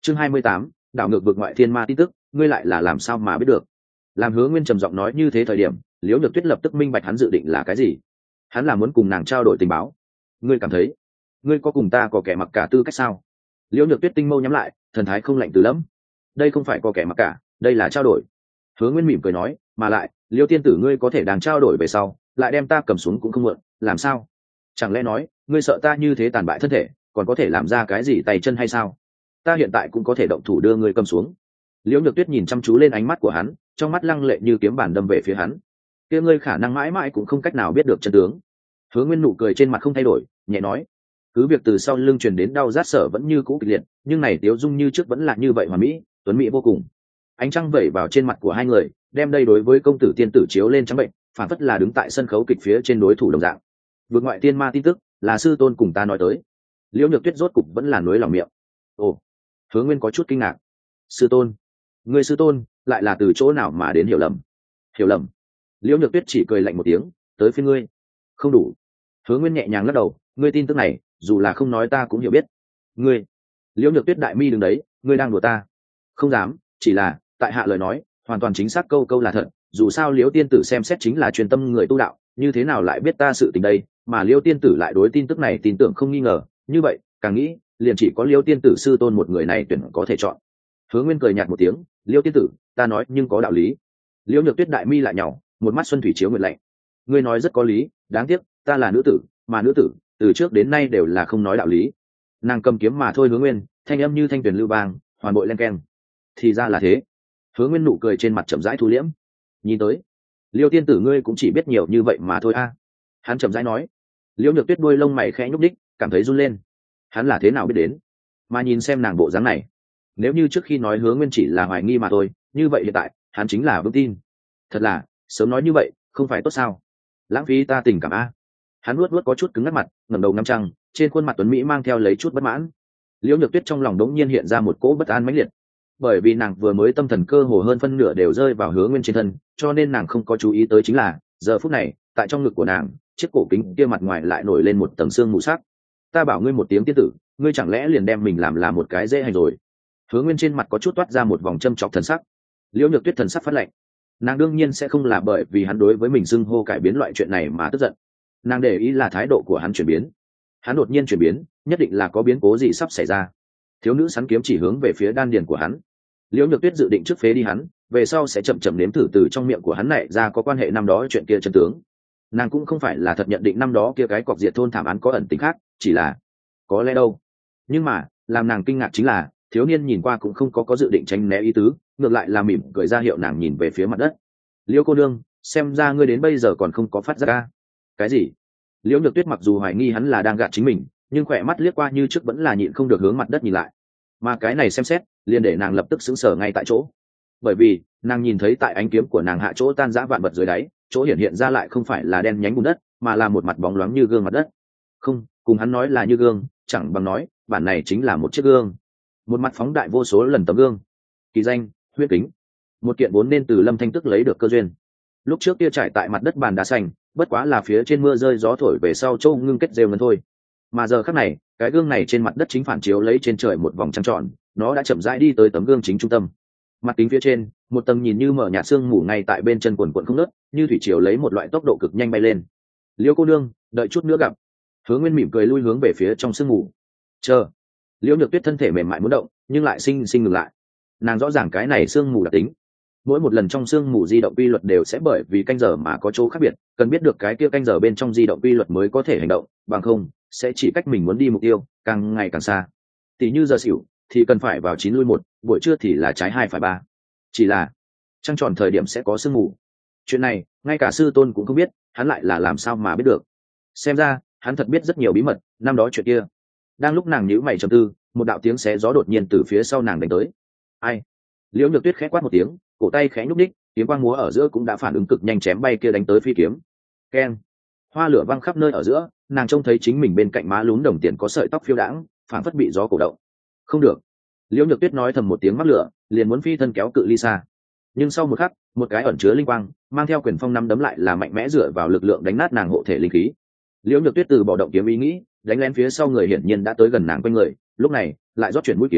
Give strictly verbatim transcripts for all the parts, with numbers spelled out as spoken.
chương hai mươi tám, đảo ngược vực ngoại thiên ma tin tức, ngươi lại là làm sao mà biết được? Làm Hứa Nguyên trầm giọng nói như thế thời điểm, Liễu Nhược Tuyết lập tức minh bạch hắn dự định là cái gì. Hắn là muốn cùng nàng trao đổi tình báo. Ngươi cảm thấy, ngươi có cùng ta có kẻ mặc cả tư cách sao? Liễu Nhược Tuyết tinh mâu nhắm lại, thần thái không lạnh từ lắm. Đây không phải có kẻ mặc cả, đây là trao đổi. Hứa Nguyên mỉm cười nói, mà lại, Liễu tiên tử ngươi có thể đang trao đổi về sau, lại đem ta cầm xuống cũng không muộn, làm sao? Chẳng lẽ nói, ngươi sợ ta như thế tàn bại thân thể, còn có thể làm ra cái gì tay chân hay sao? Ta hiện tại cũng có thể động thủ đưa ngươi cầm xuống. Liễu Nhược Tuyết nhìn chăm chú lên ánh mắt của hắn, trong mắt lăng lệ như kiếm bản đâm về phía hắn. Kia ngươi khả năng mãi mãi cũng không cách nào biết được chân tướng. Hứa Nguyên nụ cười trên mặt không thay đổi, nhẹ nói, cứ việc từ sau lưng truyền đến đau rát sở vẫn như cũ kịch liệt, nhưng này Tiếu Dung như trước vẫn là như vậy hoàn mỹ, tuấn mỹ vô cùng. Ánh trăng vẩy vào trên mặt của hai người, đem đây đối với công tử tiên tử chiếu lên trắng bệnh, phản phất là đứng tại sân khấu kịch phía trên đối thủ đồng dạng. Vượt ngoại tiên ma tin tức, là sư tôn cùng ta nói tới. Liễu Nhược Tuyết rốt cục vẫn là nuối lòng miệng. Ồ, Hứa Nguyên có chút kinh ngạc. Sư tôn, ngươi sư tôn lại là từ chỗ nào mà đến hiểu lầm? Hiểu lầm? Liễu Nhược Tuyết chỉ cười lạnh một tiếng, tới phía ngươi. Không đủ. Hứa Nguyên nhẹ nhàng lắc đầu, ngươi tin tức này, dù là không nói ta cũng hiểu biết. Ngươi? Liễu Nhược Tuyết đại mi đứng đấy, ngươi đang đùa ta? Không dám, chỉ là tại hạ lời nói, hoàn toàn chính xác câu câu là thật. Dù sao Liễu tiên tử xem xét chính là truyền tâm người tu đạo, như thế nào lại biết ta sự tình đây? Mà Liễu tiên tử lại đối tin tức này tin tưởng không nghi ngờ, như vậy, càng nghĩ, liền chỉ có Liễu tiên tử sư tôn một người này tuyển có thể chọn. Hứa Nguyên cười nhạt một tiếng, Liễu tiên tử, ta nói nhưng có đạo lý. Liễu Nhược Tuyết đại mi lại nhỏ, một mắt xuân thủy chiếu nguyệt lạnh. Ngươi nói rất có lý, đáng tiếc, ta là nữ tử, mà nữ tử, từ trước đến nay đều là không nói đạo lý. Nàng cầm kiếm mà thôi. Hứa Nguyên, thanh âm như thanh tuyền lưu vang, hoàn bội len keng. Thì ra là thế. Hứa Nguyên nụ cười trên mặt chậm rãi thu liễm. Nhìn tới, Liễu tiên tử ngươi cũng chỉ biết nhiều như vậy mà thôi a. À. Hắn chậm rãi nói. Liễu Nhược Tuyết đuôi lông mày khẽ nhúc đích, cảm thấy run lên. Hắn là thế nào biết đến? Mà nhìn xem nàng bộ dáng này, nếu như trước khi nói Hứa Nguyên chỉ là hoài nghi mà thôi, như vậy hiện tại hắn chính là vững tin. Thật là sớm nói như vậy không phải tốt sao? Lãng phí ta tình cảm a. Hắn nuốt nuốt có chút cứng ngắt mặt, ngẩng đầu ngắm trăng, trên khuôn mặt tuấn mỹ mang theo lấy chút bất mãn. Liễu Nhược Tuyết trong lòng đống nhiên hiện ra một cỗ bất an mãnh liệt, bởi vì nàng vừa mới tâm thần cơ hồ hơn phân nửa đều rơi vào Hứa Nguyên trên thân, cho nên nàng không có chú ý tới chính là giờ phút này tại trong ngực của nàng, chiếc cổ kính kia mặt ngoài lại nổi lên một tầng xương mù sắc. Ta bảo ngươi một tiếng tiên tử, ngươi chẳng lẽ liền đem mình làm là một cái dễ hành rồi? Hứa Nguyên trên mặt có chút toát ra một vòng châm chọc thần sắc. Liễu Nhược Tuyết thần sắc phát lạnh. Nàng đương nhiên sẽ không là bởi vì hắn đối với mình xưng hô cải biến loại chuyện này mà tức giận. Nàng để ý là thái độ của hắn chuyển biến. Hắn đột nhiên chuyển biến, nhất định là có biến cố gì sắp xảy ra. Thiếu nữ sắn kiếm chỉ hướng về phía đan điền của hắn. Liễu Nhược Tuyết dự định trước phế đi hắn, về sau sẽ chậm chậm nếm thử từ trong miệng của hắn này ra có quan hệ năm đó chuyện kia chân tướng. Nàng cũng không phải là thật nhận định năm đó kia cái cọc diệt thôn thảm án có ẩn tình khác, chỉ là có lẽ đâu. Nhưng mà làm nàng kinh ngạc chính là thiếu niên nhìn qua cũng không có có dự định tránh né ý tứ, ngược lại là mỉm cười ra hiệu nàng nhìn về phía mặt đất. Liễu cô nương, xem ra ngươi đến bây giờ còn không có phát giác ra. Cái gì? Liễu Nhược Tuyết mặc dù hoài nghi hắn là đang gạt chính mình, nhưng khỏe mắt liếc qua như trước vẫn là nhịn không được hướng mặt đất nhìn lại. Mà cái này xem xét, liền để nàng lập tức sững sờ ngay tại chỗ. Bởi vì nàng nhìn thấy tại ánh kiếm của nàng hạ chỗ tan rã vạn vật dưới đáy, chỗ hiện hiện ra lại không phải là đen nhánh bùn đất, mà là một mặt bóng loáng như gương mặt đất. Không, cùng hắn nói là như gương, chẳng bằng nói bản này chính là một chiếc gương, một mặt phóng đại vô số lần tấm gương. Kỳ danh huyết kính, một kiện vốn nên từ Lâm Thanh Tức lấy được cơ duyên. Lúc trước kia trải tại mặt đất bàn đá xanh, bất quá là phía trên mưa rơi gió thổi về sau châu ngưng kết rêu ngân thôi. Mà giờ khắc này, cái gương này trên mặt đất chính phản chiếu lấy trên trời một vòng trăng tròn, nó đã chậm rãi đi tới tấm gương chính trung tâm. Mặt kính phía trên, một tầng nhìn như mở nhạt sương mù ngay tại bên chân quần quần không nớt, như thủy triều lấy một loại tốc độ cực nhanh bay lên. Liễu cô nương, đợi chút nữa gặp. Hứa Nguyên mỉm cười lui hướng về phía trong sương mù. Chờ. Liễu Nhược Tuyết thân thể mềm mại muốn động, nhưng lại sinh sinh ngừng lại. Nàng rõ ràng cái này sương mù đặc tính. Mỗi một lần trong sương mù di động quy luật đều sẽ bởi vì canh giờ mà có chỗ khác biệt, cần biết được cái kia canh giờ bên trong di động quy luật mới có thể hành động, bằng không sẽ chỉ cách mình muốn đi mục tiêu càng ngày càng xa. Tỷ như giờ xỉu thì cần phải vào chín lui một, buổi trưa thì là trái hai phải ba. Chỉ là trăng tròn thời điểm sẽ có sương mù. Chuyện này ngay cả sư tôn cũng không biết, hắn lại là làm sao mà biết được? Xem ra hắn thật biết rất nhiều bí mật năm đó chuyện kia. Đang lúc nàng nhíu mày trầm tư, một đạo tiếng xé gió đột nhiên từ phía sau nàng đánh tới. Ai? Liễu Nhược Tuyết khẽ quát một tiếng, cổ tay khẽ nhúc đích, kiếm quang múa ở giữa cũng đã phản ứng cực nhanh chém bay kia đánh tới phi kiếm. Keng! Hoa lửa văng khắp nơi ở giữa, nàng trông thấy chính mình bên cạnh má lún đồng tiền có sợi tóc phiêu đãng, phản phất bị gió cổ động. Không được! Liễu Nhược Tuyết nói thầm một tiếng mắc lửa, liền muốn phi thân kéo cự ly xa. Nhưng sau một khắc, một cái ẩn chứa linh quang, mang theo quyền phong năm đấm lại là mạnh mẽ dựa vào lực lượng đánh nát nàng hộ thể linh khí. Liễu Nhược Tuyết từ bỏ động kiếm ý nghĩ, đánh lén phía sau người hiển nhiên đã tới gần nàng quanh người, lúc này lại rót chuyển mũi kiếm,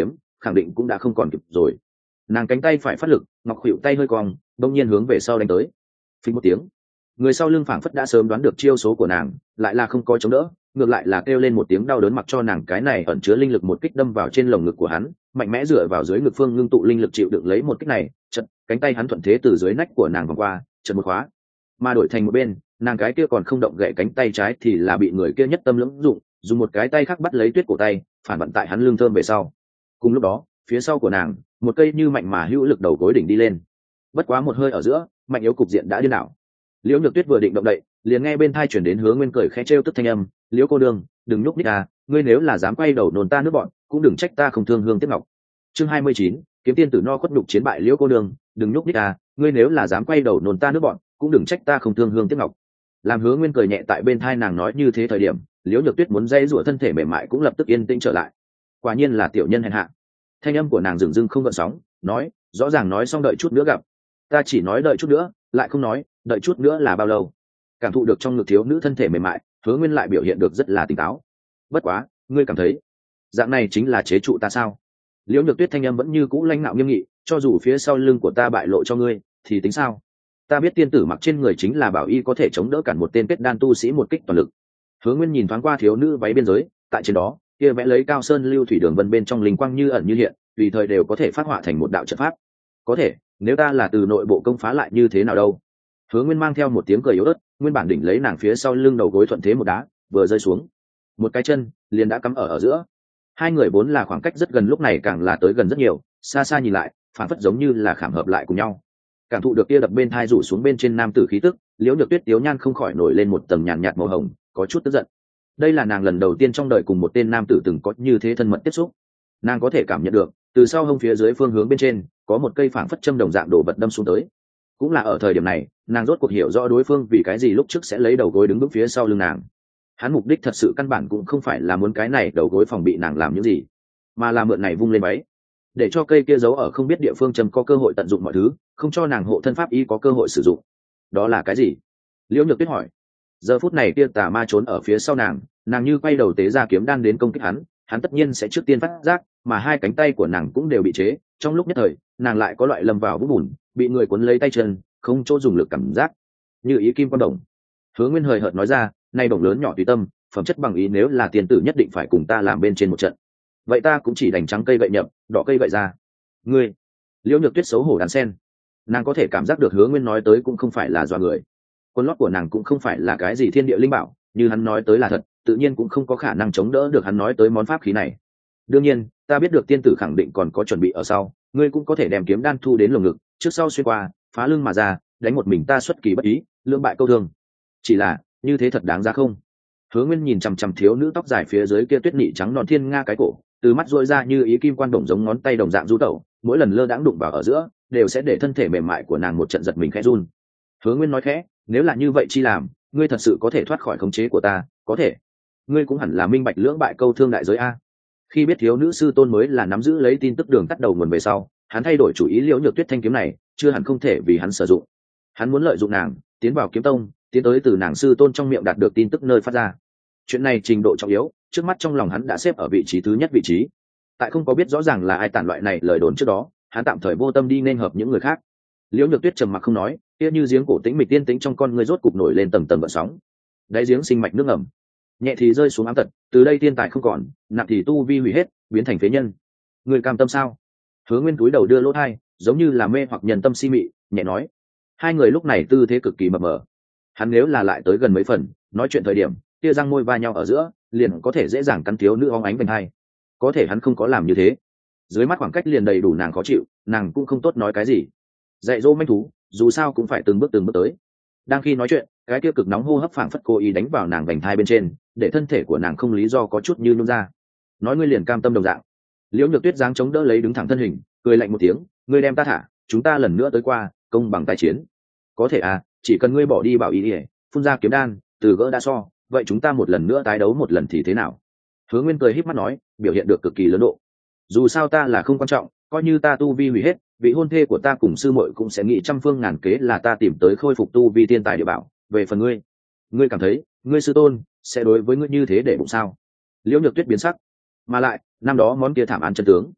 khẳng định cũng đã không còn kịp rồi. Nàng cánh tay phải phát lực, ngọc khuỵu tay hơi cong, bỗng nhiên hướng về sau đánh tới. Phình một tiếng, người sau lưng phảng phất đã sớm đoán được chiêu số của nàng, lại là không có chống đỡ, ngược lại là kêu lên một tiếng đau đớn, mặc cho nàng cái này ẩn chứa linh lực một kích đâm vào trên lồng ngực của hắn, mạnh mẽ dựa vào dưới ngực phương ngưng tụ linh lực chịu đựng lấy một kích này, chật cánh tay hắn thuận thế từ dưới nách của nàng vòng qua, chật một khóa, mà đổi thành một bên, nàng cái kia còn không động gậy cánh tay trái thì là bị người kia nhất tâm lưỡng dụng, dùng một cái tay khác bắt lấy tuyết cổ tay, phản vận tại hắn lưng thơm về sau. Cùng lúc đó, phía sau của nàng, một cây như mạnh mà hữu lực đầu gối đỉnh đi lên. Bất quá một hơi ở giữa, mạnh yếu cục diện đã điên đảo. Liễu Nhược Tuyết vừa định động đậy, liền nghe bên tai chuyển đến Hứa Nguyên cười khẽ trêu tức thanh âm, "Liễu cô đương, đừng nhúc nhích à, ngươi nếu là dám quay đầu nôn ta nước bọn, cũng đừng trách ta không thương hương tiếc ngọc." Chương hai mươi chín, kiếm tiên tử no khuất nhục chiến bại Liễu cô đương, "Đừng nhúc nhích à, ngươi nếu là dám quay đầu nôn ta nước bọn, cũng đừng trách ta không thương hương tiếc ngọc." Làm Hứa Nguyên cười nhẹ tại bên tai nàng nói như thế thời điểm, Liễu Nhược Tuyết muốn dây rủa thân thể mềm mại cũng lập tức yên tĩnh trở lại. Quả nhiên là tiểu nhân hèn hạ. Thanh âm của nàng dừng dưng không gợn sóng, nói, rõ ràng nói xong đợi chút nữa gặp. Ta chỉ nói đợi chút nữa, lại không nói, đợi chút nữa là bao lâu. Cảm thụ được trong ngực thiếu nữ thân thể mềm mại, Hứa Nguyên lại biểu hiện được rất là tỉnh táo. Bất quá, ngươi cảm thấy, dạng này chính là chế trụ ta sao? Liễu Nhược Tuyết thanh âm vẫn như cũ lãnh nạo nghiêm nghị, cho dù phía sau lưng của ta bại lộ cho ngươi, thì tính sao? Ta biết tiên tử mặc trên người chính là bảo y có thể chống đỡ cản một tên kết đan tu sĩ một kích toàn lực. Hứa Nguyên nhìn thoáng qua thiếu nữ váy biên giới, tại trên đó, kia vẽ lấy cao sơn lưu thủy đường vân bên trong linh quang như ẩn như hiện, tùy thời đều có thể phát họa thành một đạo trận pháp. Có thể, nếu ta là từ nội bộ công phá lại như thế nào đâu? Hứa Nguyên mang theo một tiếng cười yếu ớt, nguyên bản đỉnh lấy nàng phía sau lưng đầu gối thuận thế một đá, vừa rơi xuống, một cái chân liền đã cắm ở ở giữa. Hai người vốn là khoảng cách rất gần, lúc này càng là tới gần rất nhiều, xa xa nhìn lại, phản phất giống như là khảm hợp lại cùng nhau. Cảm thụ được kia đập bên thai rủ xuống bên trên nam tử khí tức, Liễu Nhược Tuyết tiếu nhan không khỏi nổi lên một tầng nhàn nhạt màu hồng, có chút tức giận. Đây là nàng lần đầu tiên trong đời cùng một tên nam tử từng có như thế thân mật tiếp xúc. Nàng có thể cảm nhận được, từ sau hông phía dưới phương hướng bên trên, có một cây phảng phất châm đồng dạng đổ vật đâm xuống tới. Cũng là ở thời điểm này, nàng rốt cuộc hiểu rõ đối phương vì cái gì lúc trước sẽ lấy đầu gối đứng vững phía sau lưng nàng. Hắn mục đích thật sự căn bản cũng không phải là muốn cái này đầu gối phòng bị nàng làm những gì, mà là mượn này vung lên váy, để cho cây kia giấu ở không biết địa phương châm có cơ hội tận dụng mọi thứ, không cho nàng hộ thân pháp y có cơ hội sử dụng. Đó là cái gì? Liễu Nhược Tuyết hỏi. Giờ phút này kia tà ma trốn ở phía sau nàng, nàng như quay đầu tế ra kiếm đan đến công kích hắn, hắn tất nhiên sẽ trước tiên phát giác, mà hai cánh tay của nàng cũng đều bị chế. Trong lúc nhất thời, nàng lại có loại lâm vào vũng bùn, bị người cuốn lấy tay chân, không chỗ dùng lực cảm giác, như ý kim quan đồng. Hứa Nguyên hời hợt nói ra, nay đồng lớn nhỏ tùy tâm, phẩm chất bằng ý, nếu là tiền tử nhất định phải cùng ta làm bên trên một trận, vậy ta cũng chỉ đành trắng cây gậy nhập, đỏ cây gậy ra. Ngươi, Liễu Nhược Tuyết xấu hổ đan sen, nàng có thể cảm giác được Hứa Nguyên nói tới cũng không phải là do người, quần lót của nàng cũng không phải là cái gì thiên địa linh bảo, như hắn nói tới là thật, tự nhiên cũng không có khả năng chống đỡ được hắn nói tới món pháp khí này. Đương nhiên, ta biết được tiên tử khẳng định còn có chuẩn bị ở sau, ngươi cũng có thể đem kiếm đan thu đến lồng ngực, trước sau xuyên qua, phá lưng mà ra, đánh một mình ta xuất kỳ bất ý, lưỡng bại câu thương. Chỉ là, như thế thật đáng giá không? Hứa Nguyên nhìn chằm chằm thiếu nữ tóc dài phía dưới kia tuyết nị trắng non thiên nga cái cổ, từ mắt rỗi ra như ý kim quan đồng giống ngón tay đồng dạng du tẩu, mỗi lần lơ đãng đụng vào ở giữa, đều sẽ để thân thể mềm mại của nàng một trận giật mình khẽ run. Hứa Nguyên nói khẽ, nếu là như vậy chi làm, ngươi thật sự có thể thoát khỏi khống chế của ta, có thể. Ngươi cũng hẳn là minh bạch lưỡng bại câu thương đại giới a. Khi biết thiếu nữ sư tôn mới là nắm giữ lấy tin tức đường tắt đầu nguồn về sau, hắn thay đổi chủ ý. Liễu Nhược Tuyết thanh kiếm này chưa hẳn không thể vì hắn sử dụng, hắn muốn lợi dụng nàng tiến vào kiếm tông, tiến tới từ nàng sư tôn trong miệng đạt được tin tức nơi phát ra. Chuyện này trình độ trọng yếu, trước mắt trong lòng hắn đã xếp ở vị trí thứ nhất vị trí. Tại không có biết rõ ràng là ai tản loại này lời đồn trước đó, hắn tạm thời vô tâm đi nên hợp những người khác. Liễu Nhược Tuyết trầm mặc không nói, kia như giếng cổ tĩnh mịch tiên tĩnh trong con người rốt cục nổi lên tầng tầng gợn sóng. Đáy giếng sinh mạch nước ẩm, nhẹ thì rơi xuống ám tật, từ đây tiên tài không còn, nặng thì tu vi hủy hết, biến thành phế nhân. Người cam tâm sao? Hứa Nguyên túi đầu đưa lỗ tai, giống như là mê hoặc nhân tâm si mị, nhẹ nói. Hai người lúc này tư thế cực kỳ mập mờ. Hắn nếu là lại tới gần mấy phần, nói chuyện thời điểm, kia răng môi va nhau ở giữa, liền có thể dễ dàng cắn thiếu nữ óng ánh bên hai. Có thể hắn không có làm như thế. Dưới mắt khoảng cách liền đầy đủ nàng khó chịu, nàng cũng không tốt nói cái gì. Dạy dỗ manh thú, dù sao cũng phải từng bước từng bước tới. Đang khi nói chuyện, cái kia cực nóng hô hấp phảng phất cố ý đánh vào nàng vành thai bên trên, để thân thể của nàng không lý do có chút như nhún ra. Nói ngươi liền cam tâm đồng dạng. Liễu Nhược Tuyết giáng chống đỡ lấy đứng thẳng thân hình, cười lạnh một tiếng, ngươi đem ta thả, chúng ta lần nữa tới qua, công bằng tài chiến. Có thể à, chỉ cần ngươi bỏ đi bảo ý ỉa, phun ra kiếm đan, từ gỡ đã so, vậy chúng ta một lần nữa tái đấu một lần thì thế nào? Hứa Nguyên cười híp mắt nói, biểu hiện được cực kỳ lớn độ. Dù sao ta là không quan trọng, coi như ta tu vi hủy hết, vị hôn thê của ta cùng sư muội cũng sẽ nghĩ trăm phương ngàn kế là ta tìm tới khôi phục tu vi thiên tài địa bảo. Về phần ngươi, ngươi cảm thấy ngươi sư tôn sẽ đối với ngươi như thế để bụng sao? Liễu Nhược Tuyết biến sắc. Mà lại năm đó món kia thảm án chân tướng,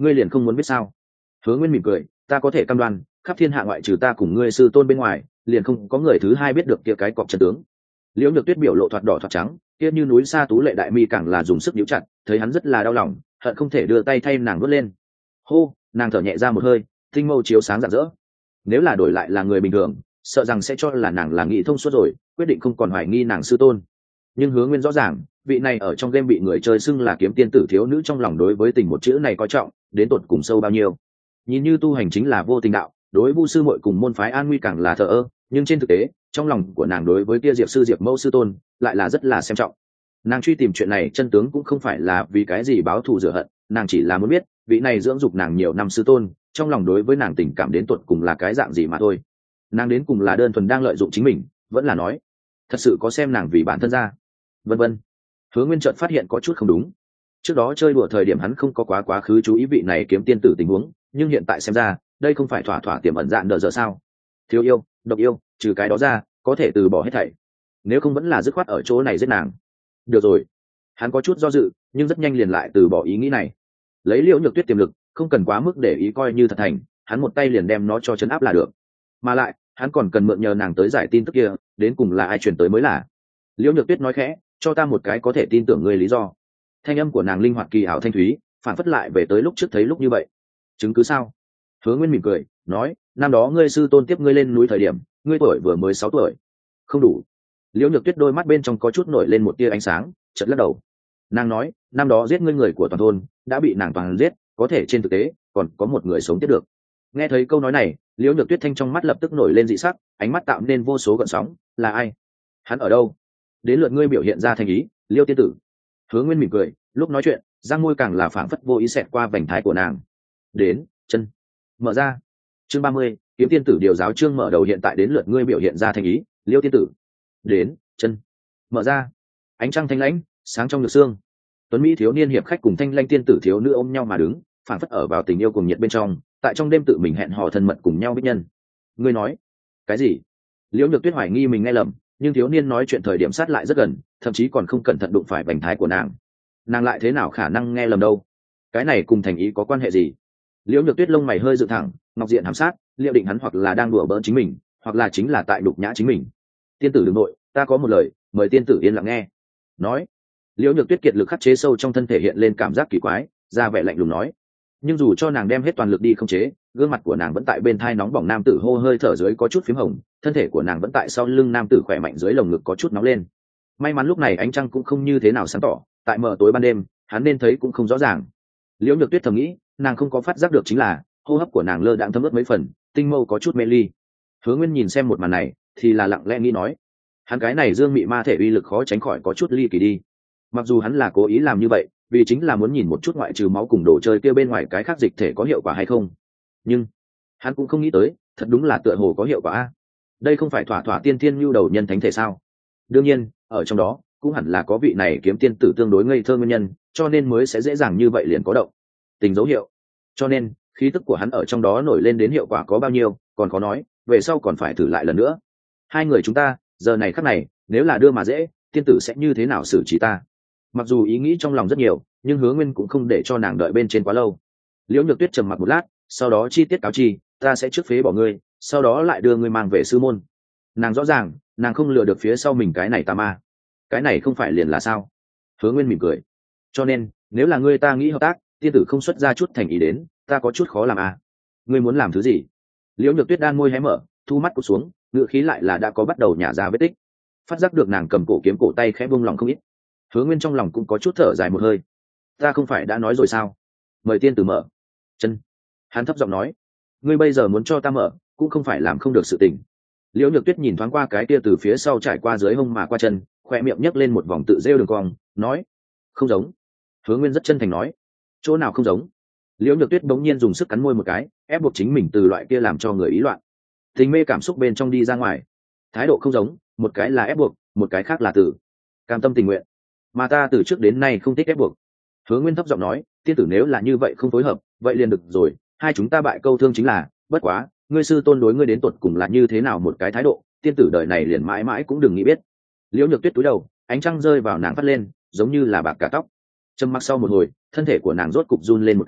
ngươi liền không muốn biết sao? Hứa Nguyên mỉm cười, ta có thể cam đoan, khắp thiên hạ ngoại trừ ta cùng ngươi sư tôn bên ngoài, liền không có người thứ hai biết được kia cái cọc chân tướng. Liễu Nhược Tuyết biểu lộ thoạt đỏ thoạt trắng, kia như núi xa tú lệ đại mi càng là dùng sức níu chặt, thấy hắn rất là đau lòng, hận không thể đưa tay thay nàng nuốt lên. Hô, nàng thở nhẹ ra một hơi, tinh mâu chiếu sáng rạng rỡ. Nếu là đổi lại là người bình thường, sợ rằng sẽ cho là nàng là nghĩ thông suốt rồi, quyết định không còn hoài nghi nàng sư tôn. Nhưng Hứa Nguyên rõ ràng, vị này ở trong game bị người chơi xưng là kiếm tiên tử thiếu nữ trong lòng đối với tình một chữ này coi trọng, đến tột cùng sâu bao nhiêu. Nhìn như tu hành chính là vô tình đạo, đối Vu sư muội cùng môn phái An Nguy càng là thờ ơ, nhưng trên thực tế, trong lòng của nàng đối với kia Diệp sư Diệp mẫu sư tôn, lại là rất là xem trọng. Nàng truy tìm chuyện này chân tướng cũng không phải là vì cái gì báo thù rửa hận, nàng chỉ là muốn biết, vị này dưỡng dục nàng nhiều năm sư tôn, trong lòng đối với nàng tình cảm đến tột cùng là cái dạng gì mà thôi. Nàng đến cùng là đơn thuần đang lợi dụng chính mình, vẫn là nói, thật sự có xem nàng vì bản thân ra, vân vân. Hứa Nguyên chợt phát hiện có chút không đúng. Trước đó chơi đùa thời điểm hắn không có quá quá khứ chú ý vị này kiếm tiên tử tình huống, nhưng hiện tại xem ra, đây không phải thỏa thỏa tiềm ẩn dạn nợ giờ sao? Thiếu yêu, độc yêu, trừ cái đó ra, có thể từ bỏ hết thảy. Nếu không vẫn là dứt khoát ở chỗ này giết nàng. Được rồi. Hắn có chút do dự, nhưng rất nhanh liền lại từ bỏ ý nghĩ này. Lấy Liễu Nhược Tuyết tiềm lực, không cần quá mức để ý coi như thật thành, hắn một tay liền đem nó cho chấn áp là được. Mà lại, hắn còn cần mượn nhờ nàng tới giải tin tức kia, đến cùng là ai truyền tới mới là. Liễu Nhược Tuyết nói khẽ, cho ta một cái có thể tin tưởng ngươi lý do. Thanh âm của nàng linh hoạt kỳ ảo thanh thúy, phản phất lại về tới lúc trước thấy lúc như vậy. Chứng cứ sao? Hứa Nguyên mỉm cười, nói, năm đó ngươi sư tôn tiếp ngươi lên núi thời điểm, ngươi tuổi vừa mới sáu tuổi. Không đủ. Liễu Nhược Tuyết đôi mắt bên trong có chút nổi lên một tia ánh sáng, chợt lắc đầu. Nàng nói, năm đó giết ngươi người của toàn thôn, đã bị nàng toàn giết, có thể trên thực tế, còn có một người sống tiếp được. Nghe thấy câu nói này, Liễu Nhược Tuyết thanh trong mắt lập tức nổi lên dị sắc, ánh mắt tạo nên vô số gợn sóng, là ai? Hắn ở đâu? Đến lượt ngươi biểu hiện ra thành ý, Liêu tiên tử. Hứa Nguyên mỉm cười, lúc nói chuyện, răng môi càng là phảng phất vô ý xẹt qua vành thái của nàng. Đến, chân. Mở ra. Chương ba mươi, kiếm tiên tử điều giáo chương mở đầu hiện tại đến lượt ngươi biểu hiện ra thành ý, Liêu tiên tử. Đến, chân. Mở ra. Ánh trăng thanh lãnh, sáng trong nhược xương. Tuấn Mỹ thiếu niên hiệp khách cùng thanh lãnh tiên tử thiếu nữ ôm nhau mà đứng, phảng phất ở vào tình yêu cùng nhiệt bên trong, tại trong đêm tự mình hẹn hò thân mật cùng nhau bích nhân. Ngươi nói cái gì? Liễu Nhược Tuyết hoài nghi mình nghe lầm, nhưng thiếu niên nói chuyện thời điểm sát lại rất gần, thậm chí còn không cẩn thận đụng phải vành thái của nàng. Nàng lại thế nào khả năng nghe lầm đâu? Cái này cùng thành ý có quan hệ gì? Liễu Nhược Tuyết lông mày hơi dựng thẳng, ngọc diện hàm sát, liệu định hắn hoặc là đang đùa bỡn chính mình, hoặc là chính là tại đục nhã chính mình. Tiên tử đừng nội, ta có một lời, mời tiên tử yên lặng nghe. Nói. Liễu Nhược Tuyết kiệt lực khắc chế sâu trong thân thể hiện lên cảm giác kỳ quái, ra vẻ lạnh lùng nói. Nhưng dù cho nàng đem hết toàn lực đi không chế, gương mặt của nàng vẫn tại bên thai nóng bỏng nam tử hô hơi thở dưới có chút phím hồng, thân thể của nàng vẫn tại sau lưng nam tử khỏe mạnh dưới lồng ngực có chút nóng lên. May mắn lúc này ánh trăng cũng không như thế nào sáng tỏ, tại mờ tối ban đêm, hắn nên thấy cũng không rõ ràng. Liễu Nhược Tuyết thầm nghĩ, nàng không có phát giác được chính là hô hấp của nàng lơ đãng thấm ướt mấy phần, tinh mâu có chút mê ly. Hứa Nguyên nhìn xem một màn này, thì là lặng lẽ nghĩ nói, hắn cái này dương mị ma thể uy lực khó tránh khỏi có chút ly kỳ đi. Mặc dù hắn là cố ý làm như vậy, vì chính là muốn nhìn một chút ngoại trừ máu cùng đồ chơi kia bên ngoài cái khác dịch thể có hiệu quả hay không, nhưng hắn cũng không nghĩ tới, thật đúng là tựa hồ có hiệu quả. Đây không phải thỏa thỏa tiên thiên nhu đầu nhân thánh thể sao? Đương nhiên, ở trong đó cũng hẳn là có vị này kiếm tiên tử tương đối ngây thơ nguyên nhân, cho nên mới sẽ dễ dàng như vậy liền có động tình dấu hiệu. Cho nên khí tức của hắn ở trong đó nổi lên đến hiệu quả có bao nhiêu, còn có nói, về sau còn phải thử lại lần nữa. Hai người chúng ta, giờ này khắc này, nếu là đưa mà dễ, tiên tử sẽ như thế nào xử trí ta? Mặc dù ý nghĩ trong lòng rất nhiều, nhưng Hứa Nguyên cũng không để cho nàng đợi bên trên quá lâu. Liễu Nhược Tuyết trầm mặc một lát, sau đó chi tiết cáo chi, ta sẽ trước phế bỏ ngươi, sau đó lại đưa ngươi mang về sư môn. Nàng rõ ràng, nàng không lừa được phía sau mình cái này tà ma. Cái này không phải liền là sao? Hứa Nguyên mỉm cười. Cho nên, nếu là ngươi ta nghĩ hợp tác, tiên tử không xuất ra chút thành ý đến, ta có chút khó làm à? Ngươi muốn làm thứ gì? Liễu Nhược Tuyết đan môi hé mở, thu mắt cụp xuống, ngựa khí lại là đã có bắt đầu nhả ra vết tích. Phát giác được nàng cầm cổ kiếm cổ tay khẽ buông lòng không ít. Hứa Nguyên trong lòng cũng có chút thở dài một hơi. Ta không phải đã nói rồi sao? Mời tiên tử mở. Chân. Hắn thấp giọng nói, ngươi bây giờ muốn cho ta mở, cũng không phải làm không được sự tình. Liễu Nhược Tuyết nhìn thoáng qua cái kia từ phía sau trải qua dưới hông mà qua chân, khoe miệng nhấc lên một vòng tự rêu đường cong, nói, không giống. Hứa Nguyên rất chân thành nói, chỗ nào không giống? Liễu Nhược Tuyết bỗng nhiên dùng sức cắn môi một cái, ép buộc chính mình từ loại kia làm cho người ý loạn tình mê cảm xúc bên trong đi ra ngoài. Thái độ không giống, một cái là ép buộc, một cái khác là từ cam tâm tình nguyện, mà ta từ trước đến nay không thích ép buộc. Hứa Nguyên thấp giọng nói, tiên tử nếu là như vậy không phối hợp, vậy liền được rồi, hai chúng ta bại câu thương chính là, bất quá, ngươi sư tôn đối ngươi đến tuột cùng là như thế nào một cái thái độ, tiên tử đời này liền mãi mãi cũng đừng nghĩ biết. Liễu Nhược Tuyết túi đầu, ánh trăng rơi vào nàng phát lên, giống như là bạc cả tóc. Trầm mặc sau một hồi, thân thể của nàng rốt cục run lên một cái,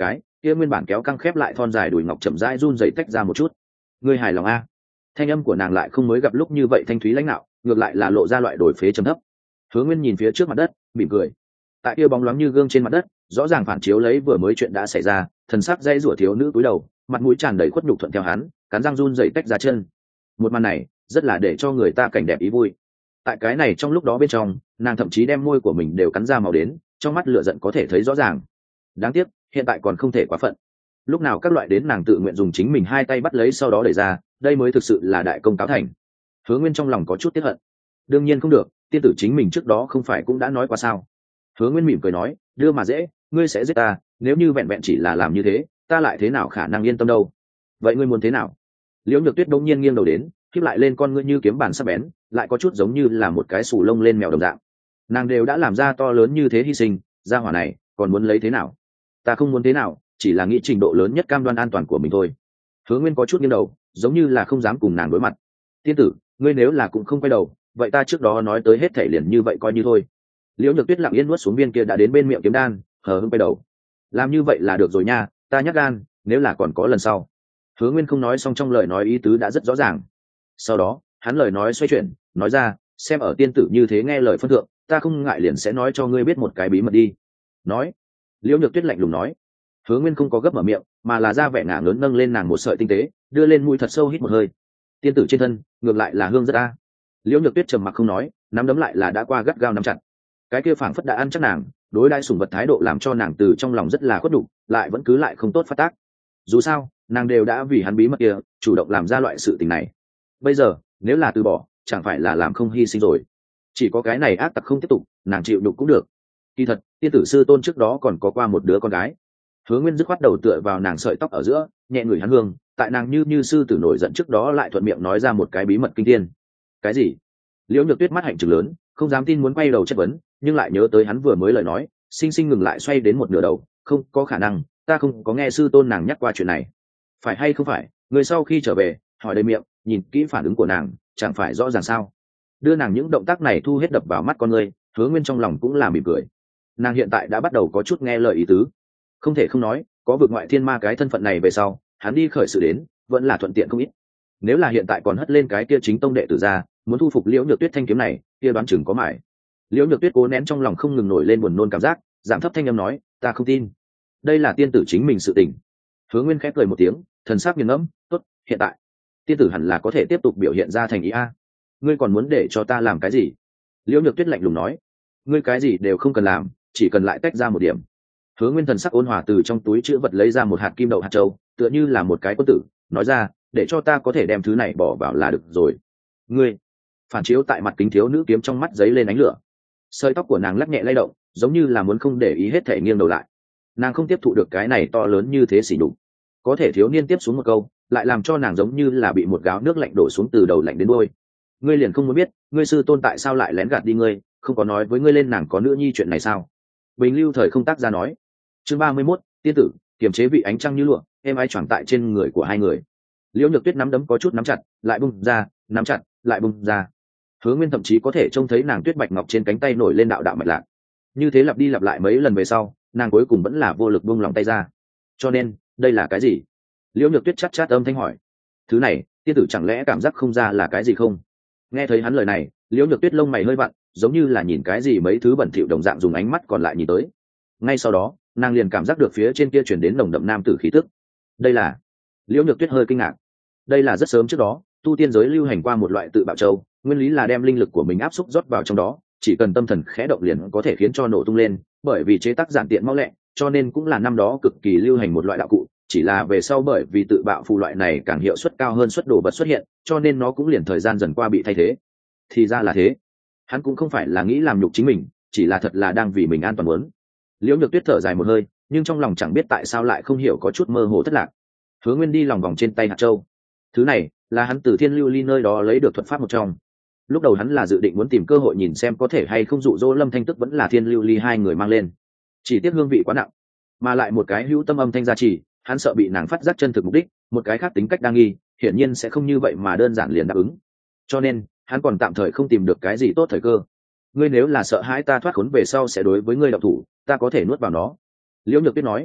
kia nguyên bản kéo căng khép lại thon dài đùi ngọc chậm rãi run rẩy tách ra một chút. Ngươi hài lòng a? Thanh âm của nàng lại không mới gặp lúc như vậy thanh thúy lãnh đạo, ngược lại là lộ ra loại đổi phế trầm thấp. Hứa Nguyên nhìn phía trước mặt đất, mỉm cười. Tại kia bóng loáng như gương trên mặt đất, rõ ràng phản chiếu lấy vừa mới chuyện đã xảy ra, thần sắc dây rủa thiếu nữ cúi đầu, mặt mũi tràn đầy khuất nhục thuận theo hắn, cắn răng run rẩy tách ra chân. Một màn này, rất là để cho người ta cảnh đẹp ý vui. Tại cái này trong lúc đó bên trong, nàng thậm chí đem môi của mình đều cắn ra màu đến, trong mắt lửa giận có thể thấy rõ ràng. Đáng tiếc, hiện tại còn không thể quá phận. Lúc nào các loại đến nàng tự nguyện dùng chính mình hai tay bắt lấy sau đó đẩy ra, đây mới thực sự là đại công cáo thành. Hứa Nguyên trong lòng có chút tiếc hận. Đương nhiên không được, tiên tử chính mình trước đó không phải cũng đã nói qua sao? Hứa Nguyên mỉm cười nói, đưa mà dễ, ngươi sẽ giết ta, nếu như vẹn vẹn chỉ là làm như thế, ta lại thế nào khả năng yên tâm đâu? Vậy ngươi muốn thế nào? Liễu Nhược Tuyết đống nhiên nghiêng đầu đến, khép lại lên con ngươi như kiếm bàn sắc bén, lại có chút giống như là một cái sù lông lên mèo đồng dạng. Nàng đều đã làm ra to lớn như thế hy sinh, gia hỏa này còn muốn lấy thế nào? Ta không muốn thế nào, chỉ là nghĩ trình độ lớn nhất cam đoan an toàn của mình thôi. Hứa Nguyên có chút nghiêng đầu, giống như là không dám cùng nàng đối mặt. Tiên tử, ngươi nếu là cũng không quay đầu, vậy ta trước đó nói tới hết thể liền như vậy coi như thôi. Liễu Nhược Tuyết lặng yên nuốt xuống viên kia đã đến bên miệng kiếm đan, hờ hững quay đầu. Làm như vậy là được rồi nha, ta nhắc gan, nếu là còn có lần sau. Hứa Nguyên không nói xong trong lời nói ý tứ đã rất rõ ràng. Sau đó, hắn lời nói xoay chuyển, nói ra, xem ở tiên tử như thế nghe lời phân thượng, ta không ngại liền sẽ nói cho ngươi biết một cái bí mật đi. Nói. Liễu Nhược Tuyết lạnh lùng nói. Hứa Nguyên không có gấp mở miệng, mà là ra vẻ ngả ngớn nâng lên nàng một sợi tinh tế, đưa lên mũi thật sâu hít một hơi. Tiên tử trên thân, ngược lại là hương rất a. Liễu Nhược Tuyết trầm mặc không nói, nắm đấm lại là đã qua gắt gao nắm chặt. Cái kia phảng phất đã ăn chắc nàng, đối đãi sủng vật thái độ làm cho nàng từ trong lòng rất là khuất đủ, lại vẫn cứ lại không tốt phát tác. Dù sao, nàng đều đã vì hắn bí mật kia, chủ động làm ra loại sự tình này. Bây giờ, nếu là từ bỏ, chẳng phải là làm không hy sinh rồi. Chỉ có cái này ác tặc không tiếp tục, nàng chịu đục cũng được. Kỳ thật, tiên tử sư tôn trước đó còn có qua một đứa con gái. Hứa Nguyên dứt khoát đầu tựa vào nàng sợi tóc ở giữa, nhẹ ngửi hắn hương, tại nàng như như sư tử nổi giận trước đó lại thuận miệng nói ra một cái bí mật kinh thiên. Cái gì? Liễu Nhược Tuyết mắt hạnh trừng lớn, không dám tin muốn quay đầu chất vấn, nhưng lại nhớ tới hắn vừa mới lời nói, sinh sinh ngừng lại xoay đến một nửa đầu, không có khả năng, ta không có nghe sư tôn nàng nhắc qua chuyện này. Phải hay không phải, người sau khi trở về, hỏi đầy miệng, nhìn kỹ phản ứng của nàng, chẳng phải rõ ràng sao? Đưa nàng những động tác này thu hết đập vào mắt con người, Hứa Nguyên trong lòng cũng là mỉm cười. Nàng hiện tại đã bắt đầu có chút nghe lời ý tứ. Không thể không nói, có vực ngoại thiên ma cái thân phận này về sau, hắn đi khởi sự đến, vẫn là thuận tiện không ít. Nếu là hiện tại còn hất lên cái kia chính tông đệ tử ra, muốn thu phục Liễu Nhược Tuyết thanh kiếm này, kia đoán chừng có mải. Liễu Nhược Tuyết cố nén trong lòng không ngừng nổi lên buồn nôn cảm giác, giảm thấp thanh âm nói, ta không tin. Đây là tiên tử chính mình sự tình. Hứa Nguyên khép cười một tiếng, thần sắc nghiền ngẫm, tốt, hiện tại tiên tử hẳn là có thể tiếp tục biểu hiện ra thành ý a. Ngươi còn muốn để cho ta làm cái gì? Liễu Nhược Tuyết lạnh lùng nói, ngươi cái gì đều không cần làm, chỉ cần lại tách ra một điểm. Hứa Nguyên thần sắc ôn hòa từ trong túi chữ vật lấy ra một hạt kim đậu hạt châu, tựa như là một cái quân tử, nói ra, để cho ta có thể đem thứ này bỏ vào là được rồi. Ngươi. Phản chiếu tại mặt kính thiếu nữ kiếm trong mắt giấy lên ánh lửa. Sợi tóc của nàng lắc nhẹ lay động, giống như là muốn không để ý hết thể nghiêng đầu lại. Nàng không tiếp thụ được cái này to lớn như thế xỉ đục. Có thể thiếu niên tiếp xuống một câu, lại làm cho nàng giống như là bị một gáo nước lạnh đổ xuống từ đầu lạnh đến đuôi. Ngươi liền không muốn biết, ngươi sư tôn tại sao lại lén gạt đi ngươi, không có nói với ngươi lên nàng có nữ nhi chuyện này sao? Bình lưu thời không tác ra nói. Chương ba mươi mốt, tiên tử, kiềm chế vị ánh trăng như lụa, êm ái choàng tại trên người của hai người. Liễu Nhược Tuyết nắm đấm có chút nắm chặt, lại bung ra, nắm chặt, lại bung ra. Hứa Nguyên thậm chí có thể trông thấy nàng tuyết bạch ngọc trên cánh tay nổi lên đạo đạo mạch lạc. Như thế lặp đi lặp lại mấy lần về sau, nàng cuối cùng vẫn là vô lực buông lòng tay ra. Cho nên, đây là cái gì? Liễu Nhược Tuyết chát chát âm thanh hỏi. Thứ này, tiên tử chẳng lẽ cảm giác không ra là cái gì không? Nghe thấy hắn lời này, Liễu Nhược Tuyết lông mày hơi vặn, giống như là nhìn cái gì mấy thứ bẩn thỉu đồng dạng dùng ánh mắt còn lại nhìn tới. Ngay sau đó, nàng liền cảm giác được phía trên kia truyền đến nồng đậm nam tử khí tức. Đây là... Liễu Nhược Tuyết hơi kinh ngạc. Đây là rất sớm trước đó, tu tiên giới lưu hành qua một loại tự bạo châu, nguyên lý là đem linh lực của mình áp xúc rót vào trong đó, chỉ cần tâm thần khẽ động liền có thể khiến cho nổ tung lên, bởi vì chế tác giản tiện mau lẹ, cho nên cũng là năm đó cực kỳ lưu hành một loại đạo cụ, chỉ là về sau bởi vì tự bạo phù loại này càng hiệu suất cao hơn suất đồ vật xuất hiện, cho nên nó cũng liền thời gian dần qua bị thay thế. Thì ra là thế. Hắn cũng không phải là nghĩ làm nhục chính mình, chỉ là thật là đang vì mình an toàn muốn. Liễu Nhược Tuyết thở dài một hơi, nhưng trong lòng chẳng biết tại sao lại không hiểu có chút mơ hồ thất lạc. Hứa Nguyên đi lòng vòng trên tay hạt châu. Thứ này là hắn từ Thiên Lưu Ly nơi đó lấy được thuật pháp một trong. Lúc đầu hắn là dự định muốn tìm cơ hội nhìn xem có thể hay không dụ dỗ Lâm Thanh Tức vẫn là Thiên Lưu Ly hai người mang lên. Chỉ tiếc hương vị quá nặng, mà lại một cái hữu tâm âm thanh gia trì, hắn sợ bị nàng phát giác chân thực mục đích, một cái khác tính cách đa nghi, hiển nhiên sẽ không như vậy mà đơn giản liền đáp ứng. Cho nên, hắn còn tạm thời không tìm được cái gì tốt thời cơ. Ngươi nếu là sợ hãi ta thoát khốn về sau sẽ đối với ngươi động thủ, ta có thể nuốt vào nó. Liễu Nhược Tuyết nói.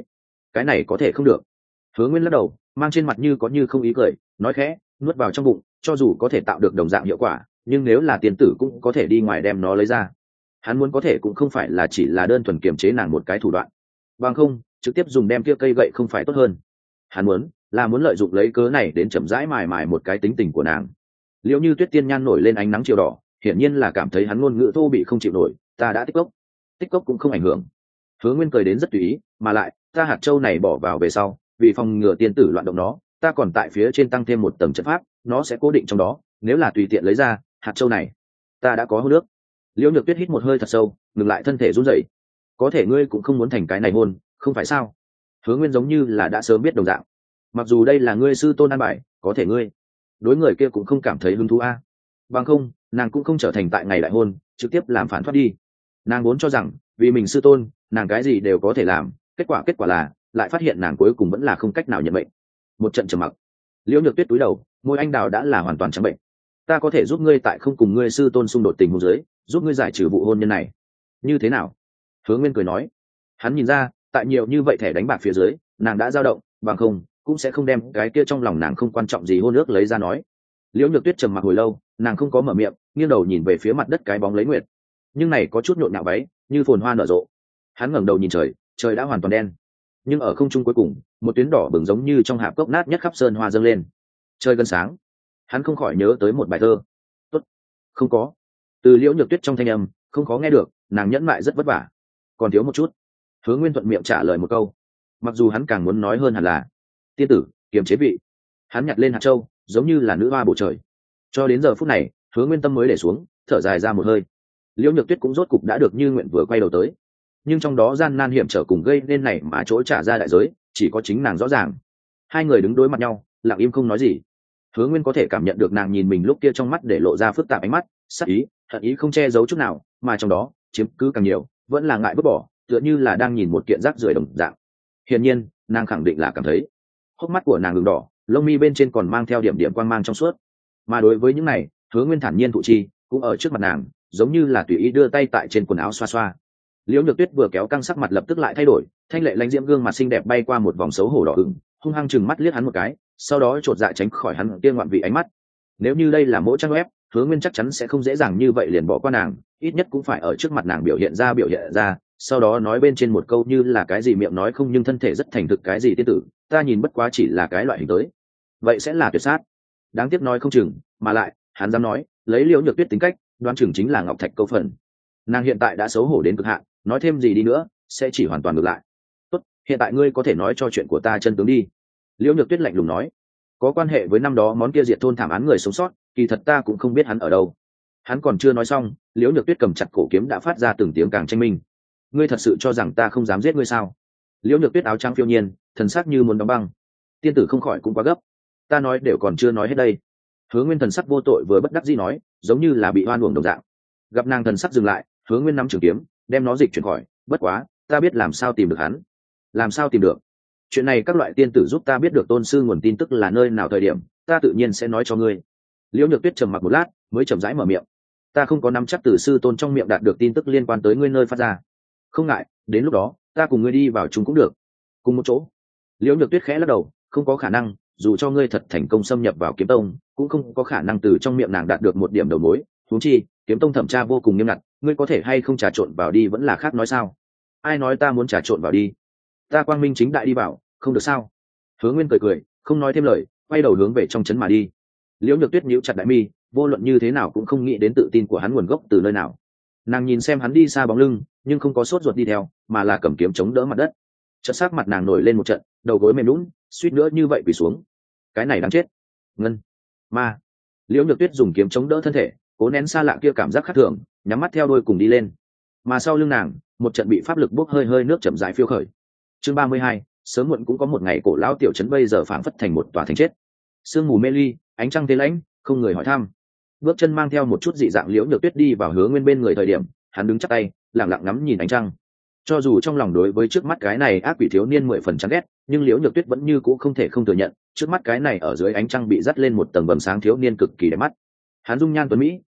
cái này có thể không được. Hứa Nguyên lắc đầu, mang trên mặt như có như không ý cười, nói khẽ, nuốt vào trong bụng, cho dù có thể tạo được đồng dạng hiệu quả, nhưng nếu là tiền tử cũng có thể đi ngoài đem nó lấy ra. Hắn muốn có thể cũng không phải là chỉ là đơn thuần kiềm chế nàng một cái thủ đoạn, bằng không trực tiếp dùng đem kia cây gậy không phải tốt hơn. Hắn muốn là muốn lợi dụng lấy cớ này đến chậm rãi mài mài một cái tính tình của nàng. Liệu Như Tuyết tiên nhan nổi lên ánh nắng chiều đỏ, hiển nhiên là cảm thấy hắn ngôn ngữ thô bị không chịu nổi. Ta đã tích cốc, tích cốc cũng không ảnh hưởng. Hứa Nguyên cười đến rất tùy ý, mà lại ta hạt châu này bỏ vào về sau, vì phòng ngừa tiên tử loạn động nó, ta còn tại phía trên tăng thêm một tầng trận pháp, nó sẽ cố định trong đó. Nếu là tùy tiện lấy ra hạt châu này, ta đã có hôn nước. Liễu Nhược Tuyết hít một hơi thật sâu, ngừng lại thân thể run rẩy. Có thể ngươi cũng không muốn thành cái này hôn, không phải sao? Hứa Nguyên giống như là đã sớm biết đồng dạng. Mặc dù đây là ngươi sư tôn an bài, có thể ngươi đối người kia cũng không cảm thấy hứng thú a. À. Bằng không, nàng cũng không trở thành tại ngày đại hôn, trực tiếp làm phản thoát đi. Nàng vốn cho rằng, vì mình sư tôn, nàng cái gì đều có thể làm, kết quả kết quả là, lại phát hiện nàng cuối cùng vẫn là không cách nào nhận mệnh. Một trận trầm mặc. Liễu Nhược Tuyết túi đầu, môi anh đào đã là hoàn toàn trắng bệnh. Ta có thể giúp ngươi tại không cùng ngươi sư tôn xung đột tình huống dưới, giúp ngươi giải trừ vụ hôn nhân này. Như thế nào? Hứa Nguyên cười nói. Hắn nhìn ra, tại nhiều như vậy thẻ đánh bạc phía dưới, nàng đã dao động, bằng không cũng sẽ không đem cái kia trong lòng nàng không quan trọng gì hôn ước lấy ra nói. Liễu Nhược Tuyết trầm mặc hồi lâu, nàng không có mở miệng, nghiêng đầu nhìn về phía mặt đất cái bóng lấy nguyệt. Nhưng này có chút nhộn nhạo váy, như phồn hoa nở rộ. Hắn ngẩng đầu nhìn trời, trời đã hoàn toàn đen. Nhưng ở không trung cuối cùng, một tuyến đỏ bừng giống như trong hạp cốc nát nhất khắp sơn hoa dâng lên. Trời gần sáng, hắn không khỏi nhớ tới một bài thơ. Tốt, không có. Từ Liễu Nhược Tuyết trong thanh âm, không có nghe được, nàng nhẫn mại rất vất vả. Còn thiếu một chút. Hứa Nguyên thuận miệng trả lời một câu. Mặc dù hắn càng muốn nói hơn hẳn là tiên tử kiềm chế vị. Hắn nhặt lên hạt châu, giống như là nữ hoa bầu trời. Cho đến giờ phút này, Hứa Nguyên tâm mới để xuống, thở dài ra một hơi. Liễu Nhược Tuyết cũng rốt cục đã được như nguyện vừa quay đầu tới, nhưng trong đó gian nan hiểm trở cùng gây nên này mà chỗ trả ra đại giới, chỉ có chính nàng rõ ràng. Hai người đứng đối mặt nhau, lặng im không nói gì. Hứa Nguyên có thể cảm nhận được nàng nhìn mình lúc kia trong mắt để lộ ra phức tạp ánh mắt, sắc ý, hận ý không che giấu chút nào, mà trong đó chiếm cứ càng nhiều, vẫn là ngại vứt bỏ, tựa như là đang nhìn một kiện rác rưởi đồng dạng. Hiển nhiên, nàng khẳng định là cảm thấy hốc mắt của nàng ửng đỏ, lông mi bên trên còn mang theo điểm điểm quang mang trong suốt. Mà đối với những này, Hứa Nguyên thản nhiên thụ chi, cũng ở trước mặt nàng, giống như là tùy ý đưa tay tại trên quần áo xoa xoa. Liễu Nhược Tuyết vừa kéo căng sắc mặt lập tức lại thay đổi, thanh lệ lãnh diễm gương mặt xinh đẹp bay qua một vòng xấu hổ đỏ ửng, hung hăng chừng mắt liếc hắn một cái, sau đó chột dạ tránh khỏi hắn tiên ngoạn vị ánh mắt. Nếu như đây là mỗi trang web, Hứa Nguyên chắc chắn sẽ không dễ dàng như vậy liền bỏ qua nàng, ít nhất cũng phải ở trước mặt nàng biểu hiện ra biểu hiện ra, sau đó nói bên trên một câu như là cái gì miệng nói không nhưng thân thể rất thành thực cái gì tiên tử, ta nhìn bất quá chỉ là cái loại hình tới. Vậy sẽ là tuyệt sát. Đáng tiếc nói không chừng, mà lại, hắn dám nói, lấy Liễu Nhược Tuyết tính cách, đoán chừng chính là ngọc thạch câu phần. Nàng hiện tại đã xấu hổ đến cực hạn, nói thêm gì đi nữa, sẽ chỉ hoàn toàn ngược lại. Tốt, hiện tại ngươi có thể nói cho chuyện của ta chân tướng đi. Liễu Nhược Tuyết lạnh lùng nói, có quan hệ với năm đó món kia diệt thôn thảm án người sống sót, kỳ thật ta cũng không biết hắn ở đâu. Hắn còn chưa nói xong, Liễu Nhược Tuyết cầm chặt cổ kiếm đã phát ra từng tiếng càng tranh minh. Ngươi thật sự cho rằng ta không dám giết ngươi sao? Liễu Nhược Tuyết áo trắng phiêu nhiên, thần sắc như muốn đóng băng. Tiên tử không khỏi cũng quá gấp, ta nói đều còn chưa nói hết đây. Hứa Nguyên thần sắc vô tội vừa bất đắc dĩ nói, giống như là bị oan uổng đồng dạng. Gặp nàng thần sắc dừng lại, Hứa Nguyên nắm trường kiếm, đem nó dịch chuyển khỏi. Bất quá, ta biết làm sao tìm được hắn. Làm sao tìm được? Chuyện này các loại tiên tử giúp ta biết được tôn sư nguồn tin tức là nơi nào thời điểm, ta tự nhiên sẽ nói cho ngươi. Liễu Nhược Tuyết trầm mặc một lát, mới chậm rãi mở miệng. Ta không có nắm chắc từ sư tôn trong miệng đạt được tin tức liên quan tới ngươi nơi phát ra. Không ngại, đến lúc đó, ta cùng ngươi đi vào chung cũng được. Cùng một chỗ. Liễu Nhược Tuyết khẽ lắc đầu, không có khả năng, dù cho ngươi thật thành công xâm nhập vào kiếm tông, cũng không có khả năng từ trong miệng nàng đạt được một điểm đầu mối. Huống chi, kiếm tông thẩm tra vô cùng nghiêm ngặt, ngươi có thể hay không trà trộn vào đi vẫn là khác nói sao? Ai nói ta muốn trà trộn vào đi? Ta quang minh chính đại đi vào, không được sao? Hứa Nguyên cười cười, không nói thêm lời, quay đầu hướng về trong trấn mà đi. Liễu Nhược Tuyết nhíu chặt đại mi, vô luận như thế nào cũng không nghĩ đến tự tin của hắn nguồn gốc từ nơi nào. Nàng nhìn xem hắn đi xa bóng lưng, nhưng không có sốt ruột đi theo, mà là cầm kiếm chống đỡ mặt đất. Chợt sắc mặt nàng nổi lên một trận, đầu gối mềm nhũn, suýt nữa như vậy quỳ xuống. Cái này đáng chết. Ngân, ma. Liễu Nhược Tuyết dùng kiếm chống đỡ thân thể, cố nén xa lạ kia cảm giác khác thường, nhắm mắt theo đuôi cùng đi lên. Mà sau lưng nàng, một trận bị pháp lực bốc hơi hơi nước chậm rãi phiêu khởi. Chương ba mươi hai, sớm muộn cũng có một ngày cổ lão tiểu trấn bây giờ phảng phất thành một tòa thành chết. Sương mù mê ly, ánh trăng tê lãnh, không người hỏi thăm. Bước chân mang theo một chút dị dạng Liễu Nhược Tuyết đi vào Hứa Nguyên bên người thời điểm, hắn đứng chắp tay, lặng lặng ngắm nhìn ánh trăng. Cho dù trong lòng đối với trước mắt cái này ác quỷ thiếu niên mười phần chán ghét, nhưng Liễu Nhược Tuyết vẫn như cũ không thể không thừa nhận, trước mắt cái này ở dưới ánh trăng bị dắt lên một tầng vầng sáng thiếu niên cực kỳ đẹp mắt. Hắn dung nhan tuấn mỹ,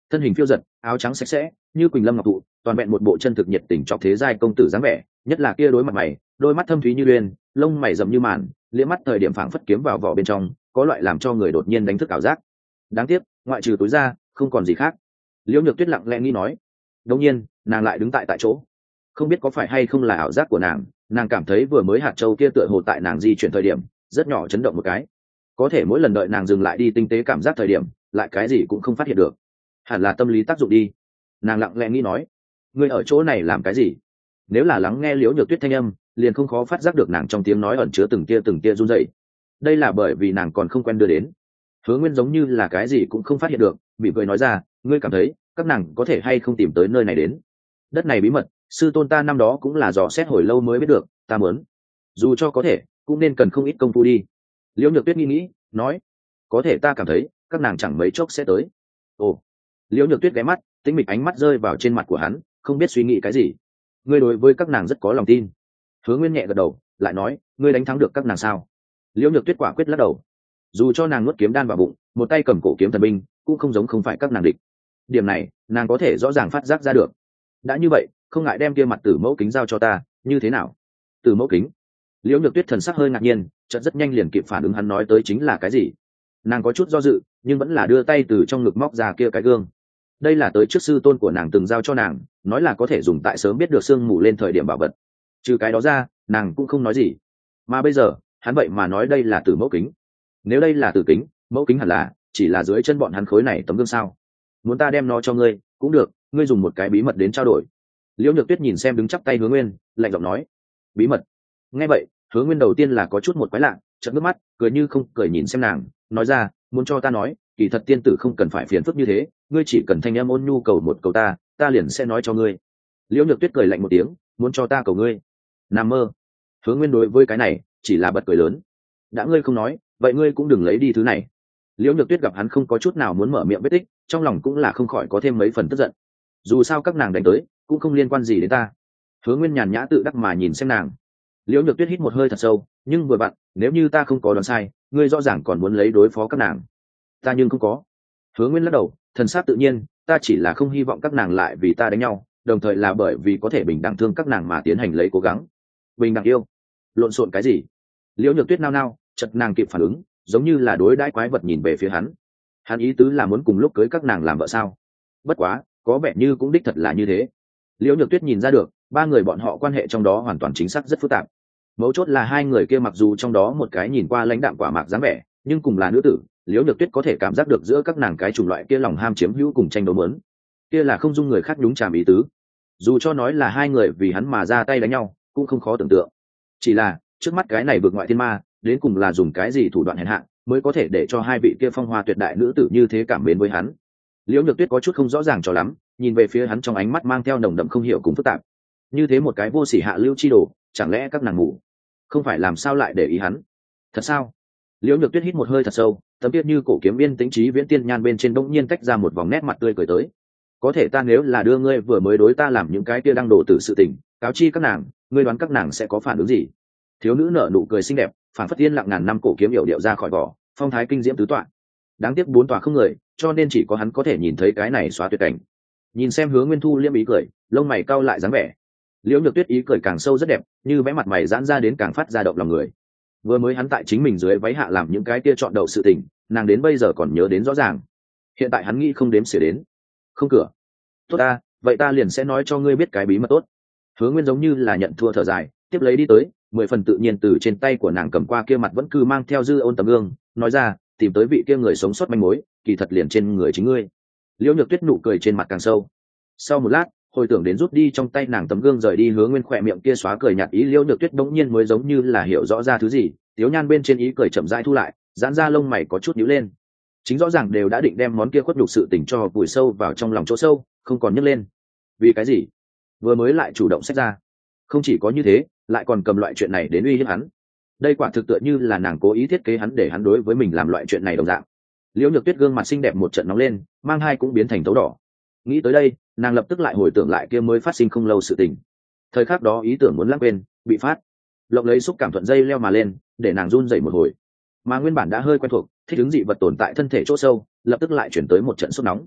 thân hình phiêu giật, áo trắng sạch sẽ như quỳnh lâm ngọc thụ, toàn vẹn một bộ chân thực nhiệt tình chọc thế giai công tử dáng vẻ, nhất là kia đối mặt mày, đôi mắt thâm thúy như uyên, lông mày rậm như màn, liếc mắt thời điểm phảng phất kiếm vào vỏ bên trong, có loại làm cho người đột nhiên đánh thức ảo giác. Đáng tiếc, ngoại trừ túi ra, không còn gì khác. Liễu Nhược Tuyết lặng lẽ nghĩ nói. Đột nhiên, nàng lại đứng tại tại chỗ. Không biết có phải hay không là ảo giác của nàng, nàng cảm thấy vừa mới hạt châu kia tựa hồ tại nàng di chuyển thời điểm, rất nhỏ chấn động một cái. Có thể mỗi lần đợi nàng dừng lại đi tinh tế cảm giác thời điểm, lại cái gì cũng không phát hiện được. Hẳn là tâm lý tác dụng đi. Nàng lặng lẽ nghĩ nói, ngươi ở chỗ này làm cái gì? Nếu là lắng nghe Liễu Nhược Tuyết thanh âm, liền không khó phát giác được nàng trong tiếng nói ẩn chứa từng tia từng tia run rẩy. Đây là bởi vì nàng còn không quen đưa đến. Hứa Nguyên giống như là cái gì cũng không phát hiện được, bị cười nói ra, ngươi cảm thấy các nàng có thể hay không tìm tới nơi này đến? Đất này bí mật, sư tôn ta năm đó cũng là dò xét hồi lâu mới biết được, ta muốn, dù cho có thể, cũng nên cần không ít công phu đi. Liễu Nhược Tuyết nghĩ nghĩ, nói, có thể ta cảm thấy các nàng chẳng mấy chốc sẽ tới. Ồ. Liễu Nhược Tuyết ghé mắt, tĩnh mịch ánh mắt rơi vào trên mặt của hắn, không biết suy nghĩ cái gì. Ngươi đối với các nàng rất có lòng tin. Hứa Nguyên nhẹ gật đầu, lại nói, ngươi đánh thắng được các nàng sao? Liễu Nhược Tuyết quả quyết lắc đầu. Dù cho nàng nuốt kiếm đan vào bụng, một tay cầm cổ kiếm thần binh, cũng không giống không phải các nàng địch. Điểm này, nàng có thể rõ ràng phát giác ra được. Đã như vậy, không ngại đem kia mặt tử mẫu kính giao cho ta, như thế nào? Tử mẫu kính? Liễu Nhược Tuyết thần sắc hơi ngạc nhiên, chợt rất nhanh liền kịp phản ứng hắn nói tới chính là cái gì. Nàng có chút do dự, nhưng vẫn là đưa tay từ trong ngực móc ra kia cái gương. Đây là tới trước sư tôn của nàng từng giao cho nàng, nói là có thể dùng tại sớm biết được sương mù lên thời điểm bảo vật. Trừ cái đó ra, nàng cũng không nói gì. Mà bây giờ, hắn vậy mà nói đây là tử mẫu kính. Nếu đây là tử kính, mẫu kính hẳn là chỉ là dưới chân bọn hắn khối này tấm gương sao? Muốn ta đem nó cho ngươi, cũng được, ngươi dùng một cái bí mật đến trao đổi. Liễu Nhược Tuyết nhìn xem đứng chắp tay Hứa Nguyên, lạnh giọng nói, bí mật? Nghe vậy, Hứa Nguyên đầu tiên là có chút một quái lạ, chợt nước mắt, cười như không cười nhìn xem nàng, nói ra, muốn cho ta nói, kỳ thật tiên tử không cần phải phiền phức như thế, ngươi chỉ cần thanh em ôn nhu cầu một cầu ta, ta liền sẽ nói cho ngươi. Liễu Nhược Tuyết cười lạnh một tiếng, muốn cho ta cầu ngươi? Nằm mơ. Hứa Nguyên đối với cái này chỉ là bật cười lớn. Đã ngươi không nói, vậy ngươi cũng đừng lấy đi thứ này. Liễu Nhược Tuyết gặp hắn không có chút nào muốn mở miệng vết tích, trong lòng cũng là không khỏi có thêm mấy phần tức giận. Dù sao các nàng đánh tới, cũng không liên quan gì đến ta. Hứa Nguyên nhàn nhã tự đắc mà nhìn xem nàng. Liễu Nhược Tuyết hít một hơi thật sâu, nhưng vừa vặn, nếu như ta không có đoán sai, ngươi rõ ràng còn muốn lấy đối phó các nàng. Ta nhưng không có. Hứa Nguyên lắc đầu, thần sắc tự nhiên, ta chỉ là không hy vọng các nàng lại vì ta đánh nhau, đồng thời là bởi vì có thể bình đẳng thương các nàng mà tiến hành lấy cố gắng. Bình đẳng yêu? Lộn xộn cái gì? Liễu Nhược Tuyết nao nao, chợt nàng kịp phản ứng, giống như là đối đãi quái vật nhìn về phía hắn. Hắn ý tứ là muốn cùng lúc cưới các nàng làm vợ sao? Bất quá, có vẻ như cũng đích thật là như thế. Liễu Nhược Tuyết nhìn ra được, ba người bọn họ quan hệ trong đó hoàn toàn chính xác rất phức tạp. Mấu chốt là hai người kia mặc dù trong đó một cái nhìn qua lãnh đạm quả mạc dáng vẻ, nhưng cùng là nữ tử, Liễu Nhược Tuyết có thể cảm giác được giữa các nàng cái chủng loại kia lòng ham chiếm hữu cùng tranh đấu muốn, kia là không dung người khác nhúng chàm ý tứ. Dù cho nói là hai người vì hắn mà ra tay đánh nhau, cũng không khó tưởng tượng. Chỉ là, trước mắt cái này vượt ngoại thiên ma, đến cùng là dùng cái gì thủ đoạn hèn hạ, mới có thể để cho hai vị kia phong hoa tuyệt đại nữ tử như thế cảm mến với hắn. Liễu Nhược Tuyết có chút không rõ ràng cho lắm, nhìn về phía hắn trong ánh mắt mang theo nồng đậm không hiểu cùng phức tạp. Như thế một cái vô sỉ hạ lưu chi đồ, chẳng lẽ các nàng ngủ, không phải làm sao lại để ý hắn? Thật sao? Liễu Nhược Tuyết hít một hơi thật sâu, tấm tiết như cổ kiếm viên tính trí viễn tiên nhan bên trên bỗng nhiên tách ra một vòng nét mặt tươi cười tới. Có thể ta nếu là đưa ngươi vừa mới đối ta làm những cái kia đang đổ tử sự tình, cáo chi các nàng, ngươi đoán các nàng sẽ có phản ứng gì? Thiếu nữ nở nụ cười xinh đẹp, phản phất tiên lặng ngàn năm cổ kiếm yểu điệu ra khỏi vỏ, phong thái kinh diễm tứ tọa. Đáng tiếc bốn tòa không người, cho nên chỉ có hắn có thể nhìn thấy cái này xóa tuyệt cảnh. Nhìn xem Hứa Nguyên Thu liêm ý cười, lông mày cau lại dáng vẻ. Liễu Nhược Tuyết ý cười càng sâu rất đẹp, như vẽ mặt mày giãn ra đến càng phát ra động lòng người. Vừa mới hắn tại chính mình dưới váy hạ làm những cái kia chọn đậu sự tình, nàng đến bây giờ còn nhớ đến rõ ràng. Hiện tại hắn nghĩ không đếm xỉa đến. Không cửa. Tốt ta, vậy ta liền sẽ nói cho ngươi biết cái bí mật tốt. Hứa Nguyên giống như là nhận thua thở dài, tiếp lấy đi tới, mười phần tự nhiên từ trên tay của nàng cầm qua kia mặt vẫn cứ mang theo dư ôn tấm gương, nói ra, tìm tới vị kia người sống sót manh mối, kỳ thật liền trên người chính ngươi. Liễu Nhược Tuyết nụ cười trên mặt càng sâu. Sau một lát, hồi tưởng đến rút đi trong tay nàng tấm gương rời đi, Hứa Nguyên khỏe miệng kia xóa cười nhạt ý Liễu Nhược Tuyết bỗng nhiên mới giống như là hiểu rõ ra thứ gì, tiếu nhan bên trên ý cười chậm rãi thu lại, giãn ra lông mày có chút nhíu lên. Chính rõ ràng đều đã định đem món kia khuất nhục sự tình cho vùi sâu vào trong lòng chỗ sâu, không còn nhấc lên. Vì cái gì? Vừa mới lại chủ động xách ra. Không chỉ có như thế, lại còn cầm loại chuyện này đến uy hiếp hắn. Đây quả thực tựa như là nàng cố ý thiết kế hắn để hắn đối với mình làm loại chuyện này đồng dạng. Liễu Nhược Tuyết gương mặt xinh đẹp một trận nóng lên, mang hai cũng biến thành tấu đỏ. Nghĩ tới đây, nàng lập tức lại hồi tưởng lại kia mới phát sinh không lâu sự tình. Thời khắc đó ý tưởng muốn lãng quên, bị phát lộng lấy xúc cảm thuận dây leo mà lên, để nàng run rẩy một hồi. Mà nguyên bản đã hơi quen thuộc, thích ứng dị vật tồn tại thân thể chỗ sâu, lập tức lại chuyển tới một trận sốt nóng.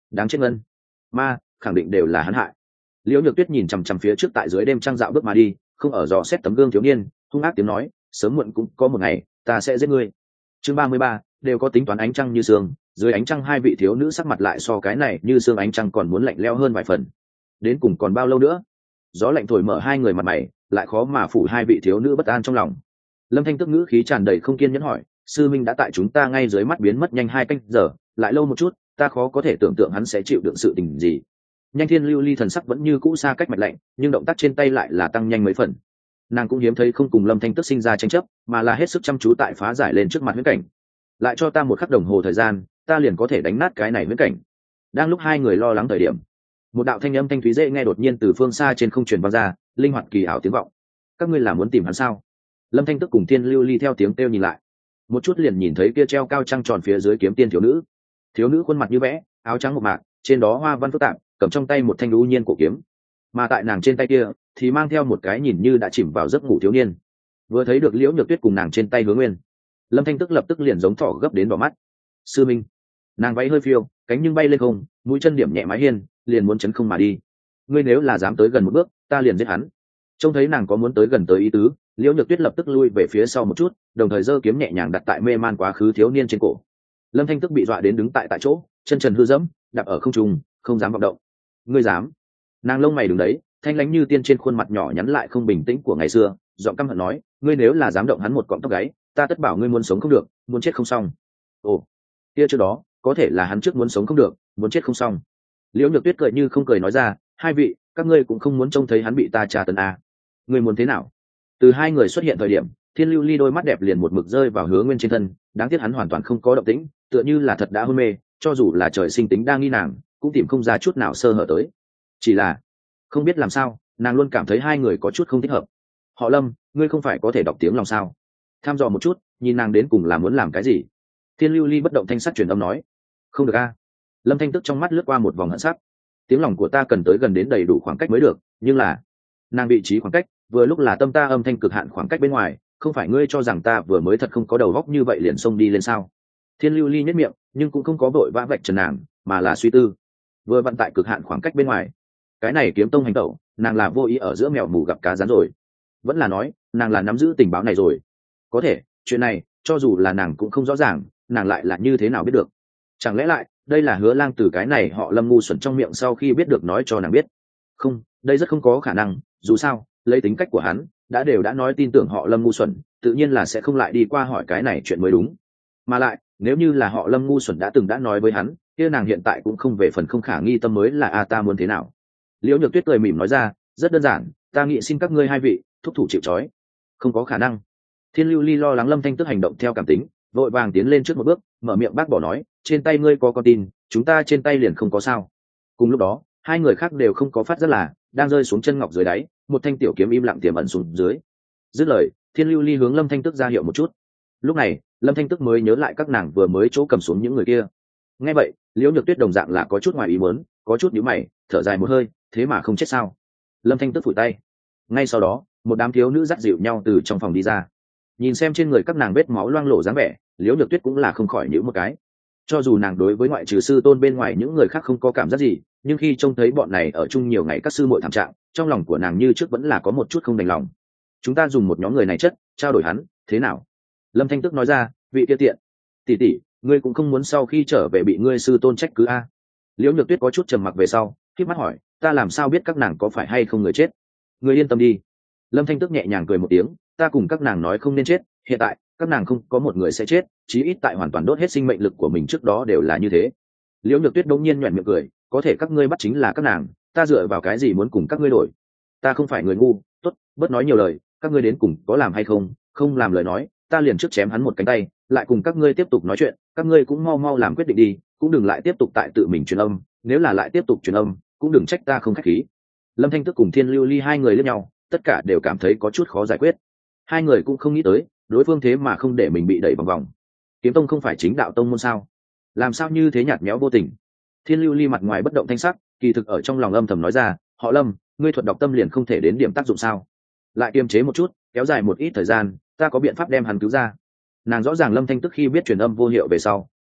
đáng chết ngân ma khẳng định đều là hắn hại. Liễu Nhược Tuyết nhìn chằm chằm phía trước tại dưới đêm trăng dạo bước mà đi, không ở dò xét tấm gương thiếu niên, hung ác tiếng nói, sớm muộn cũng có một ngày ta sẽ giết ngươi. Chương ba mươi ba, đều có tính toán. Ánh trăng như sương, dưới ánh trăng hai vị thiếu nữ sắc mặt lại so cái này như sương ánh trăng còn muốn lạnh lẽo hơn vài phần. Đến cùng còn bao lâu nữa? Gió lạnh thổi mở hai người mặt mày, lại khó mà phủ hai vị thiếu nữ bất an trong lòng. Lâm Thanh Tức ngữ khí tràn đầy không kiên nhẫn hỏi, sư minh đã tại chúng ta ngay dưới mắt biến mất nhanh hai canh giờ, lại lâu một chút, ta khó có thể tưởng tượng hắn sẽ chịu đựng sự tình gì. Nhanh Thiên Lưu Ly thần sắc vẫn như cũ xa cách mạch lạnh, nhưng động tác trên tay lại là tăng nhanh mấy phần. Nàng cũng hiếm thấy không cùng Lâm Thanh Tức sinh ra tranh chấp, mà là hết sức chăm chú tại phá giải lên trước mặt huyễn cảnh. Lại cho ta một khắc đồng hồ thời gian, ta liền có thể đánh nát cái này huyễn cảnh. Đang lúc hai người lo lắng thời điểm, một đạo thanh âm thanh thúy dễ nghe đột nhiên từ phương xa trên không truyền vang ra, linh hoạt kỳ ảo tiếng vọng. Các ngươi là muốn tìm hắn sao? Lâm Thanh Tức cùng Thiên Lưu Ly theo tiếng kêu nhìn lại, một chút liền nhìn thấy kia treo cao trăng tròn phía dưới kiếm tiên thiếu nữ. Thiếu nữ khuôn mặt như vẽ, áo trắng một mạc, trên đó hoa văn phức tạp, cầm trong tay một thanh lưu nhiên cổ kiếm, mà tại nàng trên tay kia thì mang theo một cái nhìn như đã chìm vào giấc ngủ thiếu niên. Vừa thấy được Liễu Nhược Tuyết cùng nàng trên tay Hứa Nguyên, Lâm Thanh Tức lập tức liền giống thỏ gấp đến đỏ mắt. Sư minh. Nàng váy hơi phiêu, cánh nhưng bay lên không, mũi chân điểm nhẹ mái hiên, liền muốn chấn không mà đi. Ngươi nếu là dám tới gần một bước, ta liền giết hắn. Trông thấy nàng có muốn tới gần tới ý tứ, Liễu Nhược Tuyết lập tức lui về phía sau một chút, đồng thời giơ kiếm nhẹ nhàng đặt tại mê man quá khứ thiếu niên trên cổ. Lâm Thanh Tức bị dọa đến đứng tại tại chỗ, chân trần hư dẫm, đạp ở không trung, không dám vọng động. Ngươi dám? Nàng lông mày đứng đấy, thanh lãnh như tiên trên khuôn mặt nhỏ nhắn lại không bình tĩnh của ngày xưa, giọng căm hận nói, ngươi nếu là dám động hắn một cọng tóc gáy, ta tất bảo ngươi muốn sống không được, muốn chết không xong. Ồ, kia trước đó, có thể là hắn trước muốn sống không được, muốn chết không xong. Liễu Nhược Tuyết cười như không cười nói ra, hai vị, các ngươi cũng không muốn trông thấy hắn bị ta tra tấn à? Ngươi muốn thế nào? Từ hai người xuất hiện thời điểm, Thiên Lưu Ly đôi mắt đẹp liền một mực rơi vào Hứa Nguyên trên thân, đáng tiếc hắn hoàn toàn không có động tĩnh, tựa như là thật đã hôn mê, cho dù là trời sinh tính đang nghi nàng, cũng tìm không ra chút nào sơ hở tới. Chỉ là không biết làm sao, nàng luôn cảm thấy hai người có chút không thích hợp. Họ Lâm, ngươi không phải có thể đọc tiếng lòng sao? Tham dò một chút, nhìn nàng đến cùng là muốn làm cái gì. Thiên Lưu Ly bất động thanh sắc truyền âm nói. Không được a. Lâm Thanh Tức trong mắt lướt qua một vòng hận sắc. Tiếng lòng của ta cần tới gần đến đầy đủ khoảng cách mới được, nhưng là nàng vị trí khoảng cách vừa lúc là tâm ta âm thanh cực hạn khoảng cách bên ngoài, không phải ngươi cho rằng ta vừa mới thật không có đầu óc như vậy liền xông đi lên sao? Thiên Lưu Ly nhếch miệng, nhưng cũng không có vội vã vạch trần nàng, mà là suy tư. Vừa vận tại cực hạn khoảng cách bên ngoài, cái này kiếm tông hành tẩu, nàng là vô ý ở giữa mèo mù gặp cá rán rồi, vẫn là nói nàng là nắm giữ tình báo này rồi? Có thể, chuyện này cho dù là nàng cũng không rõ ràng, nàng lại là như thế nào biết được? Chẳng lẽ lại đây là Hứa Lang từ cái này họ Lâm ngu xuẩn trong miệng sau khi biết được nói cho nàng biết? Không, đây rất không có khả năng, dù sao lấy tính cách của hắn đã đều đã nói tin tưởng họ Lâm ngu xuẩn, tự nhiên là sẽ không lại đi qua hỏi cái này chuyện mới đúng. Mà lại nếu như là họ Lâm ngu xuẩn đã từng đã nói với hắn, kia nàng hiện tại cũng không về phần không khả nghi tâm mới là a ta muốn thế nào. Liễu Nhược Tuyết cười mỉm nói ra, rất đơn giản, ta nghĩ xin các ngươi hai vị thúc thủ chịu trói. Không có khả năng. Thiên Lưu Ly lo lắng Lâm Thanh Tức hành động theo cảm tính, vội vàng tiến lên trước một bước, mở miệng bác bỏ nói, trên tay ngươi có con tin, chúng ta trên tay liền không có sao. Cùng lúc đó hai người khác đều không có phát rất là đang rơi xuống chân ngọc dưới đáy, một thanh tiểu kiếm im lặng tiềm ẩn xuống dưới. Dứt lời, Thiên Lưu Ly hướng Lâm Thanh Tức ra hiệu một chút. Lúc này Lâm Thanh Tức mới nhớ lại các nàng vừa mới chỗ cầm xuống những người kia. Nghe vậy Liễu Nhược Tuyết đồng dạng là có chút ngoài ý muốn, có chút nhíu mày, thở dài một hơi, thế mà không chết sao? Lâm Thanh Tức phủi tay. Ngay sau đó một đám thiếu nữ dắt dịu nhau từ trong phòng đi ra. Nhìn xem trên người các nàng vết máu loang lổ dáng vẻ, Liễu Nhược Tuyết cũng là không khỏi nhíu một cái. Cho dù nàng đối với ngoại trừ sư tôn bên ngoài những người khác không có cảm giác gì, nhưng khi trông thấy bọn này ở chung nhiều ngày các sư muội thảm trạng, trong lòng của nàng như trước vẫn là có một chút không đành lòng. Chúng ta dùng một nhóm người này chất trao đổi hắn, thế nào? Lâm Thanh Tức nói ra, vị kia tiện tỷ tỷ, ngươi cũng không muốn sau khi trở về bị ngươi sư tôn trách cứ a? Liễu Nhược Tuyết có chút trầm mặc về sau, khép mắt hỏi, ta làm sao biết các nàng có phải hay không người chết? Ngươi yên tâm đi. Lâm Thanh Tức nhẹ nhàng cười một tiếng, ta cùng các nàng nói không nên chết, hiện tại các nàng không có một người sẽ chết, chí ít tại hoàn toàn đốt hết sinh mệnh lực của mình trước đó đều là như thế. Liễu Nhược Tuyết đột nhiên nhuyễn miệng cười, có thể các ngươi bắt chính là các nàng, ta dựa vào cái gì muốn cùng các ngươi đổi? Ta không phải người ngu, tốt, bớt nói nhiều lời, các ngươi đến cùng có làm hay không? Không làm lời nói, ta liền trước chém hắn một cánh tay, lại cùng các ngươi tiếp tục nói chuyện, các ngươi cũng mau mau làm quyết định đi, cũng đừng lại tiếp tục tại tự mình truyền âm, nếu là lại tiếp tục truyền âm, cũng đừng trách ta không khách khí. Lâm Thanh Tức cùng Thiên Lưu Ly hai người liếc nhau, tất cả đều cảm thấy có chút khó giải quyết. Hai người cũng không nghĩ tới, đối phương thế mà không để mình bị đẩy vòng vòng. Kiếm tông không phải chính đạo tông môn sao? Làm sao như thế nhạt nhẽo vô tình? Thiên Lưu Ly mặt ngoài bất động thanh sắc, kỳ thực ở trong lòng âm thầm nói ra, họ Lâm, ngươi thuật đọc tâm liền không thể đến điểm tác dụng sao? Lại kiềm chế một chút, kéo dài một ít thời gian, ta có biện pháp đem hắn cứu ra. Nàng rõ ràng Lâm Thanh Tức khi biết truyền âm vô hiệu về sau,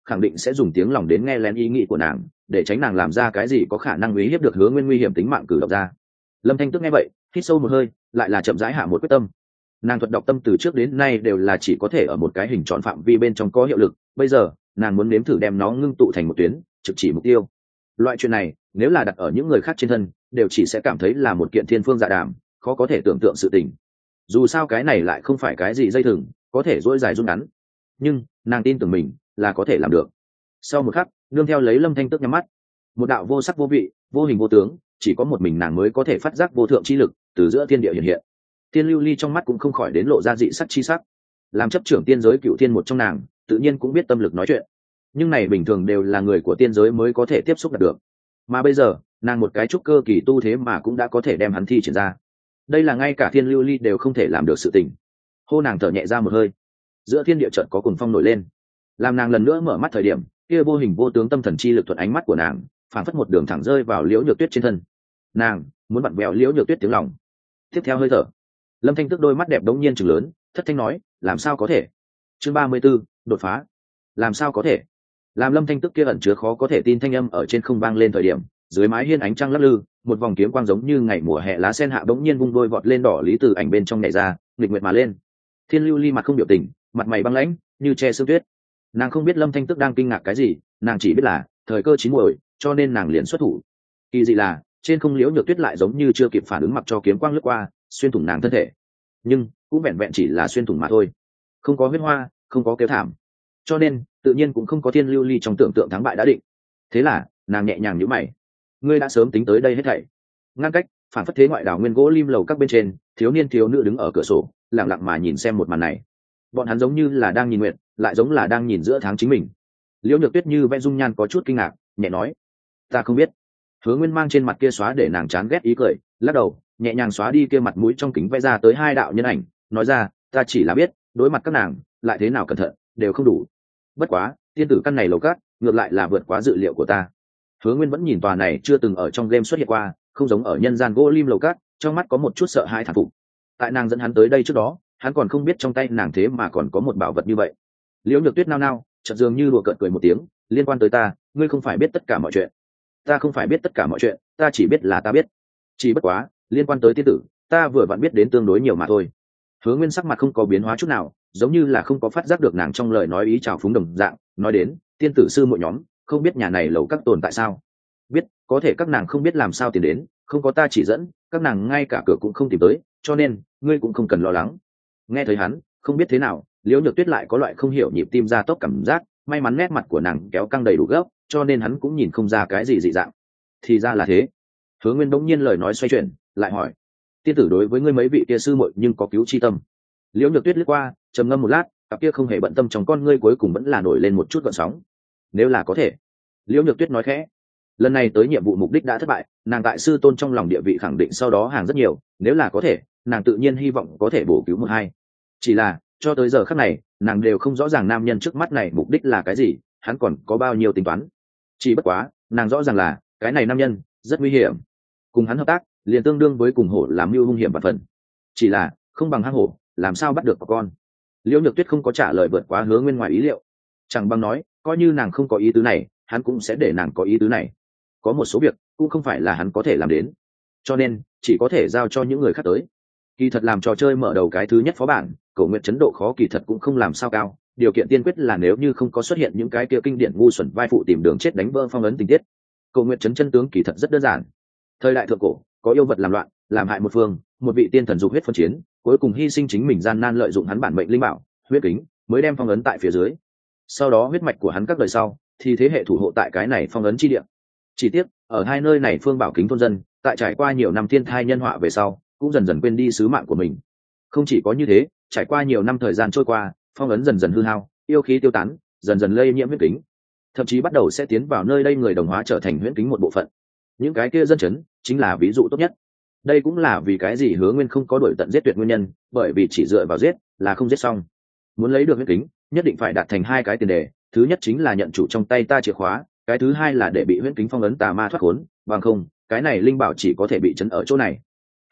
khẳng định sẽ dùng tiếng lòng đến nghe lén ý nghĩ của nàng, để tránh nàng làm ra cái gì có khả năng uy hiếp được Hứa Nguyên nguy hiểm tính mạng cử động ra. Lâm Thanh Tước nghe vậy, hít sâu một hơi, lại là chậm rãi hạ một quyết tâm. Nàng thuật đọc tâm từ trước đến nay đều là chỉ có thể ở một cái hình tròn phạm vi bên trong có hiệu lực, bây giờ nàng muốn nếm thử đem nó ngưng tụ thành một tuyến, trực chỉ mục tiêu. Loại chuyện này nếu là đặt ở những người khác trên thân, đều chỉ sẽ cảm thấy là một kiện thiên phương dạ đàm, khó có thể tưởng tượng sự tình. Dù sao cái này lại không phải cái gì dây thừng có thể duỗi dài rút ngắn, nhưng nàng tin tưởng mình là có thể làm được. Sau một khắc, nương theo lấy Lâm Thanh Tước nhắm mắt, một đạo vô sắc vô vị, vô hình vô tướng, chỉ có một mình nàng mới có thể phát giác vô thượng chi lực từ giữa thiên địa hiện hiện. Tiên Lưu Ly trong mắt cũng không khỏi đến lộ ra dị sắc chi sắc. Làm chấp trưởng tiên giới cựu thiên một trong nàng, tự nhiên cũng biết tâm lực nói chuyện, nhưng này bình thường đều là người của tiên giới mới có thể tiếp xúc đạt được, mà bây giờ nàng một cái trúc cơ kỳ tu thế mà cũng đã có thể đem hắn thi triển ra, đây là ngay cả Thiên Lưu Ly đều không thể làm được sự tình. Hô nàng thở nhẹ ra một hơi, giữa thiên địa chợt có cuồng phong nổi lên, làm nàng lần nữa mở mắt thời điểm, kia vô hình vô tướng tâm thần chi lực thuận ánh mắt của nàng, phảng phất một đường thẳng rơi vào Liễu Nhược Tuyết trên thân. Nàng muốn vặn vẹo Liễu Nhược Tuyết tiếng lòng. Tiếp theo hơi thở, Lâm Thanh Tước đôi mắt đẹp đống nhiên trừng lớn, thất thanh nói, làm sao có thể? Chương ba mươi 34, đột phá. Làm sao có thể? Làm Lâm Thanh Tước kia ẩn chứa khó có thể tin thanh âm ở trên không vang lên thời điểm, dưới mái hiên ánh trăng lắc lư, một vòng kiếm quang giống như ngày mùa hè lá sen hạ bỗng nhiên vung đôi vọt lên đỏ lý từ ảnh bên trong nhảy ra, nghịch nguyệt mà lên. Thiên Lưu Ly mặt không biểu tình, mặt mày băng lãnh, như che sương tuyết. Nàng không biết Lâm Thanh Tước đang kinh ngạc cái gì, nàng chỉ biết là thời cơ chín muồi, cho nên nàng liền xuất thủ. Kỳ dị là, trên không Liễu Nhược Tuyết lại giống như chưa kịp phản ứng, mặc cho kiếm quang lướt qua, xuyên thủng nàng thân thể. Nhưng cũng vẹn vẹn chỉ là xuyên thủng mà thôi, không có huyết hoa, không có kêu thảm, cho nên tự nhiên cũng không có Thiên Lưu Ly trong tưởng tượng thắng bại đã định. Thế là nàng nhẹ nhàng nhíu mày, ngươi đã sớm tính tới đây hết thảy. Ngăn cách phản phất thế ngoại đảo nguyên gỗ lim lầu các bên trên, thiếu niên thiếu nữ đứng ở cửa sổ, lặng lặng mà nhìn xem một màn này. Bọn hắn giống như là đang nhìn nguyện, lại giống là đang nhìn giữa tháng chính mình. Liễu Nhược Tuyết như vẽ dung nhan có chút kinh ngạc, nhẹ nói, ta không biết. Hứa Nguyên mang trên mặt kia xóa để nàng chán ghét ý cười, lắc đầu, nhẹ nhàng xóa đi kia mặt mũi trong kính vẽ ra tới hai đạo nhân ảnh, nói ra, ta chỉ là biết, đối mặt các nàng, lại thế nào cẩn thận, đều không đủ. Bất quá, tiên tử căn này lầu cát, ngược lại là vượt quá dự liệu của ta. Hứa Nguyên vẫn nhìn tòa này chưa từng ở trong game xuất hiện qua, không giống ở nhân gian gỗ lim lầu cát, trong mắt có một chút sợ hãi thán phục. Tại nàng dẫn hắn tới đây trước đó, hắn còn không biết trong tay nàng thế mà còn có một bảo vật như vậy. Liễu Nhược Tuyết nao nao, chợt dường như đùa cợt cười một tiếng, liên quan tới ta, ngươi không phải biết tất cả mọi chuyện. Ta không phải biết tất cả mọi chuyện, ta chỉ biết là ta biết. Chỉ bất quá, liên quan tới tiên tử, ta vừa vặn biết đến tương đối nhiều mà thôi. Hứa Nguyên sắc mặt không có biến hóa chút nào, giống như là không có phát giác được nàng trong lời nói ý trào phúng đồng dạng, nói đến, tiên tử sư muội nhóm, không biết nhà này lầu các tồn tại sao? Biết, có thể các nàng không biết làm sao tìm đến, không có ta chỉ dẫn, các nàng ngay cả cửa cũng không tìm tới, cho nên ngươi cũng không cần lo lắng. Nghe thấy hắn, không biết thế nào, Liễu Nhược Tuyết lại có loại không hiểu nhịp tim ra tốc cảm giác, may mắn nét mặt của nàng kéo căng đầy đủ gấp, cho nên hắn cũng nhìn không ra cái gì dị dạng. Thì ra là thế. Hứa Nguyên bỗng nhiên lời nói xoay chuyển, lại hỏi, tiên tử đối với ngươi mấy vị kia sư muội nhưng có cứu chi tâm? Liễu Nhược Tuyết lướt qua, trầm ngâm một lát, cặp kia không hề bận tâm trong con ngươi cuối cùng vẫn là nổi lên một chút gợn sóng. Nếu là có thể. Liễu Nhược Tuyết nói khẽ, lần này tới nhiệm vụ mục đích đã thất bại, nàng tại sư tôn trong lòng địa vị khẳng định sau đó hàng rất nhiều, nếu là có thể, nàng tự nhiên hy vọng có thể bổ cứu một hai. Chỉ là, cho tới giờ khắc này, nàng đều không rõ ràng nam nhân trước mắt này mục đích là cái gì, hắn còn có bao nhiêu tính toán. Chỉ bất quá, nàng rõ ràng là, cái này nam nhân rất nguy hiểm. Cùng hắn hợp tác, liền tương đương với cùng hổ làm mưu hung hiểm và phần. Chỉ là, không bằng hang hổ, làm sao bắt được có con. Liễu Nhược Tuyết không có trả lời vượt quá Hứa Nguyên ngoài ý liệu. Chẳng bằng nói, coi như nàng không có ý tứ này, hắn cũng sẽ để nàng có ý tứ này. Có một số việc cũng không phải là hắn có thể làm đến, cho nên chỉ có thể giao cho những người khác tới. Kỳ thật làm trò chơi mở đầu cái thứ nhất phó bản, Cổ Nguyệt chấn độ khó kỳ thật cũng không làm sao cao, điều kiện tiên quyết là nếu như không có xuất hiện những cái kia kinh điển ngu xuẩn vai phụ tìm đường chết đánh vỡ phong ấn tình tiết. Cổ Nguyệt chấn chân tướng kỳ thật rất đơn giản. Thời đại thượng cổ, có yêu vật làm loạn, làm hại một phương, một vị tiên thần dục huyết phân chiến, cuối cùng hy sinh chính mình gian nan lợi dụng hắn bản mệnh linh bảo, huyết kính, mới đem phong ấn tại phía dưới. Sau đó huyết mạch của hắn các đời sau, thì thế hệ thủ hộ tại cái này phong ấn chi địa. Chỉ tiếc, ở hai nơi này phương bảo kính thôn dân, tại trải qua nhiều năm thiên thai nhân họa về sau, cũng dần dần quên đi sứ mạng của mình. Không chỉ có như thế, trải qua nhiều năm thời gian trôi qua, phong ấn dần dần hư hao, yêu khí tiêu tán, dần dần lây nhiễm huyết kính, thậm chí bắt đầu sẽ tiến vào nơi đây người đồng hóa trở thành huyết kính một bộ phận. Những cái kia dân chấn chính là ví dụ tốt nhất. Đây cũng là vì cái gì Hứa Nguyên không có đuổi tận giết tuyệt nguyên nhân, bởi vì chỉ dựa vào giết là không giết xong. Muốn lấy được huyết kính, nhất định phải đạt thành hai cái tiền đề, thứ nhất chính là nhận chủ trong tay ta chìa khóa, cái thứ hai là để bị huyết kính phong ấn tà ma thoát khốn, bằng không, cái này linh bảo chỉ có thể bị chấn ở chỗ này.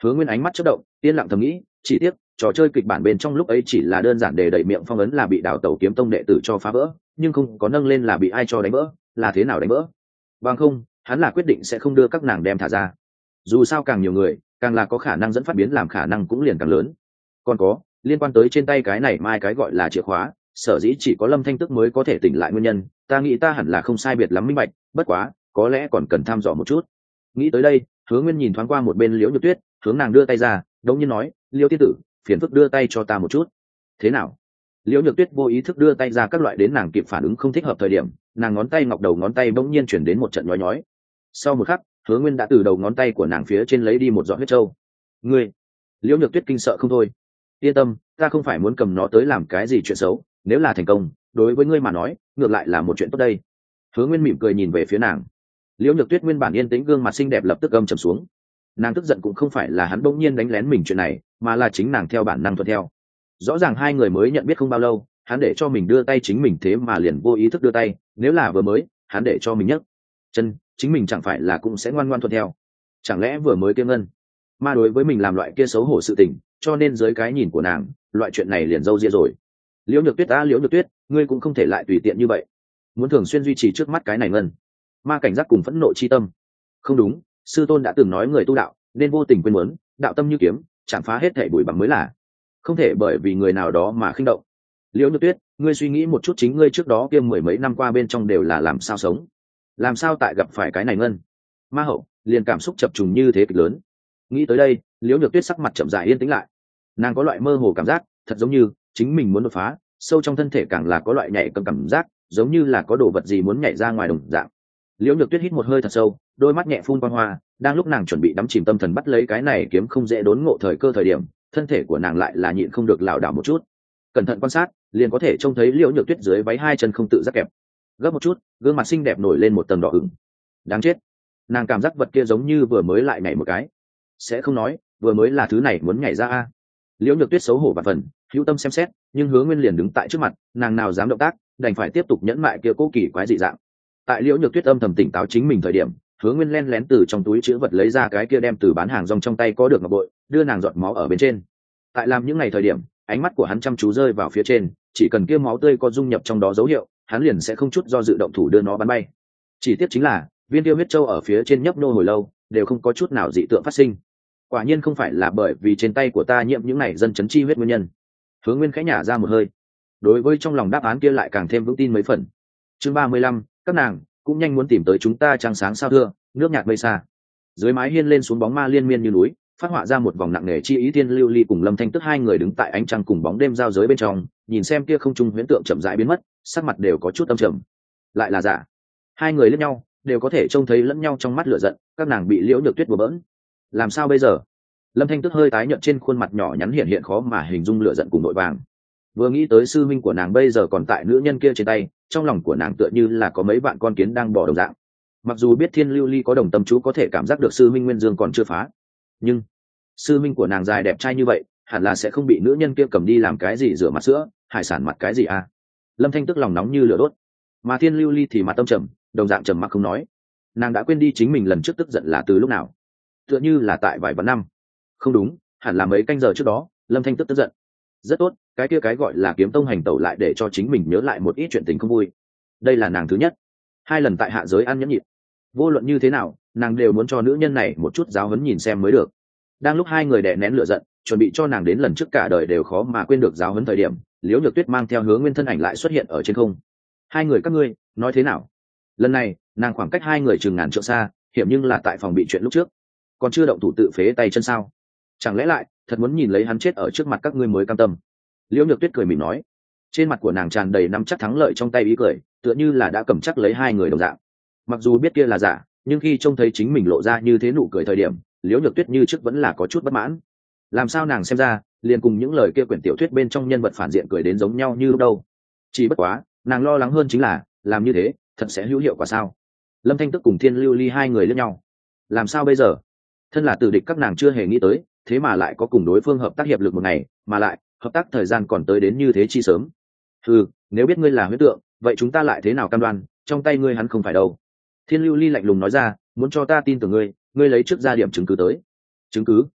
Hứa Nguyên ánh mắt chớp động, yên lặng thầm nghĩ, chỉ tiếc trò chơi kịch bản bên trong lúc ấy chỉ là đơn giản để đẩy miệng phong ấn là bị Đào Tẩu Kiếm Tông đệ tử cho phá vỡ, nhưng không có nâng lên là bị ai cho đánh vỡ, là thế nào đánh vỡ. Bằng không, hắn là quyết định sẽ không đưa các nàng đem thả ra. Dù sao càng nhiều người, càng là có khả năng dẫn phát biến làm khả năng cũng liền càng lớn. Còn có, liên quan tới trên tay cái này mai cái gọi là chìa khóa, sở dĩ chỉ có Lâm Thanh Tức mới có thể tỉnh lại nguyên nhân, ta nghĩ ta hẳn là không sai biệt lắm minh bạch, bất quá, có lẽ còn cần thăm dò một chút. Nghĩ tới đây, Hứa Nguyên nhìn thoáng qua một bên Liễu Nhược Tuyết, hướng nàng đưa tay ra, đống nhiên nói, Liễu tiên tử, phiền phức đưa tay cho ta một chút. Thế nào? Liễu Nhược Tuyết vô ý thức đưa tay ra các loại đến nàng kịp phản ứng không thích hợp thời điểm, nàng ngón tay ngọc đầu ngón tay bỗng nhiên chuyển đến một trận nhói nhói. Sau một khắc, Hứa Nguyên đã từ đầu ngón tay của nàng phía trên lấy đi một giọt huyết trâu. Ngươi! Liễu Nhược Tuyết kinh sợ không thôi. Yên tâm, ta không phải muốn cầm nó tới làm cái gì chuyện xấu, nếu là thành công, đối với ngươi mà nói, ngược lại là một chuyện tốt đây. Hứa Nguyên mỉm cười nhìn về phía nàng. Liễu Nhược Tuyết nguyên bản yên tĩnh gương mặt xinh đẹp lập tức âm trầm xuống. Nàng tức giận cũng không phải là hắn bỗng nhiên đánh lén mình chuyện này, mà là chính nàng theo bản năng thuận theo. Rõ ràng hai người mới nhận biết không bao lâu, hắn để cho mình đưa tay chính mình thế mà liền vô ý thức đưa tay, nếu là vừa mới, hắn để cho mình nhấc chân, chính mình chẳng phải là cũng sẽ ngoan ngoan thuận theo. Chẳng lẽ vừa mới kia ngân mà đối với mình làm loại kia xấu hổ sự tình, cho nên dưới cái nhìn của nàng, loại chuyện này liền dâu ria rồi. Liễu Nhược Tuyết ta Liễu Nhược Tuyết, ngươi cũng không thể lại tùy tiện như vậy, muốn thường xuyên duy trì trước mắt cái này ngân ma cảnh giác cùng phẫn nộ chi tâm. Không đúng, sư tôn đã từng nói người tu đạo nên vô tình quên muốn, đạo tâm như kiếm, chạm phá hết thảy bụi bặm mới là, không thể bởi vì người nào đó mà khinh động. Liễu Nhược Tuyết, ngươi suy nghĩ một chút chính ngươi trước đó kia mười mấy năm qua bên trong đều là làm sao sống, làm sao tại gặp phải cái này ngân ma hậu liền cảm xúc chập trùng như thế kịch lớn. Nghĩ tới đây, Liễu Nhược Tuyết sắc mặt chậm rãi yên tĩnh lại. Nàng có loại mơ hồ cảm giác, thật giống như chính mình muốn đột phá, sâu trong thân thể càng là có loại nhảy cấm cảm giác, giống như là có đồ vật gì muốn nhảy ra ngoài đồng dạng. Liễu Nhược Tuyết hít một hơi thật sâu, đôi mắt nhẹ phun quang hoa, đang lúc nàng chuẩn bị đắm chìm tâm thần bắt lấy cái này kiếm không dễ đốn ngộ thời cơ thời điểm, thân thể của nàng lại là nhịn không được lảo đảo một chút. Cẩn thận quan sát, liền có thể trông thấy Liễu Nhược Tuyết dưới váy hai chân không tự giác kẹp gấp một chút, gương mặt xinh đẹp nổi lên một tầng đỏ ửng. Đáng chết, nàng cảm giác vật kia giống như vừa mới lại nhảy một cái. Sẽ không nói, vừa mới là thứ này muốn nhảy ra a. Liễu Nhược Tuyết xấu hổ và phần, hữu tâm xem xét, nhưng Hứa Nguyên liền đứng tại trước mặt, nàng nào dám động tác, đành phải tiếp tục nhẫn mại kia cố kỳ quái dị dạng. Tại Liễu Nhược Tuyết âm thầm tỉnh táo chính mình thời điểm, Hứa Nguyên len lén từ trong túi chữ vật lấy ra cái kia đem từ bán hàng rong trong tay có được ngọc bội, đưa nàng giọt máu ở bên trên. Tại làm những ngày thời điểm, ánh mắt của hắn chăm chú rơi vào phía trên, chỉ cần kia máu tươi có dung nhập trong đó dấu hiệu, hắn liền sẽ không chút do dự động thủ đưa nó bắn bay. Chỉ tiếc chính là, viên tiêu huyết châu ở phía trên nhấp nô hồi lâu, đều không có chút nào dị tượng phát sinh. Quả nhiên không phải là bởi vì trên tay của ta nhiễm những này dân chấn chi huyết nguyên nhân. Hứa Nguyên khẽ nhả ra một hơi. Đối với trong lòng đáp án kia lại càng thêm vững tin mấy phần. Chương ba mươi lăm, các nàng cũng nhanh muốn tìm tới chúng ta trăng sáng sao thưa, nước nhạt mây xa. Dưới mái hiên lên xuống bóng ma liên miên như núi, phát họa ra một vòng nặng nề chi ý. Tiên Lưu Ly cùng Lâm Thanh Tức hai người đứng tại ánh trăng cùng bóng đêm giao giới bên trong, nhìn xem kia không trung huyễn tượng chậm rãi biến mất, sắc mặt đều có chút âm trầm. Lại là giả. Hai người liếc nhau, đều có thể trông thấy lẫn nhau trong mắt lửa giận, các nàng bị Liễu Nhược Tuyết bừa bỡn. Làm sao bây giờ? Lâm Thanh Tức hơi tái nhợt trên khuôn mặt nhỏ nhắn hiện hiện khó mà hình dung lửa giận cùng nội vàng. Vừa nghĩ tới sư minh của nàng bây giờ còn tại nữ nhân kia trên tay, trong lòng của nàng tựa như là có mấy vạn con kiến đang bò đồng dạng. Mặc dù biết Thiên Lưu Ly có đồng tâm chú có thể cảm giác được sư minh nguyên dương còn chưa phá, nhưng sư minh của nàng dài đẹp trai như vậy, hẳn là sẽ không bị nữ nhân kia cầm đi làm cái gì rửa mặt sữa, hải sản mặt cái gì à? Lâm Thanh Tức lòng nóng như lửa đốt, mà Thiên Lưu Ly thì mặt tâm trầm, đồng dạng trầm mặc không nói. Nàng đã quên đi chính mình lần trước tức giận là từ lúc nào, tựa như là tại vài vạn năm. Không đúng, hẳn là mấy canh giờ trước đó, Lâm Thanh Tức tức giận. Rất tốt, cái kia cái gọi là kiếm tông hành tẩu lại để cho chính mình nhớ lại một ít chuyện tình không vui. Đây là nàng thứ nhất. Hai lần tại hạ giới ăn nhẫn nhịn. Vô luận như thế nào, nàng đều muốn cho nữ nhân này một chút giáo huấn nhìn xem mới được. Đang lúc hai người đè nén lửa giận, chuẩn bị cho nàng đến lần trước cả đời đều khó mà quên được giáo huấn thời điểm, Liễu Nhược Tuyết mang theo Hứa Nguyên thân ảnh lại xuất hiện ở trên không. Hai người các ngươi, nói thế nào? Lần này, nàng khoảng cách hai người chừng ngàn trượng xa, hiểm nhưng là tại phòng bị chuyện lúc trước. Còn chưa động thủ tự phế tay chân sao? Chẳng lẽ lại thật muốn nhìn lấy hắn chết ở trước mặt các ngươi mới cam tâm? Liễu Nhược Tuyết cười mỉm nói, trên mặt của nàng tràn đầy nắm chắc thắng lợi trong tay ý cười, tựa như là đã cầm chắc lấy hai người đồng dạng. Mặc dù biết kia là giả, nhưng khi trông thấy chính mình lộ ra như thế nụ cười thời điểm, Liễu Nhược Tuyết như trước vẫn là có chút bất mãn. Làm sao nàng xem ra liền cùng những lời kia quyển tiểu thuyết bên trong nhân vật phản diện cười đến giống nhau như lúc đâu? Chỉ bất quá, nàng lo lắng hơn chính là làm như thế thật sẽ hữu hiệu quả sao? Lâm Thanh Tức cùng Thiên Lưu Ly hai người lẫn nhau, làm sao bây giờ? Thân là tử địch các nàng chưa hề nghĩ tới, thế mà lại có cùng đối phương hợp tác hiệp lực một ngày, mà lại hợp tác thời gian còn tới đến như thế chi sớm. Ừ, nếu biết ngươi là huyết tượng, vậy chúng ta lại thế nào cam đoan trong tay ngươi hắn không phải đâu? Thiên Lưu Ly lạnh lùng nói ra, muốn cho ta tin tưởng ngươi, ngươi lấy trước ra điểm chứng cứ tới. Chứng cứ?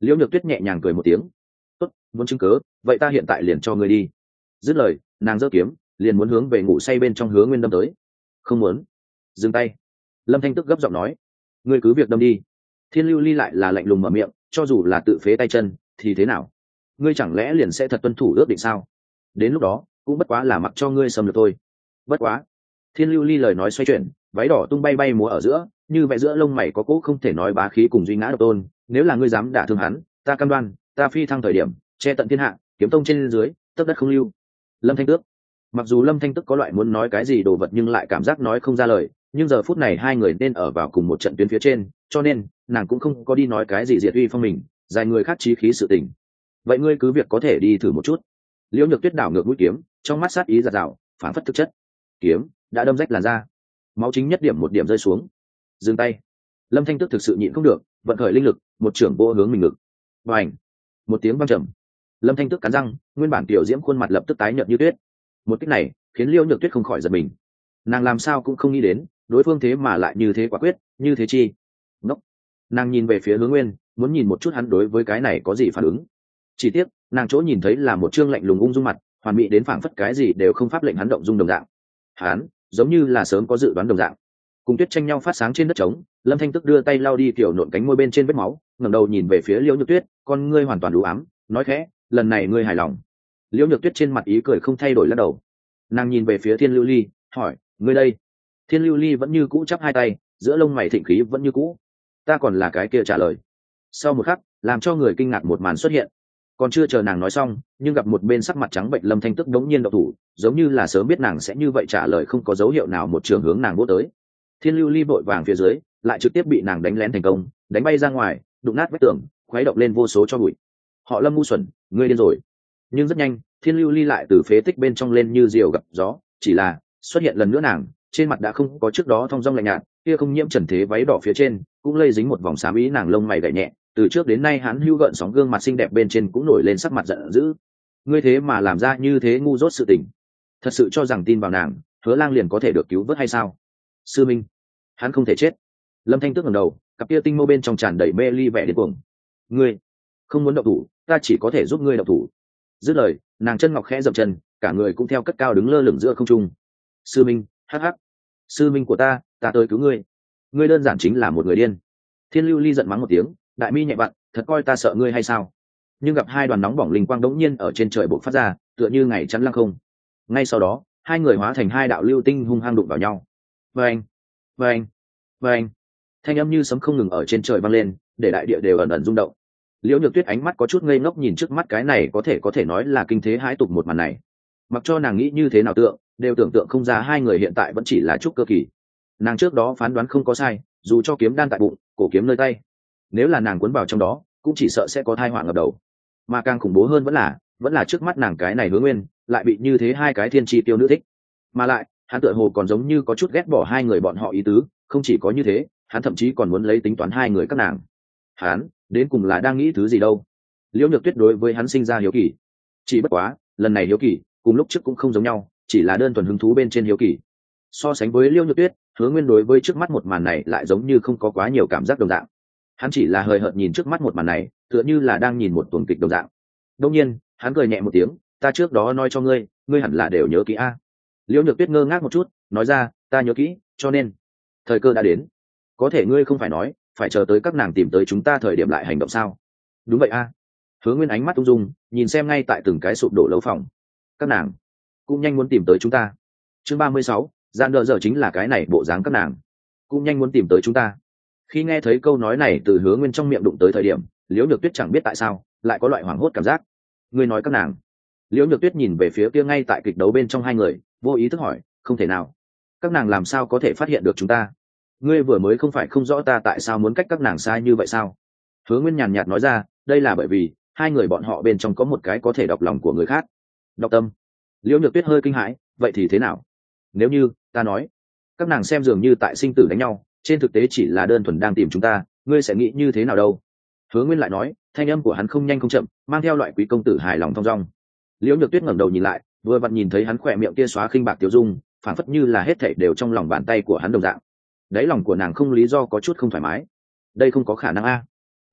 Liễu Nhược Tuyết nhẹ nhàng cười một tiếng. Tốt, muốn chứng cớ, vậy ta hiện tại liền cho ngươi đi. Dứt lời, nàng giơ kiếm, liền muốn hướng về ngủ say bên trong Hứa Nguyên đâm tới. Không muốn. Dừng tay. Lâm Thanh Tức gấp giọng nói. Ngươi cứ việc đâm đi. Thiên Lưu Ly lại là lạnh lùng mở miệng, cho dù là tự phế tay chân thì thế nào, ngươi chẳng lẽ liền sẽ thật tuân thủ ước định sao? Đến lúc đó cũng bất quá là mặc cho ngươi xâm lược thôi. Bất quá. Thiên Lưu Ly lời nói xoay chuyển, váy đỏ tung bay bay múa ở giữa, như vẽ giữa lông mày có cỗ không thể nói bá khí cùng duy ngã độc tôn. Nếu là ngươi dám đả thương hắn, ta cam đoan, ta phi thăng thời điểm che tận thiên hạ, kiếm tông trên dưới tấc đất không lưu. Lâm Thanh Tước. Mặc dù Lâm Thanh Tức có loại muốn nói cái gì đồ vật nhưng lại cảm giác nói không ra lời, nhưng giờ phút này hai người nên ở vào cùng một trận tuyến phía trên, cho nên nàng cũng không có đi nói cái gì diệt uy phong mình, dài người khác chí khí sự tình. Vậy ngươi cứ việc có thể đi thử một chút. Liễu Nhược Tuyết đảo ngược mũi kiếm, trong mắt sát ý giạt rào, phản phất thực chất. Kiếm đã đâm rách làn da, máu chính nhất điểm một điểm rơi xuống. Dừng tay. Lâm Thanh Tức thực sự nhịn không được, vận khởi linh lực, một trưởng vô hướng mình ngực. Bành! Một tiếng vang trầm. Lâm Thanh Tức cắn răng, nguyên bản tiểu diễm khuôn mặt lập tức tái nhợt như tuyết. Một kích này khiến Liễu Nhược Tuyết không khỏi giật mình. Nàng làm sao cũng không nghĩ đến, đối phương thế mà lại như thế quả quyết, như thế chi. Ngốc. Nàng nhìn về phía Hứa Nguyên, muốn nhìn một chút hắn đối với cái này có gì phản ứng. Chỉ tiếc, nàng chỗ nhìn thấy là một trương lạnh lùng ung dung mặt, hoàn mỹ đến phảng phất cái gì đều không pháp lệnh hắn động dung đồng dạng. Hắn, giống như là sớm có dự đoán đồng dạng. Cùng tuyết tranh nhau phát sáng trên đất trống, Lâm Thanh Tức đưa tay lau đi kiểu nộn cánh môi bên trên vết máu, ngẩng đầu nhìn về phía Liễu Nhược Tuyết, con ngươi hoàn toàn đủ ám, nói khẽ, lần này ngươi hài lòng. Liễu Nhược Tuyết trên mặt ý cười không thay đổi lắc đầu. Nàng nhìn về phía Thiên Lưu Ly, hỏi, ngươi đây? Thiên Lưu Ly vẫn như cũ chắp hai tay, giữa lông mày thịnh khí vẫn như cũ. Ta còn là cái kia trả lời. Sau một khắc, làm cho người kinh ngạc một màn xuất hiện. Còn chưa chờ nàng nói xong, nhưng gặp một bên sắc mặt trắng bệnh Lâm Thanh Tức đống nhiên động thủ, giống như là sớm biết nàng sẽ như vậy trả lời, không có dấu hiệu nào một trường hướng nàng vô tới. Thiên Lưu Ly vội vàng phía dưới, lại trực tiếp bị nàng đánh lén thành công, đánh bay ra ngoài, đụng nát vách tường, khuấy động lên vô số cho bụi. Họ Lâm ngu xuẩn, ngươi điên rồi. Nhưng rất nhanh, Thiên Lưu Ly lại từ phế tích bên trong lên như diều gặp gió, chỉ là xuất hiện lần nữa nàng, trên mặt đã không có trước đó thong dong lạnh nhạt, kia không nhiễm trần thế váy đỏ phía trên cũng lây dính một vòng xám ý, nàng lông mày gảy nhẹ, từ trước đến nay hắn hưu gợn sóng gương mặt xinh đẹp bên trên cũng nổi lên sắc mặt giận dữ. Ngươi thế mà làm ra như thế ngu dốt sự tình, thật sự cho rằng tin vào nàng, Hứa Lang liền có thể được cứu vớt hay sao? Sư Minh, hắn không thể chết. Lâm Thanh Tước ngẩng đầu, cặp kia tinh mâu bên trong tràn đầy mê ly vẻ điên cuồng. Ngươi không muốn động thủ, ta chỉ có thể giúp ngươi động thủ. Dứt lời, nàng chân ngọc khẽ dậm chân, cả người cũng theo cất cao đứng lơ lửng giữa không trung. Sư Minh, hắc hắc, sư minh của ta, ta tới cứu ngươi. Ngươi đơn giản chính là một người điên. Thiên Lưu Ly giận mắng một tiếng, đại mi nhẹ vặn, thật coi ta sợ ngươi hay sao? Nhưng gặp hai đoàn nóng bỏng linh quang đống nhiên ở trên trời bộc phát ra, tựa như ngày chắn lăng không. Ngay sau đó, hai người hóa thành hai đạo lưu tinh hung hăng đụng vào nhau. Vâng, vâng, vâng. Thanh âm như sấm không ngừng ở trên trời vang lên, để đại địa đều ẩn ẩn rung động. Liễu Nhược Tuyết ánh mắt có chút ngây ngốc nhìn trước mắt cái này có thể có thể nói là kinh thế hãi tục một màn này. Mặc cho nàng nghĩ như thế nào tượng, đều tưởng tượng không ra hai người hiện tại vẫn chỉ là trúc cơ kỳ. Nàng trước đó phán đoán không có sai, dù cho kiếm đan tại bụng, cổ kiếm nơi tay, nếu là nàng cuốn vào trong đó, cũng chỉ sợ sẽ có thai họa ngập đầu. Mà càng khủng bố hơn vẫn là, vẫn là trước mắt nàng cái này Hứa Nguyên, lại bị như thế hai cái thiên chi tiêu nữ thích. Mà lại, hắn tựa hồ còn giống như có chút ghét bỏ hai người bọn họ ý tứ, không chỉ có như thế, hắn thậm chí còn muốn lấy tính toán hai người các nàng. Hắn, đến cùng là đang nghĩ thứ gì đâu? Liễu Nhược Tuyết đối với hắn sinh ra hiếu kỳ. Chỉ bất quá, lần này hiếu kỳ, cùng lúc trước cũng không giống nhau, chỉ là đơn thuần hứng thú bên trên hiếu kỳ. So sánh với Liễu Nhược Tuyết, Hứa Nguyên đối với trước mắt một màn này lại giống như không có quá nhiều cảm giác đồng dạng. Hắn chỉ là hời hợt nhìn trước mắt một màn này, tựa như là đang nhìn một tuần kịch đồng dạng. Đương nhiên, hắn cười nhẹ một tiếng, ta trước đó nói cho ngươi, ngươi hẳn là đều nhớ kỹ a. Liễu Nhược Tuyết ngơ ngác một chút, nói ra, ta nhớ kỹ, cho nên thời cơ đã đến. Có thể ngươi không phải nói, phải chờ tới các nàng tìm tới chúng ta thời điểm lại hành động sao? Đúng vậy a. Hứa Nguyên ánh mắt ung dung, nhìn xem ngay tại từng cái sụp đổ lấu phòng. Các nàng cũng nhanh muốn tìm tới chúng ta. Chương ba mươi sáu, gian đỡ giờ chính là cái này bộ dáng các nàng cũng nhanh muốn tìm tới chúng ta. Khi nghe thấy câu nói này từ Hứa Nguyên trong miệng đụng tới thời điểm, Liễu Nhược Tuyết chẳng biết tại sao lại có loại hoảng hốt cảm giác. Ngươi nói các nàng? Liễu Nhược Tuyết nhìn về phía kia ngay tại kịch đấu bên trong hai người, vô ý thức hỏi, không thể nào. Các nàng làm sao có thể phát hiện được chúng ta? Ngươi vừa mới không phải không rõ ta tại sao muốn cách các nàng xa như vậy sao? Hứa Nguyên nhàn nhạt nói ra, đây là bởi vì hai người bọn họ bên trong có một cái có thể đọc lòng của người khác. Đọc tâm. Liễu Nhược Tuyết hơi kinh hãi, vậy thì thế nào? Nếu như ta nói các nàng xem dường như tại sinh tử đánh nhau, trên thực tế chỉ là đơn thuần đang tìm chúng ta, ngươi sẽ nghĩ như thế nào đâu? Hứa Nguyên lại nói, thanh âm của hắn không nhanh không chậm, mang theo loại quý công tử hài lòng thong dong. Liễu Nhược Tuyết ngẩng đầu nhìn lại, vừa vặn nhìn thấy hắn khỏe miệng kia xóa khinh bạc tiêu dung, phản phất như là hết thảy đều trong lòng bàn tay của hắn đồng dạng. Đáy lòng của nàng không lý do có chút không thoải mái. Đây không có khả năng a.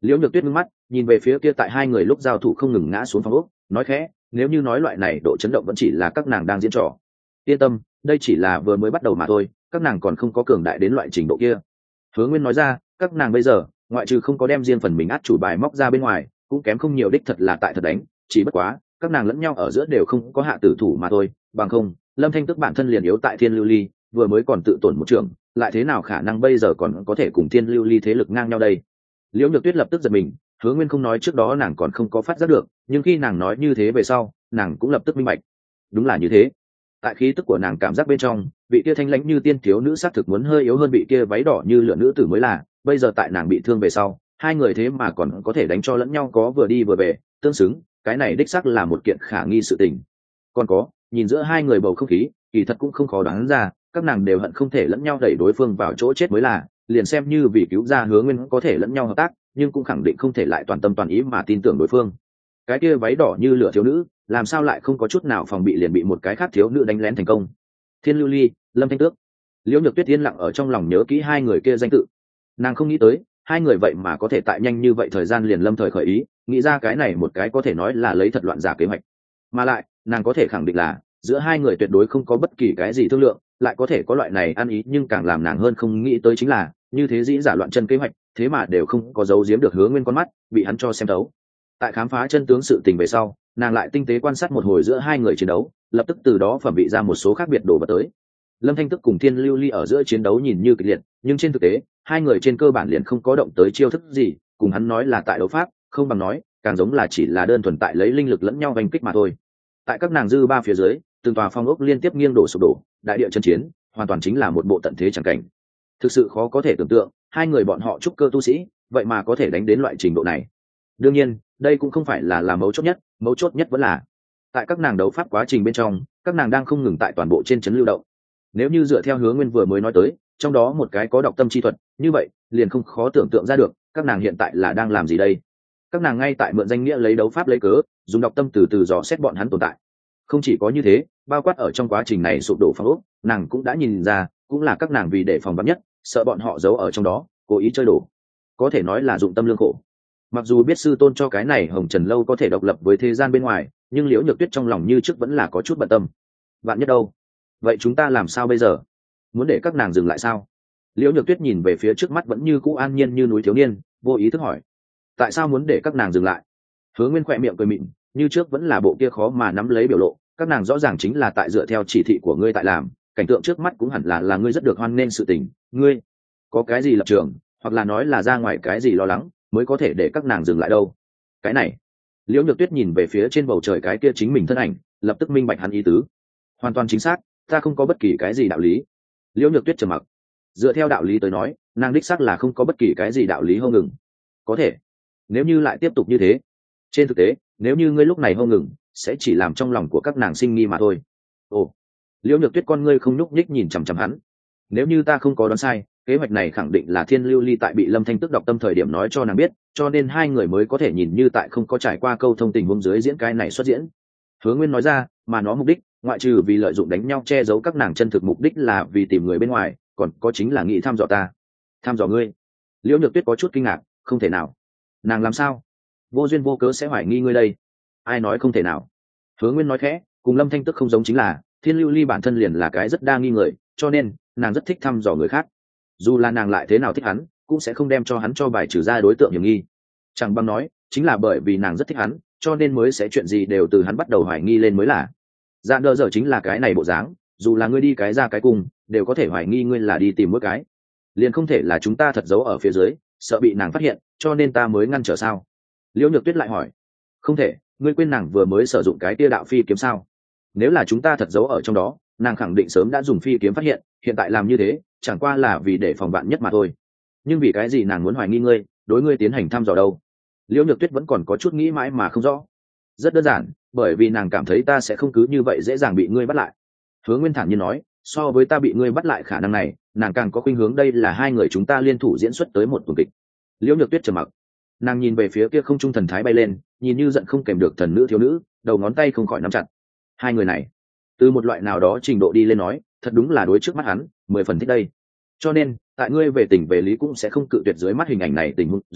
Liễu Nhược Tuyết ngước mắt nhìn về phía kia tại hai người lúc giao thủ không ngừng ngã xuống phòng ốc, nói khẽ, nếu như nói loại này độ chấn động vẫn chỉ là các nàng đang diễn trò, yên tâm, đây chỉ là vừa mới bắt đầu mà thôi, các nàng còn không có cường đại đến loại trình độ kia. Hứa Nguyên nói ra, các nàng bây giờ ngoại trừ không có đem riêng phần mình át chủ bài móc ra bên ngoài, cũng kém không nhiều, đích thật là tại thật đánh, chỉ bất quá các nàng lẫn nhau ở giữa đều không có hạ tử thủ mà thôi, bằng không Lâm Thanh Tức bản thân liền yếu tại Thiên Lưu Ly, vừa mới còn tự tổn một trường, lại thế nào khả năng bây giờ còn có thể cùng Thiên Lưu Ly thế lực ngang nhau đây. Liễu Nhược Tuyết lập tức giật mình, Hứa Nguyên không nói trước đó nàng còn không có phát giác được, nhưng khi nàng nói như thế về sau, nàng cũng lập tức minh bạch. Đúng là như thế. Tại khí tức của nàng cảm giác bên trong, vị kia thanh lãnh như tiên thiếu nữ xác thực muốn hơi yếu hơn vị kia váy đỏ như lửa nữ tử mới là, bây giờ tại nàng bị thương về sau, hai người thế mà còn có thể đánh cho lẫn nhau có vừa đi vừa về, tương xứng, cái này đích xác là một kiện khả nghi sự tình. Còn có, nhìn giữa hai người bầu không khí, kỳ thật cũng không khó đoán ra, các nàng đều hận không thể lẫn nhau đẩy đối phương vào chỗ chết mới là, liền xem như vì cứu ra Hứa Nguyên có thể lẫn nhau hợp tác, nhưng cũng khẳng định không thể lại toàn tâm toàn ý mà tin tưởng đối phương. Cái kia váy đỏ như lửa thiếu nữ, làm sao lại không có chút nào phòng bị liền bị một cái khác thiếu nữ đánh lén thành công. Thiên Lưu Ly, Lâm Thanh Tước. Liễu Nhược Tuyết yên lặng ở trong lòng nhớ kỹ hai người kia danh tự. Nàng không nghĩ tới, hai người vậy mà có thể tại nhanh như vậy thời gian liền lâm thời khởi ý, nghĩ ra cái này một cái có thể nói là lấy thật loạn giả kế hoạch. Mà lại, nàng có thể khẳng định là giữa hai người tuyệt đối không có bất kỳ cái gì thương lượng, lại có thể có loại này ăn ý, nhưng càng làm nàng hơn không nghĩ tới chính là, như thế dĩ giả loạn chân kế hoạch, thế mà đều không có giấu giếm được Hứa Nguyên con mắt, bị hắn cho xem thấu. Tại khám phá chân tướng sự tình về sau, nàng lại tinh tế quan sát một hồi giữa hai người chiến đấu, lập tức từ đó phẩm bị ra một số khác biệt đồ vật tới. Lâm Thanh Tức cùng Thiên Lưu Ly ở giữa chiến đấu nhìn như kịch liệt, nhưng trên thực tế, hai người trên cơ bản liền không có động tới chiêu thức gì, cùng hắn nói là tại đấu pháp, không bằng nói, càng giống là chỉ là đơn thuần tại lấy linh lực lẫn nhau đánh kích mà thôi. Tại các nàng dư ba phía dưới, từng tòa phong ốc liên tiếp nghiêng đổ sụp đổ, đại địa chân chiến, hoàn toàn chính là một bộ tận thế chẳng cảnh. Thực sự khó có thể tưởng tượng, hai người bọn họ trúc cơ tu sĩ, vậy mà có thể đánh đến loại trình độ này. Đương nhiên, đây cũng không phải là là mấu chốt nhất, mấu chốt nhất vẫn là tại các nàng đấu pháp quá trình bên trong, các nàng đang không ngừng tại toàn bộ trên chấn lưu động. Nếu như dựa theo Hứa Nguyên vừa mới nói tới, trong đó một cái có đọc tâm chi thuật, như vậy liền không khó tưởng tượng ra được các nàng hiện tại là đang làm gì đây. Các nàng ngay tại mượn danh nghĩa lấy đấu pháp lấy cớ, dùng đọc tâm từ từ dò xét bọn hắn tồn tại. Không chỉ có như thế, bao quát ở trong quá trình này sụp đổ phong ốc, nàng cũng đã nhìn ra, cũng là các nàng vì để phòng vắn nhất, sợ bọn họ giấu ở trong đó, cố ý chơi đổ, có thể nói là dụng tâm lương khổ. Mặc dù biết sư tôn cho cái này Hồng Trần Lâu có thể độc lập với thế gian bên ngoài, nhưng Liễu Nhược Tuyết trong lòng như trước vẫn là có chút bận tâm. Vạn nhất đâu? Vậy chúng ta làm sao bây giờ? Muốn để các nàng dừng lại sao? Liễu Nhược Tuyết nhìn về phía trước mắt vẫn như cũ an nhiên như núi thiếu niên, vô ý thức hỏi. Tại sao muốn để các nàng dừng lại? Hứa Nguyên khỏe miệng cười mịn, như trước vẫn là bộ kia khó mà nắm lấy biểu lộ, các nàng rõ ràng chính là tại dựa theo chỉ thị của ngươi tại làm, cảnh tượng trước mắt cũng hẳn là là ngươi rất được hoan nghênh sự tình, ngươi có cái gì lập trường, hoặc là nói là ra ngoài cái gì lo lắng, mới có thể để các nàng dừng lại đâu. Cái này, Liễu Nhược Tuyết nhìn về phía trên bầu trời cái kia chính mình thân ảnh, lập tức minh bạch hắn ý tứ. Hoàn toàn chính xác, ta không có bất kỳ cái gì đạo lý. Liễu Nhược Tuyết trầm mặc. Dựa theo đạo lý tới nói, nàng đích xác là không có bất kỳ cái gì đạo lý hông ngừng. Có thể, nếu như lại tiếp tục như thế, trên thực tế, nếu như ngươi lúc này hông ngừng, sẽ chỉ làm trong lòng của các nàng sinh nghi mà thôi. Ồ, Liễu Nhược Tuyết con ngươi không nhúc nhích nhìn chằm chằm hắn. Nếu như ta không có đoán sai, kế hoạch này khẳng định là Thiên Lưu Ly tại bị Lâm Thanh Tức đọc tâm thời điểm nói cho nàng biết, cho nên hai người mới có thể nhìn như tại không có trải qua câu thông tình huống dưới diễn cái này xuất diễn. Hứa Nguyên nói ra, mà nó mục đích, ngoại trừ vì lợi dụng đánh nhau che giấu các nàng chân thực, mục đích là vì tìm người bên ngoài, còn có chính là nghĩ thăm dò ta. Thăm dò ngươi? Liễu Nhược Tuyết có chút kinh ngạc, không thể nào. Nàng làm sao? Vô duyên vô cớ sẽ hoài nghi ngươi đây? Ai nói không thể nào? Hứa Nguyên nói khẽ, cùng Lâm Thanh Tức không giống chính là, Thiên Lưu Ly bản thân liền là cái rất đa nghi người, cho nên nàng rất thích thăm dò người khác. Dù là nàng lại thế nào thích hắn, cũng sẽ không đem cho hắn cho bài trừ ra đối tượng hiểm nghi. Chẳng bằng nói, chính là bởi vì nàng rất thích hắn, cho nên mới sẽ chuyện gì đều từ hắn bắt đầu hoài nghi lên mới là. Dạ đỡ giờ chính là cái này bộ dáng, dù là ngươi đi cái ra cái cùng, đều có thể hoài nghi ngươi là đi tìm mỗi cái. Liền không thể là chúng ta thật giấu ở phía dưới, sợ bị nàng phát hiện, cho nên ta mới ngăn trở sao? Liễu Nhược Tuyết lại hỏi. Không thể, ngươi quên nàng vừa mới sử dụng cái tia đạo phi kiếm sao? Nếu là chúng ta thật giấu ở trong đó, nàng khẳng định sớm đã dùng phi kiếm phát hiện, hiện tại làm như thế, chẳng qua là vì để phòng bạn nhất mà thôi. Nhưng vì cái gì nàng muốn hoài nghi ngươi, đối ngươi tiến hành thăm dò đâu? Liễu Nhược Tuyết vẫn còn có chút nghĩ mãi mà không rõ. Rất đơn giản, bởi vì nàng cảm thấy ta sẽ không cứ như vậy dễ dàng bị ngươi bắt lại. Hứa Nguyên thản nhiên nói, so với ta bị ngươi bắt lại khả năng này, nàng càng có khuynh hướng đây là hai người chúng ta liên thủ diễn xuất tới một tuần kịch. Liễu Nhược Tuyết trầm mặc. Nàng nhìn về phía kia không trung thần thái bay lên, nhìn như giận không kèm được thần nữ thiếu nữ, đầu ngón tay không khỏi nắm chặt. Hai người này, từ một loại nào đó trình độ đi lên nói, thật đúng là đối trước mắt hắn, mười phần thích đây. Cho nên, tại ngươi về tình về lý cũng sẽ không cự tuyệt dưới mắt hình ảnh này tình huống dưới,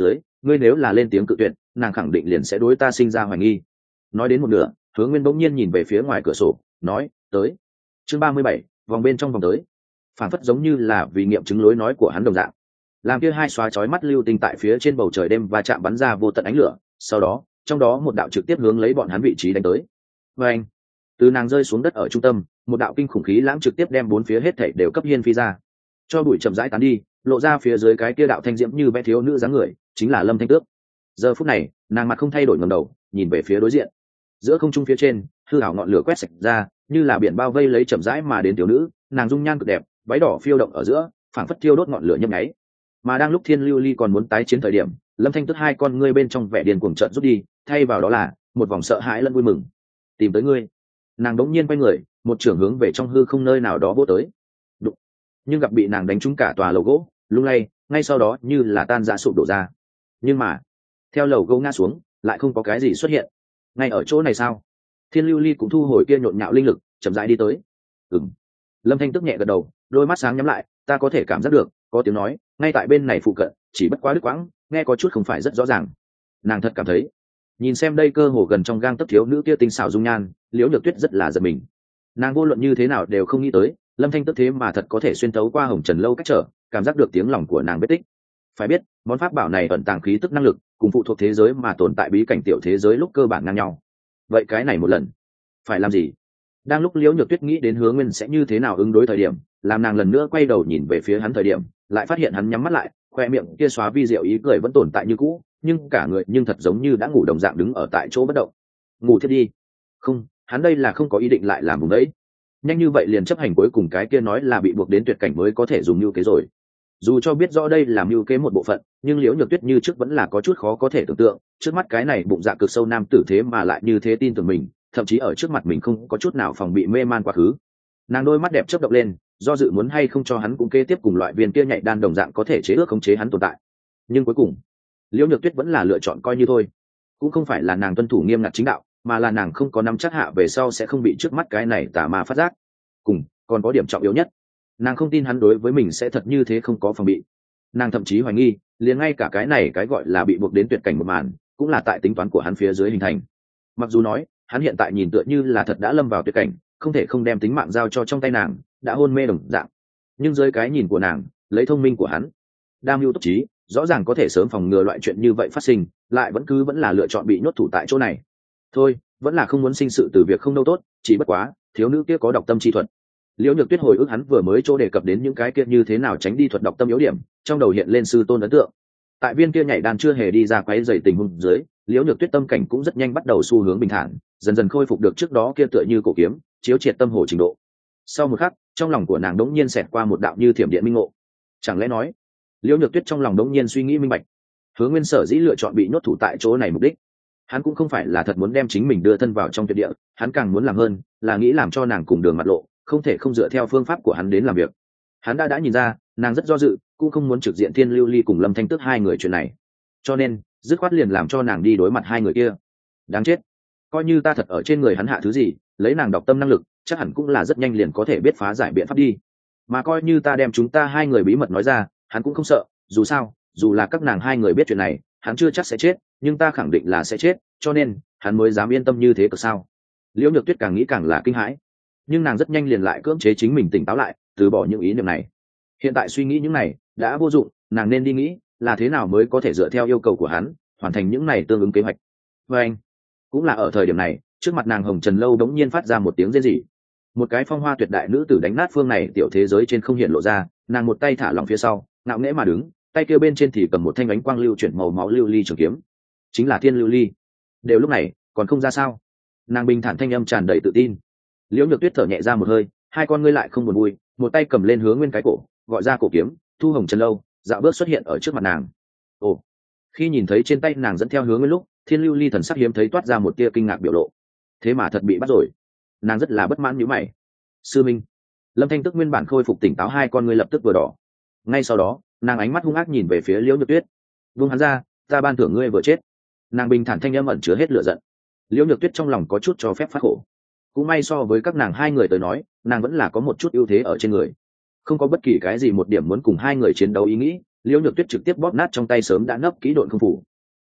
ngươi nếu là lên tiếng cự tuyệt nàng khẳng định liền sẽ đối ta sinh ra hoài nghi. Nói đến một nửa, Hứa Nguyên bỗng nhiên nhìn về phía ngoài cửa sổ, nói, tới. Chương ba mươi bảy, vòng bên trong vòng tới. Phản phất giống như là vì nghiệm chứng lối nói của hắn đồng dạng. Làm kia hai xóa chói mắt lưu tinh tại phía trên bầu trời đêm và chạm bắn ra vô tận ánh lửa, sau đó, trong đó một đạo trực tiếp hướng lấy bọn hắn vị trí đánh tới. Và anh, từ nàng rơi xuống đất ở trung tâm, một đạo kinh khủng khí lãng trực tiếp đem bốn phía hết thảy đều cấp hiên phi ra. Cho bụi chậm rãi tán đi, lộ ra phía dưới cái kia đạo thanh diễm như bé thiếu nữ dáng người, chính là Lâm Thanh Tước. Giờ phút này, nàng mặt không thay đổi ngẩng đầu, nhìn về phía đối diện. Giữa không trung phía trên, hư ảo ngọn lửa quét sạch ra, như là biển bao vây lấy chậm rãi mà đến thiếu nữ, nàng dung nhan cực đẹp, váy đỏ phiêu động ở giữa, phảng phất thiêu đốt ngọn lửa nhấp nháy. Mà đang lúc Thiên Lưu Ly còn muốn tái chiến thời điểm, Lâm Thanh Tước hai con ngươi bên trong vẻ điên cuồng chợt rút đi, thay vào đó là một vòng sợ hãi lẫn vui mừng. Tìm tới ngươi. Nàng đống nhiên quay người, một trường hướng về trong hư không nơi nào đó vỗ tới. Đụng. Nhưng gặp bị nàng đánh trúng cả tòa lầu gỗ, lung lay, ngay sau đó như là tan rã sụp đổ ra. Nhưng mà, theo lầu gỗ ngã xuống, lại không có cái gì xuất hiện. Ngay ở chỗ này sao? Thiên Lưu Ly cũng thu hồi kia nhộn nhạo linh lực, chậm rãi đi tới. Ừm. Lâm Thanh Tước nhẹ gật đầu, đôi mắt sáng nhắm lại, ta có thể cảm giác được, có tiếng nói, ngay tại bên này phụ cận, chỉ bất quá đứt quãng, nghe có chút không phải rất rõ ràng. Nàng thật cảm thấy, nhìn xem đây cơ hồ gần trong gang tấc thiếu nữ kia tinh xảo dung nhan, Liễu Nhược Tuyết rất là giật mình. Nàng vô luận như thế nào đều không nghĩ tới, Lâm Thanh Tước thế mà thật có thể xuyên tấu qua hồng trần lâu cách trở, cảm giác được tiếng lòng của nàng vết tích. Phải biết, món pháp bảo này ẩn tàng khí tức năng lực, cùng phụ thuộc thế giới mà tồn tại bí cảnh tiểu thế giới lúc cơ bản ngang nhau. Vậy cái này một lần, phải làm gì? Đang lúc Liễu Nhược Tuyết nghĩ đến Hứa Nguyên sẽ như thế nào ứng đối thời điểm, làm nàng lần nữa quay đầu nhìn về phía hắn thời điểm, lại phát hiện hắn nhắm mắt lại, khoe miệng kia xóa vi diệu ý cười vẫn tồn tại như cũ, nhưng cả người nhưng thật giống như đã ngủ đồng dạng đứng ở tại chỗ bất động. Ngủ thiết đi. Không, hắn đây là không có ý định lại làm vùng đấy. Nhanh như vậy liền chấp hành cuối cùng cái kia nói là bị buộc đến tuyệt cảnh mới có thể dùng mưu kế rồi. Dù cho biết rõ đây là mưu kế một bộ phận, nhưng Liễu Nhược Tuyết như trước vẫn là có chút khó có thể tưởng tượng, trước mắt cái này bụng dạ cực sâu nam tử thế mà lại như thế tin tưởng mình, thậm chí ở trước mặt mình không có chút nào phòng bị mê man quá khứ. Nàng đôi mắt đẹp chớp động lên, do dự muốn hay không cho hắn cũng kế tiếp cùng loại viên kia nhạy đan đồng dạng có thể chế ước khống chế hắn tồn tại. Nhưng cuối cùng, Liễu Nhược Tuyết vẫn là lựa chọn coi như thôi. Cũng không phải là nàng tuân thủ nghiêm ngặt chính đạo, mà là nàng không có nắm chắc hạ về sau sẽ không bị trước mắt cái này tà ma phát giác. Cùng, còn có điểm trọng yếu nhất, nàng không tin hắn đối với mình sẽ thật như thế không có phòng bị. Nàng thậm chí hoài nghi, liền ngay cả cái này cái gọi là bị buộc đến tuyệt cảnh một màn, cũng là tại tính toán của hắn phía dưới hình thành. Mặc dù nói, hắn hiện tại nhìn tựa như là thật đã lâm vào tuyệt cảnh, không thể không đem tính mạng giao cho trong tay nàng, đã hôn mê đồng dạng. Nhưng dưới cái nhìn của nàng, lấy thông minh của hắn, đam mưu túc trí, rõ ràng có thể sớm phòng ngừa loại chuyện như vậy phát sinh, lại vẫn cứ vẫn là lựa chọn bị nhốt thủ tại chỗ này. Thôi, vẫn là không muốn sinh sự từ việc không đâu tốt, chỉ bất quá, thiếu nữ kia có đọc tâm chi thuật. Liễu Nhược Tuyết hồi ức hắn vừa mới chỗ đề cập đến những cái kia như thế nào tránh đi thuật đọc tâm yếu điểm, trong đầu hiện lên sư tôn ấn tượng. Tại viên kia nhảy đan chưa hề đi ra quấy rầy tình huống dưới, Liễu Nhược Tuyết tâm cảnh cũng rất nhanh bắt đầu xu hướng bình thản, dần dần khôi phục được trước đó kia tựa như cổ kiếm, chiếu triệt tâm hồ trình độ. Sau một khắc, trong lòng của nàng đống nhiên xẹt qua một đạo như thiểm điện minh ngộ. Chẳng lẽ nói, Liễu Nhược Tuyết trong lòng đống nhiên suy nghĩ minh bạch, Hứa Nguyên sở dĩ lựa chọn bị nhốt thủ tại chỗ này mục đích, hắn cũng không phải là thật muốn đem chính mình đưa thân vào trong tuyệt địa, hắn càng muốn làm hơn, là nghĩ làm cho nàng cùng đường mặt lộ, không thể không dựa theo phương pháp của hắn đến làm việc. Hắn đã đã nhìn ra, nàng rất do dự, cũng không muốn trực diện Thiên Lưu Ly cùng Lâm Thanh Tước hai người chuyện này, cho nên dứt khoát liền làm cho nàng đi đối mặt hai người kia. Đáng chết, coi như ta thật ở trên người hắn hạ thứ gì, lấy nàng đọc tâm năng lực, chắc hẳn cũng là rất nhanh liền có thể biết phá giải biện pháp đi. Mà coi như ta đem chúng ta hai người bí mật nói ra, hắn cũng không sợ, dù sao, dù là các nàng hai người biết chuyện này, hắn chưa chắc sẽ chết, nhưng ta khẳng định là sẽ chết, cho nên hắn mới dám yên tâm như thế cực sao? Liễu Nhược Tuyết càng nghĩ càng là kinh hãi, nhưng nàng rất nhanh liền lại cưỡng chế chính mình tỉnh táo lại, từ bỏ những ý niệm này. Hiện tại suy nghĩ những này đã vô dụng, nàng nên đi nghĩ là thế nào mới có thể dựa theo yêu cầu của hắn hoàn thành những này tương ứng kế hoạch. Và anh cũng là ở thời điểm này, trước mặt nàng Hồng Trần Lâu đống nhiên phát ra một tiếng rên rỉ. Một cái phong hoa tuyệt đại nữ tử đánh nát phương này tiểu thế giới trên không hiện lộ ra, nàng một tay thả lỏng phía sau, ngạo nghễ mà đứng, tay kia bên trên thì cầm một thanh ánh quang lưu chuyển màu máu lưu ly trường kiếm, chính là Thiên Lưu Ly. Đều lúc này còn không ra sao? Nàng bình thản thanh âm tràn đầy tự tin. Liễu Nhược Tuyết thở nhẹ ra một hơi, hai con ngươi lại không buồn vui, một tay cầm lên Hứa Nguyên cái cổ, gọi ra cổ kiếm, thu Hồng Trần Lâu, dạo bước xuất hiện ở trước mặt nàng. Ồ! Khi nhìn thấy trên tay nàng dẫn theo Hứa Nguyên lúc, Thiên Lưu Ly thần sắc hiếm thấy toát ra một tia kinh ngạc biểu lộ. Thế mà thật bị bắt rồi. Nàng rất là bất mãn nhíu mày. Sư Minh. Lâm Thanh Tức nguyên bản khôi phục tỉnh táo, hai con ngươi lập tức vừa đỏ. Ngay sau đó, nàng ánh mắt hung ác nhìn về phía Liễu Nhược Tuyết. Vung hắn ra, ta ban thưởng ngươi vừa chết. Nàng bình thản thanh âm ẩn chứa hết lửa giận. Liễu Nhược Tuyết trong lòng có chút cho phép phát khổ. Cũng may so với các nàng hai người tới nói, nàng vẫn là có một chút ưu thế ở trên người, không có bất kỳ cái gì một điểm muốn cùng hai người chiến đấu ý nghĩ. Liễu Nhược Tuyết trực tiếp bóp nát trong tay sớm đã nấp kỹ độn không phủ,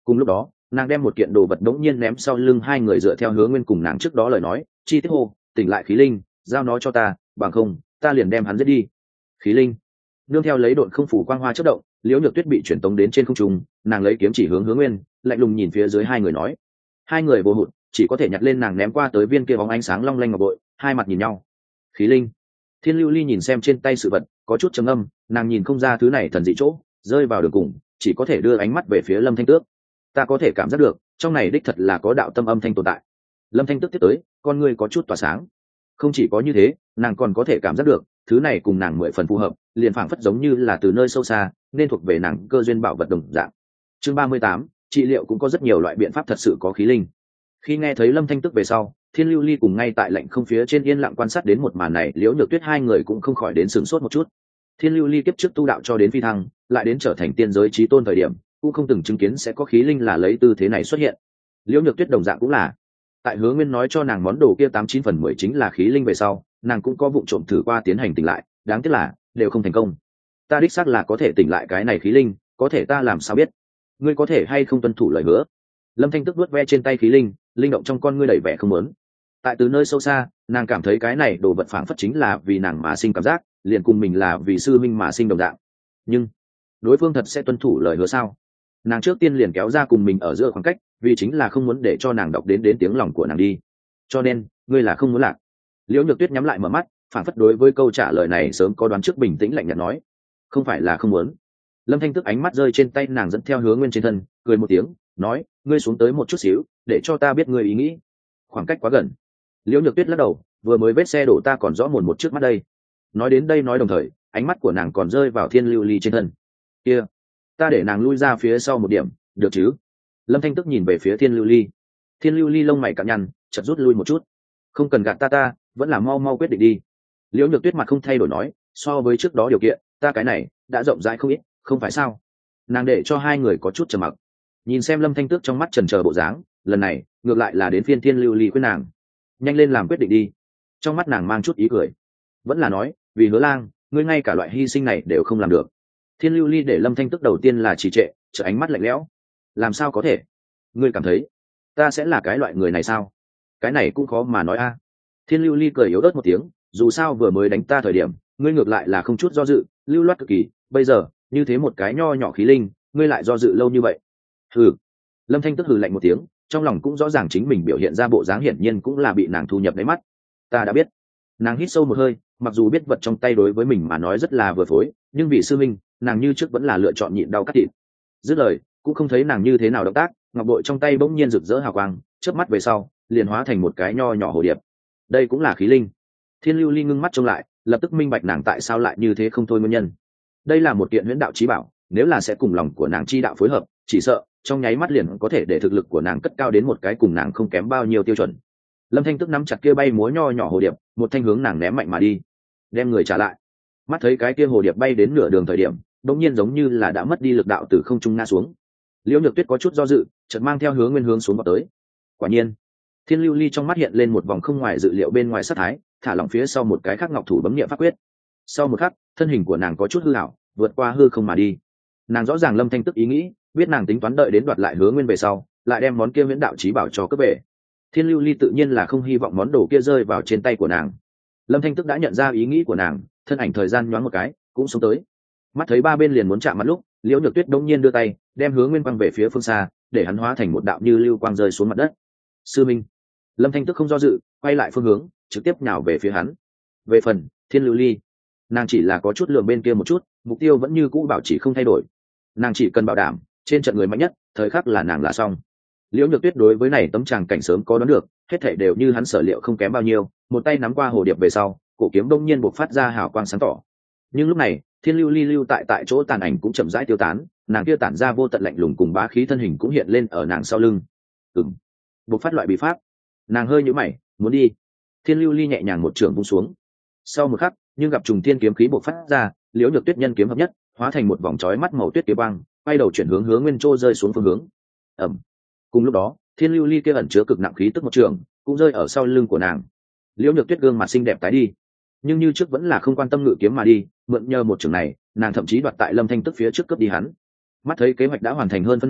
Cùng lúc đó nàng đem một kiện đồ vật đống nhiên ném sau lưng hai người, dựa theo Hứa Nguyên cùng nàng trước đó lời nói chi tiết hô: tỉnh lại khí linh, giao nó cho ta, bằng không ta liền đem hắn giết đi. Khí linh nương theo lấy độn không phủ quang hoa chất động, Liễu Nhược Tuyết bị chuyển tống đến trên không trung, nàng lấy kiếm chỉ hướng Hứa Nguyên, lạnh lùng nhìn phía dưới hai người nói. Hai người vô hụt, chỉ có thể nhặt lên nàng ném qua tới viên kia bóng ánh sáng long lanh ngọc bội, hai mặt nhìn nhau. Khí linh. Thiên Lưu Ly nhìn xem trên tay sự vật, có chút trầm âm, nàng nhìn không ra thứ này thần dị chỗ, rơi vào đường cùng, chỉ có thể đưa ánh mắt về phía Lâm Thanh Tước. Ta có thể cảm giác được, trong này đích thật là có đạo tâm âm thanh tồn tại. Lâm Thanh Tước tiếp tới, con ngươi có chút tỏa sáng. Không chỉ có như thế, nàng còn có thể cảm giác được, thứ này cùng nàng mười phần phù hợp, liền phảng phất giống như là từ nơi sâu xa, nên thuộc về nàng cơ duyên bảo vật đồng dạng. Chương ba mươi tám, trị liệu cũng có rất nhiều loại biện pháp thật sự có khí linh. Khi nghe thấy Lâm Thanh Tước về sau, Thiên Lưu Ly cùng ngay tại lạnh không phía trên yên lặng quan sát đến một màn này, Liễu Nhược Tuyết hai người cũng không khỏi đến sửng sốt một chút. Thiên Lưu Ly kiếp trước tu đạo cho đến phi thăng, lại đến trở thành tiên giới chí tôn thời điểm, cũng không từng chứng kiến sẽ có khí linh là lấy tư thế này xuất hiện. Liễu Nhược Tuyết đồng dạng cũng là. Tại Hứa Nguyên nói cho nàng món đồ kia tám chín phần mười chính là khí linh về sau, nàng cũng có vụ trộm thử qua tiến hành tỉnh lại, đáng tiếc là đều không thành công. Ta đích xác là có thể tỉnh lại cái này khí linh, có thể ta làm sao biết? Ngươi có thể hay không tuân thủ lời hứa? Lâm Thanh Tước vuốt ve trên tay khí linh, linh động trong con ngươi đầy vẻ không muốn. Tại từ nơi sâu xa, nàng cảm thấy cái này đồ vật phảng phất chính là vì nàng mà sinh cảm giác, liền cùng mình là vì sư minh mà sinh đồng dạng. Nhưng đối phương thật sẽ tuân thủ lời hứa sao? Nàng trước tiên liền kéo ra cùng mình ở giữa khoảng cách, vì chính là không muốn để cho nàng đọc đến đến tiếng lòng của nàng đi. Cho nên, ngươi là không muốn lạc. Liễu Nhược Tuyết nhắm lại mở mắt, phảng phất đối với câu trả lời này sớm có đoán trước, bình tĩnh lạnh nhạt nói: không phải là không muốn. Lâm Thanh Tước ánh mắt rơi trên tay nàng, dẫn theo Hứa Nguyên trên thân, cười một tiếng, nói: ngươi xuống tới một chút xíu, để cho ta biết ngươi ý nghĩ. Khoảng cách quá gần. Liễu Nhược Tuyết lắc đầu, vừa mới vết xe đổ ta còn rõ mồn một trước mắt đây. Nói đến đây nói đồng thời, ánh mắt của nàng còn rơi vào Thiên Lưu Ly trên thân. Kia, ta để nàng lui ra phía sau một điểm, được chứ? Lâm Thanh Tước nhìn về phía Thiên Lưu Ly. Thiên Lưu Ly lông mày cạn nhăn, chợt rút lui một chút. Không cần gạt ta ta, vẫn là mau mau quyết định đi. Liễu Nhược Tuyết mặt không thay đổi nói, so với trước đó điều kiện, ta cái này đã rộng rãi không ít, không phải sao? Nàng để cho hai người có chút trầm mặc. Nhìn xem Lâm Thanh Tước trong mắt chần chờ bộ dáng, lần này ngược lại là đến phiên Thiên Lưu Ly khuyên nàng nhanh lên làm quyết định đi. Trong mắt nàng mang chút ý cười, vẫn là nói, vì Hứa Lang, ngươi ngay cả loại hy sinh này đều không làm được. Thiên Lưu Ly để Lâm Thanh Tước đầu tiên là trì trệ, trở ánh mắt lạnh lẽo. Làm sao có thể? Ngươi cảm thấy ta sẽ là cái loại người này sao? Cái này cũng khó mà nói a. Thiên Lưu Ly cười yếu ớt một tiếng, dù sao vừa mới đánh ta thời điểm, ngươi ngược lại là không chút do dự, lưu loát cực kỳ, bây giờ như thế một cái nho nhỏ khí linh, ngươi lại do dự lâu như vậy. Hừ. Lâm Thanh Tước hừ lạnh một tiếng, trong lòng cũng rõ ràng chính mình biểu hiện ra bộ dáng hiển nhiên cũng là bị nàng thu nhập đáy mắt. Ta đã biết. Nàng hít sâu một hơi, mặc dù biết vật trong tay đối với mình mà nói rất là vừa phối, nhưng vì sư minh, nàng như trước vẫn là lựa chọn nhịn đau cắt thịt. Dứt lời, cũng không thấy nàng như thế nào động tác, ngọc bội trong tay bỗng nhiên rực rỡ hào quang, chớp mắt về sau, liền hóa thành một cái nho nhỏ hồ điệp. Đây cũng là khí linh. Thiên Lưu Ly ngưng mắt trông lại, lập tức minh bạch nàng tại sao lại như thế không thôi nguyên nhân. Đây là một kiện huyễn đạo chí bảo, nếu là sẽ cùng lòng của nàng chi đạo phối hợp, chỉ sợ trong nháy mắt liền có thể để thực lực của nàng cất cao đến một cái cùng nàng không kém bao nhiêu tiêu chuẩn. Lâm Thanh Tước nắm chặt kia bay múa nho nhỏ hồ điệp, một thanh hướng nàng ném mạnh mà đi, đem người trả lại. Mắt thấy cái kia hồ điệp bay đến nửa đường thời điểm, đột nhiên giống như là đã mất đi lực đạo từ không trung ngã xuống. Liễu Nhược Tuyết có chút do dự, chợt mang theo Hứa Nguyên hướng xuống vào tới. Quả nhiên, Thiên Lưu Ly trong mắt hiện lên một vòng không ngoài dự liệu bên ngoài sát thái, thả lỏng phía sau một cái khác ngọc thủ bấm niệm pháp quyết. Sau một khắc, thân hình của nàng có chút hư ảo, vượt qua hư không mà đi. Nàng rõ ràng Lâm Thanh Tước ý nghĩ, biết nàng tính toán đợi đến đoạt lại Hứa Nguyên về sau, lại đem món kia viễn đạo chí bảo cho cướp về. Thiên Lưu Ly tự nhiên là không hy vọng món đồ kia rơi vào trên tay của nàng. Lâm Thanh Tước đã nhận ra ý nghĩ của nàng, thân ảnh thời gian nhoáng một cái, cũng xuống tới. Mắt thấy ba bên liền muốn chạm mặt lúc, Liễu Nhược Tuyết đống nhiên đưa tay, đem Hứa Nguyên quăng về phía phương xa, để hắn hóa thành một đạo như lưu quang rơi xuống mặt đất. Sư minh. Lâm Thanh Tước không do dự, quay lại phương hướng, trực tiếp nhào về phía hắn. Về phần Thiên Lưu Ly, nàng chỉ là có chút lườm bên kia một chút, mục tiêu vẫn như cũ bảo chỉ không thay đổi. Nàng chỉ cần bảo đảm trên trận người mạnh nhất, thời khắc là nàng là xong. Liễu Nhược Tuyết đối với này tấm tràng cảnh sớm có đoán được, hết thảy đều như hắn sở liệu không kém bao nhiêu, một tay nắm qua hồ điệp về sau, cổ kiếm đông nhiên bộc phát ra hào quang sáng tỏ. Nhưng lúc này, Thiên Lưu Ly lưu tại tại chỗ tàn ảnh cũng chậm rãi tiêu tán, nàng kia tản ra vô tận lạnh lùng cùng bá khí thân hình cũng hiện lên ở nàng sau lưng. Ừm, bộc phát loại bí pháp. Nàng hơi nhíu mày, muốn đi. Thiên Lưu Ly nhẹ nhàng một trường vung xuống. Sau một khắc, nhưng gặp trùng thiên kiếm khí bộc phát ra, Liễu Nhược Tuyết nhân kiếm hợp nhất, hóa thành một vòng chói mắt màu tuyết kiếm băng, quay đầu chuyển hướng Hứa Nguyên Trô rơi xuống phương hướng. Ầm. Cùng lúc đó, Thiên Lưu Ly kia ẩn chứa cực nặng khí tức một trường, cũng rơi ở sau lưng của nàng. Liễu Nhược Tuyết gương mặt xinh đẹp tái đi, nhưng như trước vẫn là không quan tâm ngự kiếm mà đi, mượn nhờ một trường này, nàng thậm chí đoạt tại Lâm Thanh Tước phía trước cướp đi hắn. Mắt thấy kế hoạch đã hoàn thành hơn phân nửa,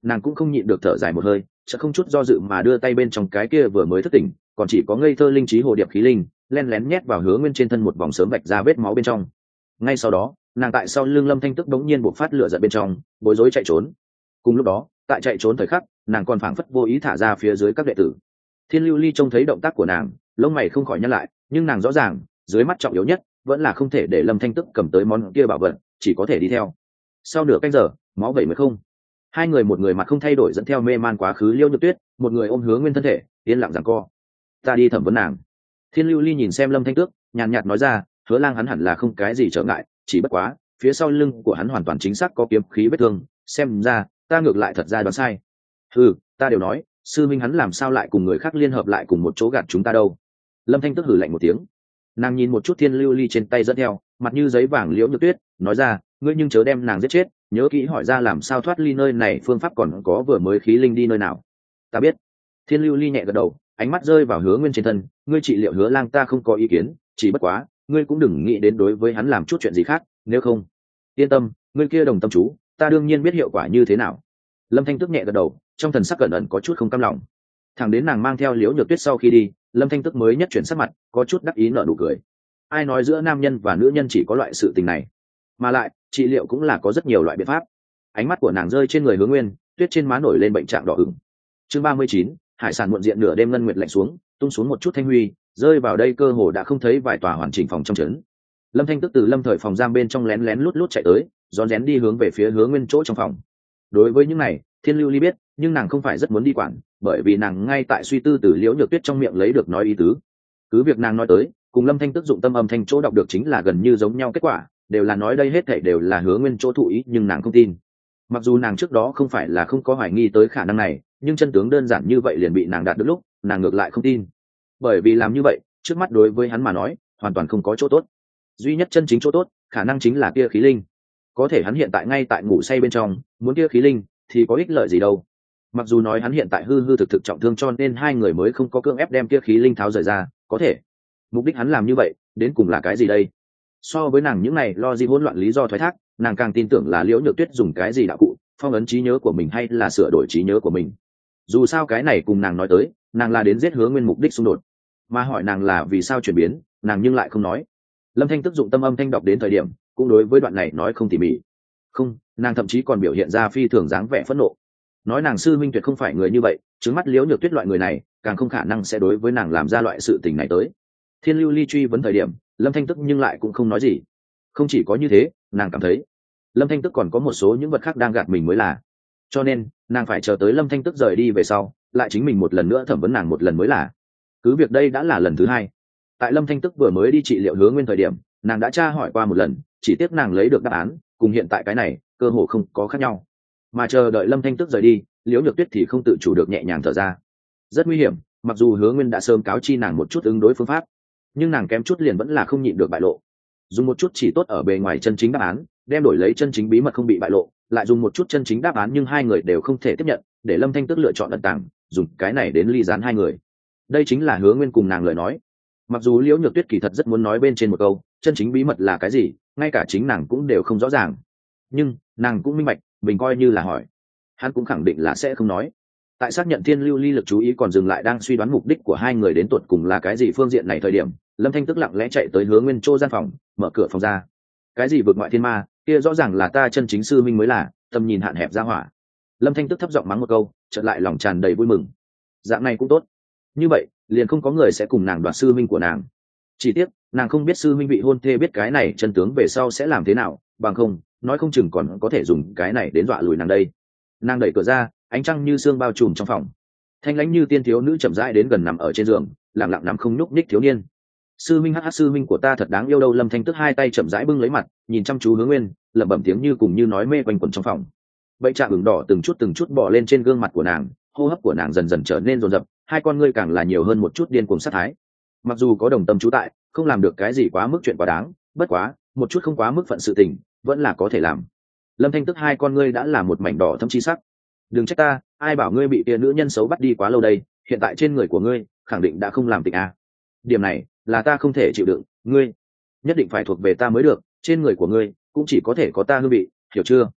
nàng cũng không nhịn được thở dài một hơi, chợt không chút do dự mà đưa tay bên trong cái kia vừa mới thức tỉnh còn chỉ có ngây thơ linh trí hồ điệp khí linh len lén nhét vào Hứa Nguyên trên thân một vòng sớm vạch ra vết máu bên trong. Ngay sau đó nàng tại sau lưng Lâm Thanh Tức đống nhiên bộc phát lửa giận bên trong, bối rối chạy trốn. Cùng lúc đó tại chạy trốn thời khắc, nàng còn phảng phất vô ý thả ra phía dưới các đệ tử. Thiên Lưu Ly trông thấy động tác của nàng, lông mày không khỏi nhăn lại, nhưng nàng rõ ràng dưới mắt trọng yếu nhất vẫn là không thể để Lâm Thanh Tức cầm tới món kia bảo vật, chỉ có thể đi theo. Sau nửa canh giờ, máu bảy mới không, hai người một người mặt không thay đổi dẫn theo mê man quá khứ Liễu Nhược Tuyết, một người ôm Hứa Nguyên thân thể yên lặng giằng co. Ta đi thẩm vấn nàng. Thiên Lưu Ly nhìn xem Lâm Thanh Tước, nhàn nhạt nói ra, Hứa Lang hắn hẳn là không cái gì trở ngại, chỉ bất quá phía sau lưng của hắn hoàn toàn chính xác có kiếm khí vết thương, xem ra ta ngược lại thật ra đoán sai. Ừ, ta đều nói sư minh hắn làm sao lại cùng người khác liên hợp lại cùng một chỗ gạt chúng ta đâu. Lâm Thanh Tước hử lạnh một tiếng, nàng nhìn một chút Thiên Lưu Ly trên tay dẫn theo mặt như giấy vàng Liễu Nhược Tuyết, nói ra, ngươi nhưng chớ đem nàng giết chết, nhớ kỹ hỏi ra làm sao thoát ly nơi này phương pháp, còn có vừa mới khí linh đi nơi nào. Ta biết. Thiên Lưu Ly nhẹ gật đầu, ánh mắt rơi vào Hứa Nguyên trên thân, ngươi trị liệu Hứa Lang ta không có ý kiến, chỉ bất quá ngươi cũng đừng nghĩ đến đối với hắn làm chút chuyện gì khác, nếu không. Yên tâm, ngươi kia đồng tâm chú ta đương nhiên biết hiệu quả như thế nào. Lâm Thanh Tức nhẹ gật đầu, trong thần sắc cẩn ẩn có chút không cam lòng. Thẳng đến nàng mang theo Liễu Nhược Tuyết sau khi đi, Lâm Thanh Tức mới nhất chuyển sắc mặt, có chút đắc ý nở nụ cười. Ai nói giữa nam nhân và nữ nhân chỉ có loại sự tình này, mà lại trị liệu cũng là có rất nhiều loại biện pháp. Ánh mắt của nàng rơi trên người Hứa Nguyên, tuyết trên má nổi lên bệnh trạng đỏ ửng. Chương ba mươi chín, hải sản muộn diện nửa đêm ngân nguyệt lạnh xuống, tung xuống một chút thanh huy, rơi vào đây cơ hồ đã không thấy vài tòa hoàn chỉnh phòng trong trấn. Lâm Thanh Tức từ Lâm Thời phòng giam bên trong lén lén lút lút chạy tới, rón rén đi hướng về phía Hứa Nguyên chỗ trong phòng. Đối với những này, Thiên Lưu Ly biết, nhưng nàng không phải rất muốn đi quản, bởi vì nàng ngay tại suy tư từ Liễu Nhược Tuyết trong miệng lấy được nói ý tứ. Cứ việc nàng nói tới, cùng Lâm Thanh Tức dụng tâm âm thanh chỗ đọc được chính là gần như giống nhau kết quả, đều là nói đây hết thảy đều là Hứa Nguyên chỗ thụ ý, nhưng nàng không tin. Mặc dù nàng trước đó không phải là không có hoài nghi tới khả năng này, nhưng chân tướng đơn giản như vậy liền bị nàng đạt được lúc, nàng ngược lại không tin. Bởi vì làm như vậy, trước mắt đối với hắn mà nói, hoàn toàn không có chỗ tốt. Duy nhất chân chính chỗ tốt, khả năng chính là kia khí linh. Có thể hắn hiện tại ngay tại ngủ say bên trong, muốn kia khí linh thì có ích lợi gì đâu. Mặc dù nói hắn hiện tại hư hư thực thực trọng thương cho nên hai người mới không có cưỡng ép đem kia khí linh tháo rời ra, có thể mục đích hắn làm như vậy đến cùng là cái gì đây? So với nàng những này lo gì hỗn loạn lý do thoái thác, nàng càng tin tưởng là Liễu Nhược Tuyết dùng cái gì đạo cụ phong ấn trí nhớ của mình hay là sửa đổi trí nhớ của mình. Dù sao cái này cùng nàng nói tới, nàng là đến giết Hứa Nguyên mục đích xung đột, mà hỏi nàng là vì sao chuyển biến, nàng nhưng lại không nói. Lâm Thanh Tức dụng tâm âm thanh đọc đến thời điểm, cũng đối với đoạn này nói không tỉ mỉ. Không, nàng thậm chí còn biểu hiện ra phi thường dáng vẻ phẫn nộ, nói nàng sư minh tuyệt không phải người như vậy, trứng mắt Liễu Nhược Tuyết loại người này càng không khả năng sẽ đối với nàng làm ra loại sự tình này tới. Thiên Lưu Ly truy vấn thời điểm, Lâm Thanh Tức nhưng lại cũng không nói gì. Không chỉ có như thế, nàng cảm thấy Lâm Thanh Tức còn có một số những vật khác đang gạt mình mới là, cho nên nàng phải chờ tới Lâm Thanh Tức rời đi về sau, lại chính mình một lần nữa thẩm vấn nàng một lần mới là. Cứ việc đây đã là lần thứ hai. Tại Lâm Thanh Tức vừa mới đi trị liệu Hứa Nguyên thời điểm, nàng đã tra hỏi qua một lần, chỉ tiếc nàng lấy được đáp án cùng hiện tại cái này cơ hồ không có khác nhau. Mà chờ đợi Lâm Thanh Tức rời đi, Liễu Nhược Tuyết thì không tự chủ được nhẹ nhàng thở ra. Rất nguy hiểm, mặc dù Hứa Nguyên đã sớm cáo chi nàng một chút ứng đối phương pháp, nhưng nàng kém chút liền vẫn là không nhịn được bại lộ. Dùng một chút chỉ tốt ở bề ngoài chân chính đáp án, đem đổi lấy chân chính bí mật không bị bại lộ, lại dùng một chút chân chính đáp án nhưng hai người đều không thể tiếp nhận, để Lâm Thanh Tức lựa chọn ẩn tàng, dùng cái này đến ly gián hai người. Đây chính là Hứa Nguyên cùng nàng lời nói. Mặc dù Liễu Nhược Tuyết kỳ thật rất muốn nói bên trên một câu, chân chính bí mật là cái gì, ngay cả chính nàng cũng đều không rõ ràng. Nhưng nàng cũng minh bạch, mình coi như là hỏi, hắn cũng khẳng định là sẽ không nói. Tại xác nhận Thiên Lưu Ly lực chú ý còn dừng lại đang suy đoán mục đích của hai người đến tuột cùng là cái gì phương diện này thời điểm, Lâm Thanh Tức lặng lẽ chạy tới Hứa Nguyên chỗ gian phòng, mở cửa phòng ra. Cái gì vượt ngoại thiên ma, kia rõ ràng là ta chân chính sư minh mới là, tầm nhìn hạn hẹp ra hỏa. Lâm Thanh Tức thấp giọng mắng một câu, chợt lại lòng tràn đầy vui mừng. Dạng này cũng tốt, như vậy liền không có người sẽ cùng nàng đoạt sư minh của nàng. Chỉ tiếc nàng không biết sư minh bị hôn thê biết cái này chân tướng về sau sẽ làm thế nào, bằng không nói không chừng còn có thể dùng cái này đến dọa lùi nàng đây. Nàng đẩy cửa ra, ánh trăng như sương bao trùm trong phòng, thanh lãnh như tiên thiếu nữ chậm rãi đến gần nằm ở trên giường, lặng lặng nằm không nhúc nhích thiếu niên. Sư minh, hắc sư minh của ta thật đáng yêu đâu. Lâm Thanh Tức hai tay chậm rãi bưng lấy mặt, nhìn chăm chú Hứa Nguyên, lẩm bẩm tiếng như cùng như nói mê quanh quẩn trong phòng. Bệnh trạng ửng đỏ từng chút từng chút bỏ lên trên gương mặt của nàng, hô hấp của nàng dần dần trở nên rồn rập, hai con ngươi càng là nhiều hơn một chút điên cuồng sát thái. Mặc dù có đồng tâm chú tại, không làm được cái gì quá mức chuyện quá đáng, bất quá một chút không quá mức phận sự tình vẫn là có thể làm. Lâm Thanh Tức hai con ngươi đã là một mảnh đỏ thâm chi sắc. Đừng trách ta, ai bảo ngươi bị tia nữ nhân xấu bắt đi quá lâu đây, hiện tại trên người của ngươi khẳng định đã không làm tình à. Điểm này là ta không thể chịu đựng, ngươi nhất định phải thuộc về ta mới được, trên người của ngươi cũng chỉ có thể có ta hương vị, hiểu chưa?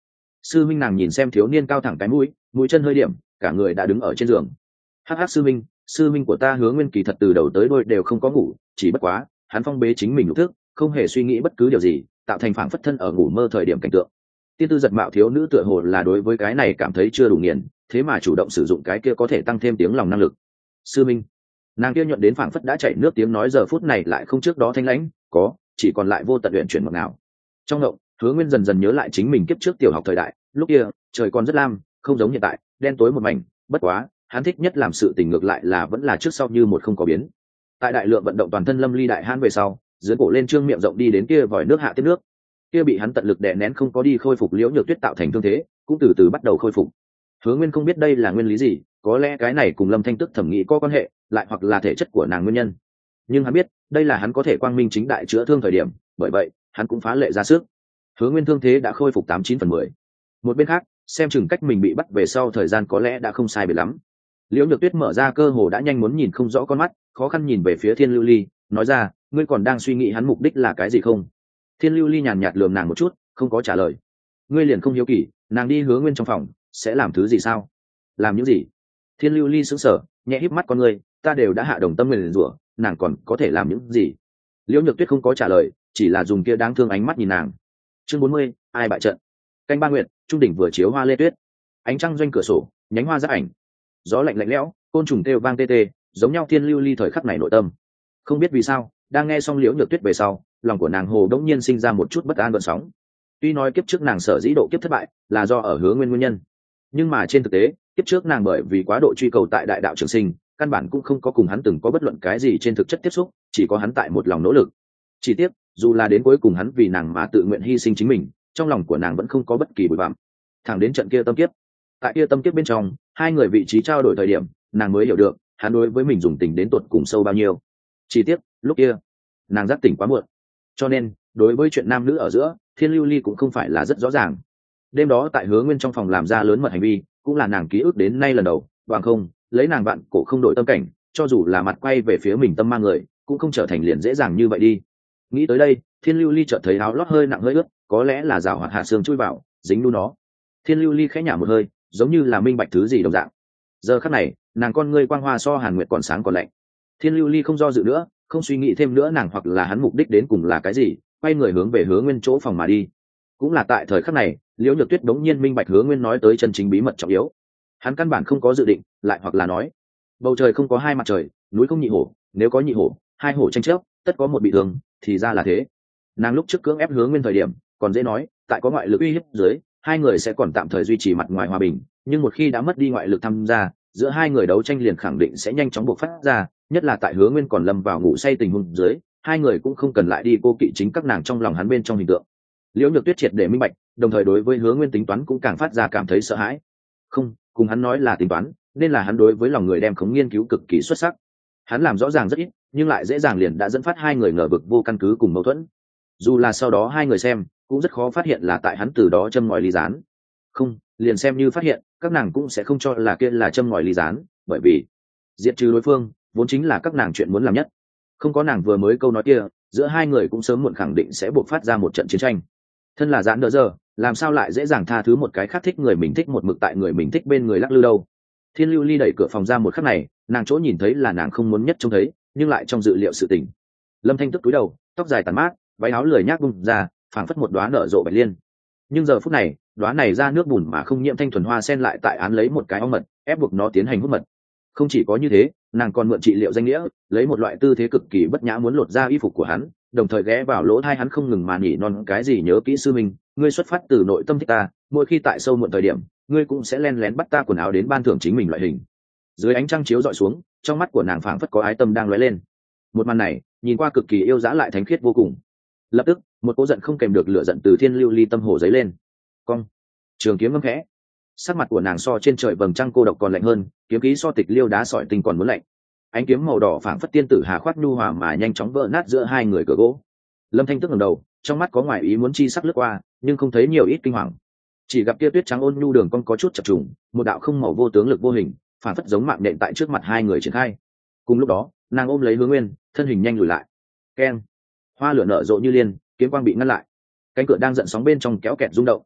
Sư minh, nàng nhìn xem thiếu niên cao thẳng cái mũi, mũi chân hơi điểm, cả người đã đứng ở trên giường. Hắc hắc sư minh, sư minh của ta Hứa Nguyên kỳ thật từ đầu tới đôi đều không có ngủ, chỉ bất quá hắn phong bế chính mình lục thức, không hề suy nghĩ bất cứ điều gì, tạo thành phảng phất thân ở ngủ mơ thời điểm cảnh tượng. Tiên tư giật mạo thiếu nữ tựa hồ là đối với cái này cảm thấy chưa đủ nghiền, thế mà chủ động sử dụng cái kia có thể tăng thêm tiếng lòng năng lực. Sư minh, nàng kia nhuận đến phảng phất đã chảy nước tiếng nói giờ phút này lại không trước đó thanh lãnh, có chỉ còn lại vô tận luyện chuyển ngọt ngào. Trong ngộng, Hứa Nguyên dần dần nhớ lại chính mình kiếp trước tiểu học thời đại, lúc kia trời còn rất lam, không giống hiện tại đen tối một mảnh, bất quá hắn thích nhất làm sự tình ngược lại là vẫn là trước sau như một không có biến. Tại đại lượng vận động toàn thân lâm ly đại hãn về sau, dưới cổ lên trương miệng rộng đi đến kia vòi nước hạ tiếp nước, kia bị hắn tận lực đè nén không có đi khôi phục liễu nhược tuyết tạo thành thương thế cũng từ từ bắt đầu khôi phục. Hứa Nguyên không biết đây là nguyên lý gì, có lẽ cái này cùng Lâm Thanh Tức thẩm nghĩ có quan hệ, lại hoặc là thể chất của nàng nguyên nhân, nhưng hắn biết đây là hắn có thể quang minh chính đại chữa thương thời điểm, bởi vậy hắn cũng phá lệ ra sức. Hứa Nguyên thương thế đã khôi phục tám chín phần mười. Một bên khác, xem chừng cách mình bị bắt về sau thời gian có lẽ đã không sai biệt lắm. Liễu Nhược Tuyết mở ra cơ hồ đã nhanh muốn nhìn không rõ con mắt, khó khăn nhìn về phía Thiên Lưu Ly, nói ra, ngươi còn đang suy nghĩ hắn mục đích là cái gì không? Thiên Lưu Ly nhàn nhạt lườm nàng một chút, không có trả lời. Ngươi liền không hiếu kỳ, nàng đi Hứa Nguyên trong phòng sẽ làm thứ gì sao? Làm những gì? Thiên Lưu Ly sững sờ, nhẹ híp mắt con ngươi, ta đều đã hạ đồng tâm nguyền rủa, nàng còn có thể làm những gì? Liễu Nhược Tuyết không có trả lời, chỉ là dùng kia đáng thương ánh mắt nhìn nàng. Chương bốn mươi, ai bại trận? Canh ba nguyệt, trung đỉnh vừa chiếu hoa lê tuyết, ánh trăng doanh cửa sổ, nhánh hoa giáp ảnh, gió lạnh lạnh lẽo, côn trùng kêu vang tê tê, giống nhau Thiên Lưu Ly thời khắc này nội tâm. Không biết vì sao, đang nghe xong Liễu Nhược Tuyết về sau, lòng của nàng hồ đống nhiên sinh ra một chút bất an gợn sóng. Tuy nói kiếp trước nàng sở dĩ độ kiếp thất bại là do ở Hứa Nguyên nguyên nhân, nhưng mà trên thực tế, kiếp trước nàng bởi vì quá độ truy cầu tại đại đạo trường sinh, căn bản cũng không có cùng hắn từng có bất luận cái gì trên thực chất tiếp xúc, chỉ có hắn tại một lòng nỗ lực. Chỉ tiếc, dù là đến cuối cùng hắn vì nàng mà tự nguyện hy sinh chính mình, trong lòng của nàng vẫn không có bất kỳ bụi bặm. Thẳng đến trận kia tâm kiếp, tại kia tâm kiếp bên trong, hai người vị trí trao đổi thời điểm, nàng mới hiểu được hắn đối với mình dùng tình đến tột cùng sâu bao nhiêu. Chỉ tiếc, lúc kia nàng giác tỉnh quá muộn, cho nên đối với chuyện nam nữ ở giữa, Thiên Lưu Ly cũng không phải là rất rõ ràng. Đêm đó tại Hứa Nguyên trong phòng làm ra lớn mật hành vi, cũng là nàng ký ức đến nay lần đầu, bằng không lấy nàng bạn cổ không đổi tâm cảnh, cho dù là mặt quay về phía mình tâm mang người, cũng không trở thành liền dễ dàng như vậy đi. Nghĩ tới đây, Thiên Lưu Ly chợt thấy áo lót hơi nặng hơi ướt, có lẽ là rào hoạt hạ xương chui vào, dính đu nó. Thiên Lưu Ly khẽ nhả một hơi, giống như là minh bạch thứ gì đồng dạng. Giờ khắc này, nàng con ngươi quang hoa so Hàn Nguyệt còn sáng còn lạnh. Thiên Lưu Ly không do dự nữa, không suy nghĩ thêm nữa nàng hoặc là hắn mục đích đến cùng là cái gì, quay người hướng về Hứa Nguyên chỗ phòng mà đi. Cũng là tại thời khắc này, Liễu Nhược Tuyết đống nhiên minh bạch Hứa Nguyên nói tới chân chính bí mật trọng yếu. Hắn căn bản không có dự định, lại hoặc là nói, bầu trời không có hai mặt trời, núi không nhị hổ, nếu có nhị hổ, hai hổ tranh chấp, tất có một bị thương, thì ra là thế. Nàng lúc trước cưỡng ép Hứa Nguyên thời điểm, còn dễ nói, tại có ngoại lực uy hiếp dưới, hai người sẽ còn tạm thời duy trì mặt ngoài hòa bình, nhưng một khi đã mất đi ngoại lực tham gia, giữa hai người đấu tranh liền khẳng định sẽ nhanh chóng bộc phát ra, nhất là tại Hứa Nguyên còn lâm vào ngủ say tình huống dưới, hai người cũng không cần lại đi cô kỵ chính các nàng trong lòng hắn bên trong hình tượng. Liễu Nhược Tuyết triệt để minh bạch, đồng thời đối với Hứa Nguyên tính toán cũng càng phát ra cảm thấy sợ hãi. Không, cùng hắn nói là tính toán, nên là hắn đối với lòng người đem khống nghiên cứu cực kỳ xuất sắc. Hắn làm rõ ràng rất ít, nhưng lại dễ dàng liền đã dẫn phát hai người ngờ vực vô căn cứ cùng mâu thuẫn. Dù là sau đó hai người xem, cũng rất khó phát hiện là tại hắn từ đó châm ngòi ly gián. Không, liền xem như phát hiện, các nàng cũng sẽ không cho là kia là châm ngòi ly gián, bởi vì diệt trừ đối phương vốn chính là các nàng chuyện muốn làm nhất. Không có nàng vừa mới câu nói kia, giữa hai người cũng sớm muộn khẳng định sẽ buộc phát ra một trận chiến tranh. Thân là giãn đỡ giờ, làm sao lại dễ dàng tha thứ một cái khác thích người mình thích một mực tại người mình thích bên người lắc lư đâu. Thiên Lưu Ly đẩy cửa phòng ra một khắc này, nàng chỗ nhìn thấy là nàng không muốn nhất trông thấy, nhưng lại trong dự liệu sự tình. Lâm Thanh Tức cúi đầu, tóc dài tàn mát, váy áo lười nhác bung ra, phảng phất một đóa nở rộ bạch liên. Nhưng giờ phút này, đóa này ra nước bùn mà không nhiễm thanh thuần hoa sen lại tại án lấy một cái ong mật, ép buộc nó tiến hành hút mật. Không chỉ có như thế, nàng còn mượn trị liệu danh nghĩa, lấy một loại tư thế cực kỳ bất nhã muốn lột ra y phục của hắn, đồng thời ghé vào lỗ tai hắn không ngừng mà nhỉ non cái gì nhớ kỹ sư mình, ngươi xuất phát từ nội tâm thích ta, mỗi khi tại sâu muộn thời điểm, ngươi cũng sẽ len lén bắt ta quần áo đến ban thưởng chính mình loại hình. Dưới ánh trăng chiếu dọi xuống, trong mắt của nàng phảng phất có ái tâm đang lóe lên. Một màn này, nhìn qua cực kỳ yêu dã lại thánh khiết vô cùng. Lập tức, một cỗ giận không kèm được lửa giận từ Thiên Lưu Ly tâm hồ dấy lên. Cong, trường kiếm ngâm khẽ. Sắc mặt của nàng so trên trời vầng trăng cô độc còn lạnh hơn, kiếm khí so tịch liêu đá sỏi tinh còn muốn lạnh. Ánh kiếm màu đỏ phảng phất tiên tử hà khoát nhu hòa mà nhanh chóng vỡ nát giữa hai người cửa gỗ. Lâm Thanh Tức ngẩng đầu, trong mắt có ngoài ý muốn chi sắc lướt qua, nhưng không thấy nhiều ít kinh hoàng. Chỉ gặp kia tuyết trắng ôn nhu đường cong có chút chập trùng, một đạo không màu vô tướng lực vô hình, phảng phất giống mạng nện tại trước mặt hai người triển khai. Cùng lúc đó, nàng ôm lấy Hứa Nguyên, thân hình nhanh lùi lại. Keng, hoa lửa nở rộ như liên, kiếm quang bị ngăn lại. Cánh cửa đang giận sóng bên trong kéo kẹt rung động.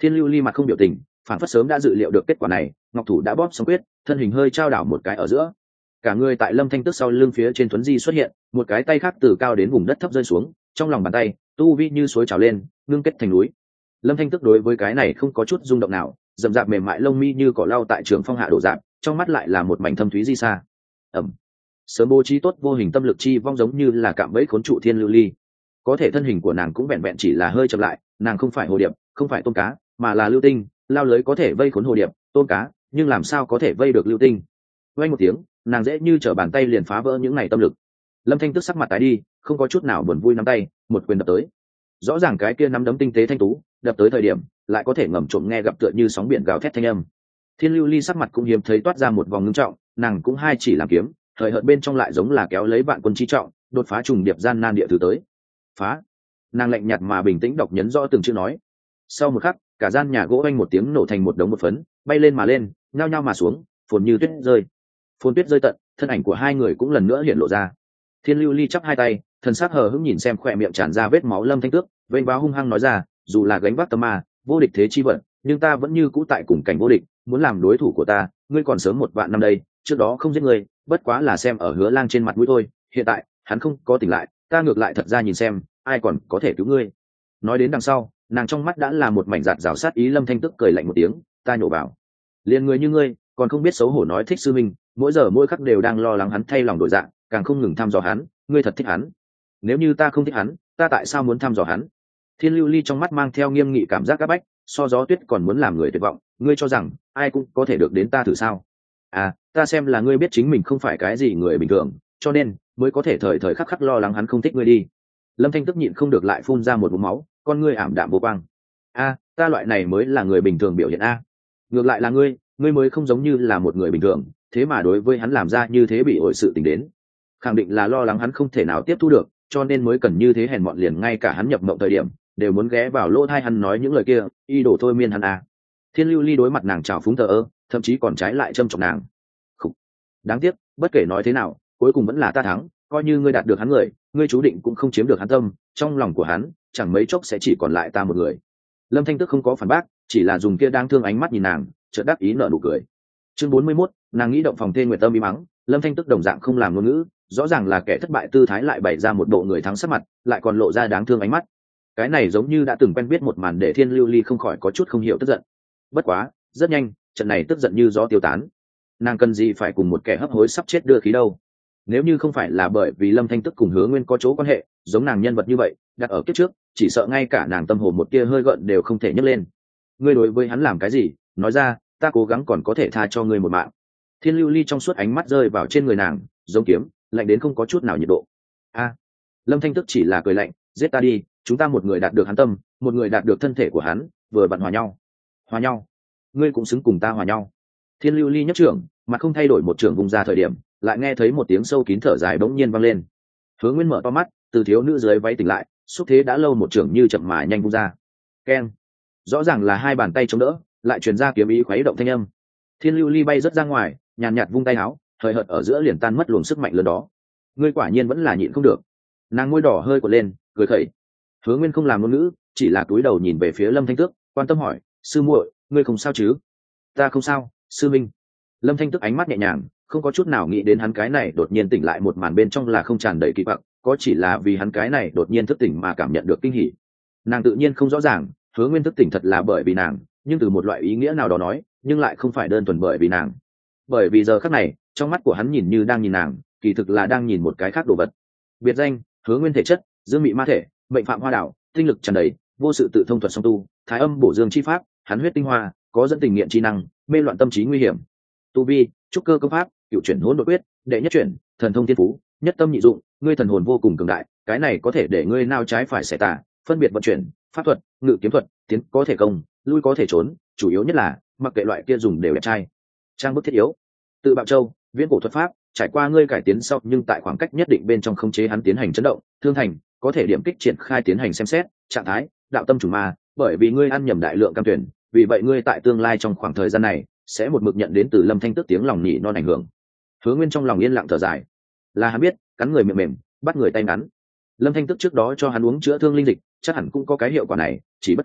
Thiên Lưu Ly mặt không biểu tình, phản phất sớm đã dự liệu được kết quả này, ngọc thủ đã bóp xong quyết, thân hình hơi trao đảo một cái ở giữa, cả người tại Lâm Thanh Tước sau lưng phía trên Tuấn Di xuất hiện, một cái tay khác từ cao đến vùng đất thấp rơi xuống, trong lòng bàn tay tu vi như suối trào lên, ngưng kết thành núi. Lâm Thanh Tước đối với cái này không có chút rung động nào, rậm rạp mềm mại lông mi như cỏ lau tại trường phong hạ đổ rạp, trong mắt lại là một mảnh thâm thúy di xa. Ẩm. Sớm bố trí tốt vô hình tâm lực chi vong giống như là cạm bẫy khốn trụ Thiên Lưu Ly. Có thể thân hình của nàng cũng vẹn vẹn chỉ là hơi chậm lại, nàng không phải hồ điệp, không phải tôm cá, mà là lưu tinh, lao lưới có thể vây khốn hồ điệp, tôm cá, nhưng làm sao có thể vây được lưu tinh? Vang một tiếng, nàng dễ như trở bàn tay liền phá vỡ những này tâm lực. Lâm Thanh Tước sắc mặt tái đi, không có chút nào buồn vui nắm tay, một quyền đập tới. Rõ ràng cái kia nắm đấm tinh tế thanh tú, đập tới thời điểm, lại có thể ngầm trộm nghe gặp tựa như sóng biển gào thét thanh âm. Thiên Lưu Ly sắc mặt cũng hiếm thấy toát ra một vòng ngưng trọng, nàng cũng hai chỉ làm kiếm, thời hợt bên trong lại giống là kéo lấy vạn quân chi trọng, đột phá trùng điệp gian nan địa thứ tới. Phá! Nàng lạnh nhạt mà bình tĩnh đọc nhấn rõ từng chữ nói. Sau một khắc, cả gian nhà gỗ anh một tiếng nổ thành một đống một phấn, bay lên mà lên, nhao nhao mà xuống, phồn như tuyết rơi. Phồn tuyết rơi tận, thân ảnh của hai người cũng lần nữa hiện lộ ra. Thiên Lưu Ly chắp hai tay, thần sắc hờ hững nhìn xem khỏe miệng tràn ra vết máu Lâm Thanh Tước, vênh váo hung hăng nói ra, dù là gánh vác tâm ma, vô địch thế chi vận, nhưng ta vẫn như cũ tại cùng cảnh vô địch, muốn làm đối thủ của ta, ngươi còn sớm một vạn năm đây, trước đó không giết ngươi, bất quá là xem ở Hứa Lang trên mặt mũi thôi, hiện tại, hắn không có tỉnh lại, ta ngược lại thật ra nhìn xem, ai còn có thể cứu ngươi. Nói đến đằng sau, nàng trong mắt đã là một mảnh giạt rào sát ý. Lâm Thanh Tước cười lạnh một tiếng, ta nhổ vào. Liên người như ngươi, còn không biết xấu hổ nói thích sư minh, mỗi giờ mỗi khắc đều đang lo lắng hắn thay lòng đổi dạng, càng không ngừng thăm dò hắn, ngươi thật thích hắn. Nếu như ta không thích hắn, ta tại sao muốn thăm dò hắn? Thiên Lưu Ly trong mắt mang theo nghiêm nghị cảm giác áp bách, so gió tuyết còn muốn làm người tuyệt vọng, ngươi cho rằng ai cũng có thể được đến ta thử sao? À, ta xem là ngươi biết chính mình không phải cái gì người bình thường, cho nên mới có thể thời thời khắc khắc lo lắng hắn không thích ngươi đi. Lâm Thanh Tước nhịn không được lại phun ra một ngụm máu, con ngươi ảm đạm vô quang. A, ta loại này mới là người bình thường biểu hiện a. Ngược lại là ngươi, ngươi mới không giống như là một người bình thường, thế mà đối với hắn làm ra như thế bị ổi sự tình đến. Khẳng định là lo lắng hắn không thể nào tiếp thu được, cho nên mới cần như thế hèn mọn, liền ngay cả hắn nhập mộng thời điểm đều muốn ghé vào lỗ tai hắn nói những lời kia, y đổ thôi miên hắn a. Thiên Lưu Ly đối mặt nàng trào phúng thờ ơ, thậm chí còn trái lại châm chọc nàng. Khủ. Đáng tiếc, bất kể nói thế nào, cuối cùng vẫn là ta thắng, coi như ngươi đạt được hắn người, ngươi chú định cũng không chiếm được hắn tâm, trong lòng của hắn chẳng mấy chốc sẽ chỉ còn lại ta một người. Lâm Thanh Tước không có phản bác, chỉ là dùng kia đáng thương ánh mắt nhìn nàng, chợt đắc ý nở nụ cười. Chương bốn mươi mốt, nàng nghĩ động phòng Thê Nguyệt Tâm im mắng, Lâm Thanh Tước đồng dạng không làm ngôn ngữ, rõ ràng là kẻ thất bại tư thái lại bày ra một bộ người thắng sắc mặt, lại còn lộ ra đáng thương ánh mắt. Cái này giống như đã từng quen biết một màn để Thiên Lưu Ly không khỏi có chút không hiểu tức giận. Bất quá, rất nhanh, trận này tức giận như gió tiêu tán. Nàng cần gì phải cùng một kẻ hấp hối sắp chết đưa khí đâu? Nếu như không phải là bởi vì Lâm Thanh Tước cùng Hứa Nguyên có chỗ quan hệ, giống nàng nhân vật như vậy, đặt ở kiếp trước, chỉ sợ ngay cả nàng tâm hồ một tia hơi gợn đều không thể nhấc lên. Ngươi đối với hắn làm cái gì? Nói ra, ta cố gắng còn có thể tha cho ngươi một mạng. Thiên Lưu Ly trong suốt ánh mắt rơi vào trên người nàng, giống kiếm, lạnh đến không có chút nào nhiệt độ. A, Lâm Thanh Tước chỉ là cười lạnh, giết ta đi, chúng ta một người đạt được hắn tâm, một người đạt được thân thể của hắn, vừa vặn hòa nhau. Hòa nhau? Ngươi cũng xứng cùng ta hòa nhau? Thiên Lưu Ly nhất trưởng, mặt không thay đổi một trưởng vùng ra thời điểm, lại nghe thấy một tiếng sâu kín thở dài bỗng nhiên vang lên. Hứa Nguyên mở to mắt, từ thiếu nữ dưới váy tỉnh lại, xúc thế đã lâu một trưởng như chậm mà nhanh vung ra. Keng! Rõ ràng là hai bàn tay chống đỡ, lại truyền ra kiếm ý khuấy động thanh âm. Thiên Lưu Ly bay rất ra ngoài, nhàn nhạt vung tay áo, thời hợt ở giữa liền tan mất luồng sức mạnh lớn đó. Ngươi quả nhiên vẫn là nhịn không được. Nàng môi đỏ hơi quật lên, cười khẩy. Hứa Nguyên không làm ngôn ngữ, chỉ là cúi đầu nhìn về phía Lâm Thanh Tước, quan tâm hỏi, sư muội, ngươi không sao chứ? Ta không sao, sư minh. Lâm Thanh Tước ánh mắt nhẹ nhàng, không có chút nào nghĩ đến hắn cái này đột nhiên tỉnh lại một màn bên trong là không tràn đầy kỳ vọng, có chỉ là vì hắn cái này đột nhiên thức tỉnh mà cảm nhận được kinh hỉ. Nàng tự nhiên không rõ ràng, Hứa Nguyên thức tỉnh thật là bởi vì nàng, nhưng từ một loại ý nghĩa nào đó nói, nhưng lại không phải đơn thuần bởi vì nàng. Bởi vì giờ khắc này, trong mắt của hắn nhìn như đang nhìn nàng, kỳ thực là đang nhìn một cái khác đồ vật. Biệt danh, Hứa Nguyên thể chất, dương mị ma thể, mệnh phạm hoa đảo, tinh lực tràn đầy, vô sự tự thông thuật song tu, thái âm bổ dương chi pháp, hắn huyết tinh hoa, có dẫn tình nghiện chi năng, mê loạn tâm trí nguy hiểm. Tu vi, trúc cơ công pháp, cựu chuyển hỗn độn quyết, đệ nhất chuyển, thần thông thiên phú, nhất tâm nhị dụng, ngươi thần hồn vô cùng cường đại, cái này có thể để ngươi nao trái phải xẻ tả, phân biệt vận chuyển, pháp thuật, ngự kiếm thuật, tiến có thể công, lui có thể trốn, chủ yếu nhất là mặc kệ loại kia dùng đều đẹp trai. Trang bức thiết yếu. Tự bạo châu, viễn cổ thuật pháp, trải qua ngươi cải tiến sau nhưng tại khoảng cách nhất định bên trong khống chế hắn tiến hành chấn động, thương thành, có thể điểm kích triển khai tiến hành xem xét, trạng thái, đạo tâm chủ ma, bởi vì ngươi ăn nhầm đại lượng cam tuyển, vì vậy ngươi tại tương lai trong khoảng thời gian này sẽ một mực nhận đến từ Lâm Thanh Tước tiếng lòng nhị non ảnh hưởng. Hứa Nguyên trong lòng yên lặng thở dài, là hắn biết, cắn người mềm mềm, bắt người tay ngắn. Lâm Thanh Tước trước đó cho hắn uống chữa thương linh dịch, chắc hẳn cũng có cái hiệu quả này, chỉ bất quá,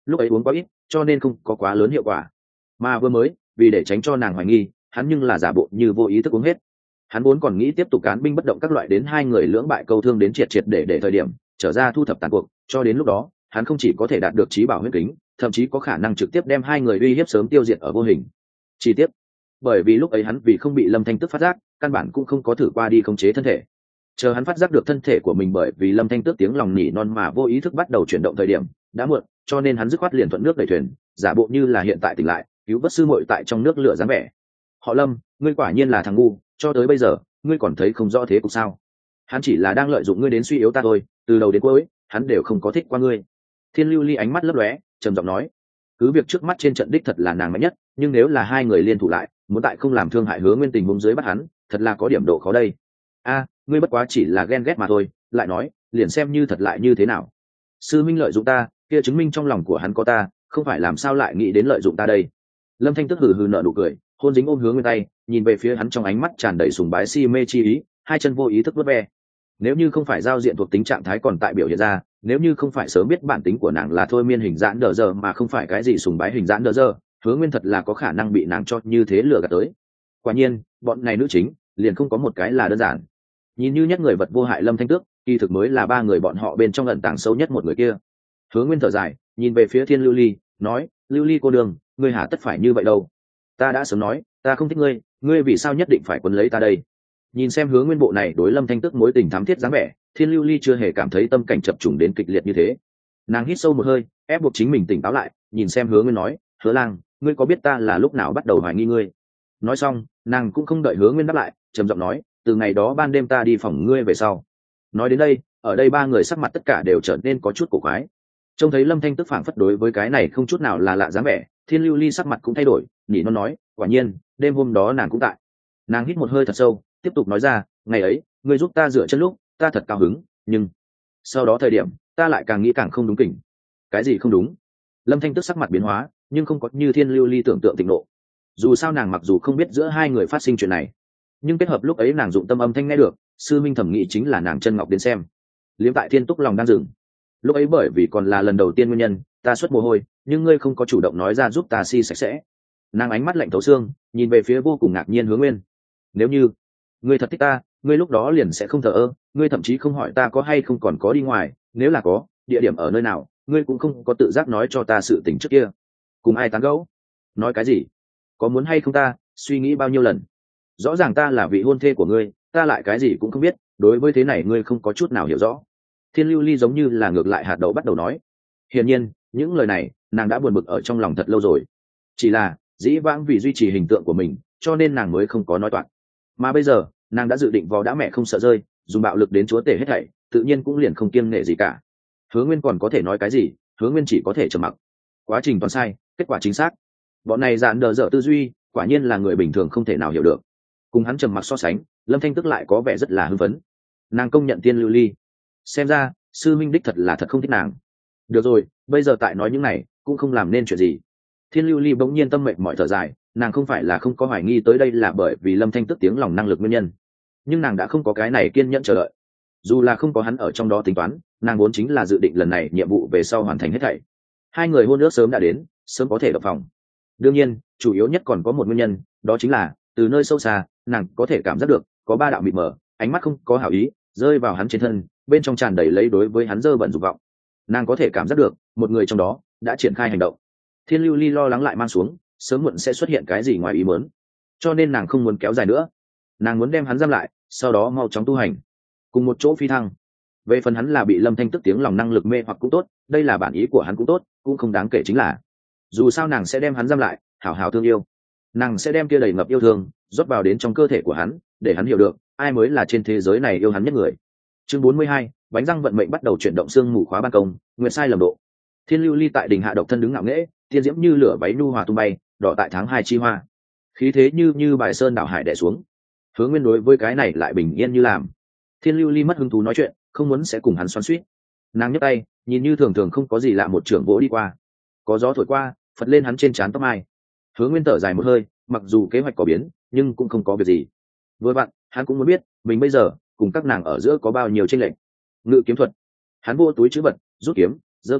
lúc ấy uống quá ít cho nên không có quá lớn hiệu quả, mà vừa mới vì để tránh cho nàng hoài nghi hắn nhưng là giả bộ như vô ý thức uống hết. Hắn vốn còn nghĩ tiếp tục cán binh bất động các loại đến hai người lưỡng bại câu thương đến triệt triệt để để thời điểm trở ra thu thập tàn cuộc, cho đến lúc đó hắn không chỉ có thể đạt được trí bảo huyết kính, thậm chí có khả năng trực tiếp đem hai người uy hiếp sớm tiêu diệt ở vô hình. Chi tiết, bởi vì lúc ấy hắn vì không bị Lâm Thanh Tước phát giác, căn bản cũng không có thử qua đi khống chế thân thể. Chờ hắn phát giác được thân thể của mình bởi vì Lâm Thanh Tước tiếng lòng nỉ non mà vô ý thức bắt đầu chuyển động thời điểm đã muộn, cho nên hắn dứt khoát liền thuận nước đẩy thuyền, giả bộ như là hiện tại tỉnh lại, cứu vớt sư muội tại trong nước lửa dáng vẻ. Họ Lâm, ngươi quả nhiên là thằng ngu, cho tới bây giờ ngươi còn thấy không rõ thế cục sao? Hắn chỉ là đang lợi dụng ngươi đến suy yếu ta thôi, từ đầu đến cuối hắn đều không có thích qua ngươi. Thiên Lưu Ly ánh mắt lấp lóe, trầm giọng nói, cứ việc trước mắt trên trận đích thật là nàng mạnh nhất, nhưng nếu là hai người liên thủ lại muốn tại không làm thương hại Hứa Nguyên tình huống dưới bắt hắn, thật là có điểm độ khó đây. A, ngươi bất quá chỉ là ghen ghét mà thôi, lại nói liền xem như thật lại như thế nào? Sư minh lợi dụng ta, kia chứng minh trong lòng của hắn có ta, không phải làm sao lại nghĩ đến lợi dụng ta đây? Lâm Thanh Tức hừ hừ nở nụ cười, hôn dính ôm Hứa Nguyên tay, nhìn về phía hắn trong ánh mắt tràn đầy sùng bái si mê chi ý, hai chân vô ý thức vớt ve. Nếu như không phải giao diện thuộc tính trạng thái còn tại biểu hiện ra, nếu như không phải sớm biết bản tính của nàng là thôi miên hình dáng đờ giờ mà không phải cái gì sùng bái hình dáng đờ giờ, Hứa Nguyên thật là có khả năng bị nàng cho như thế lừa gạt tới. Quả nhiên bọn này nữ chính liền không có một cái là đơn giản. Nhìn như nhất người vật vô hại Lâm Thanh Tước, kỳ thực mới là ba người bọn họ bên trong ẩn tàng sâu nhất một người kia. Hứa Nguyên thở dài, nhìn về phía Thiên Lưu Ly, nói, Lưu Ly cô đường, ngươi hả tất phải như vậy đâu? Ta đã sớm nói, ta không thích ngươi, ngươi vì sao nhất định phải quấn lấy ta đây? Nhìn xem Hứa Nguyên bộ này đối Lâm Thanh Tước mối tình thắm thiết dáng vẻ, Thiên Lưu Ly chưa hề cảm thấy tâm cảnh chập trùng đến kịch liệt như thế. Nàng hít sâu một hơi, ép buộc chính mình tỉnh táo lại, nhìn xem Hứa Nguyên nói, Hứa Lang, ngươi có biết ta là lúc nào bắt đầu hoài nghi ngươi? Nói xong, nàng cũng không đợi Hứa Nguyên đáp lại, trầm giọng nói, từ ngày đó ban đêm ta đi phòng ngươi về sau. Nói đến đây, ở đây ba người sắc mặt tất cả đều trở nên có chút cổ quái. Trông thấy Lâm Thanh Tước phảng phất đối với cái này không chút nào là lạ dáng vẻ, Thiên Lưu Ly sắc mặt cũng thay đổi, nhỉ nó nói, quả nhiên, đêm hôm đó nàng cũng tại. Nàng hít một hơi thật sâu, tiếp tục nói ra, ngày ấy, ngươi giúp ta rửa chân lúc, ta thật cao hứng, nhưng sau đó thời điểm, ta lại càng nghĩ càng không đúng kỉnh. Cái gì không đúng? Lâm Thanh Tước sắc mặt biến hóa, nhưng không có như Thiên Lưu Ly tưởng tượng tỉnh nộ. Dù sao nàng mặc dù không biết giữa hai người phát sinh chuyện này, nhưng kết hợp lúc ấy nàng dụng tâm âm thanh nghe được, sư minh thẩm nghĩ chính là nàng chân ngọc đến xem. Liếm tại Thiên Túc lòng đang dừng. Lúc ấy bởi vì còn là lần đầu tiên nguyên nhân, ta xuất mồ hôi, nhưng ngươi không có chủ động nói ra giúp ta si sạch sẽ. Nàng ánh mắt lạnh thấu xương, nhìn về phía vô cùng ngạc nhiên Hứa Nguyên. Nếu như ngươi thật thích ta, ngươi lúc đó liền sẽ không thờ ơ, ngươi thậm chí không hỏi ta có hay không còn có đi ngoài, nếu là có, địa điểm ở nơi nào, ngươi cũng không có tự giác nói cho ta sự tình trước kia. Cùng ai tán gẫu? Nói cái gì? Có muốn hay không ta, suy nghĩ bao nhiêu lần? Rõ ràng ta là vị hôn thê của ngươi, ta lại cái gì cũng không biết, đối với thế này ngươi không có chút nào hiểu rõ. Thiên Lưu Ly giống như là ngược lại hạt đậu bắt đầu nói. Hiển nhiên, những lời này, nàng đã buồn bực ở trong lòng thật lâu rồi. Chỉ là, dĩ vãng vì duy trì hình tượng của mình, cho nên nàng mới không có nói toạc. Mà bây giờ, nàng đã dự định vò đã mẹ không sợ rơi, dùng bạo lực đến chúa tể hết thảy, tự nhiên cũng liền không kiêng nể gì cả. Hứa Nguyên còn có thể nói cái gì, Hứa Nguyên chỉ có thể trầm mặc. Quá trình toàn sai, kết quả chính xác. Bọn này dạn đờ dở tư duy, quả nhiên là người bình thường không thể nào hiểu được. Cùng hắn trầm mặc so sánh, Lâm Thanh Tức lại có vẻ rất là hưng phấn. Nàng công nhận Thiên Lưu Ly, xem ra sư minh đích thật là thật không thích nàng. Được rồi, bây giờ tại nói những này cũng không làm nên chuyện gì. Thiên Lưu Ly bỗng nhiên tâm mệnh mọi thở dài, nàng không phải là không có hoài nghi tới đây là bởi vì Lâm Thanh Tức tiếng lòng năng lực nguyên nhân, nhưng nàng đã không có cái này kiên nhẫn chờ đợi. Dù là không có hắn ở trong đó tính toán, nàng vốn chính là dự định lần này nhiệm vụ về sau hoàn thành hết thảy. Hai người hôn ước sớm đã đến, sớm có thể đập phòng. Đương nhiên, chủ yếu nhất còn có một nguyên nhân, đó chính là từ nơi sâu xa, nàng có thể cảm giác được có ba đạo mịt mờ, ánh mắt không có hảo ý rơi vào hắn trên thân, bên trong tràn đầy lấy đối với hắn dơ bẩn dục vọng. Nàng có thể cảm giác được một người trong đó đã triển khai hành động. Thiên Lưu Ly lo lắng lại mang xuống, sớm muộn sẽ xuất hiện cái gì ngoài ý muốn, cho nên nàng không muốn kéo dài nữa. Nàng muốn đem hắn giam lại, sau đó mau chóng tu hành, cùng một chỗ phi thăng. Về phần hắn là bị Lâm Thanh Tức tiếng lòng năng lực mê hoặc cũng tốt, đây là bản ý của hắn cũng tốt, cũng không đáng kể, chính là dù sao nàng sẽ đem hắn giam lại, hảo hảo thương yêu. Nàng sẽ đem kia đầy ngập yêu thương rót vào đến trong cơ thể của hắn, để hắn hiểu được ai mới là trên thế giới này yêu hắn nhất người. Chương bốn mươi hai, bánh răng vận mệnh bắt đầu chuyển động xương mù khóa ban công, nguyệt sai lầm độ. Thiên Lưu Ly tại đỉnh hạ độc thân đứng ngạo nghễ, tiên diễm như lửa váy nu hòa tung bay, đỏ tại tháng hai chi hoa, khí thế như như bài sơn đảo hải đè xuống. Hứa Nguyên đối với cái này lại bình yên như làm. Thiên Lưu Ly mất hứng thú nói chuyện, không muốn sẽ cùng hắn xoắn xuýt. Nàng nhấc tay, nhìn như thường thường không có gì lạ một trưởng vỗ đi qua. Có gió thổi qua, phật lên hắn trên trán tóc mai. Hứa Nguyên thở dài một hơi, mặc dù kế hoạch có biến, nhưng cũng không có việc gì. Vừa vặn, hắn cũng muốn biết, mình bây giờ cùng các nàng ở giữa có bao nhiêu chênh lệch. Ngự kiếm thuật, hắn vô túi trữ vật, rút kiếm, giơ kiếm,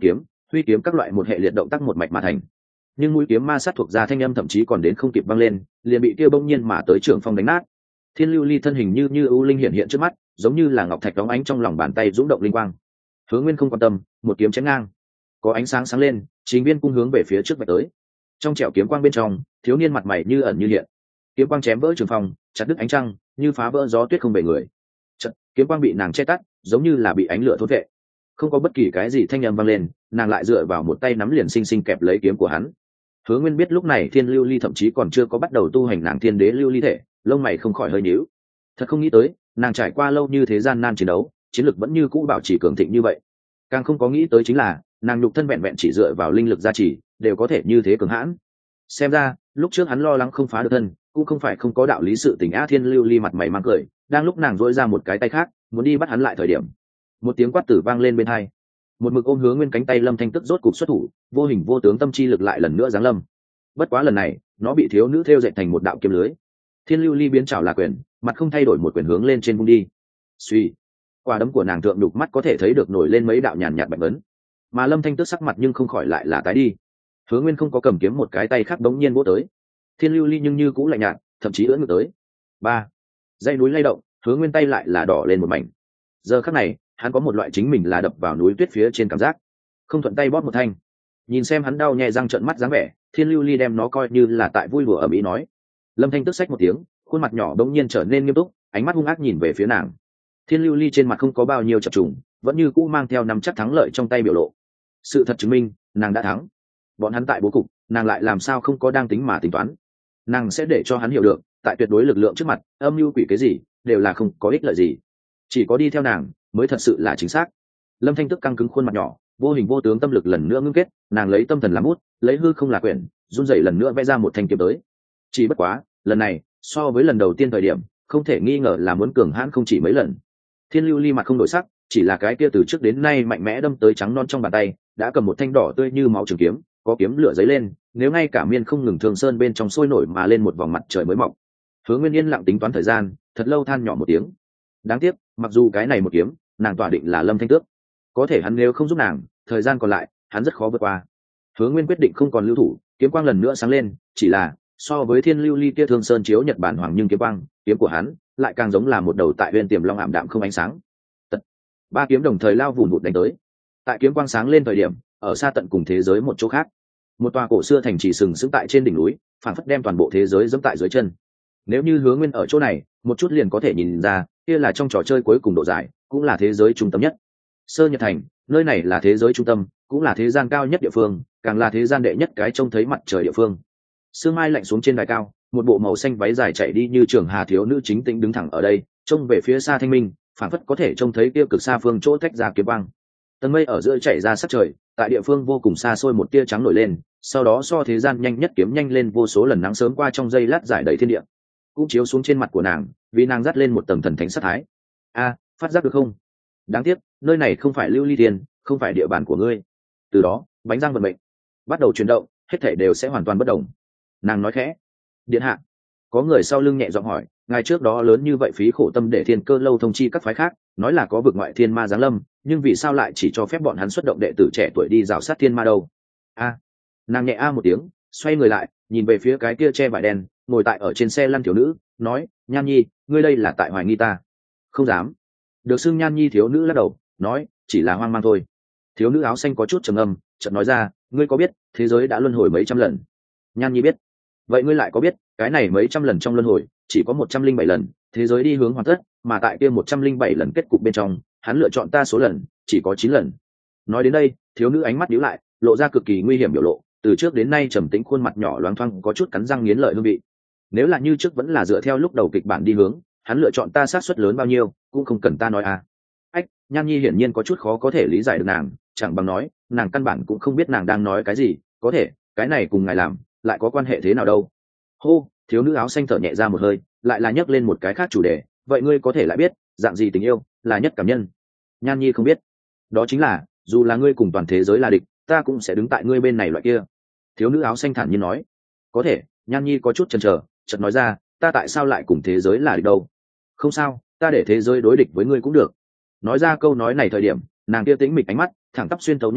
huy kiếm các loại một hệ liệt động tác một mạch mà thành. Nhưng mũi kiếm ma sát thuộc ra thanh âm thậm chí còn đến không kịp văng lên, liền bị kia bỗng nhiên mà tới trưởng phong đánh nát. Thiên lưu ly thân hình như như ưu linh hiện hiện trước mắt, giống như là ngọc thạch đóng ánh trong lòng bàn tay dũng động linh quang. Hứa Nguyên không quan tâm, một kiếm chém ngang, có ánh sáng sáng lên, chính viên cung hướng về phía trước vạch tới. Trong trẻo kiếm quang bên trong, thiếu niên mặt mày như ẩn như hiện. Kiếm quang chém vỡ trường phong, chặt đứt ánh trăng, như phá vỡ gió tuyết không về người. Chật, kiếm quang bị nàng che tắt, giống như là bị ánh lửa thốt vệ. Không có bất kỳ cái gì thanh âm vang lên, nàng lại dựa vào một tay nắm liền sinh sinh kẹp lấy kiếm của hắn. Hứa Nguyên biết lúc này Thiên Lưu Ly thậm chí còn chưa có bắt đầu tu hành nàng Thiên Đế Lưu Ly thể, lông mày không khỏi hơi nhíu. Thật không nghĩ tới, nàng trải qua lâu như thế gian nan chiến đấu, chiến lực vẫn như cũ bảo trì cường thịnh như vậy. Càng không có nghĩ tới chính là, nàng nhục thân vẹn vẹn chỉ dựa vào linh lực gia trì, đều có thể như thế cường hãn. Xem ra, lúc trước hắn lo lắng không phá được thân, cũng không phải không có đạo lý sự tình á. Thiên Lưu Ly mặt mày mang cười, đang lúc nàng duỗi ra một cái tay khác, muốn đi bắt hắn lại thời điểm, một tiếng quát tử vang lên bên hai. Một mực ôm Hứa Nguyên cánh tay Lâm Thanh Tức rốt cục xuất thủ, vô hình vô tướng tâm chi lực lại lần nữa giáng lâm. Bất quá lần này, nó bị thiếu nữ thêu dệt thành một đạo kiếm lưới. Thiên Lưu Ly biến trảo là quyền, mặt không thay đổi một quyền hướng lên trên vung đi. Suy, quả đấm của nàng thượng đục mắt có thể thấy được nổi lên mấy đạo nhàn nhạt bạch ấn. Mà Lâm Thanh Tức sắc mặt nhưng không khỏi lại là tái đi. Hứa Nguyên không có cầm kiếm, một cái tay khác đống nhiên vỗ tới. Thiên Lưu Ly nhưng như cũng lạnh nhạt, thậm chí ưỡn ngược tới. Ba, dãy núi lay động, Hứa Nguyên tay lại là đỏ lên một mảnh. Giờ khắc này, hắn có một loại chính mình là đập vào núi tuyết phía trên cảm giác, không thuận tay bóp một thanh. Nhìn xem hắn đau nhẹ răng trợn mắt dáng vẻ, Thiên Lưu Ly đem nó coi như là tại vui đùa ở mỹ nói. Lâm Thanh Tức xách một tiếng, khuôn mặt nhỏ đống nhiên trở nên nghiêm túc, ánh mắt hung ác nhìn về phía nàng. Thiên Lưu Ly trên mặt không có bao nhiêu chập trùng, vẫn như cũ mang theo nắm chắc thắng lợi trong tay biểu lộ. Sự thật chứng minh, nàng đã thắng. Bọn hắn tại bố cục, nàng lại làm sao không có đang tính mà tính toán. Nàng sẽ để cho hắn hiểu được, tại tuyệt đối lực lượng trước mặt, âm mưu quỷ cái gì đều là không có ích lợi gì. Chỉ có đi theo nàng mới thật sự là chính xác. Lâm Thanh Tức căng cứng khuôn mặt nhỏ, vô hình vô tướng tâm lực lần nữa ngưng kết, nàng lấy tâm thần làm bút, lấy hư không là quyển, run rẩy lần nữa vẽ ra một thanh kiếm tới. Chỉ bất quá, lần này, so với lần đầu tiên thời điểm, không thể nghi ngờ là muốn cường hãn không chỉ mấy lần. Thiên Lưu Ly mặt không đổi sắc, chỉ là cái kia từ trước đến nay mạnh mẽ đâm tới trắng non trong bàn tay, đã cầm một thanh đỏ tươi như máu trường kiếm, có kiếm lửa giấy lên, nếu ngay cả miên không ngừng thường sơn bên trong sôi nổi mà lên một vòng mặt trời mới mọc. Hứa Nguyên yên lặng tính toán thời gian, thật lâu than nhỏ một tiếng. Đáng tiếc, mặc dù cái này một kiếm, nàng tỏa định là Lâm Thanh Tước, có thể hắn nếu không giúp nàng, thời gian còn lại, hắn rất khó vượt qua. Hứa Nguyên quyết định không còn lưu thủ, kiếm quang lần nữa sáng lên, chỉ là so với Thiên Lưu Ly kia Thương Sơn chiếu Nhật Bản hoàng nhưng kiếm quang, kiếm của hắn lại càng giống là một đầu tại bên tiềm long ảm đạm không ánh sáng. Tật. Ba kiếm đồng thời lao vụn vụt đánh tới. Tại kiếm quang sáng lên thời điểm, ở xa tận cùng thế giới một chỗ khác, một tòa cổ xưa thành trì sừng sững tại trên đỉnh núi, phản phất đem toàn bộ thế giới giẫm tại dưới chân. Nếu như Hứa Nguyên ở chỗ này, một chút liền có thể nhìn ra, kia là trong trò chơi cuối cùng độ dài, cũng là thế giới trung tâm nhất. Sơ Nhật Thành, nơi này là thế giới trung tâm, cũng là thế gian cao nhất địa phương, càng là thế gian đệ nhất cái trông thấy mặt trời địa phương. Sương mai lạnh xuống trên đài cao, một bộ màu xanh váy dài chạy đi như trường hà thiếu nữ chính tĩnh đứng thẳng ở đây, trông về phía xa thanh minh, phản phất có thể trông thấy kia cực xa phương chỗ tách ra kiếm quang. Tầng mây ở giữa chảy ra sắc trời, tại địa phương vô cùng xa xôi một tia trắng nổi lên, sau đó so thế gian nhanh nhất kiếm nhanh lên vô số lần, nắng sớm qua trong giây lát giải đầy thiên địa, cũng chiếu xuống trên mặt của nàng, vì nàng dắt lên một tầng thần thánh sát thái. A, phát giác được không? Đáng tiếc, nơi này không phải Lưu Ly Thiên, không phải địa bàn của ngươi. Từ đó, bánh răng vận mệnh bắt đầu chuyển động, hết thảy đều sẽ hoàn toàn bất động. Nàng nói khẽ. Điện hạ. Có người sau lưng nhẹ giọng hỏi, ngài trước đó lớn như vậy phí khổ tâm để Thiên Cơ lâu thông chi các phái khác, nói là có vực ngoại thiên ma giáng lâm, nhưng vì sao lại chỉ cho phép bọn hắn xuất động đệ tử trẻ tuổi đi rào sát thiên ma đâu? A. Nàng nhẹ a một tiếng, xoay người lại, nhìn về phía cái kia che vải đen, ngồi tại ở trên xe lăn thiếu nữ, nói, Nhan Nhi, ngươi đây là tại hoài nghi ta? Không dám. Được xưng Nhan Nhi thiếu nữ lắc đầu, nói, chỉ là hoang mang thôi. Thiếu nữ áo xanh có chút trầm âm, chợt nói ra, ngươi có biết thế giới đã luân hồi mấy trăm lần? Nhan Nhi biết. Vậy ngươi lại có biết cái này mấy trăm lần trong luân hồi chỉ có một trăm linh bảy lần thế giới đi hướng hoàn tất, mà tại kia một trăm linh bảy lần kết cục bên trong hắn lựa chọn ta số lần chỉ có chín lần. Nói đến đây, thiếu nữ ánh mắt nhíu lại, lộ ra cực kỳ nguy hiểm biểu lộ, từ trước đến nay trầm tĩnh khuôn mặt nhỏ loáng thoáng có chút cắn răng nghiến lợi hương vị. Nếu là như trước vẫn là dựa theo lúc đầu kịch bản đi hướng, hắn lựa chọn ta sát suất lớn bao nhiêu cũng không cần ta nói à. Ách, Nhan Nhi hiển nhiên có chút khó có thể lý giải được nàng, chẳng bằng nói nàng căn bản cũng không biết nàng đang nói cái gì, có thể cái này cùng ngài làm lại có quan hệ thế nào đâu. Hô, thiếu nữ áo xanh thở nhẹ ra một hơi, lại là nhấc lên một cái khác chủ đề, vậy ngươi có thể lại biết dạng gì tình yêu là nhất cảm nhân? Nhan Nhi không biết. Đó chính là dù là ngươi cùng toàn thế giới là địch, ta cũng sẽ đứng tại ngươi bên này loại kia. Thiếu nữ áo xanh thản nhiên nói. Có thể. Nhan Nhi có chút chần chờ, chợt nói ra, ta tại sao lại cùng thế giới là địch đâu? Không sao, ta để thế giới đối địch với ngươi cũng được. Nói ra câu nói này thời điểm, nàng kia tĩnh mịch ánh mắt thẳng tắp xuyên thấu Nhan Nhi,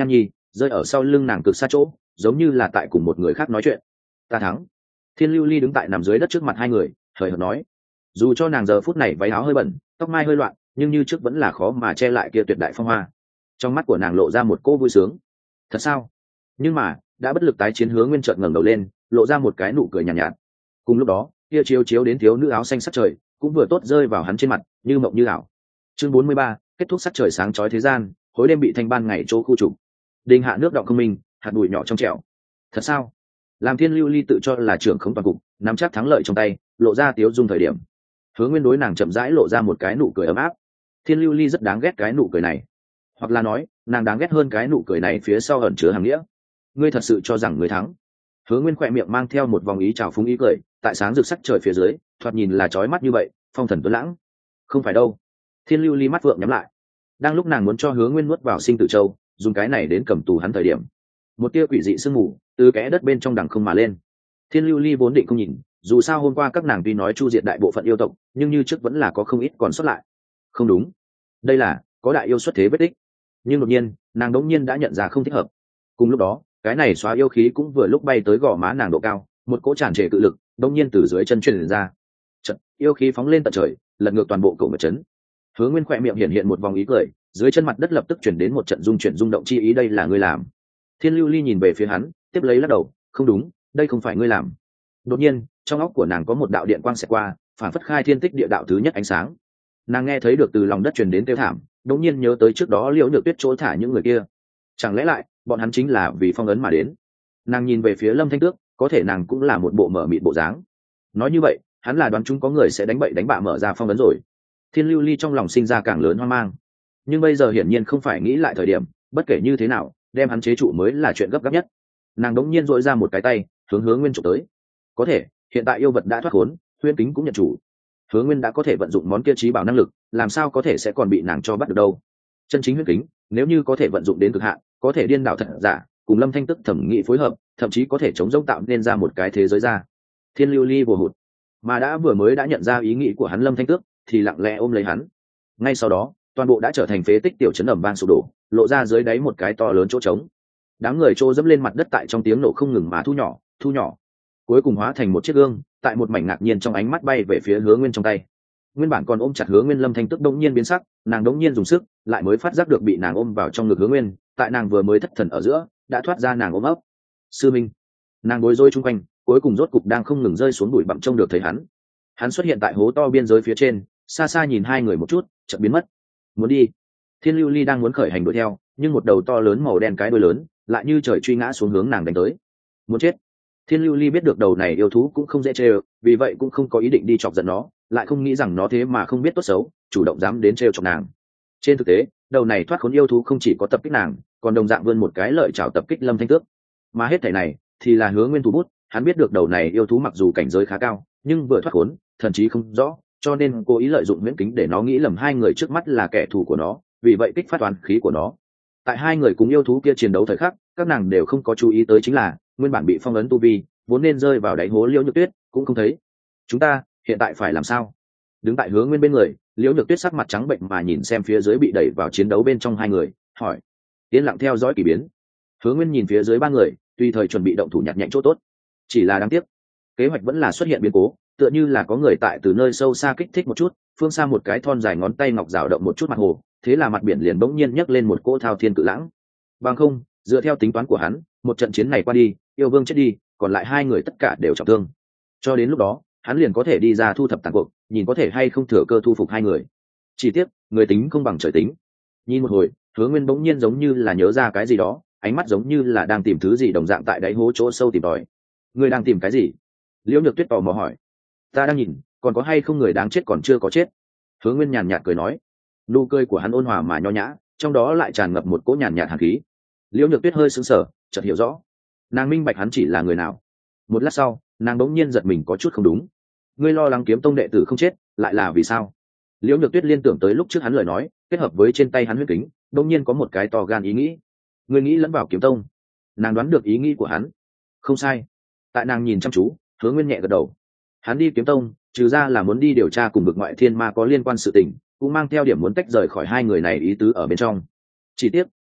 rơi ở sau lưng nàng cực xa chỗ, giống như là tại cùng một người khác nói chuyện. Ta thắng. Thiên Lưu Ly đứng tại nằm dưới đất trước mặt hai người, hời hợt nói. Dù cho nàng giờ phút này váy áo hơi bẩn, tóc mai hơi loạn, nhưng như trước vẫn là khó mà che lại kia tuyệt đại phong hoa. Trong mắt của nàng lộ ra một cô vui sướng. Thật sao? Nhưng mà đã bất lực tái chiến, Hứa Nguyên chợt ngẩng đầu lên, lộ ra một cái nụ cười nhàn nhạt, nhạt. Cùng lúc đó, kia chiếu chiếu đến thiếu nữ áo xanh sắc trời cũng vừa tốt rơi vào hắn trên mặt, như mộng như ảo. Chương bốn mươi ba, kết thúc sắc trời sáng chói thế gian, hối đêm bị thanh ban ngày chỗ khu trục. Đình hạ nước động không minh, hạt bụi nhỏ trong trẻo. Thật sao? Làm Thiên Lưu Ly tự cho là trưởng không toàn cục, nắm chắc thắng lợi trong tay, lộ ra tiếu dung thời điểm. Hứa Nguyên đối nàng chậm rãi lộ ra một cái nụ cười ấm áp. Thiên Lưu Ly rất đáng ghét cái nụ cười này, hoặc là nói, nàng đáng ghét hơn cái nụ cười này phía sau ẩn chứa hàng nghĩa. Ngươi thật sự cho rằng ngươi thắng? Hứa Nguyên khỏe miệng mang theo một vòng ý trào phúng ý cười, tại sáng rực sắc trời phía dưới, thoạt nhìn là chói mắt như vậy, phong thần tuấn lãng. Không phải đâu. Thiên Lưu Ly mắt vượng nhắm lại. Đang lúc nàng muốn cho Hứa Nguyên nuốt vào sinh tử châu, dùng cái này đến cầm tù hắn thời điểm, một tia quỷ dị sương mù từ kẽ đất bên trong đằng không mà lên. Thiên Lưu Ly vốn định không nhìn, dù sao hôm qua các nàng tuy nói chu diệt đại bộ phận yêu tộc, nhưng như trước vẫn là có không ít còn sót lại. Không đúng, đây là có đại yêu xuất thế vết tích. Nhưng đột nhiên, nàng đống nhiên đã nhận ra không thích hợp. Cùng lúc đó, cái này xóa yêu khí cũng vừa lúc bay tới gò má nàng độ cao, một cỗ tràn trề cự lực đống nhiên từ dưới chân truyền ra. Trận yêu khí phóng lên tận trời, lật ngược toàn bộ cổ mật trấn. Hứa Nguyên khỏe miệng hiện hiện một vòng ý cười, dưới chân mặt đất lập tức chuyển đến một trận rung chuyển rung động chi ý. Đây là ngươi làm? Thiên Lưu Ly nhìn về phía hắn, tiếp lấy lắc đầu, không đúng, đây không phải ngươi làm. Đột nhiên, trong óc của nàng có một đạo điện quang xẹt qua, phản phất khai thiên tích địa đạo thứ nhất ánh sáng. Nàng nghe thấy được từ lòng đất truyền đến kêu thảm, đột nhiên nhớ tới trước đó Liễu Nhược Tuyết chỗ thả những người kia. Chẳng lẽ lại, bọn hắn chính là vì phong ấn mà đến? Nàng nhìn về phía Lâm Thanh Tước, có thể nàng cũng là một bộ mở mịt bộ dáng. Nói như vậy, hắn là đoán chúng có người sẽ đánh bậy đánh bạ mở ra phong ấn rồi. Thiên Lưu Ly trong lòng sinh ra càng lớn hoang mang. Nhưng bây giờ hiển nhiên không phải nghĩ lại thời điểm, bất kể như thế nào, đem hắn chế trụ mới là chuyện gấp gáp nhất. Nàng đống nhiên dội ra một cái tay, hướng Hứa Nguyên chụp tới. Có thể, hiện tại yêu vật đã thoát khốn, Huyễn Kính cũng nhận chủ. Hứa Nguyên đã có thể vận dụng món kia trí bảo năng lực, làm sao có thể sẽ còn bị nàng cho bắt được đâu? Chân chính Huyễn Kính, nếu như có thể vận dụng đến cực hạn, có thể điên đảo thật giả, cùng Lâm Thanh Tức thẩm nghị phối hợp, thậm chí có thể chống rỗng tạo nên ra một cái thế giới ra. Thiên Lưu Ly vừa hụt, mà đã vừa mới đã nhận ra ý nghĩ của hắn Lâm Thanh Tước, thì lặng lẽ ôm lấy hắn. Ngay sau đó, toàn bộ đã trở thành phế tích tiểu trấn ầm vang sụp đổ, lộ ra dưới đáy một cái to lớn chỗ trống. Đám người trô dẫm lên mặt đất tại trong tiếng nổ không ngừng mà thu nhỏ, thu nhỏ, cuối cùng hóa thành một chiếc gương, tại một mảnh ngạc nhiên trong ánh mắt bay về phía Hứa Nguyên trong tay. Nguyên bản còn ôm chặt Hứa Nguyên Lâm Thanh Tức đống nhiên biến sắc, nàng đống nhiên dùng sức, lại mới phát giác được bị nàng ôm vào trong ngực Hứa Nguyên, tại nàng vừa mới thất thần ở giữa, đã thoát ra nàng ôm ấp. Sư Minh, nàng bối rối chung quanh, cuối cùng rốt cục đang không ngừng rơi xuống bụi bặm trông được thấy hắn. Hắn xuất hiện tại hố to biên giới phía trên, xa xa nhìn hai người một chút, chợt biến mất. Muốn đi. Thiên Lưu Ly đang muốn khởi hành đuổi theo, nhưng một đầu to lớn màu đen cái đuôi lớn, lại như trời truy ngã xuống hướng nàng đánh tới. Muốn chết. Thiên Lưu Ly biết được đầu này yêu thú cũng không dễ trêu, vì vậy cũng không có ý định đi chọc giận nó, lại không nghĩ rằng nó thế mà không biết tốt xấu, chủ động dám đến trêu chọc nàng. Trên thực tế, đầu này thoát khốn yêu thú không chỉ có tập kích nàng, còn đồng dạng vươn một cái lợi chảo tập kích Lâm Thanh Tước. Mà hết thảy này thì là Hứa Nguyên thủ bút, hắn biết được đầu này yêu thú mặc dù cảnh giới khá cao, nhưng vừa thoát khốn, thần trí không rõ, cho nên cố ý lợi dụng Huyễn Kính để nó nghĩ lầm hai người trước mắt là kẻ thù của nó, vì vậy kích phát toán khí của nó. Tại hai người cùng yêu thú kia chiến đấu thời khắc, các nàng đều không có chú ý tới chính là nguyên bản bị phong ấn tu vi, vốn nên rơi vào đáy hố Liễu Nhược Tuyết cũng không thấy. Chúng ta hiện tại phải làm sao? Đứng tại Hứa Nguyên bên người, Liễu Nhược Tuyết sắc mặt trắng bệnh mà nhìn xem phía dưới bị đẩy vào chiến đấu bên trong hai người, hỏi. Yên lặng theo dõi kỳ biến. Hứa Nguyên nhìn phía dưới ba người, tùy thời chuẩn bị động thủ nhặt nhạnh chỗ tốt. Chỉ là đáng tiếc, kế hoạch vẫn là xuất hiện biến cố, tựa như là có người tại từ nơi sâu xa kích thích một chút, phương xa một cái thon dài ngón tay ngọc rào động một chút mặt hồ, thế là mặt biển liền bỗng nhiên nhấc lên một cỗ thao thiên cự lãng. Bằng không, dựa theo tính toán của hắn, một trận chiến này qua đi, yêu vương chết đi, còn lại hai người tất cả đều trọng thương. Cho đến lúc đó, hắn liền có thể đi ra thu thập tàn cuộc, nhìn có thể hay không thừa cơ thu phục hai người. Chỉ tiếc, người tính không bằng trời tính. Nhìn một hồi, Hứa Nguyên bỗng nhiên giống như là nhớ ra cái gì đó, ánh mắt giống như là đang tìm thứ gì đồng dạng tại đáy hố chỗ sâu tìm tòi. Ngươi đang tìm cái gì? Liễu Nhược Tuyết tò mò hỏi. Ta đang nhìn, còn có hay không người đáng chết còn chưa có chết. Hứa Nguyên nhàn nhạt cười nói. Nụ cười của hắn ôn hòa mà nho nhã, trong đó lại tràn ngập một cỗ nhàn nhạt hàn khí. Liễu Nhược Tuyết hơi sững sờ, chợt hiểu rõ. Nàng minh bạch hắn chỉ là người nào. Một lát sau, nàng đống nhiên giật mình có chút không đúng. Ngươi lo lắng Kiếm Tông đệ tử không chết, lại là vì sao? Liễu Nhược Tuyết liên tưởng tới lúc trước hắn lời nói, kết hợp với trên tay hắn huyết kính, đống nhiên có một cái to gan ý nghĩ. Ngươi nghĩ lẫn vào Kiếm Tông. Nàng đoán được ý nghĩ của hắn. Không sai. Tại nàng nhìn chăm chú, Hứa Nguyên nhẹ gật đầu. Hắn đi Kiếm Tông, trừ ra là muốn đi điều tra cùng Vực Ngoại Thiên Ma có liên quan sự tình, cũng mang theo điểm muốn tách rời khỏi hai người này ý tứ ở bên trong. Chỉ tiếc,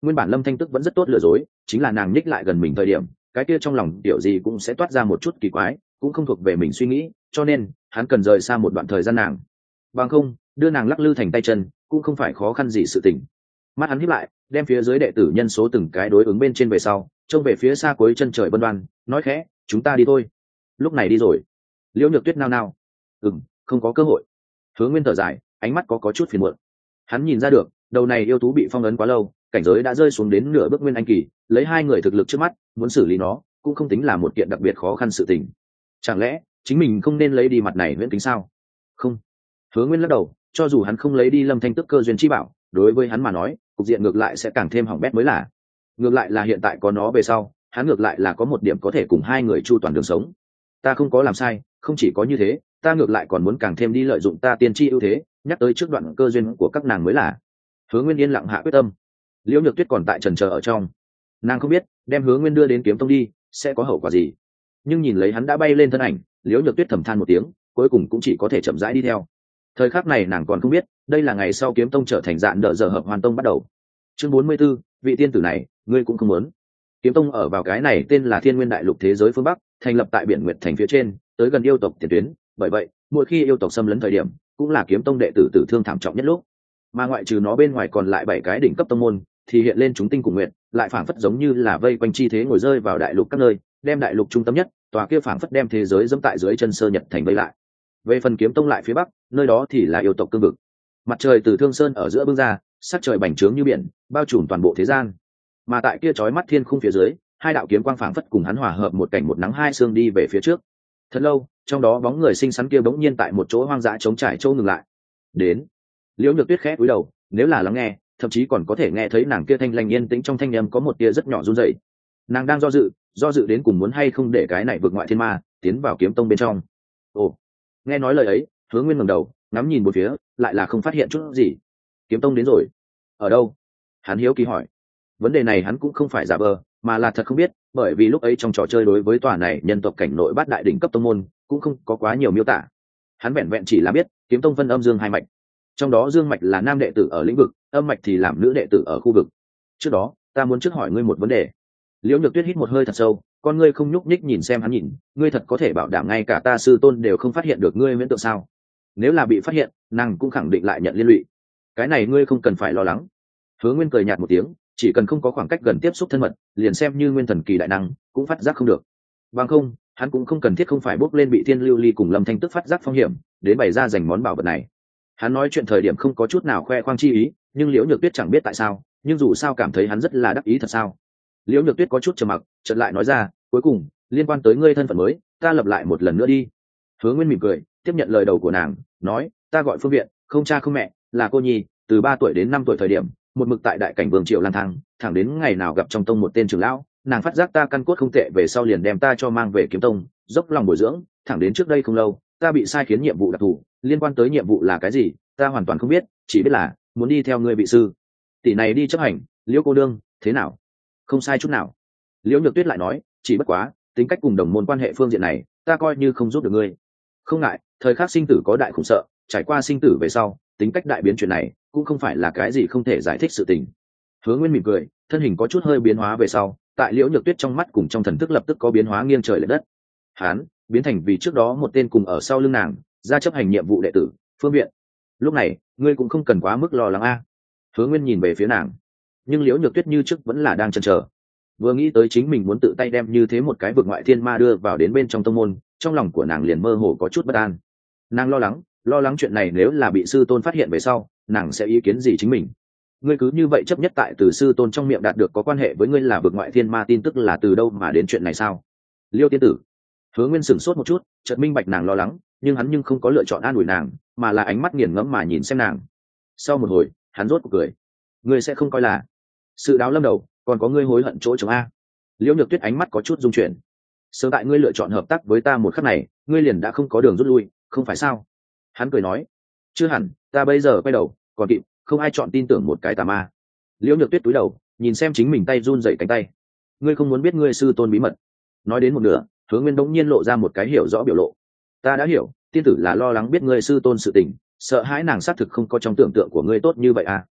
nguyên bản Lâm Thanh Tức vẫn rất tốt lừa dối, chính là nàng nhích lại gần mình thời điểm, cái kia trong lòng điều gì cũng sẽ toát ra một chút kỳ quái, cũng không thuộc về mình suy nghĩ, cho nên hắn cần rời xa một đoạn thời gian nàng. Bằng không, đưa nàng lắc lư thành tay chân, cũng không phải khó khăn gì sự tình. Mắt hắn híp lại, đem phía dưới đệ tử nhân số từng cái đối ứng bên trên về sau, trông về phía xa cuối chân trời vân đoan, nói khẽ, chúng ta đi thôi. Lúc này đi rồi. Liễu Nhược Tuyết nao nao, ừm, không có cơ hội. Hứa Nguyên thở dài, ánh mắt có có chút phiền muộn. Hắn nhìn ra được, đầu này yêu thú bị phong ấn quá lâu, cảnh giới đã rơi xuống đến nửa bước nguyên anh kỳ, lấy hai người thực lực trước mắt, muốn xử lý nó, cũng không tính là một kiện đặc biệt khó khăn sự tình. Chẳng lẽ chính mình không nên lấy đi mặt này huyễn kính sao? Không. Hứa Nguyên lắc đầu, cho dù hắn không lấy đi Lâm Thanh Tức cơ duyên chi bảo, đối với hắn mà nói, cục diện ngược lại sẽ càng thêm hỏng bét mới là. Ngược lại là hiện tại có nó về sau, hắn ngược lại là có một điểm có thể cùng hai người chu toàn đường sống. Ta không có làm sai, không chỉ có như thế, ta ngược lại còn muốn càng thêm đi lợi dụng ta tiên tri ưu thế, nhắc tới trước đoạn cơ duyên của các nàng mới là. Hứa Nguyên yên lặng hạ quyết tâm. Liễu Nhược Tuyết còn tại chần chờ ở trong, nàng không biết đem Hứa Nguyên đưa đến Kiếm Tông đi sẽ có hậu quả gì, nhưng nhìn lấy hắn đã bay lên thân ảnh, Liễu Nhược Tuyết thầm than một tiếng, cuối cùng cũng chỉ có thể chậm rãi đi theo. Thời khắc này nàng còn không biết, đây là ngày sau Kiếm Tông trở thành dạn đỡ giờ hợp hoàn tông bắt đầu. Chương bốn mươi 44, vị tiên tử này, ngươi cũng không muốn. Kiếm Tông ở vào cái này tên là Thiên Nguyên Đại Lục thế giới phương Bắc, thành lập tại biển Nguyệt Thành phía trên, tới gần yêu tộc tiền tuyến, bởi vậy, mỗi khi yêu tộc xâm lấn thời điểm, cũng là Kiếm Tông đệ tử tử thương thảm trọng nhất lúc. Mà ngoại trừ nó bên ngoài còn lại bảy cái đỉnh cấp tông môn, thì hiện lên chúng tinh cùng nguyện, lại phảng phất giống như là vây quanh chi thế ngồi rơi vào đại lục các nơi, đem đại lục trung tâm nhất, tòa kia phảng phất đem thế giới dẫm tại dưới chân Sơ Nhật thành vây lại. Về phần Kiếm Tông lại phía bắc, nơi đó thì là yêu tộc cương vực. Mặt trời từ Thương Sơn ở giữa bưng ra, sắc trời bành trướng như biển, bao trùm toàn bộ thế gian. Mà tại kia chói mắt thiên khung phía dưới, hai đạo kiếm quang phảng phất cùng hắn hòa hợp một cảnh một nắng hai sương đi về phía trước. Thật lâu, trong đó bóng người xinh xắn kia bỗng nhiên tại một chỗ hoang dã trống trải chỗ ngừng lại. Đến. Liễu Nhược Tuyết khẽ cúi đầu, nếu là lắng nghe, thậm chí còn có thể nghe thấy nàng kia thanh lanh yên tĩnh trong thanh âm có một tia rất nhỏ run rẩy. Nàng đang do dự, do dự đến cùng muốn hay không để cái này vượt ngoại thiên ma tiến vào Kiếm Tông bên trong. Ồ. Nghe nói lời ấy, Hứa Nguyên ngẩng đầu, ngắm nhìn một phía, lại là không phát hiện chút gì. Kiếm Tông đến rồi. Ở đâu? Hắn hiếu kỳ hỏi. Vấn đề này hắn cũng không phải giả vờ, mà là thật không biết, bởi vì lúc ấy trong trò chơi đối với tòa này nhân tộc cảnh nội bát đại đỉnh cấp tông môn cũng không có quá nhiều miêu tả. Hắn vẹn vẹn chỉ là biết Kiếm Tông phân âm dương hai mạch, trong đó dương mạch là nam đệ tử ở lĩnh vực, âm mạch thì làm nữ đệ tử ở khu vực. Trước đó ta muốn trước hỏi ngươi một vấn đề. Liễu Nhược Tuyết hít một hơi thật sâu, con ngươi không nhúc nhích nhìn xem hắn nhìn, ngươi thật có thể bảo đảm ngay cả ta sư tôn đều không phát hiện được ngươi miễn tượng sao? Nếu là bị phát hiện, nàng cũng khẳng định lại nhận liên lụy. Cái này ngươi không cần phải lo lắng. Hứa Nguyên cười nhạt một tiếng, chỉ cần không có khoảng cách gần tiếp xúc thân mật, liền xem như nguyên thần kỳ đại năng cũng phát giác không được. Bằng không, hắn cũng không cần thiết không phải bốc lên bị Thiên Lưu Ly cùng Lâm Thanh Tức phát giác phong hiểm, đến bày ra giành món bảo vật này. Hắn nói chuyện thời điểm không có chút nào khoe khoang chi ý, nhưng Liễu Nhược Tuyết chẳng biết tại sao, nhưng dù sao cảm thấy hắn rất là đắc ý thật sao. Liễu Nhược Tuyết có chút trầm mặc, chợt lại nói ra, cuối cùng, liên quan tới ngươi thân phận mới, ta lập lại một lần nữa đi. Hứa Nguyên mỉm cười, tiếp nhận lời đầu của nàng, nói, ta gọi Phương Viện, không cha không mẹ, là cô nhi, từ ba tuổi đến năm tuổi thời điểm, một mực tại đại cảnh vương triều lang thang, thẳng đến ngày nào gặp trong tông một tên trưởng lão, nàng phát giác ta căn cốt không tệ, về sau liền đem ta cho mang về Kiếm Tông, dốc lòng bồi dưỡng, thẳng đến trước đây không lâu, ta bị sai khiến nhiệm vụ đặc thù, liên quan tới nhiệm vụ là cái gì, ta hoàn toàn không biết, chỉ biết là muốn đi theo ngươi vị sư tỷ này đi chấp hành. Liễu cô đương, thế nào? Không sai chút nào. Liễu Nhược Tuyết lại nói, chỉ bất quá, tính cách cùng đồng môn quan hệ phương diện này, ta coi như không giúp được ngươi. Không ngại, thời khắc sinh tử có đại khủng sợ, trải qua sinh tử về sau, tính cách đại biến chuyện này cũng không phải là cái gì không thể giải thích sự tình. Hứa Nguyên mỉm cười, thân hình có chút hơi biến hóa về sau, tại Liễu Nhược Tuyết trong mắt cùng trong thần thức lập tức có biến hóa nghiêng trời lệch đất. Hán biến thành vì trước đó một tên cùng ở sau lưng nàng ra chấp hành nhiệm vụ đệ tử Phương Viện. Lúc này ngươi cũng không cần quá mức lo lắng a. Hứa Nguyên nhìn về phía nàng, nhưng Liễu Nhược Tuyết như trước vẫn là đang chần chờ. Vừa nghĩ tới chính mình muốn tự tay đem như thế một cái vực ngoại thiên ma đưa vào đến bên trong tông môn, trong lòng của nàng liền mơ hồ có chút bất an. Nàng lo lắng, lo lắng chuyện này nếu là bị sư tôn phát hiện về sau, nàng sẽ ý kiến gì chính mình. Ngươi cứ như vậy chấp nhất tại từ sư tôn trong miệng đạt được có quan hệ với ngươi là vực ngoại thiên ma tin tức là từ đâu mà đến chuyện này sao? Liêu tiên tử. Hứa Nguyên sửng sốt một chút, chợt minh bạch nàng lo lắng, nhưng hắn nhưng không có lựa chọn an ủi nàng, mà là ánh mắt nghiền ngẫm mà nhìn xem nàng. Sau một hồi, hắn rốt cuộc cười. Ngươi sẽ không coi là sự đáo lâm đầu, còn có ngươi hối hận chỗ chống a. Liễu Nhược Tuyết ánh mắt có chút rung chuyển. Sớm tại ngươi lựa chọn hợp tác với ta một khắc này, ngươi liền đã không có đường rút lui, không phải sao? Hắn cười nói, chưa hẳn, ta bây giờ quay đầu, còn kịp, không ai chọn tin tưởng một cái tà ma. Liễu Nhược Tuyết cúi đầu, nhìn xem chính mình tay run rẩy cánh tay. Ngươi không muốn biết ngươi sư tôn bí mật. Nói đến một nửa, Hứa Nguyên đống nhiên lộ ra một cái hiểu rõ biểu lộ. Ta đã hiểu, tiên tử là lo lắng biết ngươi sư tôn sự tình, sợ hãi nàng xác thực không có trong tưởng tượng của ngươi tốt như vậy à?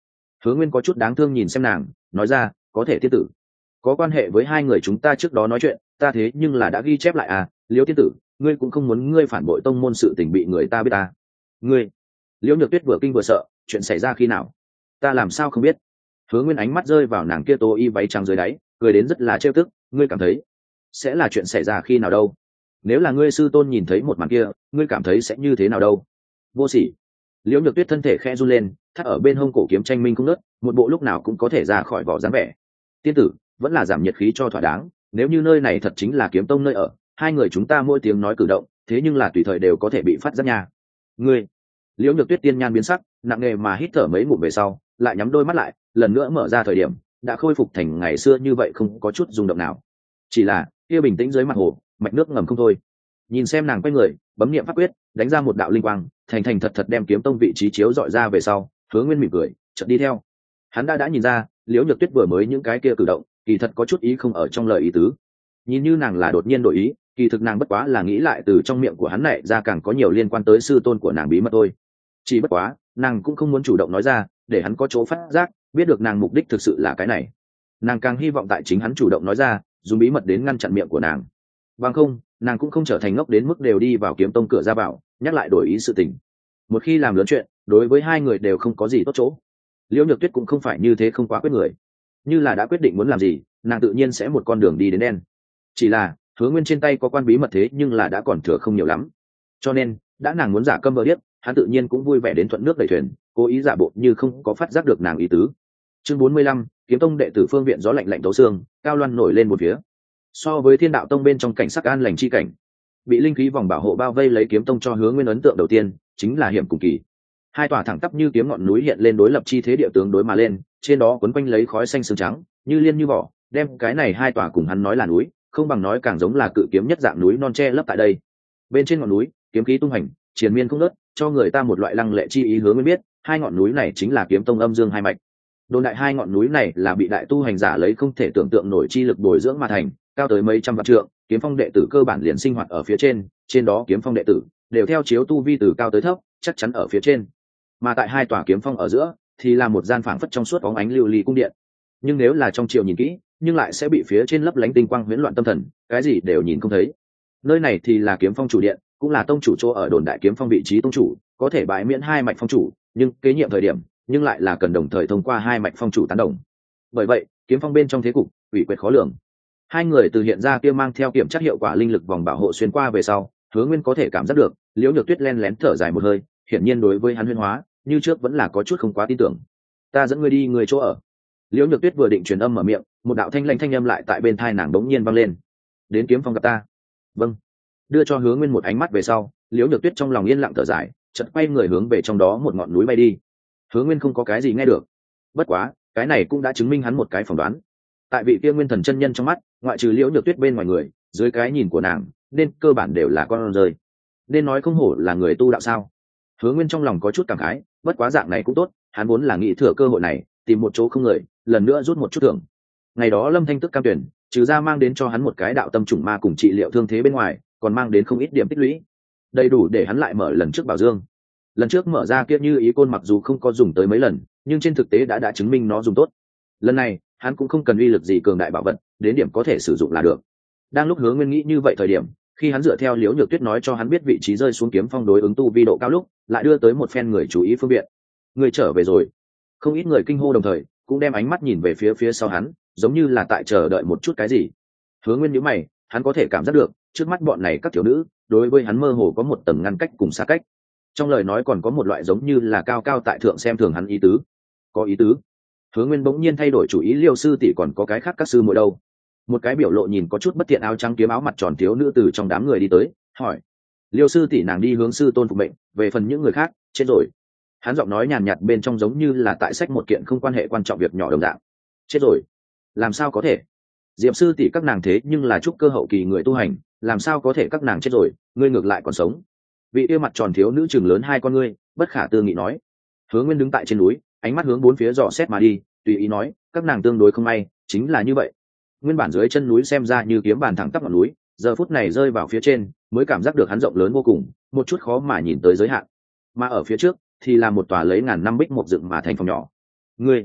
Hứa Nguyên có chút đáng thương nhìn xem nàng, nói ra, có thể tiên tử, có quan hệ với hai người chúng ta trước đó nói chuyện, ta thế nhưng là đã ghi chép lại à, Liễu tiên tử, ngươi cũng không muốn ngươi phản bội tông môn sự tình bị người ta biết ta. Ngươi? Liễu Nhược Tuyết vừa kinh vừa sợ, chuyện xảy ra khi nào? Ta làm sao không biết? Hứa Nguyên ánh mắt rơi vào nàng kia tô y váy trắng dưới đáy, cười đến rất là trêu tức, ngươi cảm thấy sẽ là chuyện xảy ra khi nào đâu? Nếu là ngươi sư tôn nhìn thấy một màn kia, ngươi cảm thấy sẽ như thế nào đâu? Vô sỉ. Liễu Nhược Tuyết thân thể khẽ run lên, thắt ở bên hông cổ kiếm tranh minh không nứt, một bộ lúc nào cũng có thể ra khỏi vỏ dáng vẻ. Tiên tử, vẫn là giảm nhiệt khí cho thỏa đáng, nếu như nơi này thật chính là kiếm tông nơi ở, hai người chúng ta mỗi tiếng nói cử động, thế nhưng là tùy thời đều có thể bị phát giác nha. Ngươi? Liễu Nhược Tuyết tiên nhan biến sắc, nặng nề mà hít thở mấy ngụm về sau, lại nhắm đôi mắt lại, lần nữa mở ra thời điểm, đã khôi phục thành ngày xưa như vậy, không có chút rung động nào. Chỉ là kia bình tĩnh dưới mặt hồ, mạch nước ngầm không thôi. Nhìn xem nàng quay người, bấm niệm pháp quyết, đánh ra một đạo linh quang, thành thành thật thật đem kiếm tông vị trí chiếu dọi ra về sau, Hứa Nguyên mỉm cười, chợt đi theo. Hắn đã đã nhìn ra, Liễu Nhược Tuyết vừa mới những cái kia cử động, kỳ thật có chút ý không ở trong lời ý tứ. Nhìn như nàng là đột nhiên đổi ý, kỳ thực nàng bất quá là nghĩ lại từ trong miệng của hắn này ra càng có nhiều liên quan tới sư tôn của nàng bí mật thôi. Chỉ bất quá, nàng cũng không muốn chủ động nói ra, để hắn có chỗ phát giác, biết được nàng mục đích thực sự là cái này. Nàng càng hy vọng tại chính hắn chủ động nói ra, dùng bí mật đến ngăn chặn miệng của nàng. Bằng không, nàng cũng không trở thành ngốc đến mức đều đi vào kiếm tông cửa ra vào, nhắc lại đổi ý sự tình. Một khi làm lớn chuyện, đối với hai người đều không có gì tốt chỗ. Liễu Nhược Tuyết cũng không phải như thế không quá quyết người, như là đã quyết định muốn làm gì, nàng tự nhiên sẽ một con đường đi đến đen. Chỉ là Hứa Nguyên trên tay có quan bí mật thế nhưng là đã còn thừa không nhiều lắm, cho nên đã nàng muốn giả câm vợ điếc, hắn tự nhiên cũng vui vẻ đến thuận nước đẩy thuyền, cố ý giả bộ như không có phát giác được nàng ý tứ. Chương bốn mươi lăm, kiếm tông đệ tử phương viện gió lạnh lạnh tấu xương, cao loan nổi lên một phía. So với Thiên Đạo Tông bên trong cảnh sắc an lành chi cảnh, bị linh khí vòng bảo hộ bao vây lấy kiếm tông cho Hứa Nguyên ấn tượng đầu tiên chính là hiểm cùng kỳ. Hai tòa thẳng tắp như kiếm ngọn núi hiện lên đối lập chi thế địa tướng đối mà lên, trên đó quấn quanh lấy khói xanh sương trắng, như liên như vỏ, đem cái này hai tòa cùng hắn nói là núi, không bằng nói càng giống là cự kiếm nhất dạng núi non che lấp tại đây. Bên trên ngọn núi, kiếm khí tung hành, triền miên không ngớt, cho người ta một loại lăng lệ chi ý. Hứa Nguyên biết, hai ngọn núi này chính là kiếm tông âm dương hai mạch. Đồn đại hai ngọn núi này là bị đại tu hành giả lấy không thể tưởng tượng nổi chi lực bồi dưỡng mà thành, cao tới mấy trăm vạn trượng, kiếm phong đệ tử cơ bản liền sinh hoạt ở phía trên, trên đó kiếm phong đệ tử đều theo chiếu tu vi từ cao tới thấp, chắc chắn ở phía trên. Mà tại hai tòa kiếm phong ở giữa thì là một gian phảng phất trong suốt bóng ánh lưu ly cung điện. Nhưng nếu là trong chiều nhìn kỹ, nhưng lại sẽ bị phía trên lấp lánh tinh quang huyễn loạn tâm thần, cái gì đều nhìn không thấy. Nơi này thì là kiếm phong chủ điện, cũng là tông chủ chỗ ở đồn đại kiếm phong vị trí tông chủ, có thể bãi miễn hai mạch phong chủ, nhưng kế nhiệm thời điểm, nhưng lại là cần đồng thời thông qua hai mạch phong chủ tán đồng. Bởi vậy, kiếm phong bên trong thế cục, ủy quyệt khó lường. Hai người từ hiện ra kia mang theo kiểm chất hiệu quả linh lực vòng bảo hộ xuyên qua về sau, Hứa Nguyên có thể cảm giác được, Liễu Nhược Tuyết len lén thở dài một hơi, hiển nhiên đối với hắn huyễn hóa, như trước vẫn là có chút không quá tin tưởng. Ta dẫn ngươi đi người chỗ ở. Liễu Nhược Tuyết vừa định truyền âm mở miệng, một đạo thanh lãnh thanh âm lại tại bên tai nàng bỗng nhiên vang lên. Đến kiếm phong gặp ta. Vâng. Đưa cho Hứa Nguyên một ánh mắt về sau, Liễu Nhược Tuyết trong lòng yên lặng thở dài, chợt quay người hướng về trong đó một ngọn núi bay đi. Hứa Nguyên không có cái gì nghe được. Bất quá, cái này cũng đã chứng minh hắn một cái phỏng đoán. Tại vị kia Nguyên Thần chân nhân trong mắt, ngoại trừ Liễu Nhược Tuyết bên ngoài người, dưới cái nhìn của nàng, nên cơ bản đều là con rơi. Nên nói không hổ là người tu đạo sao? Hứa Nguyên trong lòng có chút cảm khái, bất quá dạng này cũng tốt, hắn vốn là nghĩ thừa cơ hội này, tìm một chỗ không người, lần nữa rút một chút thưởng. Ngày đó Lâm Thanh Tức cam tuyển, trừ ra mang đến cho hắn một cái đạo tâm trùng ma cùng trị liệu thương thế bên ngoài, còn mang đến không ít điểm tích lũy, đầy đủ để hắn lại mở lần trước bảo dương. Lần trước mở ra kia như ý côn mặc dù không có dùng tới mấy lần, nhưng trên thực tế đã đã chứng minh nó dùng tốt. Lần này, hắn cũng không cần uy lực gì cường đại bảo vật, đến điểm có thể sử dụng là được. Đang lúc Hứa Nguyên nghĩ như vậy thời điểm, khi hắn dựa theo Liễu Nhược Tuyết nói cho hắn biết vị trí rơi xuống kiếm phong đối ứng tu vi độ cao lúc, lại đưa tới một phen người chú ý phương viện. Người trở về rồi. Không ít người kinh hô đồng thời, cũng đem ánh mắt nhìn về phía phía sau hắn, giống như là tại chờ đợi một chút cái gì. Hứa Nguyên nhíu mày, hắn có thể cảm giác được, trước mắt bọn này các thiếu nữ, đối với hắn mơ hồ có một tầng ngăn cách cùng xa cách. Trong lời nói còn có một loại giống như là cao cao tại thượng xem thường hắn ý tứ. Có ý tứ. Hứa Nguyên bỗng nhiên thay đổi chủ ý, Liêu sư tỷ còn có cái khác các sư muội đâu? Một cái biểu lộ nhìn có chút bất tiện áo trắng kiếm áo mặt tròn thiếu nữ từ trong đám người đi tới, hỏi. Liêu sư tỷ nàng đi hướng sư tôn phục mệnh, về phần những người khác, chết rồi. Hắn giọng nói nhàn nhạt bên trong giống như là tại sách một kiện không quan hệ quan trọng việc nhỏ đồng dạng. Chết rồi? Làm sao có thể? Diệp sư tỷ các nàng thế nhưng là trúc cơ hậu kỳ người tu hành, làm sao có thể các nàng chết rồi, ngươi ngược lại còn sống? Vị yêu mặt tròn thiếu nữ chừng lớn hai con ngươi, bất khả tư nghị nói. Hứa Nguyên đứng tại trên núi, ánh mắt hướng bốn phía dò xét mà đi, tùy ý nói, các nàng tương đối không may, chính là như vậy. Nguyên bản dưới chân núi xem ra như kiếm bàn thẳng tắp ngọn núi, giờ phút này rơi vào phía trên, mới cảm giác được hắn rộng lớn vô cùng, một chút khó mà nhìn tới giới hạn. Mà ở phía trước thì là một tòa lấy ngàn năm bích một dựng mà thành phòng nhỏ. Ngươi,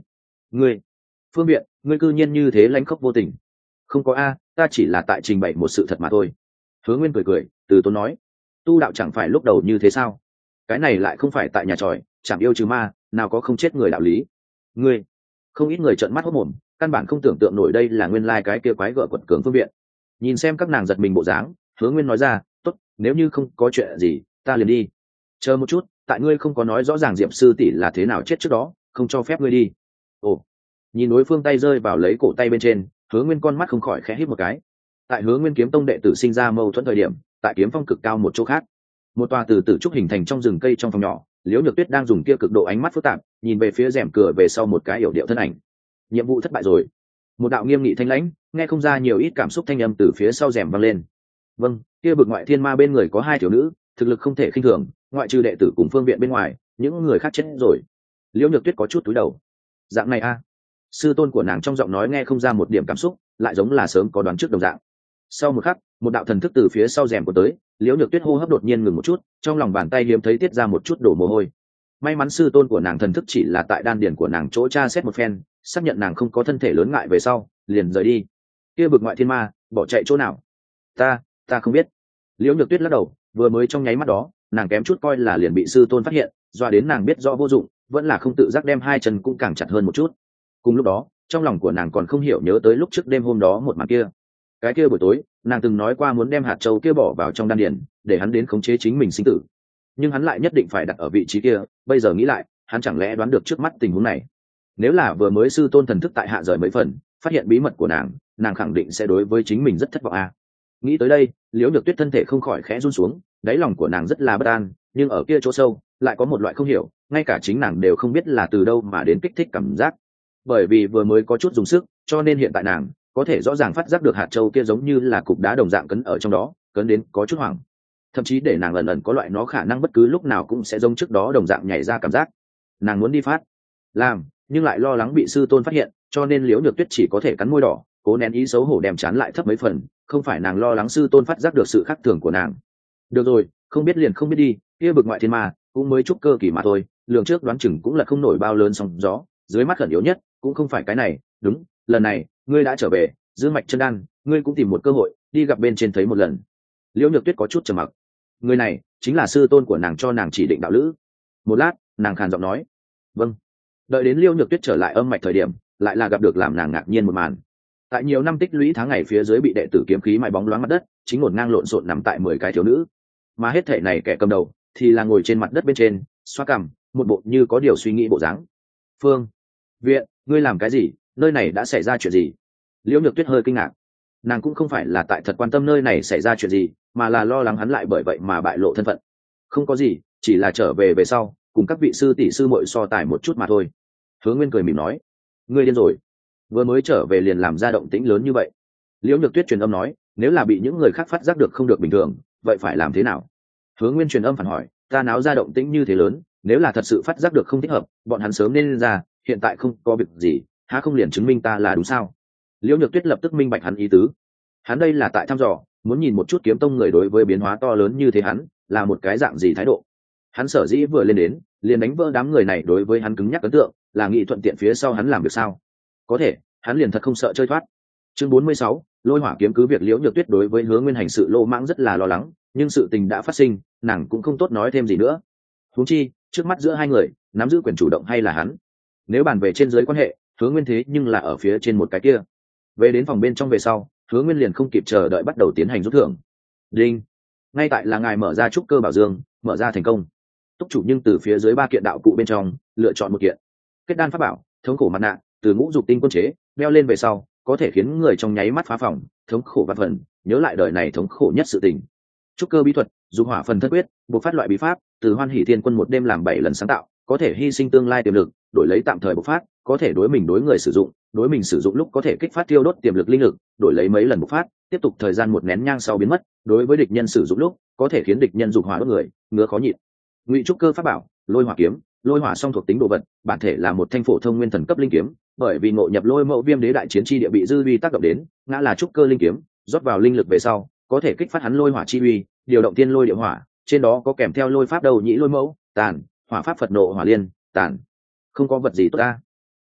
ngươi phương viện, ngươi cư nhiên như thế lãnh khốc vô tình. Không có a, ta chỉ là tại trình bày một sự thật mà thôi. Hứa Nguyên cười cười, từ tốn nói, tu đạo chẳng phải lúc đầu như thế sao? Cái này lại không phải tại nhà tròi chẳng yêu trừ ma, nào có không chết người đạo lý. Ngươi, không ít người trợn mắt hốt mồm, căn bản không tưởng tượng nổi đây là nguyên lai cái kia quái gở quật cường phương viện. Nhìn xem các nàng giật mình bộ dáng, Hứa Nguyên nói ra, tốt, nếu như không có chuyện gì, ta liền đi. Chờ một chút, tại ngươi không có nói rõ ràng Diệp sư tỷ là thế nào chết trước đó, không cho phép ngươi đi. Ồ, nhìn đối phương tay rơi vào lấy cổ tay bên trên, Hứa Nguyên con mắt không khỏi khẽ hít một cái. Tại Hứa Nguyên kiếm tông đệ tử sinh ra mâu thuẫn thời điểm, tại kiếm phong cực cao một chỗ khác, một tòa từ tử trúc hình thành trong rừng cây trong phòng nhỏ, Liễu Nhược Tuyết đang dùng kia cực độ ánh mắt phức tạp nhìn về phía rèm cửa về sau một cái yểu điệu thân ảnh. Nhiệm vụ thất bại rồi. Một đạo nghiêm nghị thanh lãnh, nghe không ra nhiều ít cảm xúc thanh âm từ phía sau rèm vang lên. Vâng, kia bực ngoại thiên ma bên người có hai thiếu nữ, thực lực không thể khinh thường, ngoại trừ đệ tử cùng phương viện bên ngoài, những người khác chết rồi. Liễu Nhược Tuyết có chút túi đầu. Dạng này a? Sư tôn của nàng trong giọng nói nghe không ra một điểm cảm xúc, lại giống là sớm có đoán trước đồng dạng. Sau một khắc, một đạo thần thức từ phía sau rèm của tới, Liễu Nhược Tuyết hô hấp đột nhiên ngừng một chút, trong lòng bàn tay hiếm thấy tiết ra một chút đổ mồ hôi. May mắn sư tôn của nàng thần thức chỉ là tại đan điền của nàng chỗ tra xét một phen, xác nhận nàng không có thân thể lớn ngại về sau, liền rời đi. Kia bực ngoại thiên ma, bỏ chạy chỗ nào? Ta, ta không biết. Liễu Nhược Tuyết lắc đầu, vừa mới trong nháy mắt đó, nàng kém chút coi là liền bị sư tôn phát hiện, doa đến nàng biết rõ vô dụng, vẫn là không tự giác đem hai chân cũng càng chặt hơn một chút. Cùng lúc đó, trong lòng của nàng còn không hiểu nhớ tới lúc trước đêm hôm đó một màn kia. Cái kia buổi tối, nàng từng nói qua muốn đem hạt châu kia bỏ vào trong đan điền, để hắn đến khống chế chính mình sinh tử. Nhưng hắn lại nhất định phải đặt ở vị trí kia, bây giờ nghĩ lại, hắn chẳng lẽ đoán được trước mắt tình huống này. Nếu là vừa mới sư tôn thần thức tại hạ rời mấy phần, phát hiện bí mật của nàng, nàng khẳng định sẽ đối với chính mình rất thất vọng a. À. Nghĩ tới đây, Liễu Nhược Tuyết thân thể không khỏi khẽ run xuống, đáy lòng của nàng rất là bất an, nhưng ở kia chỗ sâu, lại có một loại không hiểu, ngay cả chính nàng đều không biết là từ đâu mà đến kích thích cảm giác. Bởi vì vừa mới có chút dùng sức, cho nên hiện tại nàng có thể rõ ràng phát giác được hạt châu kia giống như là cục đá đồng dạng cấn ở trong đó, cấn đến có chút hoảng. Thậm chí để nàng ẩn ẩn có loại nó khả năng bất cứ lúc nào cũng sẽ giống trước đó đồng dạng nhảy ra cảm giác. Nàng muốn đi phát, làm, nhưng lại lo lắng bị sư tôn phát hiện, cho nên Liễu Nhược Tuyết chỉ có thể cắn môi đỏ, cố nén ý xấu hổ đem chán lại thấp mấy phần, không phải nàng lo lắng sư tôn phát giác được sự khác thường của nàng. Được rồi, không biết liền không biết đi, kia bực ngoại thiên ma cũng mới chút cơ kỳ mà thôi, lường trước đoán chừng cũng là không nổi bao lớn sóng gió, dưới mắt khẩn yếu nhất cũng không phải cái này. Đúng, lần này ngươi đã trở về, Dương Mạch chân đan, ngươi cũng tìm một cơ hội đi gặp bên trên thấy một lần. Liễu Nhược Tuyết có chút trầm mặc. Người này chính là sư tôn của nàng cho nàng chỉ định đạo lữ. Một lát, nàng khàn giọng nói, vâng. Đợi đến Liễu Nhược Tuyết trở lại âm mạch thời điểm, lại là gặp được làm nàng ngạc nhiên một màn. Tại nhiều năm tích lũy tháng ngày phía dưới bị đệ tử kiếm khí mài bóng loáng mặt đất, chính ngổn ngang lộn xộn nằm tại mười cái thiếu nữ, mà hết thể này kẻ cầm đầu thì là ngồi trên mặt đất bên trên, xoa cằm, một bộ như có điều suy nghĩ bộ dáng. Phương Viện, ngươi làm cái gì? Nơi này đã xảy ra chuyện gì? Liễu Nhược Tuyết hơi kinh ngạc. Nàng cũng không phải là tại thật quan tâm nơi này xảy ra chuyện gì, mà là lo lắng hắn lại bởi vậy mà bại lộ thân phận. Không có gì, chỉ là trở về về sau cùng các vị sư tỷ sư muội so tài một chút mà thôi. Hứa Nguyên cười mỉm nói, ngươi điên rồi, vừa mới trở về liền làm ra động tĩnh lớn như vậy. Liễu Nhược Tuyết truyền âm nói, nếu là bị những người khác phát giác được không được bình thường, vậy phải làm thế nào? Hứa Nguyên truyền âm phản hỏi, ta náo ra động tĩnh như thế lớn, nếu là thật sự phát giác được không thích hợp, bọn hắn sớm nên lên ra, hiện tại không có việc gì, há không liền chứng minh ta là đúng sao? Liễu Nhược Tuyết lập tức minh bạch hắn ý tứ. Hắn đây là tại thăm dò, muốn nhìn một chút kiếm tông người đối với biến hóa to lớn như thế hắn là một cái dạng gì thái độ. Hắn sở dĩ vừa lên đến liền đánh vỡ đám người này đối với hắn cứng nhắc ấn tượng, là nghĩ thuận tiện phía sau hắn làm việc sao? Có thể, hắn liền thật không sợ chơi thoát. Chương bốn mươi sáu, Lôi Hỏa kiếm. Cứ việc Liễu Nhược Tuyết đối với Hứa Nguyên hành sự lô mãng rất là lo lắng, nhưng sự tình đã phát sinh, nàng cũng không tốt nói thêm gì nữa. Huống chi, trước mắt giữa hai người, nắm giữ quyền chủ động hay là hắn? Nếu bàn về trên dưới quan hệ, Hứa Nguyên thế nhưng là ở phía trên một cái kia. Về đến phòng bên trong về sau, Hứa Nguyên liền không kịp chờ đợi bắt đầu tiến hành rút thưởng. Đinh. Ngay tại là ngài mở ra trúc cơ bảo dương, mở ra thành công. Túc chủ nhưng từ phía dưới ba kiện đạo cụ bên trong lựa chọn một kiện. Kết đan pháp bảo, thống khổ mặt nạ, từ ngũ dục tinh quân chế, đeo lên về sau có thể khiến người trong nháy mắt phá phòng, thống khổ vạn phần, nhớ lại đời này thống khổ nhất sự tình. Trúc cơ bí thuật, dùng hỏa phần thất quyết, buộc phát loại bí pháp, từ Hoan Hỷ Thiên Quân một đêm làm bảy lần sáng tạo, có thể hy sinh tương lai tiềm lực, đổi lấy tạm thời bộc phát, có thể đối mình đối người sử dụng, đối mình sử dụng lúc có thể kích phát tiêu đốt tiềm lực linh lực, đổi lấy mấy lần bộc phát, tiếp tục thời gian một nén nhang sau biến mất, đối với địch nhân sử dụng lúc có thể khiến địch nhân dục hỏa đốt người, ngứa khó nhịn. Ngụy trúc cơ pháp bảo, Lôi Hỏa kiếm. Lôi hỏa song thuộc tính đồ vật, bản thể là một thanh phổ thông nguyên thần cấp linh kiếm, bởi vì ngộ nhập Lôi Mẫu Viêm Đế đại chiến chi địa bị dư uy tác động đến, ngã là trúc cơ linh kiếm, rót vào linh lực về sau, có thể kích phát hắn lôi hỏa chi uy, điều động thiên lôi địa hỏa, trên đó có kèm theo lôi pháp đầu nhĩ lôi mẫu, tàn, hỏa pháp Phật nộ hỏa liên, tàn. Không có vật gì tốt ta.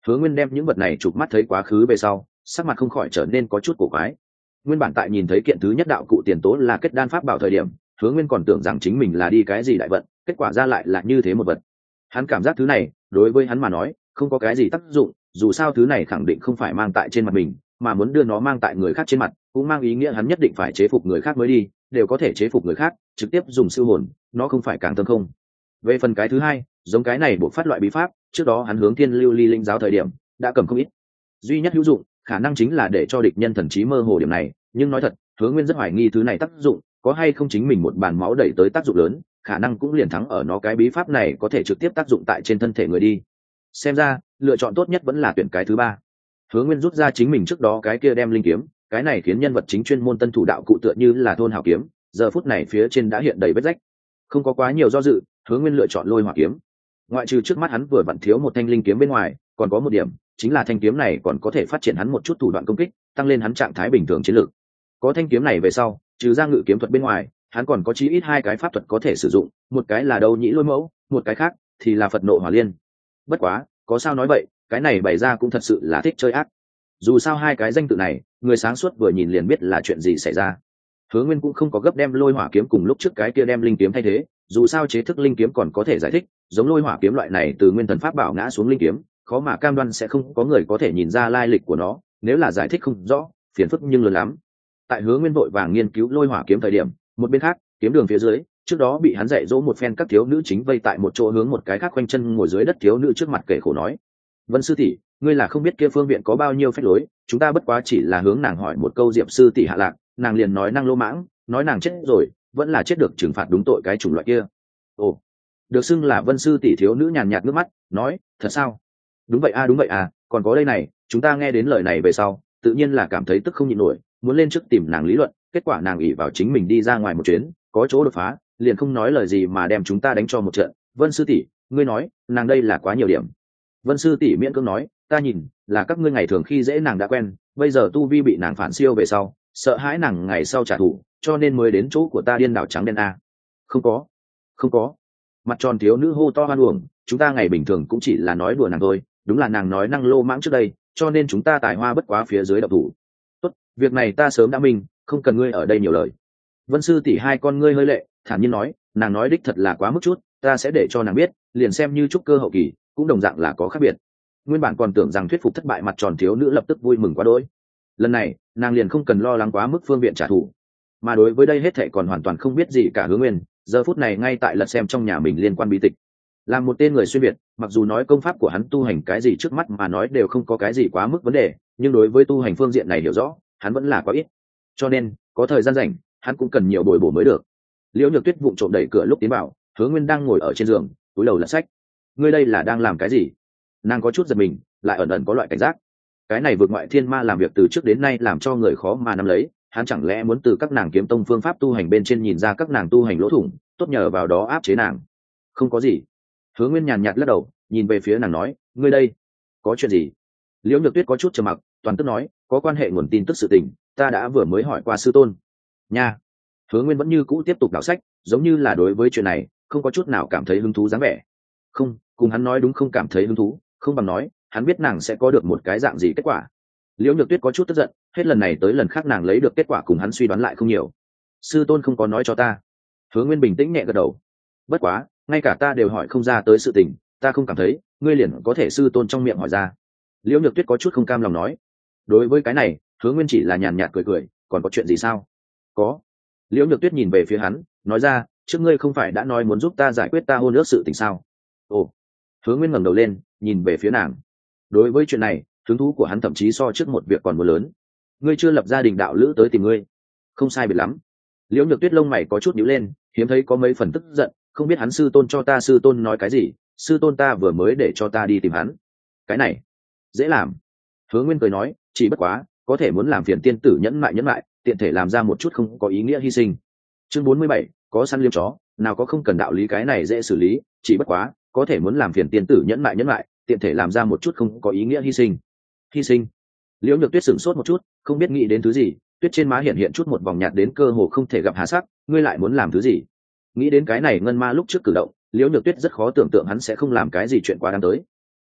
Hứa Nguyên đem những vật này chụp mắt thấy quá khứ về sau, sắc mặt không khỏi trở nên có chút cổ quái. Nguyên bản tại nhìn thấy kiện thứ nhất đạo cụ tiền tố là kết đan pháp bảo thời điểm, Hứa Nguyên còn tưởng rằng chính mình là đi cái gì đại vận, kết quả ra lại là như thế một vật. Hắn cảm giác thứ này đối với hắn mà nói không có cái gì tác dụng, dù sao thứ này khẳng định không phải mang tại trên mặt mình, mà muốn đưa nó mang tại người khác trên mặt cũng mang ý nghĩa hắn nhất định phải chế phục người khác mới đi, đều có thể chế phục người khác trực tiếp dùng siêu hồn, nó không phải càng thâm không. Về phần cái thứ hai, giống cái này buộc phát loại bí pháp, trước đó hắn hướng Thiên Lưu Ly linh giáo thời điểm đã cầm không ít, duy nhất hữu dụng khả năng chính là để cho địch nhân thần trí mơ hồ điểm này, nhưng nói thật, Hứa Nguyên rất hoài nghi thứ này tác dụng có hay không chính mình một bàn máu đẩy tới tác dụng lớn, khả năng cũng liền thắng ở nó cái bí pháp này có thể trực tiếp tác dụng tại trên thân thể người đi. Xem ra lựa chọn tốt nhất vẫn là tuyển cái thứ ba. Hứa Nguyên rút ra chính mình trước đó cái kia đem linh kiếm, cái này khiến nhân vật chính chuyên môn tân thủ đạo cụ tựa như là thôn hào kiếm, giờ phút này phía trên đã hiện đầy vết rách. Không có quá nhiều do dự, Hứa Nguyên lựa chọn lôi hỏa kiếm. Ngoại trừ trước mắt hắn vừa vặn thiếu một thanh linh kiếm bên ngoài, còn có một điểm chính là thanh kiếm này còn có thể phát triển hắn một chút thủ đoạn công kích, tăng lên hắn trạng thái bình thường chiến lược. Có thanh kiếm này về sau, trừ ra ngự kiếm thuật bên ngoài, hắn còn có chí ít hai cái pháp thuật có thể sử dụng, một cái là Đâu Nhĩ Lôi Mẫu, một cái khác thì là Phật Nộ Hỏa Liên. Bất quá, có sao nói vậy, cái này bày ra cũng thật sự là thích chơi ác. Dù sao hai cái danh tự này, người sáng suốt vừa nhìn liền biết là chuyện gì xảy ra. Hứa Nguyên cũng không có gấp đem lôi hỏa kiếm cùng lúc trước cái kia đem linh kiếm thay thế, dù sao chế thức linh kiếm còn có thể giải thích, giống lôi hỏa kiếm loại này từ nguyên thần pháp bảo ngã xuống linh kiếm, khó mà cam đoan sẽ không có người có thể nhìn ra lai lịch của nó, nếu là giải thích không rõ, phiền phức nhưng lớn lắm. Tại Hứa Nguyên vội vàng nghiên cứu lôi hỏa kiếm thời điểm, một bên khác, kiếm đường phía dưới, trước đó bị hắn dạy dỗ một phen các thiếu nữ chính vây tại một chỗ hướng một cái khác quanh chân ngồi dưới đất thiếu nữ trước mặt kể khổ nói: "Vân sư tỷ, ngươi là không biết kia phương viện có bao nhiêu phách lối, chúng ta bất quá chỉ là hướng nàng hỏi một câu Diệp sư tỷ hạ lạc, nàng liền nói năng lô mãng, nói nàng chết rồi, vẫn là chết được trừng phạt đúng tội cái chủng loại kia." Ồ, được xưng là Vân sư tỷ thiếu nữ nhàn nhạt nước mắt, nói: "Thật sao?" "Đúng vậy a, đúng vậy à, còn có đây này, chúng ta nghe đến lời này về sau, tự nhiên là cảm thấy tức không nhịn nổi, muốn lên trước tìm nàng lý luận, kết quả nàng ỷ vào chính mình đi ra ngoài một chuyến, có chỗ đột phá, liền không nói lời gì mà đem chúng ta đánh cho một trận. Vân sư tỷ, ngươi nói, nàng đây là quá nhiều điểm." Vân sư tỷ miễn cưỡng nói: "Ta nhìn là các ngươi ngày thường khi dễ nàng đã quen, bây giờ tu vi bị nàng phản siêu về sau, sợ hãi nàng ngày sau trả thù, cho nên mới đến chỗ của ta điên đảo trắng đen a." "Không có, không có." Mặt tròn thiếu nữ hô to hoan uổng: "Chúng ta ngày bình thường cũng chỉ là nói đùa nàng thôi, đúng là nàng nói năng lô mãng trước đây, cho nên chúng ta tài hoa bất quá phía dưới độc thủ. Tốt, việc này ta sớm đã minh, không cần ngươi ở đây nhiều lời." Vân sư tỷ hai con ngươi hơi lệ, thản nhiên nói: "Nàng nói đích thật là quá mức chút, ta sẽ để cho nàng biết, liền xem như trúc cơ hậu kỳ, cũng đồng dạng là có khác biệt." Nguyên bản còn tưởng rằng thuyết phục thất bại, mặt tròn thiếu nữ lập tức vui mừng quá đỗi. Lần này, nàng liền không cần lo lắng quá mức phương viện trả thù, mà đối với đây hết thệ còn hoàn toàn không biết gì cả Hứa Nguyên, giờ phút này ngay tại lật xem trong nhà mình liên quan bí tịch. Làm một tên người xuyên việt, mặc dù nói công pháp của hắn tu hành cái gì trước mắt mà nói đều không có cái gì quá mức vấn đề, nhưng đối với tu hành phương diện này hiểu rõ, hắn vẫn là quá ít. Cho nên, có thời gian rảnh, hắn cũng cần nhiều bồi bổ mới được. Liễu Nhược Tuyết vụng trộm đẩy cửa lúc tiến vào, Hứa Nguyên đang ngồi ở trên giường, túi đầu lật sách. "Ngươi đây là đang làm cái gì?" Nàng có chút giật mình, lại ẩn ẩn có loại cảnh giác. Cái này vượt ngoại thiên ma làm việc từ trước đến nay làm cho người khó mà nắm lấy, hắn chẳng lẽ muốn từ các nàng kiếm tông phương pháp tu hành bên trên nhìn ra các nàng tu hành lỗ thủng, tốt nhờ vào đó áp chế nàng? "Không có gì." Hứa Nguyên nhàn nhạt lắc đầu, nhìn về phía nàng nói: "Ngươi đây, có chuyện gì?" Liễu Nhược Tuyết có chút trầm mặc, toàn tức nói: "Có quan hệ nguồn tin tức sự tình, ta đã vừa mới hỏi qua sư tôn." Nha. Hứa Nguyên vẫn như cũ tiếp tục đọc sách, giống như là đối với chuyện này không có chút nào cảm thấy hứng thú dáng vẻ. Không, cùng hắn nói đúng không cảm thấy hứng thú, không bằng nói, hắn biết nàng sẽ có được một cái dạng gì kết quả. Liễu Nhược Tuyết có chút tức giận, hết lần này tới lần khác nàng lấy được kết quả cùng hắn suy đoán lại không nhiều. "Sư tôn không có nói cho ta." Hứa Nguyên bình tĩnh nhẹ gật đầu. "Bất quá, ngay cả ta đều hỏi không ra tới sự tình, ta không cảm thấy ngươi liền có thể sư tôn trong miệng hỏi ra." Liễu Nhược Tuyết có chút không cam lòng nói. Đối với cái này, Hứa Nguyên chỉ là nhàn nhạt cười cười: "Còn có chuyện gì sao?" "Có." Liễu Nhược Tuyết nhìn về phía hắn, nói ra: "Trước ngươi không phải đã nói muốn giúp ta giải quyết ta hôn ước sự tình sao?" "Ồ." Hứa Nguyên ngẩng đầu lên, nhìn về phía nàng. Đối với chuyện này, hứng thú của hắn thậm chí so trước một việc còn muốn lớn. "Ngươi chưa lập gia đình đạo lữ tới tìm ngươi." "Không sai biệt lắm." Liễu Nhược Tuyết lông mày có chút nhíu lên, hiếm thấy có mấy phần tức giận, không biết hắn sư tôn cho ta sư tôn nói cái gì, sư tôn ta vừa mới để cho ta đi tìm hắn. Cái này dễ làm. Hứa Nguyên cười nói: "Chỉ bất quá, có thể muốn làm phiền tiên tử nhẫn mại nhẫn mại, tiện thể làm ra một chút không có ý nghĩa hy sinh." Chương bốn mươi bảy, có săn liêm chó, nào có không cần đạo lý, cái này dễ xử lý, chỉ bất quá, có thể muốn làm phiền tiên tử nhẫn mại nhẫn mại, tiện thể làm ra một chút không có ý nghĩa hy sinh. Hy sinh? Liễu Nhược Tuyết sửng sốt một chút, không biết nghĩ đến thứ gì, tuyết trên má hiện hiện chút một vòng nhạt đến cơ hồ không thể gặp hà sắc. "Ngươi lại muốn làm thứ gì?" Nghĩ đến cái này ngân ma lúc trước cử động, Liễu Nhược Tuyết rất khó tưởng tượng hắn sẽ không làm cái gì chuyện quá đáng tới.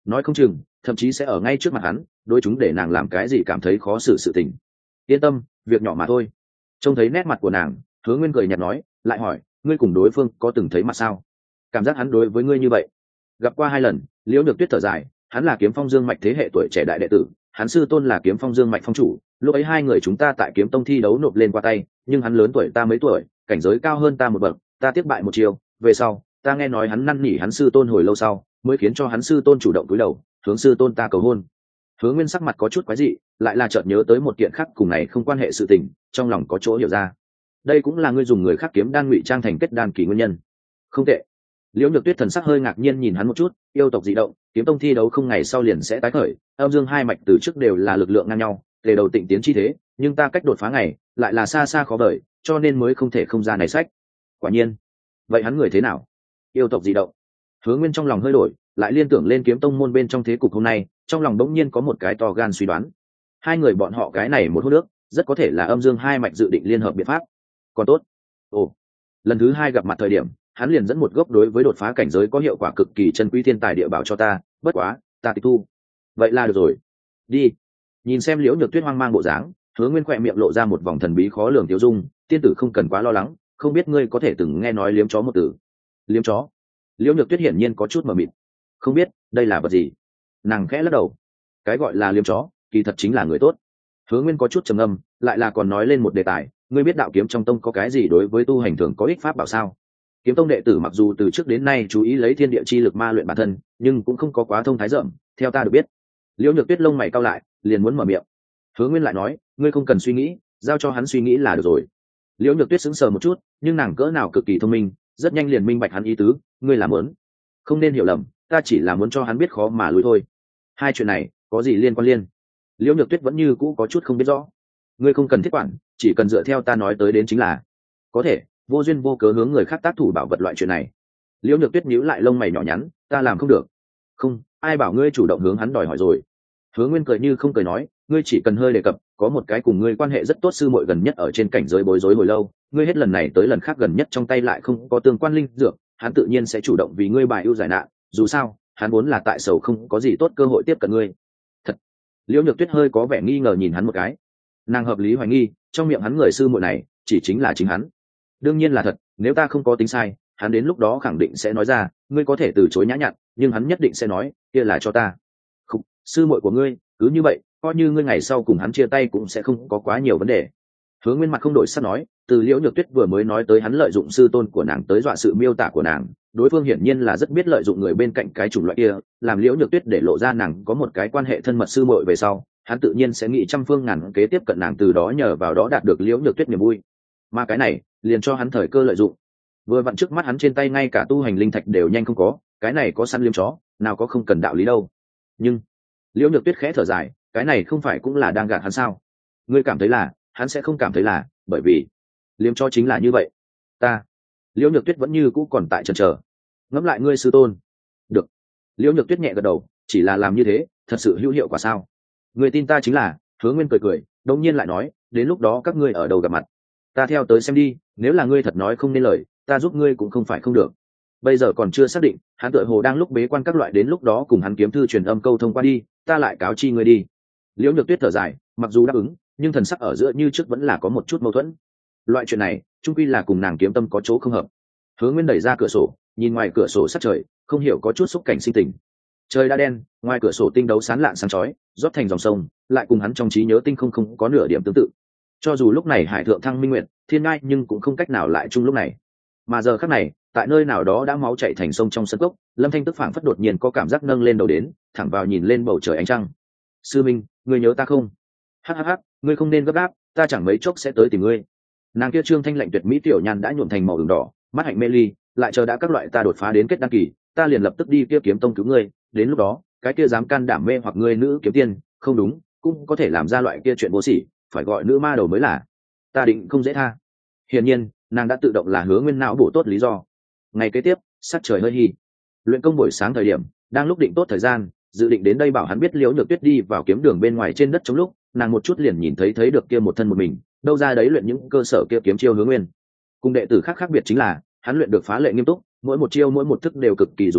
nói không chừng thậm chí sẽ ở ngay trước mặt hắn đối chúng để nàng làm cái gì cảm thấy khó xử sự tình. Yên tâm, việc nhỏ mà thôi. Trông thấy nét mặt của nàng, Hứa Nguyên cười nhạt nói, lại hỏi, ngươi cùng đối phương có từng thấy mặt sao? Cảm giác hắn đối với ngươi như vậy. Gặp qua hai lần. Liễu Nhược Tuyết thở dài, hắn là Kiếm Phong Dương mạch thế hệ tuổi trẻ đại đệ tử, hắn sư tôn là Kiếm Phong Dương mạch phong chủ, lúc ấy hai người chúng ta tại Kiếm Tông thi đấu nộp lên qua tay, nhưng hắn lớn tuổi ta mấy tuổi, cảnh giới cao hơn ta một bậc, ta tiếp bại một chiều, về sau, ta nghe nói hắn năn nỉ hắn sư tôn hồi lâu sau, mới khiến cho hắn sư tôn chủ động cúi đầu, hướng sư tôn ta cầu hôn. Hứa Nguyên sắc mặt có chút quái dị, lại là chợt nhớ tới một kiện khác cùng này không quan hệ sự tình, trong lòng có chỗ hiểu ra. Đây cũng là ngươi dùng người khác kiếm đan ngụy trang thành kết đan kỳ nguyên nhân. Không tệ. Liễu Nhược Tuyết thần sắc hơi ngạc nhiên nhìn hắn một chút, yêu tộc dị động, Kiếm Tông thi đấu không ngày sau liền sẽ tái khởi, âm dương hai mạch từ trước đều là lực lượng ngang nhau, để đầu tịnh tiến chi thế, nhưng ta cách đột phá ngày lại là xa xa khó vời, cho nên mới không thể không ra này sách. Quả nhiên. Vậy hắn người thế nào? Yêu tộc dị động. Hứa Nguyên trong lòng hơi đổi, lại liên tưởng lên Kiếm Tông môn bên trong thế cục hôm nay, trong lòng đống nhiên có một cái to gan suy đoán. Hai người bọn họ cái này một hút nước, rất có thể là âm dương hai mạch dự định liên hợp biện pháp. Còn tốt. Ồ. Lần thứ hai gặp mặt thời điểm, hắn liền dẫn một gốc đối với đột phá cảnh giới có hiệu quả cực kỳ chân quý thiên tài địa bảo cho ta, bất quá, ta tịch thu. Vậy là được rồi. Đi. Nhìn xem Liễu Nhược Tuyết hoang mang bộ dáng, Hứa Nguyên khỏe miệng lộ ra một vòng thần bí khó lường tiêu dung, tiên tử không cần quá lo lắng, không biết ngươi có thể từng nghe nói liếm chó một từ. Liếm chó? Liễu Nhược Tuyết hiển nhiên có chút mờ mịt. Không biết, đây là vật gì? Nàng khẽ lắc đầu. Cái gọi là liếm chó, kỳ thật chính là người tốt. Hứa Nguyên có chút trầm ngâm, lại là còn nói lên một đề tài, ngươi biết đạo kiếm trong tông có cái gì đối với tu hành thường có ích pháp bảo sao? Kiếm tông đệ tử mặc dù từ trước đến nay chú ý lấy thiên địa chi lực ma luyện bản thân, nhưng cũng không có quá thông thái rộng, theo ta được biết. Liễu Nhược Tuyết lông mày cau lại, liền muốn mở miệng. Hứa Nguyên lại nói, ngươi không cần suy nghĩ, giao cho hắn suy nghĩ là được rồi. Liễu Nhược Tuyết sững sờ một chút, nhưng nàng cỡ nào cực kỳ thông minh, rất nhanh liền minh bạch hắn ý tứ, ngươi làm muốn. Không nên hiểu lầm, ta chỉ là muốn cho hắn biết khó mà lùi thôi. Hai chuyện này có gì liên quan liên? Liễu Nhược Tuyết vẫn như cũ có chút không biết rõ. Ngươi không cần thiết quản, chỉ cần dựa theo ta nói tới đến chính là. Có thể, vô duyên vô cớ hướng người khác tác thủ bảo vật loại chuyện này. Liễu Nhược Tuyết nhíu lại lông mày nhỏ nhắn, ta làm không được. Không, ai bảo ngươi chủ động hướng hắn đòi hỏi rồi. Hứa Nguyên cười như không cười nói, ngươi chỉ cần hơi đề cập, có một cái cùng ngươi quan hệ rất tốt sư muội gần nhất ở trên cảnh giới bối rối hồi lâu, ngươi hết lần này tới lần khác gần nhất trong tay lại không có tương quan linh dược, hắn tự nhiên sẽ chủ động vì ngươi bài ưu giải nạn, dù sao, hắn muốn là tại sầu không có gì tốt cơ hội tiếp cận ngươi. Thật. Liễu Nhược Tuyết hơi có vẻ nghi ngờ nhìn hắn một cái. Nàng hợp lý hoài nghi, trong miệng hắn người sư muội này, chỉ chính là chính hắn. Đương nhiên là thật, nếu ta không có tính sai, hắn đến lúc đó khẳng định sẽ nói ra, ngươi có thể từ chối nhã nhặn, nhưng hắn nhất định sẽ nói, kia là cho ta. Khúc, sư muội của ngươi, cứ như vậy, coi như ngươi ngày sau cùng hắn chia tay cũng sẽ không có quá nhiều vấn đề. Hứa Nguyên mặt không đổi sắc nói, từ Liễu Nhược Tuyết vừa mới nói tới hắn lợi dụng sư tôn của nàng tới dọa sự miêu tả của nàng, đối phương hiển nhiên là rất biết lợi dụng người bên cạnh cái chủng loại kia, làm Liễu Nhược Tuyết để lộ ra nàng có một cái quan hệ thân mật sư muội về sau, hắn tự nhiên sẽ nghĩ trăm phương ngàn kế tiếp cận nàng, từ đó nhờ vào đó đạt được Liễu Nhược Tuyết niềm vui. Mà cái này, liền cho hắn thời cơ lợi dụng. Vừa vặn trước mắt hắn trên tay ngay cả tu hành linh thạch đều nhanh không có, cái này có săn liếm chó, nào có không cần đạo lý đâu. Nhưng Liễu Nhược Tuyết khẽ thở dài, cái này không phải cũng là đang gạt hắn sao? Ngươi cảm thấy là, hắn sẽ không cảm thấy là, bởi vì liếm chó chính là như vậy. Ta. Liễu Nhược Tuyết vẫn như cũ còn tại chần chờ. Ngẫm lại ngươi sư tôn. Được. Liễu Nhược Tuyết nhẹ gật đầu, chỉ là làm như thế, thật sự hữu hiệu quả sao? Người tin ta chính là. Hứa Nguyên cười cười, đột nhiên lại nói, đến lúc đó các ngươi ở đâu gặp mặt, ta theo tới xem đi, nếu là ngươi thật nói không nên lời, ta giúp ngươi cũng không phải không được. Bây giờ còn chưa xác định, hắn tựa hồ đang lúc bế quan các loại, đến lúc đó cùng hắn kiếm thư truyền âm câu thông qua đi, ta lại cáo chi ngươi đi. Liễu Nhược Tuyết thở dài, mặc dù đáp ứng, nhưng thần sắc ở giữa như trước vẫn là có một chút mâu thuẫn. Loại chuyện này, chung quy là cùng nàng kiếm tâm có chỗ không hợp. Hứa Nguyên đẩy ra cửa sổ, nhìn ngoài cửa sổ sát trời, không hiểu có chút xúc cảnh sinh tình. Trời đã đen, ngoài cửa sổ tinh đấu sáng lạn sáng chói, rót thành dòng sông, lại cùng hắn trong trí nhớ tinh không không có nửa điểm tương tự. Cho dù lúc này hải thượng thăng minh nguyệt, thiên ngai, nhưng cũng không cách nào lại chung lúc này. Mà giờ khắc này, tại nơi nào đó đã máu chảy thành sông trong sân cốc, Lâm Thanh tức phảng phất đột nhiên có cảm giác nâng lên đầu đến, thẳng vào nhìn lên bầu trời ánh trăng. Sư Minh, ngươi nhớ ta không? Hắc hắc hắc, ngươi không nên gấp gáp, ta chẳng mấy chốc sẽ tới tìm ngươi. Nàng kia trương thanh lạnh tuyệt mỹ tiểu nhan đã nhuộm thành màu ửng đỏ, mắt hạnh mê ly, lại chờ đã các loại ta đột phá đến kết đăng kỳ, ta liền lập tức đi kia kiếm tông cứu ngươi, đến lúc đó, cái kia dám can đảm mê hoặc ngươi nữ kiếm tiên, không đúng, cũng có thể làm ra loại kia chuyện vô sỉ, phải gọi nữ ma đầu mới là. Ta định không dễ tha. Hiển nhiên, nàng đã tự động là Hứa Nguyên não bổ tốt lý do. Ngày kế tiếp, sắc trời hơi hi. Luyện công buổi sáng thời điểm, đang lúc định tốt thời gian, dự định đến đây bảo hắn biết Liễu Nhược Tuyết đi vào kiếm đường bên ngoài trên đất chống lúc, nàng một chút liền nhìn thấy thấy được kia một thân một mình, đâu ra đấy luyện những cơ sở kia kiếm chiêu Hứa Nguyên. Cùng đệ tử khác khác biệt chính là, hắn luyện được phá lệ nghiêm túc, mỗi một chiêu mỗi một thức đều cực kỳ dùng sức,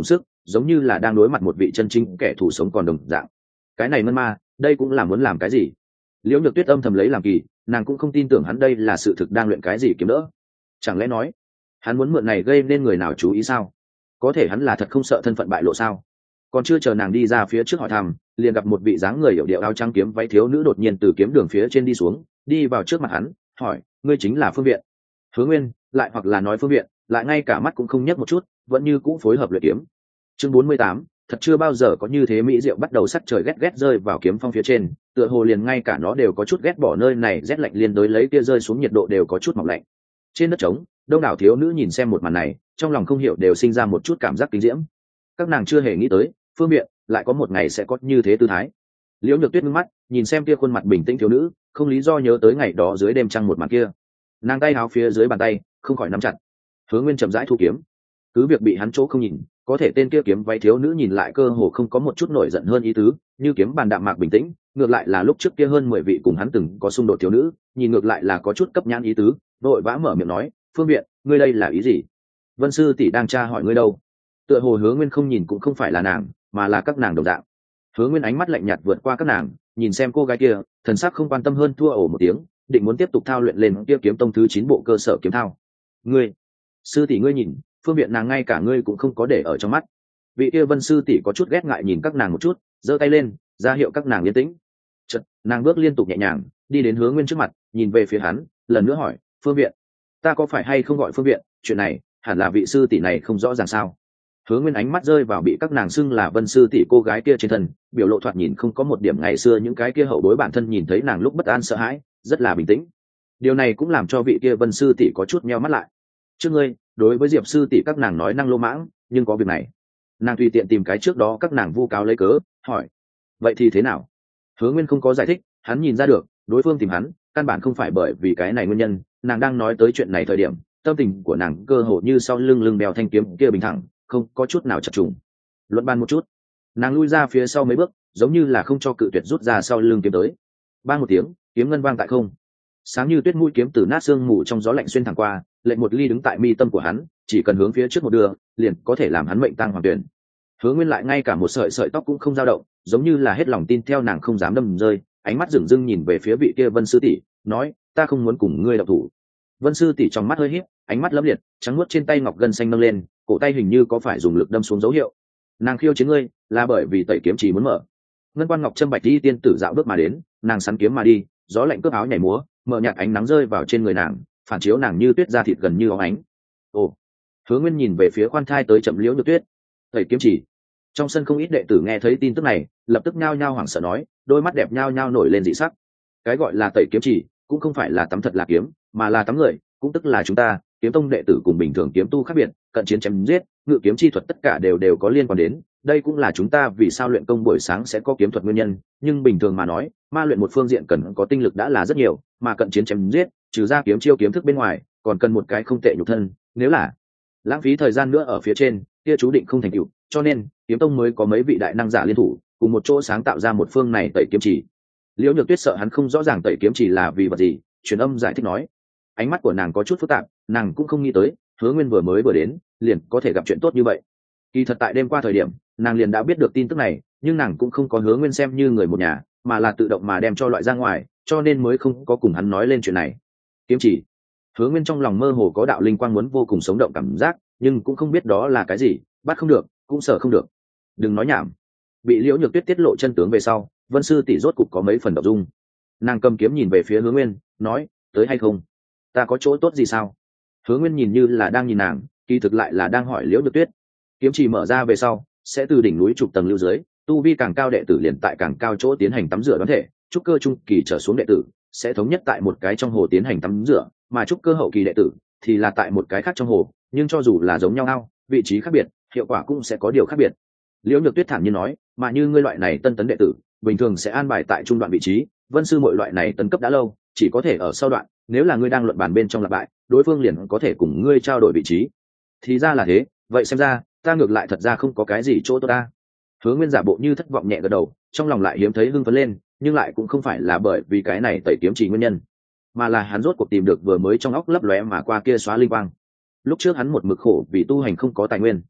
giống như là đang đối mặt một vị chân chính kẻ thù sống còn đồng dạng. Cái này ngân ma, đây cũng là muốn làm cái gì? Liễu Nhược Tuyết âm thầm lấy làm kỳ, nàng cũng không tin tưởng hắn đây là sự thực đang luyện cái gì kiếm đỡ. Chẳng lẽ nói hắn muốn mượn này gây nên người nào chú ý sao? Có thể hắn là thật không sợ thân phận bại lộ sao? Còn chưa chờ nàng đi ra phía trước hỏi thăm, liền gặp một vị dáng người hiểu điệu áo trắng kiếm váy thiếu nữ đột nhiên từ kiếm đường phía trên đi xuống, đi vào trước mặt hắn, hỏi: ngươi chính là Phương Viện? Hứa Nguyên, lại hoặc là nói Phương Viện, lại ngay cả mắt cũng không nhấc một chút, vẫn như cũ phối hợp luyện kiếm. Chương bốn mươi tám, thật chưa bao giờ có như thế mỹ diệu bắt đầu sắc trời ghét ghét rơi vào kiếm phong phía trên, tựa hồ liền ngay cả nó đều có chút ghét bỏ nơi này rét lạnh liên đối lấy kia rơi xuống nhiệt độ đều có chút mỏng lạnh. Trên đất trống, đông đảo thiếu nữ nhìn xem một màn này, trong lòng không hiểu đều sinh ra một chút cảm giác kinh diễm. Các nàng chưa hề nghĩ tới, Phương Viện lại có một ngày sẽ có như thế tư thái. Liễu Nhược Tuyết ngước mắt, nhìn xem kia khuôn mặt bình tĩnh thiếu nữ, không lý do nhớ tới ngày đó dưới đêm trăng một màn kia. Nàng tay áo phía dưới bàn tay, không khỏi nắm chặt. Hứa Nguyên chậm rãi thu kiếm, cứ việc bị hắn chỗ không nhìn, có thể tên kia kiếm váy thiếu nữ nhìn lại cơ hồ không có một chút nổi giận hơn ý tứ, như kiếm bàn đạm mạc bình tĩnh, ngược lại là lúc trước kia hơn mười vị cùng hắn từng có xung đột thiếu nữ, nhìn ngược lại là có chút cấp nhãn ý tứ, vội vã mở miệng nói: "Phương Viện, ngươi đây là ý gì? Vân sư tỷ đang tra hỏi ngươi đâu?" Tựa hồ Hứa Nguyên không nhìn cũng không phải là nàng, mà là các nàng đồng dạng. Hứa Nguyên ánh mắt lạnh nhạt vượt qua các nàng, nhìn xem cô gái kia, thần sắc không quan tâm hơn thua ổ một tiếng, định muốn tiếp tục thao luyện lên kia kiếm tông thứ chín bộ cơ sở kiếm thao. "Ngươi, sư tỷ ngươi nhìn, Phương Viện nàng ngay cả ngươi cũng không có để ở trong mắt." Vị kia Vân sư tỷ có chút ghét ngại nhìn các nàng một chút, giơ tay lên ra hiệu các nàng yên tĩnh. Chợt, nàng bước liên tục nhẹ nhàng đi đến Hứa Nguyên trước mặt, nhìn về phía hắn, lần nữa hỏi: "Phương Viện, ta có phải hay không gọi Phương Viện, chuyện này hẳn là vị sư tỷ này không rõ ràng sao?" Hứa Nguyên ánh mắt rơi vào bị các nàng xưng là Vân sư tỷ cô gái kia trên thân, biểu lộ thoạt nhìn không có một điểm ngày xưa những cái kia hậu bối bản thân nhìn thấy nàng lúc bất an sợ hãi, rất là bình tĩnh. Điều này cũng làm cho vị kia Vân sư tỷ có chút nheo mắt lại. "Trước ngươi, đối với Diệp sư tỷ các nàng nói năng lô mãng, nhưng có việc này." Nàng tùy tiện tìm cái trước đó các nàng vu cáo lấy cớ, hỏi: "Vậy thì thế nào?" Hứa Nguyên không có giải thích, hắn nhìn ra được, đối phương tìm hắn, căn bản không phải bởi vì cái này nguyên nhân, nàng đang nói tới chuyện này thời điểm, tâm tình của nàng cơ hồ như sau lưng lưng đeo thanh kiếm kia bình thẳng, không có chút nào chập trùng. Luận bàn một chút, nàng lui ra phía sau mấy bước, giống như là không cho cự tuyệt rút ra sau lưng kiếm tới. Ba một tiếng, kiếm ngân vang tại không. Sáng như tuyết mũi kiếm từ nát xương mù trong gió lạnh xuyên thẳng qua, lệnh một ly đứng tại mi tâm của hắn, chỉ cần hướng phía trước một đường, liền có thể làm hắn mệnh tăng hoàng tuyển. Hứa Nguyên lại ngay cả một sợi sợi tóc cũng không dao động, giống như là hết lòng tin theo nàng không dám đâm rơi, ánh mắt dửng dưng nhìn về phía vị kia Vân sư tỷ, nói: "Ta không muốn cùng ngươi động thủ." Vân sư tỷ trong mắt hơi híp, ánh mắt lấm liệt, trắng muốt trên tay ngọc gân xanh nâng lên, cổ tay hình như có phải dùng lực đâm xuống dấu hiệu. Nàng khiêu chiến ngươi, là bởi vì tẩy kiếm chỉ muốn mở. Ngân quan ngọc châm bạch đi tiên tử dạo bước mà đến, nàng sắn kiếm mà đi, gió lạnh cướp áo nhảy múa, mở nhạt ánh nắng rơi vào trên người nàng, phản chiếu nàng như tuyết da thịt gần như óng ánh. Ồ. Hứa Nguyên nhìn về phía khoan thai tới chậm Liễu Nhược Tuyết. Tẩy kiếm chỉ. Trong sân không ít đệ tử nghe thấy tin tức này, lập tức nhao nhao hoảng sợ nói, đôi mắt đẹp nhao nhao nổi lên dị sắc. Cái gọi là tẩy kiếm chỉ, cũng không phải là tắm thật là kiếm, mà là tắm người, cũng tức là chúng ta, kiếm tông đệ tử cùng bình thường kiếm tu khác biệt, cận chiến chém giết, ngự kiếm chi thuật tất cả đều đều có liên quan đến, đây cũng là chúng ta vì sao luyện công buổi sáng sẽ có kiếm thuật nguyên nhân, nhưng bình thường mà nói, ma luyện một phương diện cần có tinh lực đã là rất nhiều, mà cận chiến chém giết, trừ ra kiếm chiêu kiếm thức bên ngoài, còn cần một cái không tệ nhục thân, nếu là lãng phí thời gian nữa ở phía trên, kia chú định không thành tựu, cho nên, kiếm tông mới có mấy vị đại năng giả liên thủ, cùng một chỗ sáng tạo ra một phương này tẩy kiếm chỉ. Liễu Nhược Tuyết sợ hắn không rõ ràng tẩy kiếm chỉ là vì vật gì, truyền âm giải thích nói. Ánh mắt của nàng có chút phức tạp, nàng cũng không nghĩ tới, Hứa Nguyên vừa mới vừa đến, liền có thể gặp chuyện tốt như vậy. Kỳ thật tại đêm qua thời điểm, nàng liền đã biết được tin tức này, nhưng nàng cũng không có Hứa Nguyên xem như người một nhà, mà là tự động mà đem cho loại ra ngoài, cho nên mới không có cùng hắn nói lên chuyện này. Kiếm chỉ. Hứa Nguyên trong lòng mơ hồ có đạo linh quang muốn vô cùng sống động cảm giác, nhưng cũng không biết đó là cái gì, bắt không được, cũng sợ không được. Đừng nói nhảm. Bị Liễu Nhược Tuyết tiết lộ chân tướng về sau, Vân sư tỷ rốt cục có mấy phần động dung. Nàng cầm kiếm nhìn về phía Hứa Nguyên, nói, tới hay không? Ta có chỗ tốt gì sao? Hứa Nguyên nhìn như là đang nhìn nàng, kỳ thực lại là đang hỏi Liễu Nhược Tuyết. Kiếm chỉ mở ra về sau, sẽ từ đỉnh núi chục tầng lưu dưới, tu vi càng cao đệ tử liền tại càng cao chỗ tiến hành tắm rửa đoán thể, trúc cơ trung kỳ trở xuống đệ tử sẽ thống nhất tại một cái trong hồ tiến hành tắm rửa, mà trúc cơ hậu kỳ đệ tử thì là tại một cái khác trong hồ, nhưng cho dù là giống nhau ao, vị trí khác biệt, hiệu quả cũng sẽ có điều khác biệt. Liễu Nhược Tuyết thản nhiên nói, mà như ngươi loại này tân tấn đệ tử, bình thường sẽ an bài tại trung đoạn vị trí, Vân sư mọi loại này tấn cấp đã lâu, chỉ có thể ở sau đoạn, nếu là ngươi đang luận bàn bên trong lặp bại, đối phương liền có thể cùng ngươi trao đổi vị trí. Thì ra là thế, vậy xem ra, ta ngược lại thật ra không có cái gì chỗ tốt ta. Hứa Nguyên giả bộ như thất vọng nhẹ gật đầu, trong lòng lại hiếm thấy hưng phấn lên, nhưng lại cũng không phải là bởi vì cái này tẩy kiếm chỉ nguyên nhân, mà là hắn rốt cuộc tìm được vừa mới trong óc lấp lóe mà qua kia xóa linh quang. Lúc trước hắn một mực khổ vì tu hành không có tài nguyên,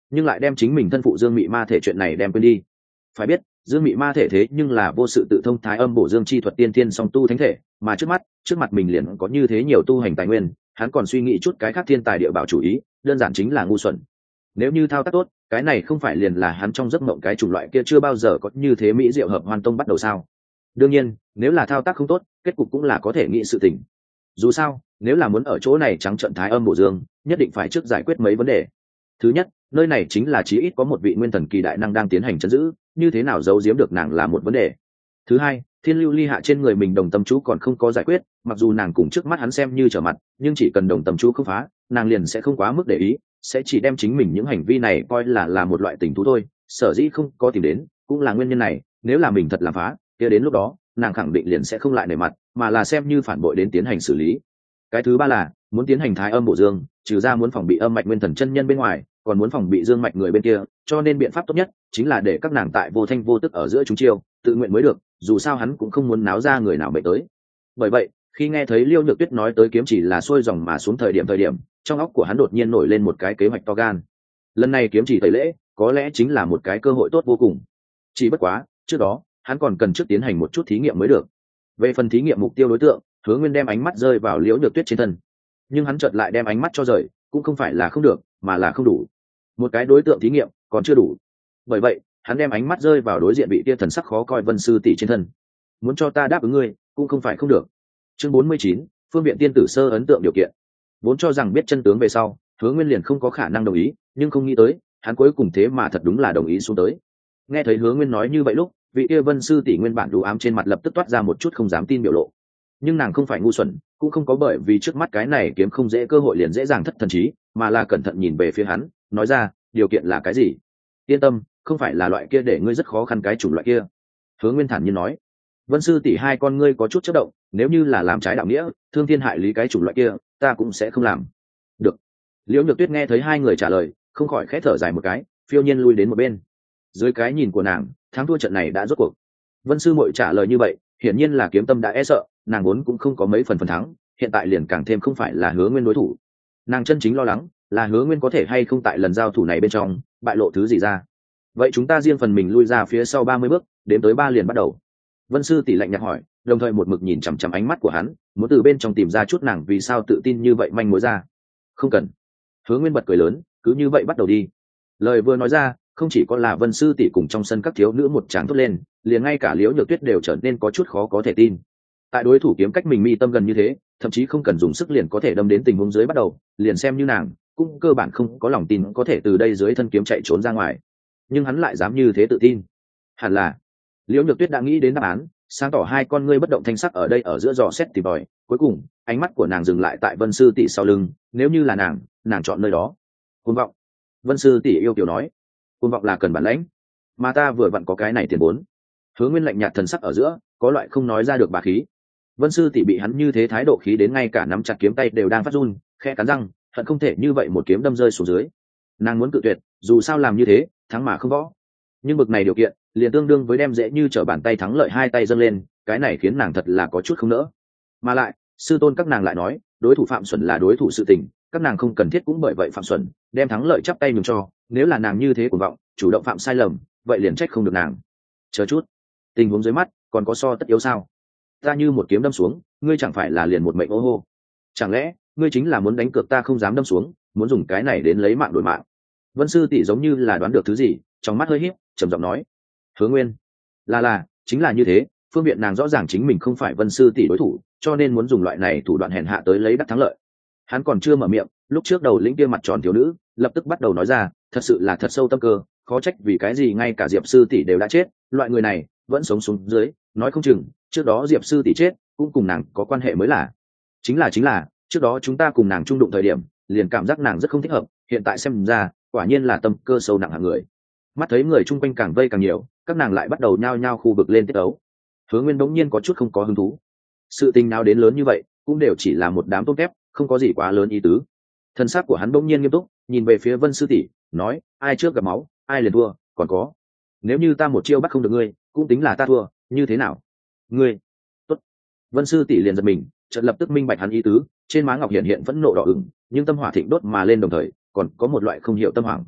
nhưng lại đem chính mình thân phụ dương mị ma thể chuyện này đem quên đi. Phải biết dương mị ma thể thế nhưng là vô sự tự thông thái âm bổ dương chi thuật tiên tiên song tu thánh thể, mà trước mắt trước mặt mình liền có như thế nhiều tu hành tài nguyên, hắn còn suy nghĩ chút cái khác thiên tài địa bảo chủ ý, đơn giản chính là ngu xuẩn. Nếu như thao tác tốt, cái này không phải liền là hắn trong giấc mộng cái chủng loại kia chưa bao giờ có như thế mỹ diệu hợp hoàn tông bắt đầu sao? Đương nhiên nếu là thao tác không tốt, kết cục cũng là có thể nghĩ sự tình. Dù sao nếu là muốn ở chỗ này trắng trận thái âm bổ dương, nhất định phải trước giải quyết mấy vấn đề. Thứ nhất, nơi này chính là chí ít có một vị nguyên thần kỳ đại năng đang tiến hành trấn giữ, như thế nào giấu giếm được nàng là một vấn đề. Thứ hai, thiên lưu ly hạ trên người mình đồng tâm chú còn không có giải quyết, mặc dù nàng cùng trước mắt hắn xem như trở mặt, nhưng chỉ cần đồng tâm chú không phá, nàng liền sẽ không quá mức để ý, sẽ chỉ đem chính mình những hành vi này coi là là một loại tình thú thôi. Sở dĩ không có tìm đến cũng là nguyên nhân này, nếu là mình thật làm phá, kia đến lúc đó nàng khẳng định liền sẽ không lại nể mặt, mà là xem như phản bội đến tiến hành xử lý. Cái thứ ba là muốn tiến hành thái âm bổ dương, trừ ra muốn phòng bị âm mạch nguyên thần chân nhân bên ngoài, còn muốn phòng bị dương mạch người bên kia, cho nên biện pháp tốt nhất chính là để các nàng tại vô thanh vô tức ở giữa chúng chiêu, tự nguyện mới được, dù sao hắn cũng không muốn náo ra người nào bệnh tới. Bởi vậy khi nghe thấy Liêu Nhược Tuyết nói tới kiếm chỉ là xuôi dòng mà xuống thời điểm thời điểm trong óc của hắn đột nhiên nổi lên một cái kế hoạch to gan. Lần này kiếm chỉ tẩy lễ có lẽ chính là một cái cơ hội tốt vô cùng, chỉ bất quá trước đó hắn còn cần trước tiến hành một chút thí nghiệm mới được. Về phần thí nghiệm mục tiêu đối tượng, Hứa Nguyên đem ánh mắt rơi vào Liễu Nhược Tuyết trên thân, nhưng hắn chợt lại đem ánh mắt cho rời, cũng không phải là không được, mà là không đủ. Một cái đối tượng thí nghiệm còn chưa đủ, bởi vậy hắn đem ánh mắt rơi vào đối diện vị tia thần sắc khó coi Vân sư tỷ trên thân. Muốn cho ta đáp ứng ngươi cũng không phải không được. Chương bốn mươi chín, phương viện tiên tử sơ ấn tượng điều kiện. Vốn cho rằng biết chân tướng về sau, Hứa Nguyên liền không có khả năng đồng ý, nhưng không nghĩ tới hắn cuối cùng thế mà thật đúng là đồng ý xuống tới. Nghe thấy Hứa Nguyên nói như vậy lúc, vị kia Vân sư tỷ nguyên bản đủ ám trên mặt lập tức toát ra một chút không dám tin biểu lộ. Nhưng nàng không phải ngu xuẩn, cũng không có bởi vì trước mắt cái này kiếm không dễ cơ hội liền dễ dàng thất thần trí, mà là cẩn thận nhìn về phía hắn, nói ra, điều kiện là cái gì? Yên tâm, không phải là loại kia để ngươi rất khó khăn cái chủng loại kia. Hứa Nguyên thản nhiên nói. Vân sư tỷ hai con ngươi có chút chớp động, nếu như là làm trái đạo nghĩa, thương thiên hại lý cái chủng loại kia, ta cũng sẽ không làm. Được. Liễu Nhược Tuyết nghe thấy hai người trả lời, không khỏi khẽ thở dài một cái, phiêu nhiên lui đến một bên. Dưới cái nhìn của nàng, thắng thua trận này đã rốt cuộc. Vân sư muội trả lời như vậy, hiển nhiên là kiếm tâm đã e sợ, nàng vốn cũng không có mấy phần phần thắng, hiện tại liền càng thêm không phải là Hứa Nguyên đối thủ. Nàng chân chính lo lắng là Hứa Nguyên có thể hay không tại lần giao thủ này bên trong bại lộ thứ gì ra. Vậy chúng ta riêng phần mình lui ra phía sau ba mươi bước, đến tới ba liền bắt đầu. Vân sư tỷ lạnh nhạt hỏi, đồng thời một mực nhìn chằm chằm ánh mắt của hắn, muốn từ bên trong tìm ra chút nàng vì sao tự tin như vậy manh mối ra. Không cần. Hứa Nguyên bật cười lớn, cứ như vậy bắt đầu đi. Lời vừa nói ra, không chỉ có là Vân sư tỷ cùng trong sân các thiếu nữ một tràng thốt lên, liền ngay cả Liễu Nhược Tuyết đều trở nên có chút khó có thể tin. Tại đối thủ kiếm cách mình mi tâm gần như thế, thậm chí không cần dùng sức liền có thể đâm đến tình huống dưới bắt đầu, liền xem như nàng cũng cơ bản không có lòng tin có thể từ đây dưới thân kiếm chạy trốn ra ngoài. Nhưng hắn lại dám như thế tự tin, hẳn là Liễu Nhược Tuyết đã nghĩ đến đáp án, sáng tỏ hai con ngươi bất động thanh sắc ở đây ở giữa dò xét tìm tòi, cuối cùng ánh mắt của nàng dừng lại tại Vân sư tỷ sau lưng, nếu như là nàng nàng chọn nơi đó. Cuồng vọng. Vân sư tỷ yêu kiều nói, cuồng vọng là cần bản lãnh, mà ta vừa vặn có cái này tiền vốn. Hứa Nguyên lạnh nhạt thần sắc ở giữa có loại không nói ra được bá khí. Vân sư tỷ bị hắn như thế thái độ khí đến ngay cả nắm chặt kiếm tay đều đang phát run, khẽ cắn răng, hận không thể như vậy một kiếm đâm rơi xuống dưới. Nàng muốn cự tuyệt, dù sao làm như thế thắng mà không võ, nhưng bực này điều kiện liền tương đương với đem dễ như trở bàn tay thắng lợi hai tay dâng lên, cái này khiến nàng thật là có chút không nỡ. Mà lại sư tôn các nàng lại nói đối thủ phạm xuẩn là đối thủ sự tình, các nàng không cần thiết cũng bởi vậy phạm xuẩn đem thắng lợi chắp tay nhường cho, nếu là nàng như thế cuồng vọng chủ động phạm sai lầm, vậy liền trách không được nàng. Chờ chút, tình huống dưới mắt còn có so tất yếu sao? Ta như một kiếm đâm xuống, ngươi chẳng phải là liền một mệnh ô hô? Chẳng lẽ ngươi chính là muốn đánh cược ta không dám đâm xuống, muốn dùng cái này đến lấy mạng đổi mạng? Vân sư tỷ giống như là đoán được thứ gì, trong mắt hơi híp, trầm giọng nói, Hứa Nguyên, là là chính là như thế, phương viện nàng rõ ràng chính mình không phải Vân sư tỷ đối thủ, cho nên muốn dùng loại này thủ đoạn hèn hạ tới lấy đắc thắng lợi. Hắn còn chưa mở miệng, lúc trước đầu lĩnh kia mặt tròn thiếu nữ lập tức bắt đầu nói ra, thật sự là thật sâu tâm cơ, khó trách vì cái gì ngay cả Diệp sư tỷ đều đã chết, loại người này vẫn sống xuống dưới, nói không chừng trước đó Diệp sư tỷ chết cũng cùng nàng có quan hệ mới là. Chính là chính là, trước đó chúng ta cùng nàng chung đụng thời điểm, liền cảm giác nàng rất không thích hợp, hiện tại xem ra, quả nhiên là tâm cơ sâu nặng hạng người. Mắt thấy người chung quanh càng vây càng nhiều, các nàng lại bắt đầu nhao nhao khu vực lên tiết ấu. Hứa Nguyên bỗng nhiên có chút không có hứng thú. Sự tình nào đến lớn như vậy, cũng đều chỉ là một đám tôm tép, không có gì quá lớn ý tứ. Thân xác của hắn bỗng nhiên nghiêm túc, nhìn về phía Vân sư tỷ, nói, ai trước gặp máu, ai liền thua, còn có, nếu như ta một chiêu bắt không được ngươi, cũng tính là ta thua, như thế nào? Ngươi, tốt. Vân sư tỷ liền giật mình, chợt lập tức minh bạch hắn ý tứ, trên má ngọc hiện hiện phẫn nộ đỏ ửng, nhưng tâm hỏa thịnh đốt mà lên đồng thời, còn có một loại không hiểu tâm hoảng.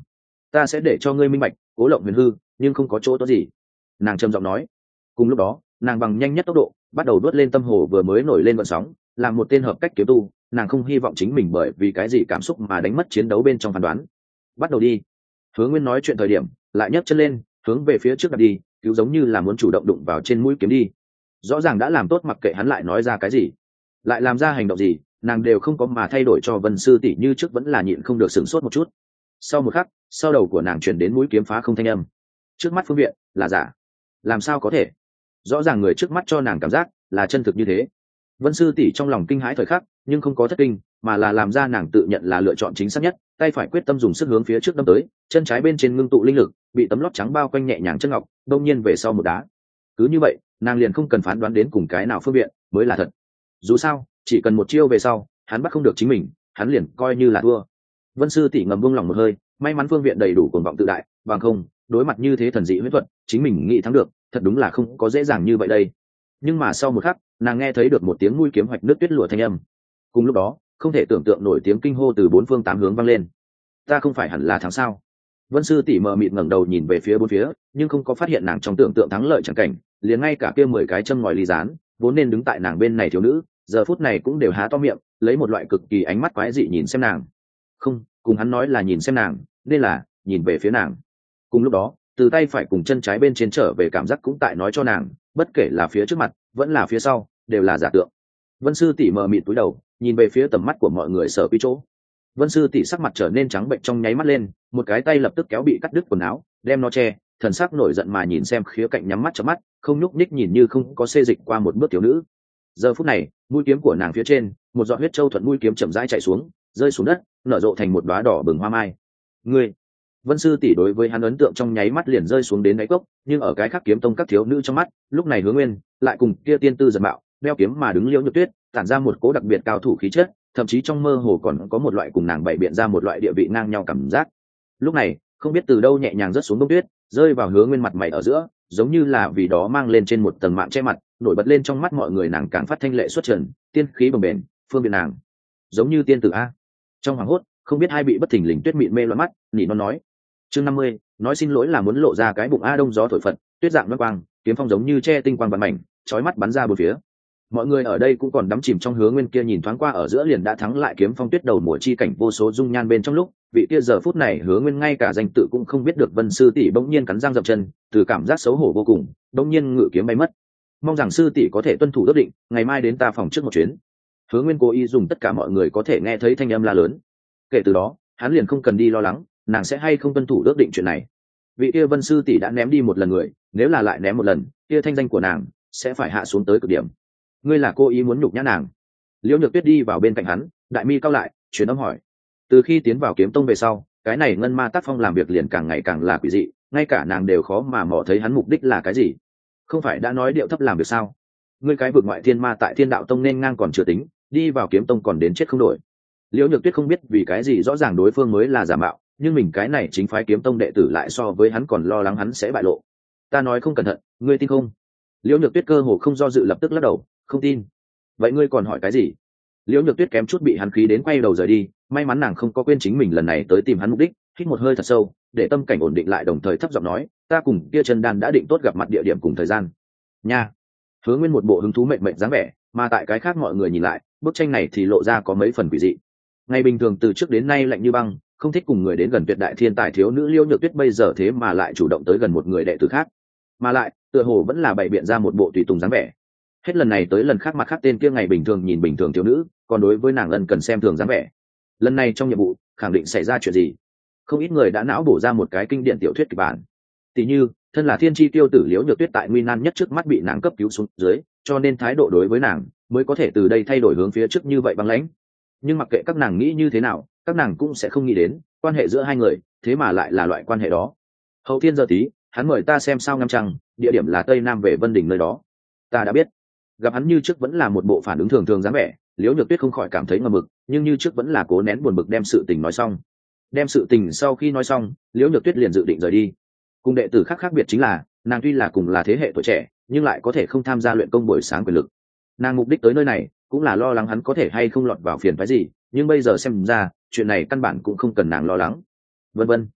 ta sẽ để cho ngươi minh bạch cố lộng huyền hư nhưng không có chỗ tốt gì, nàng trầm giọng nói. Cùng lúc đó nàng bằng nhanh nhất tốc độ bắt đầu đuốt lên tâm hồ vừa mới nổi lên vận sóng. Làm một tên hợp cách kiếm tu, nàng không hy vọng chính mình bởi vì cái gì cảm xúc mà đánh mất chiến đấu bên trong phán đoán. Bắt đầu đi. Hứa Nguyên nói chuyện thời điểm lại nhấc chân lên hướng về phía trước đặt đi, cứu giống như là muốn chủ động đụng vào trên mũi kiếm đi. Rõ ràng đã làm tốt, mặc kệ hắn lại nói ra cái gì, lại làm ra hành động gì, nàng đều không có mà thay đổi cho Vân sư tỷ như trước vẫn là nhịn không được sửng sốt một chút. Sau một khắc, sau đầu của nàng chuyển đến mũi kiếm phá không thanh âm. Trước mắt phương viện là giả, làm sao có thể? Rõ ràng người trước mắt cho nàng cảm giác là chân thực như thế. Vân sư tỷ trong lòng kinh hãi thời khắc, nhưng không có thất kinh, mà là làm ra nàng tự nhận là lựa chọn chính xác nhất, tay phải quyết tâm dùng sức hướng phía trước đâm tới, chân trái bên trên ngưng tụ linh lực, bị tấm lót trắng bao quanh nhẹ nhàng chân ngọc, đông nhiên về sau một đá. Cứ như vậy, nàng liền không cần phán đoán đến cùng cái nào phương viện mới là thật. Dù sao, chỉ cần một chiêu về sau, hắn bắt không được chính mình, hắn liền coi như là thua. Vân sư tỷ ngầm buông lòng một hơi, may mắn phương viện đầy đủ cuồng vọng tự đại, bằng không, đối mặt như thế thần dị huyễn thuật, chính mình nghĩ thắng được, thật đúng là không có dễ dàng như vậy đây. Nhưng mà sau một khắc, nàng nghe thấy được một tiếng mũi kiếm hoạch nước tuyết lụa thanh âm. Cùng lúc đó, không thể tưởng tượng nổi tiếng kinh hô từ bốn phương tám hướng vang lên. Ta không phải hẳn là thắng sao? Vân sư tỷ mờ mịt ngẩng đầu nhìn về phía bốn phía, nhưng không có phát hiện nàng trong tưởng tượng thắng lợi chẳng cảnh, liền ngay cả kia mười cái châm ngòi ly gián, vốn nên đứng tại nàng bên này thiếu nữ, giờ phút này cũng đều há to miệng, lấy một loại cực kỳ ánh mắt quái dị nhìn xem nàng. Không, cùng hắn nói là nhìn xem nàng, nên là nhìn về phía nàng. Cùng lúc đó, từ tay phải cùng chân trái bên trên trở về cảm giác cũng tại nói cho nàng, bất kể là phía trước mặt vẫn là phía sau, đều là giả tượng. Vân sư tỷ mờ mịt cúi đầu, nhìn về phía tầm mắt của mọi người sở quy chỗ. Vân sư tỷ sắc mặt trở nên trắng bệnh trong nháy mắt lên, một cái tay lập tức kéo bị cắt đứt quần áo, đem nó che, thần sắc nổi giận mà nhìn xem khía cạnh nhắm mắt chớp mắt, không nhúc nhích nhìn như không có xê dịch qua một bước thiếu nữ. Giờ phút này, mũi kiếm của nàng phía trên, một giọt huyết châu thuận mũi kiếm chậm rãi chạy xuống, rơi xuống đất, nở rộ thành một đóa đỏ bừng hoa mai. Ngươi, Vân sư tỷ đối với hắn ấn tượng trong nháy mắt liền rơi xuống đến đáy cốc, nhưng ở cái khác kiếm tông các thiếu nữ trong mắt, lúc này Hứa Nguyên lại cùng kia tiên tư giật mạo, đeo kiếm mà đứng Liễu Nhược Tuyết, tản ra một cố đặc biệt cao thủ khí chất, thậm chí trong mơ hồ còn có một loại cùng nàng bày biện ra một loại địa vị ngang nhau cảm giác. Lúc này, không biết từ đâu nhẹ nhàng rớt xuống bông tuyết, rơi vào Hứa Nguyên mặt mày ở giữa, giống như là vì đó mang lên trên một tầng mạng che mặt, nổi bật lên trong mắt mọi người nàng càng phát thanh lệ xuất trần, tiên khí bồng bềnh, phương viện nàng, giống như tiên tử a. Trong hoàng hốt, không biết hai bị bất thình lình tuyết mịn mê loạn mắt, nhị nó nói. Chương năm mươi, nói xin lỗi là muốn lộ ra cái bụng a đông gió thổi phật, tuyết dạng loang quang, kiếm phong giống như che tinh quang bắn mảnh, chói mắt bắn ra bốn phía. Mọi người ở đây cũng còn đắm chìm trong Hứa Nguyên kia nhìn thoáng qua ở giữa liền đã thắng lại kiếm phong tuyết đầu mùa chi cảnh vô số dung nhan bên trong lúc, vị kia giờ phút này Hứa Nguyên ngay cả danh tự cũng không biết được Vân sư tỷ bỗng nhiên cắn răng dậm chân, từ cảm giác xấu hổ vô cùng, bỗng nhiên ngự kiếm bay mất. Mong rằng sư tỷ có thể tuân thủ ước định, ngày mai đến ta phòng trước một chuyến. Hứa Nguyên cố ý dùng tất cả mọi người có thể nghe thấy thanh âm la lớn. Kể từ đó, hắn liền không cần đi lo lắng, nàng sẽ hay không tuân thủ ước định chuyện này. Vị kia Vân sư tỷ đã ném đi một lần người, nếu là lại ném một lần, kia thanh danh của nàng sẽ phải hạ xuống tới cực điểm. Ngươi là cô ý muốn nhục nhã nàng? Liễu Nhược Tuyết đi vào bên cạnh hắn, đại mi cao lại, truyền âm hỏi. Từ khi tiến vào kiếm tông về sau, cái này ngân ma tác phong làm việc liền càng ngày càng là quỷ dị, ngay cả nàng đều khó mà mò thấy hắn mục đích là cái gì. Không phải đã nói điệu thấp làm việc sao? Ngươi cái vượt ngoại thiên ma tại Thiên Đạo Tông nên ngang còn chưa tính, đi vào kiếm tông còn đến chết không đổi. Liễu Nhược Tuyết không biết vì cái gì rõ ràng đối phương mới là giả mạo, nhưng mình cái này chính phái kiếm tông đệ tử lại so với hắn còn lo lắng hắn sẽ bại lộ. Ta nói không cẩn thận, ngươi tin không? Liễu Nhược Tuyết cơ hồ không do dự lập tức lắc đầu, không tin. Vậy ngươi còn hỏi cái gì? Liễu Nhược Tuyết kém chút bị hắn khí đến quay đầu rời đi, may mắn nàng không có quên chính mình lần này tới tìm hắn mục đích, hít một hơi thật sâu, để tâm cảnh ổn định lại đồng thời thấp giọng nói, ta cùng kia Trần Đan đã định tốt gặp mặt địa điểm cùng thời gian. Nha. Hứa Nguyên một bộ hứng thú mệnh mệnh dáng vẻ, mà tại cái khác mọi người nhìn lại, bức tranh này thì lộ ra có mấy phần quỷ dị. Ngày bình thường từ trước đến nay lạnh như băng, không thích cùng người đến gần tuyệt đại thiên tài thiếu nữ Liễu Nhược Tuyết bây giờ thế mà lại chủ động tới gần một người đệ tử khác, mà lại tựa hồ vẫn là bày biện ra một bộ tùy tùng dáng vẻ. Hết lần này tới lần khác mặt khác tên kia ngày bình thường nhìn bình thường thiếu nữ, còn đối với nàng ân cần xem thường dáng vẻ. Lần này trong nhiệm vụ khẳng định xảy ra chuyện gì. Không ít người đã não bổ ra một cái kinh điển tiểu thuyết kịch bản. Tỷ như, thân là thiên chi tiêu tử Liễu Nhược Tuyết tại nguy nan nhất trước mắt bị nàng cấp cứu xuống dưới, cho nên thái độ đối với nàng mới có thể từ đây thay đổi hướng phía trước như vậy băng lãnh. Nhưng mặc kệ các nàng nghĩ như thế nào, các nàng cũng sẽ không nghĩ đến quan hệ giữa hai người thế mà lại là loại quan hệ đó. Hậu thiên giờ tí, hắn mời ta xem sao ngắm trăng, địa điểm là tây nam về Vân Đình nơi đó. Ta đã biết. Gặp hắn như trước vẫn là một bộ phản ứng thường thường dáng vẻ, Liễu Nhược Tuyết không khỏi cảm thấy ngờ mực, nhưng như trước vẫn là cố nén buồn bực đem sự tình nói xong. Đem sự tình sau khi nói xong, Liễu Nhược Tuyết liền dự định rời đi. Cùng đệ tử khác khác biệt chính là, nàng tuy là cùng là thế hệ tuổi trẻ, nhưng lại có thể không tham gia luyện công buổi sáng quyền lực. Nàng mục đích tới nơi này cũng là lo lắng hắn có thể hay không lọt vào phiền phức gì, nhưng bây giờ xem ra, chuyện này căn bản cũng không cần nàng lo lắng. Vân vân.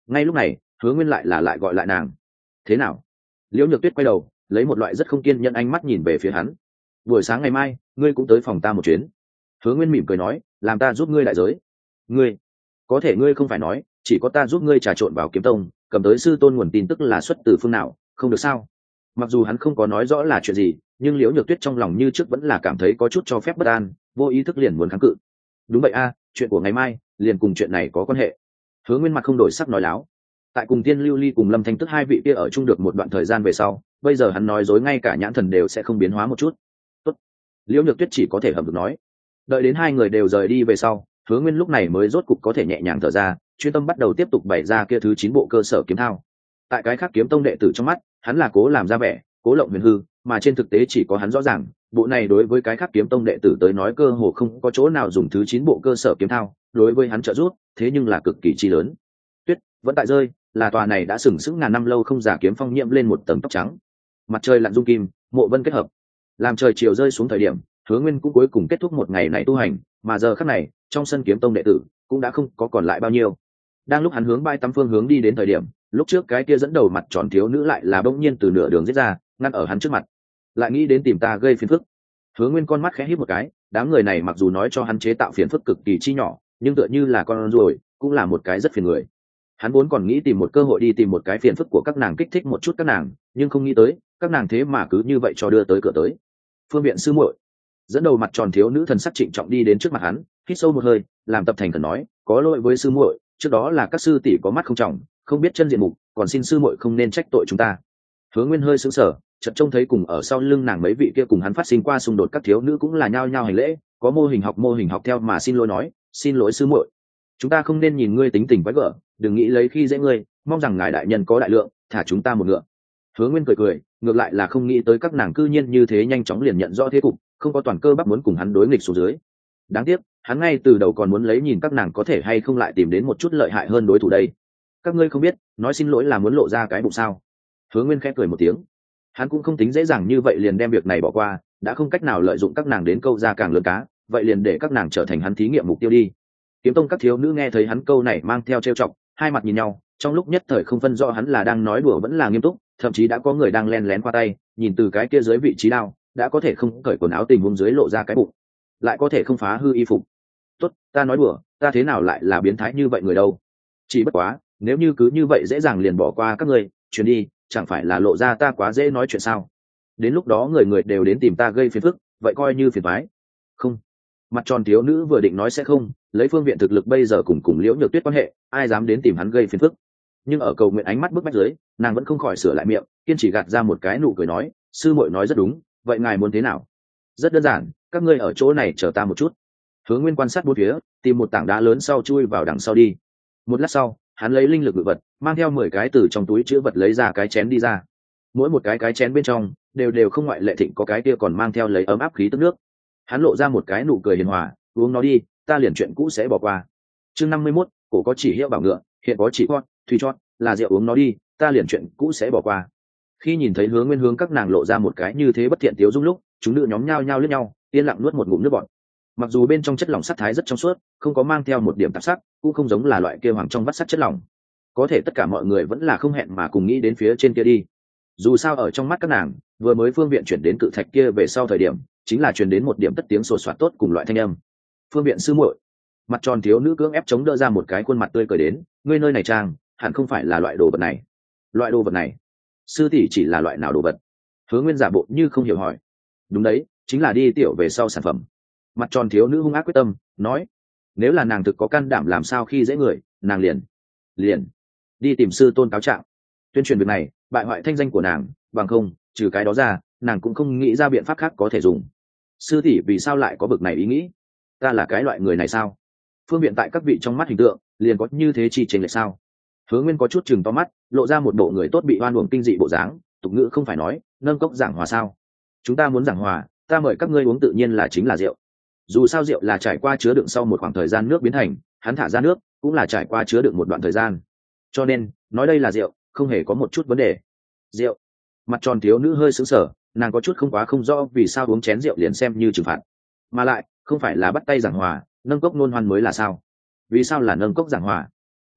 Ngay lúc này Hứa Nguyên lại là lại gọi lại nàng. Thế nào? Liễu Nhược Tuyết quay đầu lấy một loại rất không kiên nhẫn ánh mắt nhìn về phía hắn. Buổi sáng ngày mai ngươi cũng tới phòng ta một chuyến. Hứa Nguyên mỉm cười nói, làm ta giúp ngươi đại giới. Ngươi có thể ngươi không phải nói chỉ có ta giúp ngươi trà trộn vào kiếm tông, cầm tới sư tôn nguồn tin tức là xuất từ phương nào, không được sao? Mặc dù hắn không có nói rõ là chuyện gì, nhưng Liễu Nhược Tuyết trong lòng như trước vẫn là cảm thấy có chút cho phép bất an, vô ý thức liền muốn kháng cự. Đúng vậy a, chuyện của ngày mai liền cùng chuyện này có quan hệ. Hứa Nguyên mặt không đổi sắc nói láo. Tại cùng Tiên Lưu Ly cùng Lâm Thanh Tức hai vị kia ở chung được một đoạn thời gian về sau, bây giờ hắn nói dối ngay cả nhãn thần đều sẽ không biến hóa một chút. Tốt. Liễu Nhược Tuyết chỉ có thể hầm được nói. Đợi đến hai người đều rời đi về sau, Hứa Nguyên lúc này mới rốt cục có thể nhẹ nhàng thở ra, chuyên tâm bắt đầu tiếp tục bày ra kia thứ chín bộ cơ sở kiếm thao. Tại cái khác kiếm tông đệ tử trong mắt, hắn là cố làm ra vẻ, cố lộng huyền hư, mà trên thực tế chỉ có hắn rõ ràng, bộ này đối với cái khác kiếm tông đệ tử tới nói cơ hồ không có chỗ nào dùng thứ chín bộ cơ sở kiếm thao, đối với hắn trợ giúp, thế nhưng là cực kỳ chi lớn. Tuyết vẫn tại rơi, là tòa này đã sừng sững ngàn năm lâu không giả kiếm phong nhiễm lên một tầng tóc trắng. Mặt trời lặn dung kim, mộ vân kết hợp. Làm trời chiều rơi xuống thời điểm, Hứa Nguyên cũng cuối cùng kết thúc một ngày này tu hành, mà giờ khắc này, trong sân kiếm tông đệ tử cũng đã không có còn lại bao nhiêu. Đang lúc hắn hướng bãi tắm phương hướng đi đến thời điểm, lúc trước cái kia dẫn đầu mặt tròn thiếu nữ lại là bỗng nhiên từ nửa đường giết ra, ngăn ở hắn trước mặt. Lại nghĩ đến tìm ta gây phiền phức. Hứa Nguyên con mắt khẽ híp một cái, đám người này mặc dù nói cho hắn chế tạo phiền phức cực kỳ chi nhỏ, nhưng tựa như là con ruồi, cũng là một cái rất phiền người. Hắn vốn còn nghĩ tìm một cơ hội đi tìm một cái phiền phức của các nàng kích thích một chút các nàng, nhưng không nghĩ tới, các nàng thế mà cứ như vậy cho đưa tới cửa tới. Phương Viện sư muội. Dẫn đầu mặt tròn thiếu nữ thần sắc trịnh trọng đi đến trước mặt hắn, hít sâu một hơi, làm tập thành khẩn nói, có lỗi với sư muội, trước đó là các sư tỷ có mắt không trọng, không biết chân diện mục, còn xin sư muội không nên trách tội chúng ta. Hứa Nguyên hơi sững sờ, chợt trông thấy cùng ở sau lưng nàng mấy vị kia cùng hắn phát sinh qua xung đột các thiếu nữ cũng là nhao nhao hành lễ, có mô hình học mô hình học theo mà xin lỗi nói, xin lỗi sư muội, chúng ta không nên nhìn ngươi tính tình quái gở, đừng nghĩ lấy khi dễ ngươi, mong rằng ngài đại nhân có đại lượng, thả chúng ta một ngựa. Hứa Nguyên cười cười, ngược lại là không nghĩ tới các nàng cư nhiên như thế nhanh chóng liền nhận rõ thế cục, không có toàn cơ bắp muốn cùng hắn đối nghịch xuống dưới. Đáng tiếc, hắn ngay từ đầu còn muốn lấy nhìn các nàng có thể hay không lại tìm đến một chút lợi hại hơn đối thủ đây. Các ngươi không biết, nói xin lỗi là muốn lộ ra cái bụng sao? Hứa Nguyên khẽ cười một tiếng. Hắn cũng không tính dễ dàng như vậy liền đem việc này bỏ qua, đã không cách nào lợi dụng các nàng đến câu ra càng lớn cá, vậy liền để các nàng trở thành hắn thí nghiệm mục tiêu đi. Kiếm tông các thiếu nữ nghe thấy hắn câu này mang theo trêu chọc, hai mặt nhìn nhau, trong lúc nhất thời không phân rõ hắn là đang nói đùa vẫn là nghiêm túc, thậm chí đã có người đang len lén qua tay, nhìn từ cái kia dưới vị trí đao, đã có thể không cởi quần áo tình huống dưới lộ ra cái bụng, lại có thể không phá hư y phục. Tốt, ta nói đùa, ta thế nào lại là biến thái như vậy người đâu? Chỉ bất quá, nếu như cứ như vậy dễ dàng liền bỏ qua các ngươi, chuyển đi, chẳng phải là lộ ra ta quá dễ nói chuyện sao? Đến lúc đó người người đều đến tìm ta gây phiền phức, vậy coi như phiền toái. Không. Mặt tròn thiếu nữ vừa định nói sẽ không, lấy Phương Viện thực lực bây giờ cùng cùng Liễu Nhược Tuyết quan hệ, ai dám đến tìm hắn gây phiền phức. Nhưng ở cầu nguyện ánh mắt bức bách dưới, nàng vẫn không khỏi sửa lại miệng, kiên trì gạt ra một cái nụ cười nói, sư muội nói rất đúng, vậy ngài muốn thế nào? Rất đơn giản, các ngươi ở chỗ này chờ ta một chút. Hứa Nguyên quan sát bốn phía, tìm một tảng đá lớn sau chui vào đằng sau đi. Một lát sau, hắn lấy linh lực ngự vật, mang theo mười cái từ trong túi chứa vật lấy ra cái chén đi ra. Mỗi một cái cái chén bên trong đều đều không ngoại lệ thịnh có cái kia còn mang theo lấy ấm áp khí tức nước. Hắn lộ ra một cái nụ cười hiền hòa, uống nó đi, ta liền chuyện cũ sẽ bỏ qua. Chương năm mươi mốt, cổ có chỉ hiệu bảo ngựa, hiện có chỉ con, thủy chót, là rượu uống nó đi, ta liền chuyện cũ sẽ bỏ qua. Khi nhìn thấy Hứa Nguyên hướng các nàng lộ ra một cái như thế bất thiện tiếu dung lúc, chúng nữ nhóm nhao nhao liếc nhau, yên lặng nuốt một ngụm nước bọt. Mặc dù bên trong chất lỏng sắt thái rất trong suốt, không có mang theo một điểm tạp sắc, cũng không giống là loại kia hoàng trong vắt sắt chất lỏng. Có thể tất cả mọi người vẫn là không hẹn mà cùng nghĩ đến phía trên kia đi. Dù sao ở trong mắt các nàng, vừa mới Phương Viện chuyển đến cự thạch kia về sau thời điểm, chính là truyền đến một điểm tất tiếng sột soạt tốt cùng loại thanh âm. Phương Viện sư muội. Mặt tròn thiếu nữ cưỡng ép chống đỡ ra một cái khuôn mặt tươi cười đến, ngươi nơi này trang, hẳn không phải là loại đồ vật này. Loại đồ vật này? Sư tỷ chỉ là loại nào đồ vật? Hứa Nguyên giả bộ như không hiểu hỏi. Đúng đấy, chính là đi tiểu về sau sản phẩm. Mặt tròn thiếu nữ hung ác quyết tâm, nói, nếu là nàng thực có can đảm làm sao khi dễ người, nàng liền liền đi tìm sư tôn cáo trạng, tuyên truyền việc này, bại hoại thanh danh của nàng, bằng không, trừ cái đó ra, nàng cũng không nghĩ ra biện pháp khác có thể dùng. Sư tỷ vì sao lại có bực này ý nghĩ? Ta là cái loại người này sao? Phương Viện tại các vị trong mắt hình tượng, liền có như thế chi chênh lệch sao? Hứa Nguyên có chút chừng to mắt, lộ ra một bộ người tốt bị oan uổng kinh dị bộ dáng, tục ngữ không phải nói, nâng cốc giảng hòa sao? Chúng ta muốn giảng hòa, ta mời các ngươi uống tự nhiên là chính là rượu. Dù sao rượu là trải qua chứa đựng sau một khoảng thời gian nước biến thành, hắn thả ra nước cũng là trải qua chứa đựng một đoạn thời gian. Cho nên, nói đây là rượu, không hề có một chút vấn đề. Rượu? Mặt tròn thiếu nữ hơi sững sờ, nàng có chút không quá không rõ vì sao uống chén rượu liền xem như trừng phạt. Mà lại, không phải là bắt tay giảng hòa, nâng cốc nôn hoan mới là sao? Vì sao là nâng cốc giảng hòa?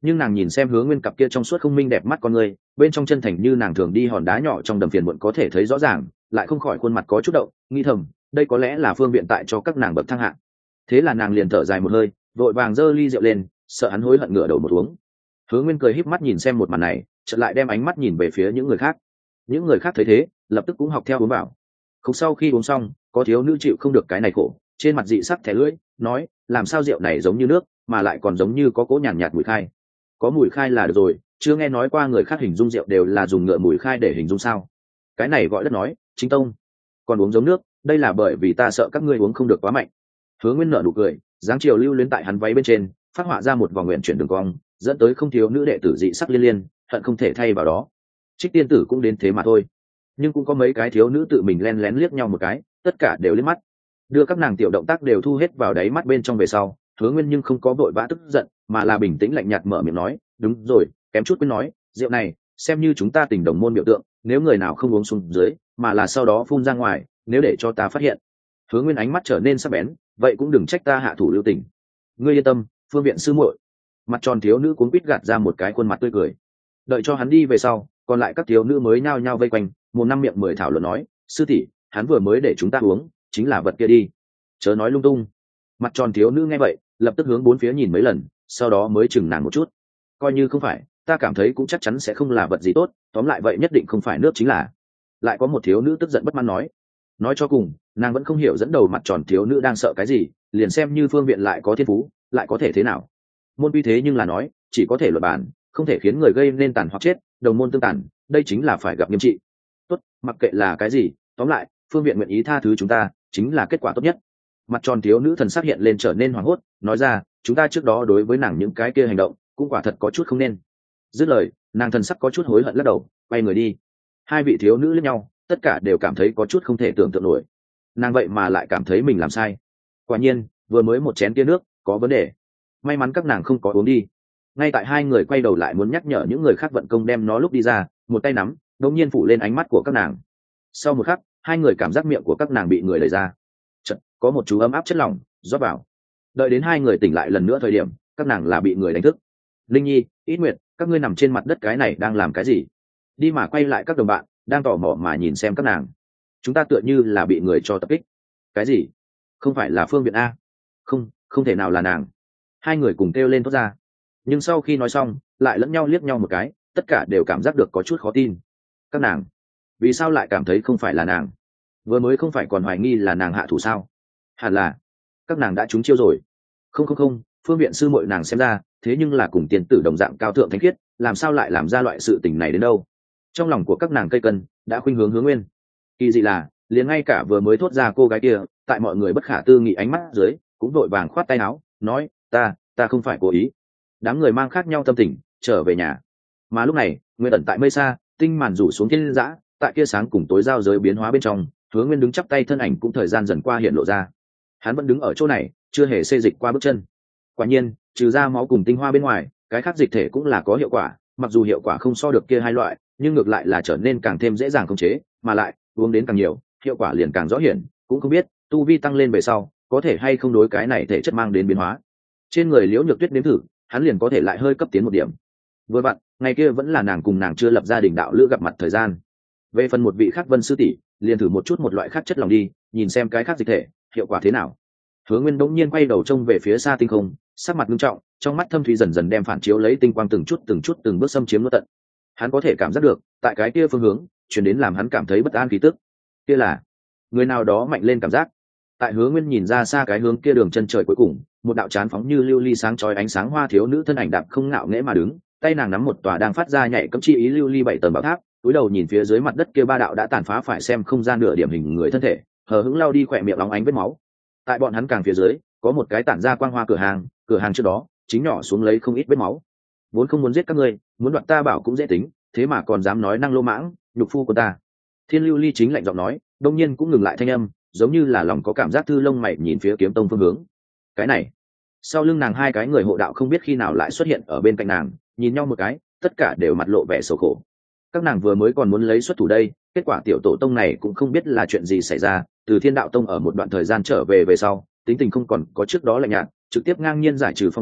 nhưng nàng nhìn xem Hứa Nguyên cặp kia trong suốt không minh đẹp mắt con người, bên trong chân thành như nàng thường đi hòn đá nhỏ trong đầm phiền muộn có thể thấy rõ ràng, lại không khỏi khuôn mặt có chút động, nghĩ thầm, đây có lẽ là phương viện tại cho các nàng bậc thang hạng. Thế là nàng liền thở dài một hơi, vội vàng giơ ly rượu lên, sợ hắn hối hận ngửa đầu một uống. Hứa Nguyên cười híp mắt nhìn xem một màn này, chợt lại đem ánh mắt nhìn về phía những người khác. Những người khác thấy thế, lập tức cũng học theo uống vào. Không, sau khi uống xong, có thiếu nữ chịu không được cái này khổ, trên mặt dị sắc thẻ lưỡi, nói, làm sao rượu này giống như nước, mà lại còn giống như có cỗ nhàn nhạt, nhạt mùi khai. Có mùi khai là được rồi, chưa nghe nói qua người khác hình dung rượu đều là dùng ngựa mùi khai để hình dung sao? Cái này gọi đất nói, chính tông. Còn uống giống nước, đây là bởi vì ta sợ các ngươi uống không được quá mạnh. Hứa Nguyên nở nụ cười, dáng chiều lưu luyến tại hắn váy bên trên, phát họa ra một vòng nguyện chuyển đường cong, dẫn tới không thiếu nữ đệ tử dị sắc liên liên, hận không thể thay vào đó. Trích tiên tử cũng đến thế mà thôi, nhưng cũng có mấy cái thiếu nữ tự mình len lén liếc nhau một cái, tất cả đều liếc mắt, đưa các nàng tiểu động tác đều thu hết vào đáy mắt bên trong về sau. Hứa Nguyên nhưng không có vội vã tức giận, mà là bình tĩnh lạnh nhạt mở miệng nói, đúng rồi, kém chút quên nói, rượu này xem như chúng ta tình đồng môn biểu tượng, nếu người nào không uống xuống dưới, mà là sau đó phun ra ngoài, nếu để cho ta phát hiện. Hứa Nguyên ánh mắt trở nên sắc bén, vậy cũng đừng trách ta hạ thủ lưu tình. Ngươi yên tâm, phương viện sư muội. Mặt tròn thiếu nữ cuống quýt gạt ra một cái khuôn mặt tươi cười. Đợi cho hắn đi về sau, còn lại các thiếu nữ mới nhao nhao vây quanh, một năm miệng mười thảo luận nói, sư tỷ, hắn vừa mới để chúng ta uống, chính là vật kia đi. Chớ nói lung tung. Mặt tròn thiếu nữ nghe vậy, lập tức hướng bốn phía nhìn mấy lần, sau đó mới chừng nàng một chút. Coi như không phải, ta cảm thấy cũng chắc chắn sẽ không là vật gì tốt, tóm lại vậy nhất định không phải nước chính là. Lại có một thiếu nữ tức giận bất mãn nói. Nói cho cùng, nàng vẫn không hiểu dẫn đầu mặt tròn thiếu nữ đang sợ cái gì, liền xem như phương viện lại có thiên phú, lại có thể thế nào. Môn uy thế nhưng là nói, chỉ có thể luận bàn, không thể khiến người gây nên tàn hoặc chết, đồng môn tương tàn, đây chính là phải gặp nghiêm trị. Tốt, mặc kệ là cái gì, tóm lại, phương viện nguyện ý tha thứ chúng ta, chính là kết quả tốt nhất. Mặt tròn thiếu nữ thần sắc hiện lên trở nên hoảng hốt, nói ra, chúng ta trước đó đối với nàng những cái kia hành động, cũng quả thật có chút không nên. Dứt lời, nàng thần sắc có chút hối hận lắc đầu, quay người đi. Hai vị thiếu nữ liếc nhau, tất cả đều cảm thấy có chút không thể tưởng tượng nổi. Nàng vậy mà lại cảm thấy mình làm sai. Quả nhiên, vừa mới một chén tia nước, có vấn đề. May mắn các nàng không có uống đi. Ngay tại hai người quay đầu lại muốn nhắc nhở những người khác vận công đem nó lúc đi ra, một tay nắm, đột nhiên phủ lên ánh mắt của các nàng. Sau một khắc, hai người cảm giác miệng của các nàng bị người đẩy ra. Chật, có một chú ấm áp chất lỏng rót vào. Đợi đến hai người tỉnh lại lần nữa thời điểm, các nàng là bị người đánh thức. Linh Nhi, Ít Nguyệt, các ngươi nằm trên mặt đất cái này đang làm cái gì? Đi mà quay lại các đồng bạn, đang tò mò mà nhìn xem các nàng. Chúng ta tựa như là bị người cho tập kích. Cái gì? Không phải là Phương Viện a? Không, không thể nào là nàng. Hai người cùng kêu lên thốt ra. Nhưng sau khi nói xong, lại lẫn nhau liếc nhau một cái, tất cả đều cảm giác được có chút khó tin. Các nàng, vì sao lại cảm thấy không phải là nàng? Vừa mới không phải còn hoài nghi là nàng hạ thủ sao? Hẳn là các nàng đã trúng chiêu rồi. Không không không, Phương Viện sư muội nàng xem ra, thế nhưng là cùng tiền tử đồng dạng cao thượng thánh khiết, làm sao lại làm ra loại sự tình này đến đâu? Trong lòng của các nàng cây cân đã khuynh hướng Hướng Nguyên. Kỳ dị là, liền ngay cả vừa mới thốt ra cô gái kia, tại mọi người bất khả tư nghị ánh mắt dưới, cũng vội vàng khoát tay áo, nói, ta, ta không phải cố ý. Đám người mang khác nhau tâm tình, trở về nhà. Mà lúc này, Nguyên ẩn tại mây xa, tinh màn rủ xuống thiên dã, tại kia sáng cùng tối giao giới biến hóa bên trong, Hướng Nguyên đứng chắp tay thân ảnh cũng thời gian dần qua hiện lộ ra. Hắn vẫn đứng ở chỗ này, chưa hề xê dịch qua bước chân. Quả nhiên, trừ ra máu cùng tinh hoa bên ngoài, cái khác dịch thể cũng là có hiệu quả, mặc dù hiệu quả không so được kia hai loại, nhưng ngược lại là trở nên càng thêm dễ dàng khống chế, mà lại uống đến càng nhiều, hiệu quả liền càng rõ hiển, cũng không biết tu vi tăng lên về sau, có thể hay không đối cái này thể chất mang đến biến hóa. Trên người Liễu Nhược Tuyết nếm thử, hắn liền có thể lại hơi cấp tiến một điểm. Vừa vặn, ngày kia vẫn là nàng cùng nàng chưa lập gia đình đạo lữ gặp mặt thời gian. Về phần một vị khác Vân sư tỷ, liền thử một chút một loại khác chất lòng đi, nhìn xem cái khác dịch thể, hiệu quả thế nào. Hứa Nguyên đống nhiên quay đầu trông về phía xa tinh không, sắc mặt nghiêm trọng, trong mắt thâm thúy dần dần đem phản chiếu lấy tinh quang từng chút từng chút từng bước xâm chiếm nuốt tận. Hắn có thể cảm giác được, tại cái kia phương hướng, truyền đến làm hắn cảm thấy bất an khí tức. Kia là người nào đó mạnh lên cảm giác. Tại Hứa Nguyên nhìn ra xa cái hướng kia đường chân trời cuối cùng, một đạo chán phóng như lưu ly sáng chói ánh sáng hoa thiếu nữ thân ảnh đạp không ngạo nghễ mà đứng, tay nàng nắm một tòa đang phát ra nhảy cấm chi ý lưu ly bảy tầng bảo tháp, cúi đầu nhìn phía dưới mặt đất kia ba đạo đã tàn phá phải xem không gian nửa điểm hình người thân thể, hờ hững lau đi khỏe miệng óng ánh vết máu. Tại bọn hắn càng phía dưới, có một cái tản ra quang hoa cửa hàng, cửa hàng trước đó chính nhỏ xuống lấy không ít vết máu. Vốn không muốn giết các ngươi, muốn đoạt ta bảo cũng dễ tính, thế mà còn dám nói năng lô mãng, nhục phu của ta. Thiên Lưu Ly chính lạnh giọng nói, đông nhiên cũng ngừng lại thanh âm, giống như là lòng có cảm giác thư lông mày nhìn phía Kiếm Tông phương hướng. Cái này, sau lưng nàng hai cái người hộ đạo không biết khi nào lại xuất hiện ở bên cạnh nàng, nhìn nhau một cái, tất cả đều mặt lộ vẻ sầu khổ. Các nàng vừa mới còn muốn lấy xuất thủ đây, kết quả tiểu tổ tông này cũng không biết là chuyện gì xảy ra, từ Thiên Đạo Tông ở một đoạn thời gian trở về về sau, tính tình không còn có trước đó lạnh nhạt, trực tiếp ngang nhiên giải trừ phong ấn,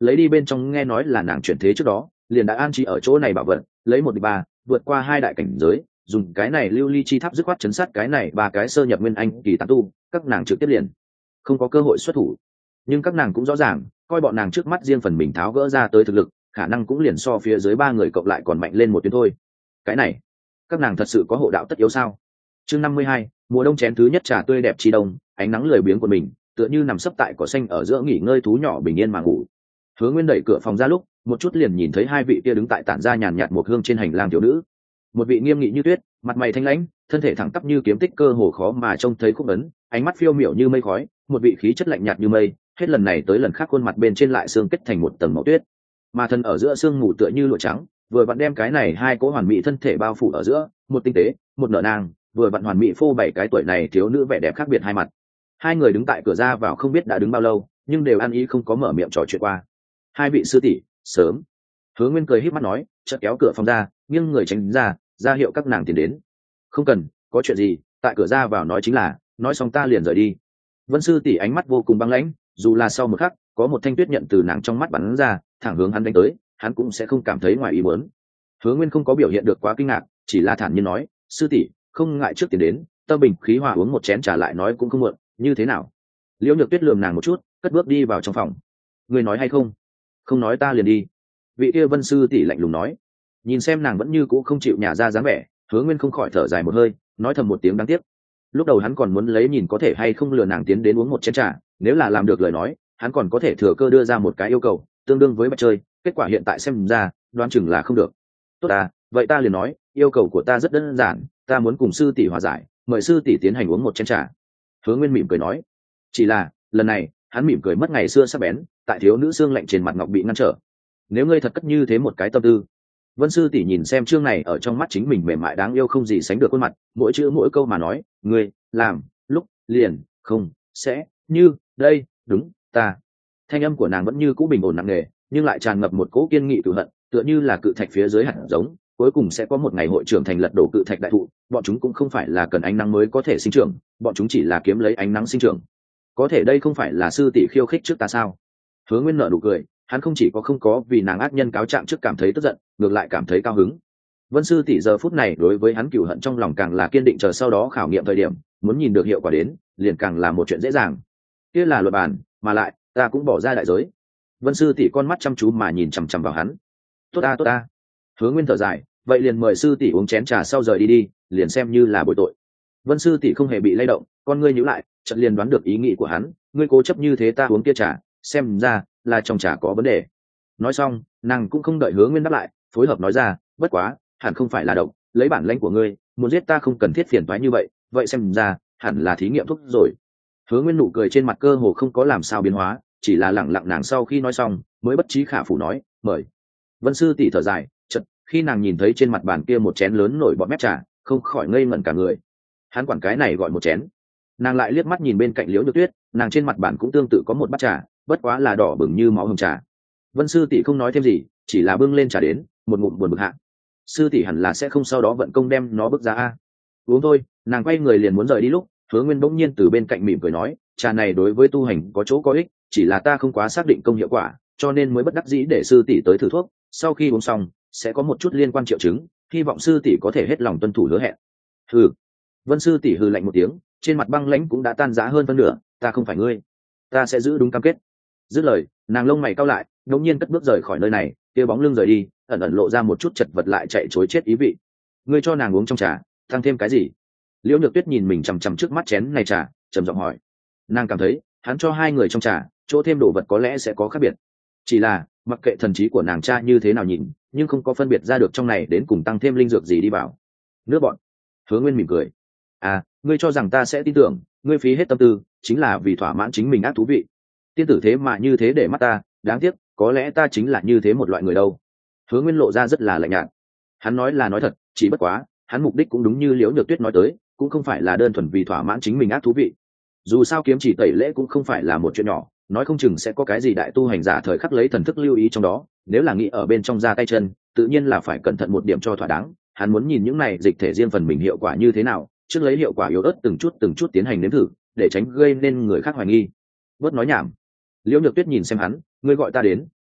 lấy đi bên trong nghe nói là nàng chuyển thế trước đó liền đã an trí ở chỗ này bảo vật, lấy một địch ba, vượt qua hai đại cảnh giới, dùng cái này lưu ly chi tháp dứt khoát chấn sát cái này ba cái sơ nhập nguyên anh kỳ tán tu, các nàng trực tiếp liền không có cơ hội xuất thủ. Nhưng các nàng cũng rõ ràng coi bọn nàng trước mắt riêng phần mình tháo gỡ ra tới thực lực khả năng cũng liền so phía dưới ba người cộng lại còn mạnh lên một tuyến thôi. Cái này các nàng thật sự có hộ đạo tất yếu sao? Chương năm mươi hai, mùa đông chén thứ nhất trà tươi đẹp chi đông, ánh nắng lười biếng của mình tựa như nằm sấp tại cỏ xanh ở giữa nghỉ ngơi thú nhỏ bình yên mà ngủ. Hứa Nguyên đẩy cửa phòng ra lúc một chút liền nhìn thấy hai vị kia đứng tại tản ra nhàn nhạt một hương trên hành lang thiếu nữ. Một vị nghiêm nghị như tuyết, mặt mày thanh lãnh, thân thể thẳng tắp như kiếm tích cơ hồ khó mà trông thấy khúc ấn, ánh mắt phiêu miểu như mây khói, một vị khí chất lạnh nhạt như mây, hết lần này tới lần khác khuôn mặt bên trên lại xương kết thành một tầng màu tuyết, mà thân ở giữa xương mù tựa như lụa trắng, vừa vặn đem cái này hai cỗ hoàn mỹ thân thể bao phủ ở giữa, một tinh tế, một nở nang, vừa vặn hoàn mỹ phô bảy cái tuổi này thiếu nữ vẻ đẹp khác biệt hai mặt. Hai người đứng tại cửa ra vào không biết đã đứng bao lâu, nhưng đều ăn ý không có mở miệng trò chuyện qua. Hai vị sư tỷ, sớm. Hứa Nguyên cười híp mắt nói, chợt kéo cửa phòng ra, nghiêng người tránh ra, ra hiệu các nàng tiến đến. Không cần, có chuyện gì, tại cửa ra vào nói chính là, nói xong ta liền rời đi. Vân sư tỷ ánh mắt vô cùng băng lãnh, dù là sau một khắc, có một thanh tuyết nhận từ nàng trong mắt bắn ra, thẳng hướng hắn đánh tới, hắn cũng sẽ không cảm thấy ngoài ý muốn. Hứa Nguyên không có biểu hiện được quá kinh ngạc, chỉ là thản nhiên nói, sư tỷ, không ngại trước tiến đến, tâm bình khí hòa uống một chén trà lại nói cũng không muộn, như thế nào? Liễu Nhược Tuyết lườm nàng một chút, cất bước đi vào trong phòng. Ngươi nói hay không? Không nói ta liền đi. Vị kia Vân sư tỷ lạnh lùng nói. Nhìn xem nàng vẫn như cũ không chịu nhả ra dáng vẻ, Hứa Nguyên không khỏi thở dài một hơi, nói thầm một tiếng đáng tiếc. Lúc đầu hắn còn muốn lấy nhìn có thể hay không lừa nàng tiến đến uống một chén trà, nếu là làm được lời nói, hắn còn có thể thừa cơ đưa ra một cái yêu cầu, tương đương với bạch chơi, kết quả hiện tại xem ra, đoán chừng là không được. Tốt à, vậy ta liền nói, yêu cầu của ta rất đơn giản, ta muốn cùng sư tỷ hòa giải, mời sư tỷ tiến hành uống một chén trà. Hứa Nguyên mỉm cười nói. Chỉ là, lần này, hắn mỉm cười mất ngày xưa sắc bén, tại thiếu nữ xương lạnh trên mặt ngọc bị ngăn trở. Nếu ngươi thật cất như thế một cái tâm tư. Vân sư tỷ nhìn xem chương này ở trong mắt chính mình mềm mại đáng yêu không gì sánh được khuôn mặt, mỗi chữ mỗi câu mà nói, ngươi làm lúc liền không sẽ như đây, đúng, ta. Thanh âm của nàng vẫn như cũ bình ổn nặng nề, nhưng lại tràn ngập một cỗ kiên nghị cự hận, tựa như là cự thạch phía dưới hạt giống, cuối cùng sẽ có một ngày hội trưởng thành lật đổ cự thạch đại thụ, bọn chúng cũng không phải là cần ánh nắng mới có thể sinh trưởng, bọn chúng chỉ là kiếm lấy ánh nắng sinh trưởng. Có thể đây không phải là sư tỷ khiêu khích trước ta sao? Hứa Nguyên nở nụ cười, hắn không chỉ có không có vì nàng ác nhân cáo trạng trước cảm thấy tức giận, ngược lại cảm thấy cao hứng. Vân sư tỷ giờ phút này đối với hắn cừu hận trong lòng càng là kiên định, chờ sau đó khảo nghiệm thời điểm, muốn nhìn được hiệu quả đến, liền càng là một chuyện dễ dàng. Kia là luật bản, mà lại, ta cũng bỏ ra đại giới. Vân sư tỷ con mắt chăm chú mà nhìn chằm chằm vào hắn. Tốt ta tốt ta. Hứa Nguyên thở dài, vậy liền mời sư tỷ uống chén trà sau rời đi đi, liền xem như là bồi tội. Vân sư tỷ không hề bị lay động, con ngươi nhíu lại, chợt liền đoán được ý nghĩ của hắn, ngươi cố chấp như thế ta uống kia trà, xem ra là trong trà có vấn đề. Nói xong, nàng cũng không đợi Hứa Nguyên đáp lại, phối hợp nói ra, bất quá, hẳn không phải là độc, lấy bản lãnh của ngươi, muốn giết ta không cần thiết phiền toái như vậy, vậy xem ra, hẳn là thí nghiệm thuốc rồi. Hứa Nguyên nụ cười trên mặt cơ hồ không có làm sao biến hóa, chỉ là lẳng lặng nàng sau khi nói xong, mới bất trí khả phủ nói, mời. Vân sư tỷ thở dài, chợt khi nàng nhìn thấy trên mặt bàn kia một chén lớn nổi bọt mép trà, không khỏi ngây ngẩn cả người. Hắn quản cái này gọi một chén. Nàng lại liếc mắt nhìn bên cạnh Liễu Nhược Tuyết, nàng trên mặt bàn cũng tương tự có một bát trà, bất quá là đỏ bừng như máu hồng trà. Vân sư tỷ không nói thêm gì, chỉ là bưng lên trà đến, một ngụm buồn bực hạ. Sư tỷ hẳn là sẽ không sau đó vận công đem nó bước ra a. Uống thôi. Nàng quay người liền muốn rời đi lúc, Hứa Nguyên bỗng nhiên từ bên cạnh mỉm cười nói, trà này đối với tu hành có chỗ có ích, chỉ là ta không quá xác định công hiệu quả, cho nên mới bất đắc dĩ để sư tỷ tới thử thuốc, sau khi uống xong, sẽ có một chút liên quan triệu chứng, hy vọng sư tỷ có thể hết lòng tuân thủ hứa hẹn. Hừ. Vân sư tỷ hừ lạnh một tiếng, trên mặt băng lãnh cũng đã tan rã hơn phân nửa, ta không phải ngươi, ta sẽ giữ đúng cam kết. Dứt lời, nàng lông mày cau lại, đột nhiên cất bước rời khỏi nơi này, kia bóng lưng rời đi, ẩn ẩn lộ ra một chút chật vật lại chạy trối chết ý vị. Ngươi cho nàng uống trong trà, tăng thêm cái gì? Liễu Nhược Tuyết nhìn mình chằm chằm trước mắt chén này trà, trầm giọng hỏi. Nàng cảm thấy, hắn cho hai người trong trà, chỗ thêm đồ vật có lẽ sẽ có khác biệt. Chỉ là, mặc kệ thần trí của nàng cha như thế nào nhìn, nhưng không có phân biệt ra được trong này đến cùng tăng thêm linh dược gì đi vào. Nước bọn. Hứa Nguyên mỉm cười. À, ngươi cho rằng ta sẽ tin tưởng, ngươi phí hết tâm tư, chính là vì thỏa mãn chính mình ác thú vị. Tiên tử thế mà như thế để mắt ta, đáng tiếc, có lẽ ta chính là như thế một loại người đâu. Hứa Nguyên lộ ra rất là lạnh nhạt. Hắn nói là nói thật, chỉ bất quá, hắn mục đích cũng đúng như Liễu Nhược Tuyết nói tới, cũng không phải là đơn thuần vì thỏa mãn chính mình ác thú vị. Dù sao kiếm chỉ tẩy lễ cũng không phải là một chuyện nhỏ, nói không chừng sẽ có cái gì đại tu hành giả thời khắc lấy thần thức lưu ý trong đó, nếu là nghĩ ở bên trong ra tay chân, tự nhiên là phải cẩn thận một điểm cho thỏa đáng. Hắn muốn nhìn những này dịch thể riêng phần mình hiệu quả như thế nào, trước lấy hiệu quả yếu ớt từng chút từng chút tiến hành nếm thử, để tránh gây nên người khác hoài nghi. Bớt nói nhảm. Liễu Nhược Tuyết nhìn xem hắn, ngươi gọi ta đến,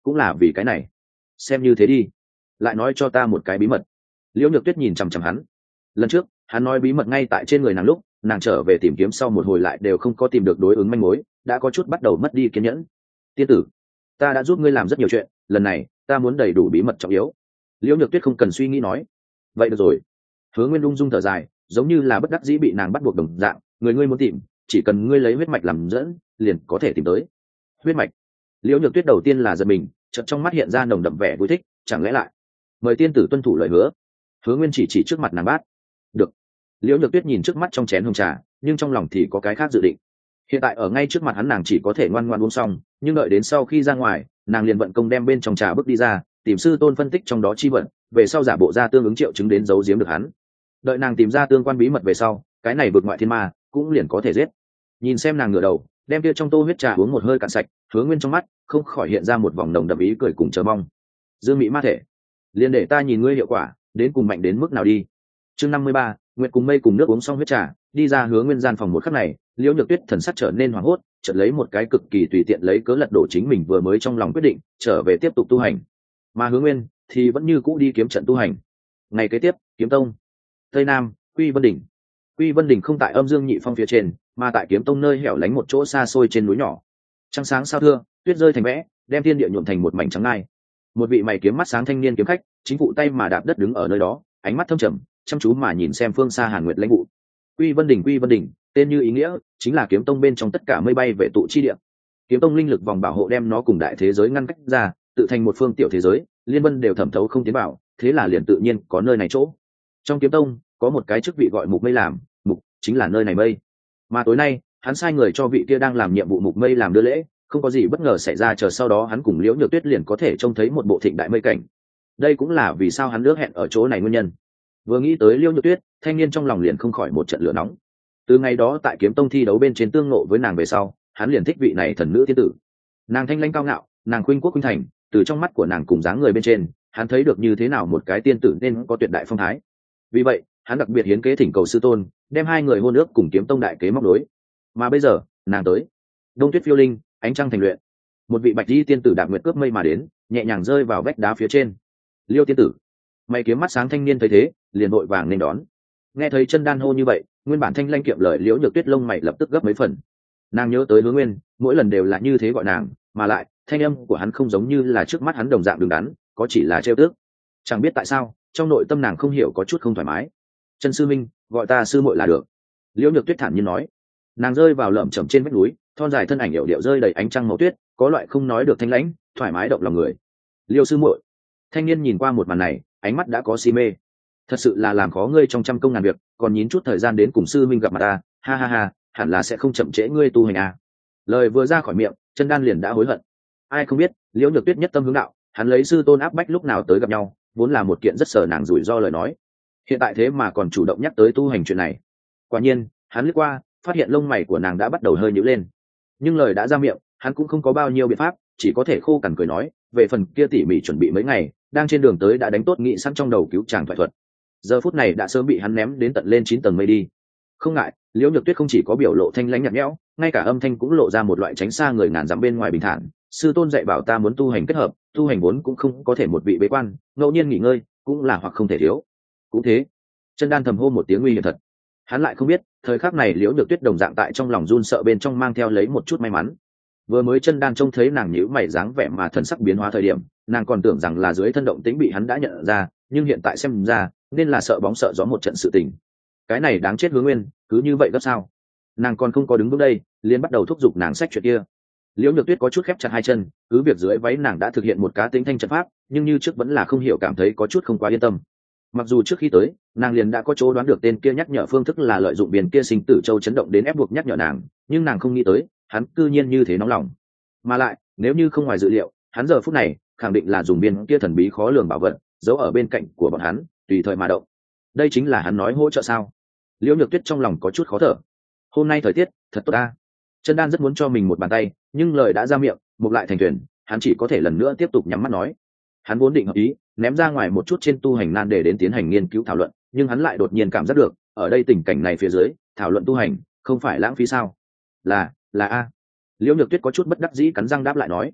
cũng là vì cái này. Xem như thế đi, lại nói cho ta một cái bí mật. Liễu Nhược Tuyết nhìn chằm chằm hắn. Lần trước hắn nói bí mật ngay tại trên người nàng lúc nàng trở về tìm kiếm sau một hồi lại đều không có tìm được đối ứng manh mối, đã có chút bắt đầu mất đi kiên nhẫn. Tiên tử, ta đã giúp ngươi làm rất nhiều chuyện, lần này ta muốn đầy đủ bí mật trọng yếu. Liễu Nhược Tuyết không cần suy nghĩ nói. Vậy được rồi. Hứa Nguyên ung dung thở dài, giống như là bất đắc dĩ bị nàng bắt buộc đồng dạng. Người ngươi muốn tìm, chỉ cần ngươi lấy huyết mạch làm dẫn, liền có thể tìm tới. Huyết mạch. Liễu Nhược Tuyết đầu tiên là giật mình, chợt trong mắt hiện ra nồng đậm vẻ vui thích. Chẳng lẽ lại mời tiên tử tuân thủ lời hứa? Hứa Nguyên chỉ chỉ trước mặt nàng bát. Được. Liễu Nhược Tuyết nhìn trước mắt trong chén hồng trà, nhưng trong lòng thì có cái khác dự định. Hiện tại ở ngay trước mặt hắn nàng chỉ có thể ngoan ngoãn uống xong, nhưng đợi đến sau khi ra ngoài, nàng liền vận công đem bên trong trà bước đi ra, tìm sư tôn phân tích trong đó chi vận, về sau giả bộ ra tương ứng triệu chứng đến giấu giếm được hắn. Đợi nàng tìm ra tương quan bí mật về sau, cái này vượt ngoại thiên ma cũng liền có thể giết. Nhìn xem nàng ngửa đầu, đem kia trong tô huyết trà uống một hơi cạn sạch, Hứa Nguyên trong mắt không khỏi hiện ra một vòng nồng đậm ý cười cùng chờ mong. Dương Mỹ ma thể, liền để ta nhìn ngươi hiệu quả đến cùng mạnh đến mức nào đi. Chương năm mươi ba, Nguyệt cùng Mây cùng nước uống xong huyết trà, đi ra Hứa Nguyên gian phòng một khắc này, Liễu Nhược Tuyết thần sắc trở nên hoảng hốt, chợt lấy một cái cực kỳ tùy tiện lấy cớ lật đổ chính mình vừa mới trong lòng quyết định, trở về tiếp tục tu hành. Mà Hứa Nguyên thì vẫn như cũ đi kiếm trận tu hành. Ngày kế tiếp, Kiếm Tông, Tây Nam, Quy Vân đỉnh. Quy Vân đỉnh không tại Âm Dương Nhị Phong phía trên, mà tại Kiếm Tông nơi hẻo lánh một chỗ xa xôi trên núi nhỏ. Trăng sáng sao thưa, tuyết rơi thành vẽ, đem thiên địa nhuộm thành một mảnh trắng ngai. Một vị mày kiếm mắt sáng thanh niên kiếm khách, chính vụ tay mà đạp đất đứng ở nơi đó, ánh mắt thâm trầm, chăm chú mà nhìn xem phương xa Hàn Nguyệt lãnh vụ. Quy Vân đỉnh, Quy Vân đỉnh, tên như ý nghĩa, chính là Kiếm Tông bên trong tất cả mây bay về tụ chi địa. Kiếm Tông linh lực vòng bảo hộ đem nó cùng đại thế giới ngăn cách ra, tự thành một phương tiểu thế giới, liên vân đều thẩm thấu không tiến vào, thế là liền tự nhiên có nơi này chỗ. Trong Kiếm Tông có một cái chức vị gọi Mục Mây làm, Mục chính là nơi này mây. Mà tối nay, hắn sai người cho vị kia đang làm nhiệm vụ Mục Mây làm đưa lễ, không có gì bất ngờ xảy ra, chờ sau đó hắn cùng Liễu Nhược Tuyết liền có thể trông thấy một bộ thịnh đại mây cảnh. Đây cũng là vì sao hắn ước hẹn ở chỗ này nguyên nhân. Vừa nghĩ tới Liễu Nhược Tuyết, thanh niên trong lòng liền không khỏi một trận lửa nóng. Từ ngày đó tại Kiếm Tông thi đấu bên trên tương ngộ với nàng về sau, hắn liền thích vị này thần nữ tiên tử. Nàng thanh lãnh cao ngạo, nàng khuynh quốc khuynh thành, từ trong mắt của nàng cùng dáng người bên trên, hắn thấy được như thế nào một cái tiên tử nên có tuyệt đại phong thái. Vì vậy, hắn đặc biệt hiến kế thỉnh cầu sư tôn, đem hai người hôn ước cùng Kiếm Tông đại kế móc đối. Mà bây giờ, nàng tới. Đông tuyết phiêu linh, ánh trăng thành luyện. Một vị bạch y tiên tử đạp nguyệt cướp mây mà đến, nhẹ nhàng rơi vào vách đá phía trên. Liêu tiên tử. Mày kiếm mắt sáng thanh niên thấy thế, liền vội vàng nên đón. Nghe thấy chân đan hô như vậy, nguyên bản thanh lanh kiệm lời Liễu Nhược Tuyết lông mày lập tức gấp mấy phần. Nàng nhớ tới Hứa Nguyên, mỗi lần đều là như thế gọi nàng, mà lại thanh âm của hắn không giống như là trước mắt hắn đồng dạng đứng đắn, có chỉ là trêu tức. Chẳng biết tại sao, trong nội tâm nàng không hiểu có chút không thoải mái. Chân sư minh, gọi ta sư muội là được. Liễu Nhược Tuyết thản nhiên nói. Nàng rơi vào lởm chởm trên vách núi, thon dài thân ảnh hiệu điệu rơi đầy ánh trăng màu tuyết, có loại không nói được thanh lãnh, thoải mái động lòng người. Liêu sư muội. Thanh niên nhìn qua một màn này, ánh mắt đã có si mê. Thật sự là làm khó ngươi trong trăm công ngàn việc, còn nhín chút thời gian đến cùng sư minh gặp mặt ta, ha ha ha, hẳn là sẽ không chậm trễ ngươi tu hành à. Lời vừa ra khỏi miệng, chân đan liền đã hối hận. Ai không biết, Liễu Nhược Tuyết nhất tâm hướng đạo, hắn lấy sư tôn áp bách lúc nào tới gặp nhau, vốn là một kiện rất sợ nàng rủi ro lời nói. Hiện tại thế mà còn chủ động nhắc tới tu hành chuyện này. Quả nhiên, hắn lướt qua, phát hiện lông mày của nàng đã bắt đầu hơi nhíu lên. Nhưng lời đã ra miệng, hắn cũng không có bao nhiêu biện pháp, chỉ có thể khô cằn cười nói, về phần kia tỉ mỉ chuẩn bị mấy ngày, đang trên đường tới đã đánh tốt nghị sẵn trong đầu cứu chàng thoại thuật. Giờ phút này đã sớm bị hắn ném đến tận lên chín tầng mây đi. Không ngại, Liễu Nhược Tuyết không chỉ có biểu lộ thanh lãnh nhạt nhẽo, ngay cả âm thanh cũng lộ ra một loại tránh xa người ngàn dặm bên ngoài bình thản. Sư tôn dạy bảo ta muốn tu hành kết hợp, tu hành vốn cũng không có thể một vị bế quan, ngẫu nhiên nghỉ ngơi cũng là hoặc không thể thiếu. Cũng thế. Chân đan thầm hô một tiếng nguy hiểm thật. Hắn lại không biết, thời khắc này Liễu Nhược Tuyết đồng dạng tại trong lòng run sợ bên trong mang theo lấy một chút may mắn. Vừa mới chân đan trông thấy nàng nhíu mày dáng vẻ mà thần sắc biến hóa thời điểm, nàng còn tưởng rằng là dưới thân động tĩnh bị hắn đã nhận ra, nhưng hiện tại xem ra, nên là sợ bóng sợ gió một trận sự tình. Cái này đáng chết Hứa Nguyên, cứ như vậy gấp sao? Nàng còn không có đứng bước đây, liền bắt đầu thúc giục nàng sách chuyện kia. Liễu Nhược Tuyết có chút khép chặt hai chân, cứ việc dưới váy nàng đã thực hiện một cá tính thanh trận pháp, nhưng như trước vẫn là không hiểu cảm thấy có chút không quá yên tâm. Mặc dù trước khi tới, nàng liền đã có chỗ đoán được tên kia nhắc nhở phương thức là lợi dụng biển kia sinh tử châu chấn động đến ép buộc nhắc nhở nàng, nhưng nàng không nghĩ tới, hắn cư nhiên như thế nóng lòng. Mà lại, nếu như không ngoài dự liệu, hắn giờ phút này khẳng định là dùng biên kia thần bí khó lường bảo vật, giấu ở bên cạnh của bọn hắn, tùy thời mà động. Đây chính là hắn nói hỗ trợ sao? Liễu Nhược Tuyết trong lòng có chút khó thở. Hôm nay thời tiết thật tốt ta. Chân đan rất muốn cho mình một bàn tay, nhưng lời đã ra miệng, một lại thành thuyền, hắn chỉ có thể lần nữa tiếp tục nhắm mắt nói. Hắn vốn định hợp ý, ném ra ngoài một chút trên tu hành nan để đến tiến hành nghiên cứu thảo luận, nhưng hắn lại đột nhiên cảm giác được, ở đây tình cảnh này phía dưới, thảo luận tu hành, không phải lãng phí sao? Là, là a. Liễu Nhược Tuyết có chút bất đắc dĩ cắn răng đáp lại nói.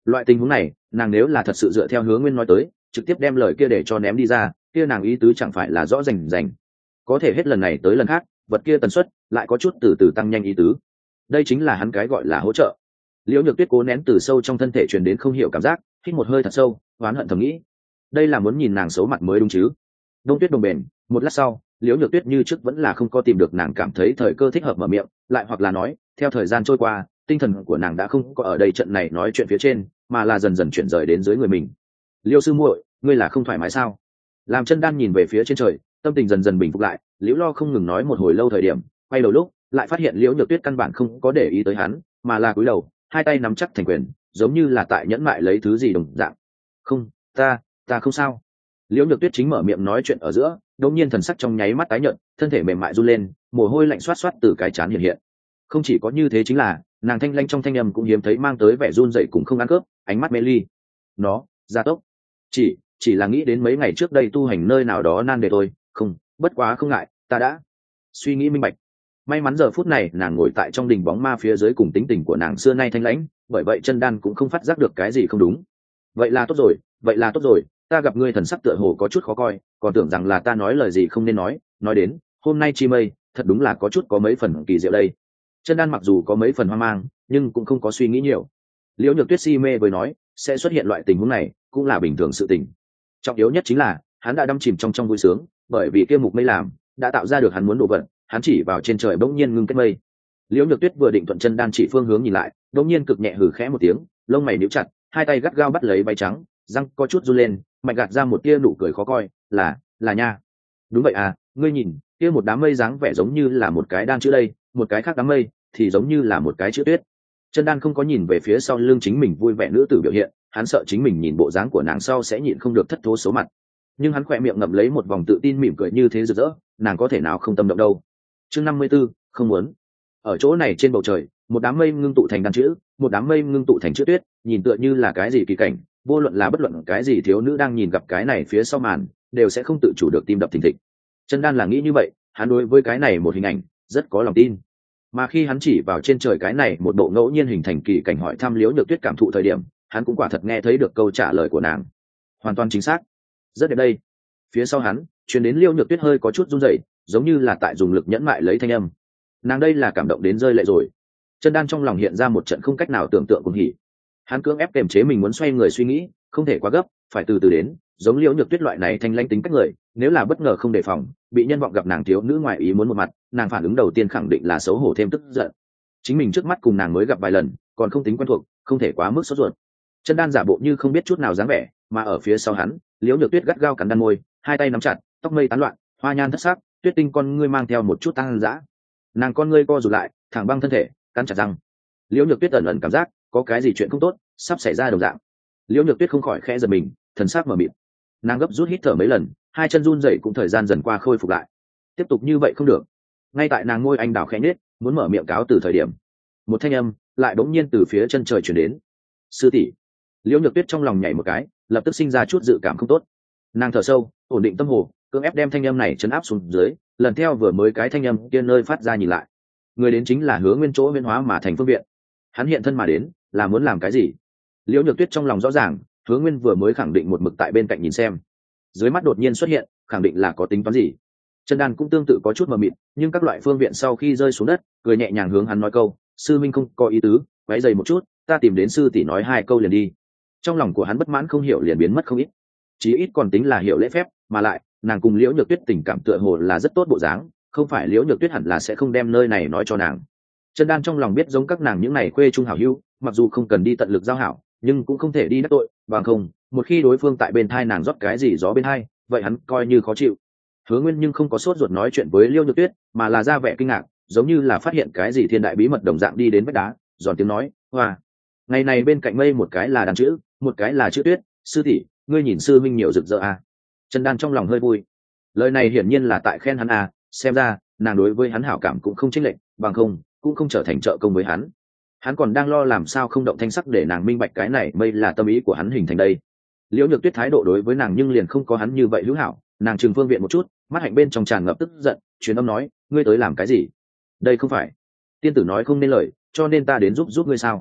Loại tình huống này nàng nếu là thật sự dựa theo Hứa Nguyên nói tới trực tiếp đem lời kia để cho ném đi ra, kia nàng ý tứ chẳng phải là rõ rành rành. Có thể hết lần này tới lần khác vật kia tần suất lại có chút từ từ tăng nhanh ý tứ. Đây chính là hắn cái gọi là hỗ trợ. Liễu Nhược Tuyết cố nén từ sâu trong thân thể truyền đến không hiểu cảm giác, hít một hơi thật sâu, oán hận thầm nghĩ, đây là muốn nhìn nàng xấu mặt mới đúng chứ. Đông Tuyết đồng bền, một lát sau Liễu Nhược Tuyết như trước vẫn là không có tìm được nàng cảm thấy thời cơ thích hợp mở miệng, lại hoặc là nói theo thời gian trôi qua tinh thần của nàng đã không có ở đây trận này nói chuyện phía trên, mà là dần dần chuyển rời đến dưới người mình. Liêu sư muội, ngươi là không thoải mái sao? Làm Chân Đan nhìn về phía trên trời, tâm tình dần dần bình phục lại, Liễu Lo không ngừng nói một hồi lâu thời điểm, quay đầu lúc lại phát hiện Liễu Nhược Tuyết căn bản không có để ý tới hắn, mà là cúi đầu, hai tay nắm chắc thành quyền, giống như là tại nhẫn mại lấy thứ gì đồng dạng. Không, ta, ta không sao. Liễu Nhược Tuyết chính mở miệng nói chuyện ở giữa, đột nhiên thần sắc trong nháy mắt tái nhợt, thân thể mềm mại run lên, mồ hôi lạnh xoát xoát từ cái trán hiện hiện. Không chỉ có như thế, chính là nàng thanh lanh trong thanh âm cũng hiếm thấy mang tới vẻ run rẩy cùng không ăn cướp, ánh mắt mê ly. Nó, gia tốc. Chỉ, chỉ là nghĩ đến mấy ngày trước đây tu hành nơi nào đó nan đề thôi, không, bất quá không ngại, ta đã suy nghĩ minh bạch. May mắn giờ phút này nàng ngồi tại trong đình bóng ma phía dưới cùng tính tình của nàng xưa nay thanh lãnh, bởi vậy Chân Đan cũng không phát giác được cái gì không đúng. Vậy là tốt rồi, vậy là tốt rồi, ta gặp ngươi thần sắc tựa hồ có chút khó coi, còn tưởng rằng là ta nói lời gì không nên nói, nói đến, hôm nay chi mây, thật đúng là có chút có mấy phần kỳ diệu đây. Chân Đan mặc dù có mấy phần hoang mang, nhưng cũng không có suy nghĩ nhiều. Liễu Nhược Tuyết si mê với nói, sẽ xuất hiện loại tình huống này, cũng là bình thường sự tình. Trọng yếu nhất chính là, hắn đã đắm chìm trong trong vui sướng, bởi vì kia mục mây làm, đã tạo ra được hắn muốn đổ vật, hắn chỉ vào trên trời bỗng nhiên ngưng kết mây. Liễu Nhược Tuyết vừa định thuận Chân Đan chỉ phương hướng nhìn lại, bỗng nhiên cực nhẹ hừ khẽ một tiếng, lông mày nhíu chặt, hai tay gắt gao bắt lấy váy trắng, răng có chút run lên, mạnh gạt ra một tia nụ cười khó coi, là, là nha. Đúng vậy à, ngươi nhìn, kia một đám mây dáng vẻ giống như là một cái đan chữ đây, một cái khác đám mây thì giống như là một cái chữ tuyết. Chân Đan không có nhìn về phía sau lưng chính mình vui vẻ nữ tử biểu hiện, hắn sợ chính mình nhìn bộ dáng của nàng sau sẽ nhịn không được thất thố số mặt. Nhưng hắn khỏe miệng ngậm lấy một vòng tự tin mỉm cười như thế rực rỡ, nàng có thể nào không tâm động đâu. Chương năm mươi b ố, không muốn. Ở chỗ này trên bầu trời, một đám mây ngưng tụ thành đan chữ, một đám mây ngưng tụ thành chữ tuyết, nhìn tựa như là cái gì kỳ cảnh, vô luận là bất luận cái gì thiếu nữ đang nhìn gặp cái này phía sau màn, đều sẽ không tự chủ được tim đập thình thịch. Chân Đan là nghĩ như vậy, hắn đối với cái này một hình ảnh rất có lòng tin. Mà khi hắn chỉ vào trên trời cái này một bộ ngẫu nhiên hình thành kỳ cảnh hỏi thăm Liễu Nhược Tuyết cảm thụ thời điểm, hắn cũng quả thật nghe thấy được câu trả lời của nàng. Hoàn toàn chính xác. Rất đẹp đây. Phía sau hắn, truyền đến Liễu Nhược Tuyết hơi có chút run rẩy, giống như là tại dùng lực nhẫn mại lấy thanh âm. Nàng đây là cảm động đến rơi lệ rồi. Chân Đan trong lòng hiện ra một trận không cách nào tưởng tượng cùng hỉ. Hắn cưỡng ép kềm chế mình muốn xoay người suy nghĩ, không thể quá gấp, phải từ từ đến, giống Liễu Nhược Tuyết loại này thanh lãnh tính cách người, nếu là bất ngờ không đề phòng, bị nhân vọng gặp nàng thiếu nữ ngoại ý muốn một mặt, nàng phản ứng đầu tiên khẳng định là xấu hổ thêm tức giận. Chính mình trước mắt cùng nàng mới gặp vài lần, còn không tính quen thuộc, không thể quá mức sốt ruột. Chân Đan giả bộ như không biết chút nào dáng vẻ, mà ở phía sau hắn, Liễu Nhược Tuyết gắt gao cắn đan môi, hai tay nắm chặt, tóc mây tán loạn, hoa nhan thất sắc, tuyết tinh con ngươi mang theo một chút tăng dã. Nàng con ngươi co rụt lại, thẳng băng thân thể, cắn chặt răng. Liễu Nhược Tuyết ẩn ẩn cảm giác có cái gì chuyện không tốt sắp xảy ra đồng dạng. Liễu Nhược Tuyết không khỏi khẽ giật mình, thần sắc mờ mịt. Nàng gấp rút hít thở mấy lần, hai chân run rẩy cũng thời gian dần qua khôi phục lại. Tiếp tục như vậy không được. Ngay tại nàng ngôi anh đào khẽ nhếch, muốn mở miệng cáo từ thời điểm, một thanh âm lại bỗng nhiên từ phía chân trời truyền đến. Sư tỷ. Liễu Nhược Tuyết trong lòng nhảy một cái, lập tức sinh ra chút dự cảm không tốt. Nàng thở sâu, ổn định tâm hồ, cưỡng ép đem thanh âm này trấn áp xuống dưới, lần theo vừa mới cái thanh âm kia nơi phát ra nhìn lại. Người đến chính là Hứa Nguyên chỗ Nguyên Hóa mà thành Phương Viện. Hắn hiện thân mà đến, là muốn làm cái gì? Liễu Nhược Tuyết trong lòng rõ ràng, Hứa Nguyên vừa mới khẳng định một mực tại bên cạnh nhìn xem. Dưới mắt đột nhiên xuất hiện, khẳng định là có tính toán gì. Chân Đan cũng tương tự có chút mờ mịt, nhưng các loại Phương Viện sau khi rơi xuống đất, cười nhẹ nhàng hướng hắn nói câu, sư minh không có ý tứ, quấy rầy một chút, ta tìm đến sư tỷ nói hai câu liền đi. Trong lòng của hắn bất mãn không hiểu liền biến mất không ít. Chí ít còn tính là hiểu lễ phép, mà lại, nàng cùng Liễu Nhược Tuyết tình cảm tựa hồ là rất tốt bộ dáng, không phải Liễu Nhược Tuyết hẳn là sẽ không đem nơi này nói cho nàng. Chân Đan trong lòng biết giống các nàng những này khuê trung hảo hữu, mặc dù không cần đi tận lực giao hảo, nhưng cũng không thể đi đắc tội, bằng không, một khi đối phương tại bên thai nàng rót cái gì gió bên hai, vậy hắn coi như khó chịu. Hứa Nguyên nhưng không có sốt ruột nói chuyện với Liễu Nhược Tuyết, mà là ra vẻ kinh ngạc, giống như là phát hiện cái gì thiên đại bí mật đồng dạng đi đến vách đá, giòn tiếng nói, "Hoa, ngày này bên cạnh mây một cái là đàn chữ, một cái là chữ tuyết, sư tỷ, ngươi nhìn sư minh nhiều rực rỡ à?" Chân Đan trong lòng hơi vui. Lời này hiển nhiên là tại khen hắn à, xem ra, nàng đối với hắn hảo cảm cũng không chênh lệch, bằng không, cũng không trở thành trợ công với hắn. Hắn còn đang lo làm sao không động thanh sắc để nàng minh bạch cái này mây là tâm ý của hắn hình thành đây. Liễu Nhược Tuyết thái độ đối với nàng nhưng liền không có hắn như vậy hữu hảo, nàng trừng Phương Viện một chút, mắt hạnh bên trong tràn ngập tức giận, truyền âm nói, ngươi tới làm cái gì? Đây không phải. Tiên tử nói không nên lời, cho nên ta đến giúp giúp ngươi sao?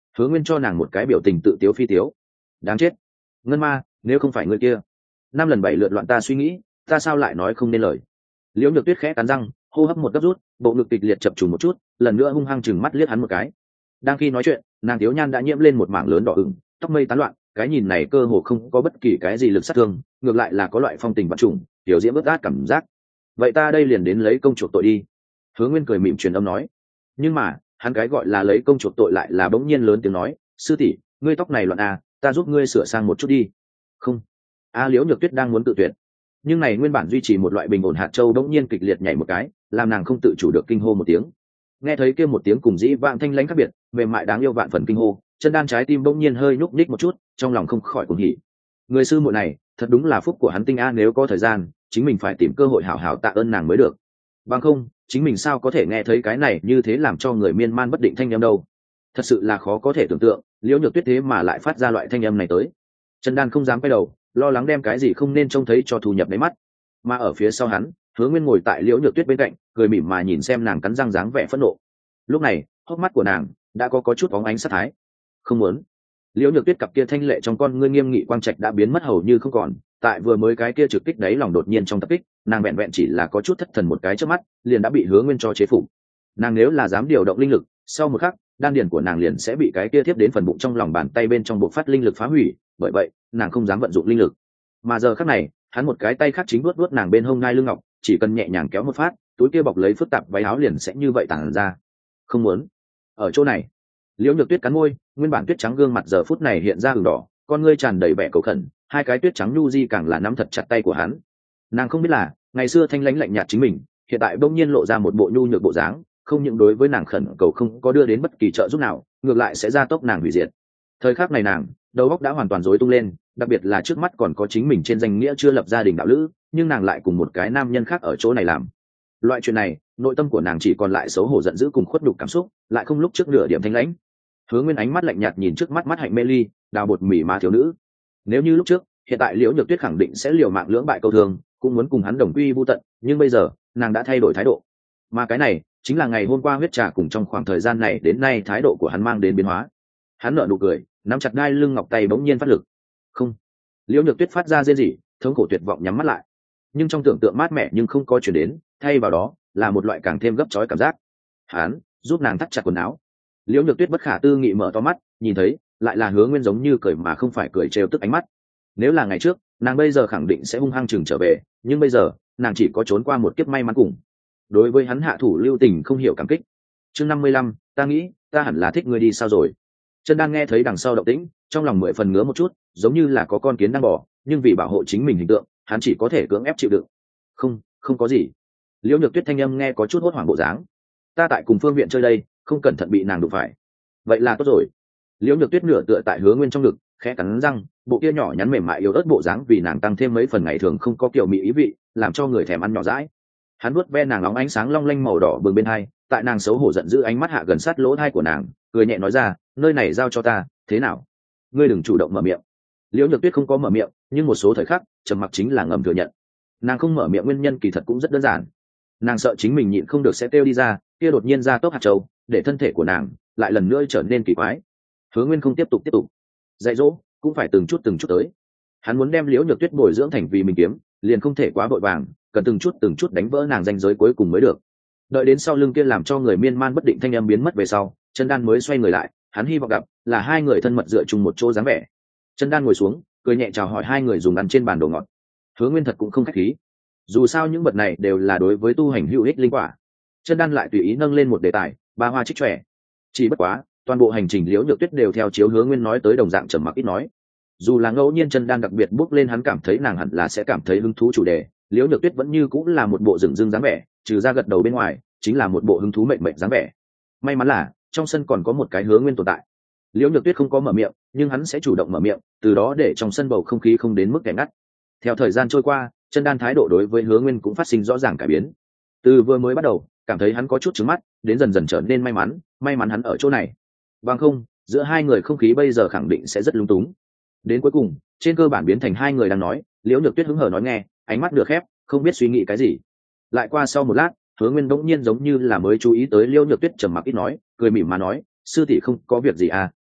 Hứa Nguyên cho nàng một cái biểu tình tự tiếu phi tiếu. Đáng chết, ngân ma, nếu không phải người kia, năm lần bảy lượt loạn ta suy nghĩ, ta sao lại nói không nên lời. Liễu Nhược Tuyết khẽ cắn răng, hô hấp một gấp rút, bộ ngực kịch liệt chập trùng một chút, lần nữa hung hăng chừng mắt liếc hắn một cái. Đang khi nói chuyện, nàng thiếu nhan đã nhiễm lên một mảng lớn đỏ ửng, tóc mây tán loạn, cái nhìn này cơ hồ không có bất kỳ cái gì lực sát thương, ngược lại là có loại phong tình vạn trùng, tiểu diễm ướt át cảm giác. Vậy ta đây liền đến lấy công chuộc tội đi. Hứa Nguyên cười mỉm truyền âm nói. Nhưng mà hắn cái gọi là lấy công chuộc tội lại là bỗng nhiên lớn tiếng nói, sư tỷ, ngươi tóc này loạn à, ta giúp ngươi sửa sang một chút đi. Không. A Liễu Nhược Tuyết đang muốn tự tuyệt, nhưng này nguyên bản duy trì một loại bình ổn hạt châu bỗng nhiên kịch liệt nhảy một cái, làm nàng không tự chủ được kinh hô một tiếng. Nghe thấy kia một tiếng cùng dĩ vãng thanh lãnh khác biệt, mềm mại đáng yêu vạn phần kinh hô, chân đan trái tim bỗng nhiên hơi nhúc nhích một chút, trong lòng không khỏi cuồng hỉ. Người sư muội này, thật đúng là phúc của hắn tinh a, nếu có thời gian, chính mình phải tìm cơ hội hảo hảo tạ ơn nàng mới được. Bằng không, chính mình sao có thể nghe thấy cái này như thế làm cho người miên man bất định thanh âm đâu. Thật sự là khó có thể tưởng tượng, Liễu Nhược Tuyết thế mà lại phát ra loại thanh âm này tới. Chân đan không dám quay đầu, lo lắng đem cái gì không nên trông thấy cho thu nhập đáy mắt. Mà ở phía sau hắn, Hứa Nguyên ngồi tại Liễu Nhược Tuyết bên cạnh, cười mỉm mà nhìn xem nàng cắn răng dáng vẻ phẫn nộ. Lúc này, hốc mắt của nàng đã có có chút bóng ánh sát thái. Không muốn. Liễu Nhược Tuyết cặp kia thanh lệ trong con ngươi nghiêm nghị quang trạch đã biến mất hầu như không còn, tại vừa mới cái kia trực kích đấy lòng đột nhiên trong tập kích, nàng vẹn vẹn chỉ là có chút thất thần một cái trước mắt, liền đã bị Hứa Nguyên cho chế phục. Nàng nếu là dám điều động linh lực, sau một khắc, đan điền của nàng liền sẽ bị cái kia tiếp đến phần bụng trong lòng bàn tay bên trong bộ phát linh lực phá hủy, bởi vậy, nàng không dám vận dụng linh lực. Mà giờ khắc này, hắn một cái tay khác chính vuốt vuốt nàng bên hông ngai lưng ngọc, chỉ cần nhẹ nhàng kéo một phát, túi kia bọc lấy phức tạp váy áo liền sẽ như vậy tản ra. Không muốn. Ở chỗ này, Liễu Nhược Tuyết cắn môi, nguyên bản tuyết trắng gương mặt giờ phút này hiện ra ửng đỏ, con ngươi tràn đầy vẻ cầu khẩn, hai cái tuyết trắng nhu di càng là nắm thật chặt tay của hắn. Nàng không biết là, ngày xưa thanh lãnh lạnh nhạt chính mình, hiện tại bỗng nhiên lộ ra một bộ nhu nhược bộ dáng, không những đối với nàng khẩn cầu không có đưa đến bất kỳ trợ giúp nào, ngược lại sẽ gia tốc nàng hủy diệt. Thời khắc này nàng, đầu óc đã hoàn toàn rối tung lên, đặc biệt là trước mắt còn có chính mình trên danh nghĩa chưa lập gia đình đạo lữ, nhưng nàng lại cùng một cái nam nhân khác ở chỗ này làm. Loại chuyện này, nội tâm của nàng chỉ còn lại xấu hổ giận dữ cùng khuất nhục cảm xúc, lại không lúc trước nửa điểm thanh lãnh. Hứa Nguyên ánh mắt lạnh nhạt nhìn trước mắt mắt hạnh mê ly, đào bột mỉ mà thiếu nữ. Nếu như lúc trước, hiện tại Liễu Nhược Tuyết khẳng định sẽ liều mạng lưỡng bại câu thường, cũng muốn cùng hắn đồng quy vu tận, nhưng bây giờ, nàng đã thay đổi thái độ. Mà cái này, chính là ngày hôm qua huyết trà cùng trong khoảng thời gian này đến nay thái độ của hắn mang đến biến hóa. Hắn nở nụ cười, nắm chặt đai lưng ngọc tay bỗng nhiên phát lực. Không. Liễu Nhược Tuyết phát ra rên rỉ, thống khổ tuyệt vọng nhắm mắt lại. Nhưng trong tưởng tượng mát mẻ nhưng không có chuyển đến, thay vào đó là một loại càng thêm gấp chói cảm giác. Hắn giúp nàng thắt chặt quần áo. Liễu Nhược Tuyết bất khả tư nghị mở to mắt, nhìn thấy lại là Hứa Nguyên giống như cười mà không phải cười trêu tức ánh mắt. Nếu là ngày trước, nàng bây giờ khẳng định sẽ hung hăng chừng trở về, nhưng bây giờ, nàng chỉ có trốn qua một kiếp may mắn cùng. Đối với hắn hạ thủ lưu tình không hiểu cảm kích. Chương năm mươi lăm, ta nghĩ, ta hẳn là thích ngươi đi sao rồi. Chân Đan nghe thấy đằng sau động tĩnh, trong lòng mười phần ngứa một chút, giống như là có con kiến đang bò, nhưng vì bảo hộ chính mình hình tượng, hắn chỉ có thể cưỡng ép chịu đựng. Không, không có gì. Liễu Nhược Tuyết thanh âm nghe có chút hốt hoảng bộ dáng. Ta tại cùng Phương Viện chơi đây, không cẩn thận bị nàng đụng phải. Vậy là tốt rồi. Liễu Nhược Tuyết nửa tựa tại Hứa Nguyên trong ngực, khẽ cắn răng, bộ kia nhỏ nhắn mềm mại yếu ớt bộ dáng vì nàng tăng thêm mấy phần ngày thường không có kiểu mỹ ý vị, làm cho người thèm ăn nhỏ dãi. Hắn vuốt ve nàng óng ánh sáng long lanh màu đỏ bừng bên hai, tại nàng xấu hổ giận dữ ánh mắt hạ gần sát lỗ tai của nàng, cười nhẹ nói ra, nơi này giao cho ta, thế nào? Ngươi đừng chủ động mở miệng. Liễu Nhược Tuyết không có mở miệng, nhưng một số thời khắc, trầm mặc chính là ngầm thừa nhận. Nàng không mở miệng nguyên nhân kỳ thật cũng rất đơn giản. Nàng sợ chính mình nhịn không được sẽ kêu đi ra, kia đột nhiên ra tốc hạt châu, để thân thể của nàng lại lần nữa trở nên kỳ quái. Hứa Nguyên không tiếp tục tiếp tục dạy dỗ, cũng phải từng chút từng chút tới. Hắn muốn đem Liễu Nhược Tuyết bồi dưỡng thành vì mình kiếm, liền không thể quá vội vàng, cần từng chút từng chút đánh vỡ nàng ranh giới cuối cùng mới được. Đợi đến sau lưng kia làm cho người miên man bất định thanh âm biến mất về sau, Chân Đan mới xoay người lại, hắn hy vọng gặp là hai người thân mật dựa chung một chỗ dáng vẻ. Chân Đan ngồi xuống, cười nhẹ chào hỏi hai người dùng ăn trên bàn đồ ngọt. Hứa Nguyên thật cũng không khách khí, dù sao những vật này đều là đối với tu hành hữu ích linh quả. Chân Đan lại tùy ý nâng lên một đề tài, ba hoa trích trẻ. Chỉ bất quá, toàn bộ hành trình Liễu Nhược Tuyết đều theo chiếu Hứa Nguyên nói tới đồng dạng trầm mặc ít nói. Dù là ngẫu nhiên Chân Đan đặc biệt bước lên hắn cảm thấy nàng hẳn là sẽ cảm thấy hứng thú chủ đề, Liễu Nhược Tuyết vẫn như cũng là một bộ rừng rưng dáng vẻ, trừ ra gật đầu bên ngoài, chính là một bộ hứng thú mệnh mệnh dáng vẻ. May mắn là trong sân còn có một cái Hứa Nguyên tồn tại. Liễu Nhược Tuyết không có mở miệng, nhưng hắn sẽ chủ động mở miệng, từ đó để trong sân bầu không khí không đến mức kẻ ngắt. Theo thời gian trôi qua, Chân Đan thái độ đối với Hứa Nguyên cũng phát sinh rõ ràng cải biến. Từ vừa mới bắt đầu, cảm thấy hắn có chút trứng mắt, đến dần dần trở nên may mắn, may mắn hắn ở chỗ này. Bằng không, giữa hai người không khí bây giờ khẳng định sẽ rất lung túng. Đến cuối cùng, trên cơ bản biến thành hai người đang nói, Liễu Nhược Tuyết hứng hở nói nghe, ánh mắt được khép, không biết suy nghĩ cái gì. Lại qua sau một lát, Hứa Nguyên bỗng nhiên giống như là mới chú ý tới Liễu Nhược Tuyết trầm mặc ít nói, cười mỉm mà nói, sư tỷ không có việc gì à,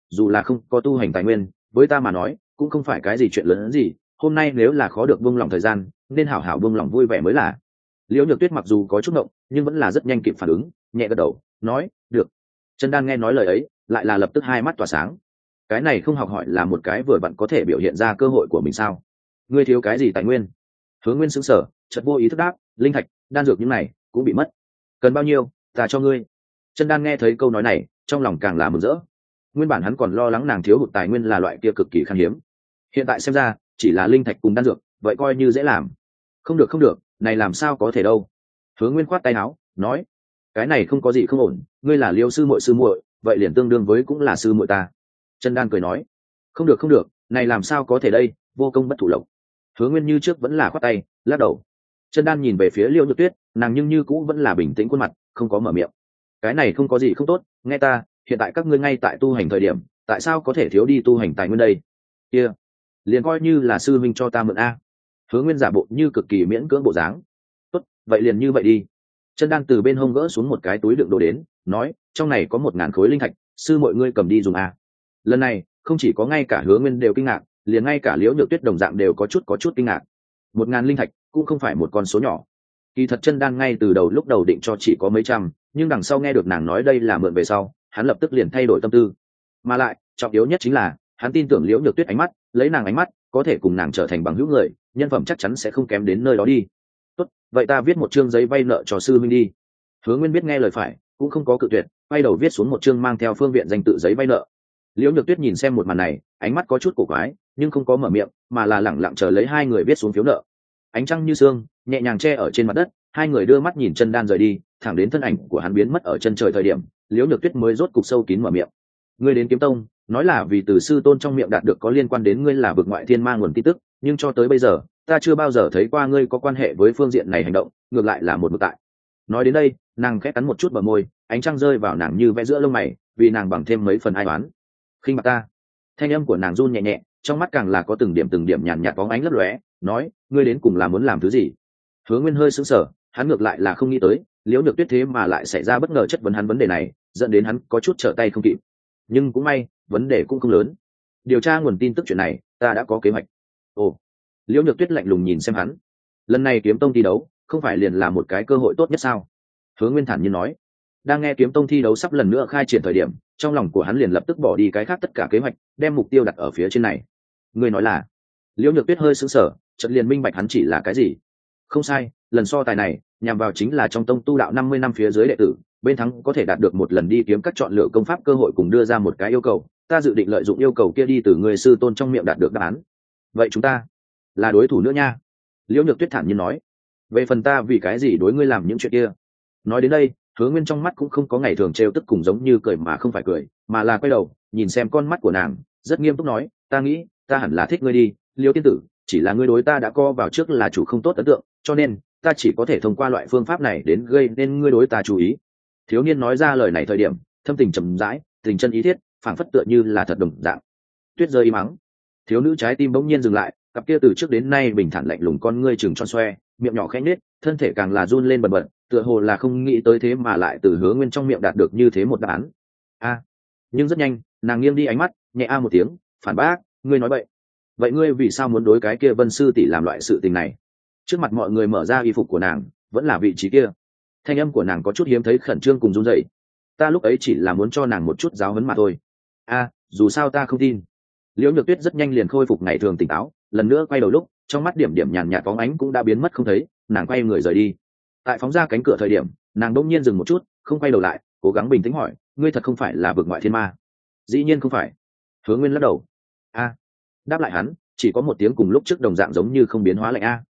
dù là không có tu hành tài nguyên, với ta mà nói cũng không phải cái gì chuyện lớn hơn gì. Hôm nay nếu là khó được buông lỏng thời gian, nên hảo hảo buông lỏng vui vẻ mới là. Liễu Nhược Tuyết mặc dù có chút ngộng, nhưng vẫn là rất nhanh kịp phản ứng, nhẹ gật đầu nói được. Chân Đan nghe nói lời ấy, lại là lập tức hai mắt tỏa sáng. Cái này không học hỏi là một cái vừa vặn có thể biểu hiện ra cơ hội của mình sao? Ngươi thiếu cái gì tài nguyên? Hứa Nguyên sững sờ, chợt vô ý thức đáp, linh thạch, đan dược những này cũng bị mất. Cần bao nhiêu, ta cho ngươi. Chân Đan nghe thấy câu nói này, trong lòng càng là mừng rỡ. Nguyên bản hắn còn lo lắng nàng thiếu hụt tài nguyên là loại kia cực kỳ khan hiếm, hiện tại xem ra chỉ là linh thạch cùng đan dược, vậy coi như dễ làm. Không được không được, này làm sao có thể đâu. Hứa Nguyên khoát tay áo nói, cái này không có gì không ổn, ngươi là Liêu sư muội sư muội, vậy liền tương đương với cũng là sư muội ta. Chân Đan cười nói, không được không được, này làm sao có thể đây, vô công bất thủ lộc. Hứa Nguyên như trước vẫn là khoát tay lắc đầu. Chân Đan nhìn về phía Liêu Nhược Tuyết, nàng nhưng như cũ vẫn là bình tĩnh khuôn mặt, không có mở miệng. Cái này không có gì không tốt, nghe ta, hiện tại các ngươi ngay tại tu hành thời điểm, tại sao có thể thiếu đi tu hành tài nguyên đây? Kia, liền coi như là sư huynh cho ta mượn a. Hứa Nguyên giả bộ như cực kỳ miễn cưỡng bộ dáng. Tốt, vậy liền như vậy đi. Chân Đan từ bên hông gỡ xuống một cái túi đựng đồ đến, nói, trong này có một ngàn khối linh thạch, sư mọi ngươi cầm đi dùng a. Lần này, không chỉ có ngay cả Hứa Nguyên đều kinh ngạc, liền ngay cả Liễu Nhược Tuyết đồng dạng đều có chút có chút kinh ngạc. Một ngàn linh thạch cũng không phải một con số nhỏ. Kỳ thật Chân Đan ngay từ đầu lúc đầu định cho chỉ có mấy trăm, nhưng đằng sau nghe được nàng nói đây là mượn về sau, hắn lập tức liền thay đổi tâm tư. Mà lại, trọng yếu nhất chính là, hắn tin tưởng Liễu Nhược Tuyết ánh mắt, lấy nàng ánh mắt, có thể cùng nàng trở thành bằng hữu người, nhân phẩm chắc chắn sẽ không kém đến nơi đó đi. Tốt, vậy ta viết một chương giấy vay nợ cho sư minh đi. Hứa Nguyên biết nghe lời phải, cũng không có cự tuyệt, quay đầu viết xuống một chương mang theo phương viện danh tự giấy vay nợ. Liễu Nhược Tuyết nhìn xem một màn này, ánh mắt có chút cổ quái, nhưng không có mở miệng, mà là lẳng lặng chờ lấy hai người viết xuống phiếu nợ. Ánh trăng như sương, nhẹ nhàng che ở trên mặt đất, hai người đưa mắt nhìn Chân Đan rời đi, thẳng đến thân ảnh của hắn biến mất ở chân trời thời điểm, Liễu Nhược Tuyết mới rốt cục sâu kín mở miệng. Ngươi đến Kiếm Tông, nói là vì từ sư tôn trong miệng đạt được có liên quan đến ngươi là vực ngoại thiên ma nguồn tin tức, nhưng cho tới bây giờ, ta chưa bao giờ thấy qua ngươi có quan hệ với phương diện này hành động, ngược lại là một mực tại. Nói đến đây, nàng khẽ cắn một chút bờ môi, ánh trăng rơi vào nàng như vẽ giữa lông mày, vì nàng bằng thêm mấy phần ai oán. Khinh bạc ta. Thanh âm của nàng run nhẹ nhẹ, trong mắt càng là có từng điểm từng điểm nhàn nhạt bóng ánh lấp lóe, nói, ngươi đến cùng là muốn làm thứ gì? Hứa Nguyên hơi sững sờ, hắn ngược lại là không nghĩ tới, Liễu Nhược Tuyết thế mà lại xảy ra bất ngờ chất vấn hắn vấn đề này, dẫn đến hắn có chút trở tay không kịp. Nhưng cũng may, vấn đề cũng không lớn. Điều tra nguồn tin tức chuyện này, ta đã có kế hoạch. Ồ. Liễu Nhược Tuyết lạnh lùng nhìn xem hắn. Lần này Kiếm Tông thi đấu, không phải liền là một cái cơ hội tốt nhất sao? Hứa Nguyên thản nhiên nói. Đang nghe Kiếm Tông thi đấu sắp lần nữa khai triển thời điểm, trong lòng của hắn liền lập tức bỏ đi cái khác tất cả kế hoạch, đem mục tiêu đặt ở phía trên này. Ngươi nói là? Liễu Nhược Tuyết hơi sững sờ, chợt liền minh bạch hắn chỉ là cái gì. Không sai, lần so tài này nhằm vào chính là trong tông tu đạo năm mươi năm phía dưới đệ tử, bên thắng có thể đạt được một lần đi kiếm các chọn lựa công pháp cơ hội, cùng đưa ra một cái yêu cầu, ta dự định lợi dụng yêu cầu kia đi từ người sư tôn trong miệng đạt được đáp án. Vậy chúng ta là đối thủ nữa nha. Liễu Nhược Tuyết thản nhiên nói. Về phần ta vì cái gì đối ngươi làm những chuyện kia? Nói đến đây, Hứa Nguyên trong mắt cũng không có ngày thường trêu tức cùng giống như cười mà không phải cười, mà là quay đầu nhìn xem con mắt của nàng, rất nghiêm túc nói, ta nghĩ ta hẳn là thích ngươi đi, Liễu tiên tử, chỉ là ngươi đối ta đã co vào trước là chủ không tốt ấn tượng, cho nên ta chỉ có thể thông qua loại phương pháp này đến gây nên ngươi đối ta chú ý. Thiếu niên nói ra lời này thời điểm, thâm tình trầm rãi, tình chân ý thiết, phảng phất tựa như là thật đồng dạng. Tuyết rơi im mắng, thiếu nữ trái tim bỗng nhiên dừng lại, cặp kia từ trước đến nay bình thản lạnh lùng con ngươi trừng tròn xoe, miệng nhỏ khẽ nết, thân thể càng là run lên bần bật, tựa hồ là không nghĩ tới thế mà lại từ Hứa Nguyên trong miệng đạt được như thế một đáp án. A, nhưng rất nhanh, nàng nghiêng đi ánh mắt, nhẹ a một tiếng, phản bác, ngươi nói vậy. Vậy ngươi vì sao muốn đối cái kia Vân sư tỷ làm loại sự tình này? Trước mặt mọi người mở ra y phục của nàng, vẫn là vị trí kia. Thanh âm của nàng có chút hiếm thấy khẩn trương cùng run rẩy. Ta lúc ấy chỉ là muốn cho nàng một chút giáo huấn mà thôi. A, dù sao ta không tin. Liễu Nhược Tuyết rất nhanh liền khôi phục ngày thường tỉnh táo, lần nữa quay đầu lúc, trong mắt điểm điểm nhàn nhạt bóng ánh cũng đã biến mất không thấy, nàng quay người rời đi. Tại phóng ra cánh cửa thời điểm, nàng đột nhiên dừng một chút, không quay đầu lại, cố gắng bình tĩnh hỏi, ngươi thật không phải là vực ngoại thiên ma? Dĩ nhiên không phải. Hứa Nguyên lắc đầu. A. Đáp lại hắn, chỉ có một tiếng cùng lúc trước đồng dạng giống như không biến hóa lạnh a.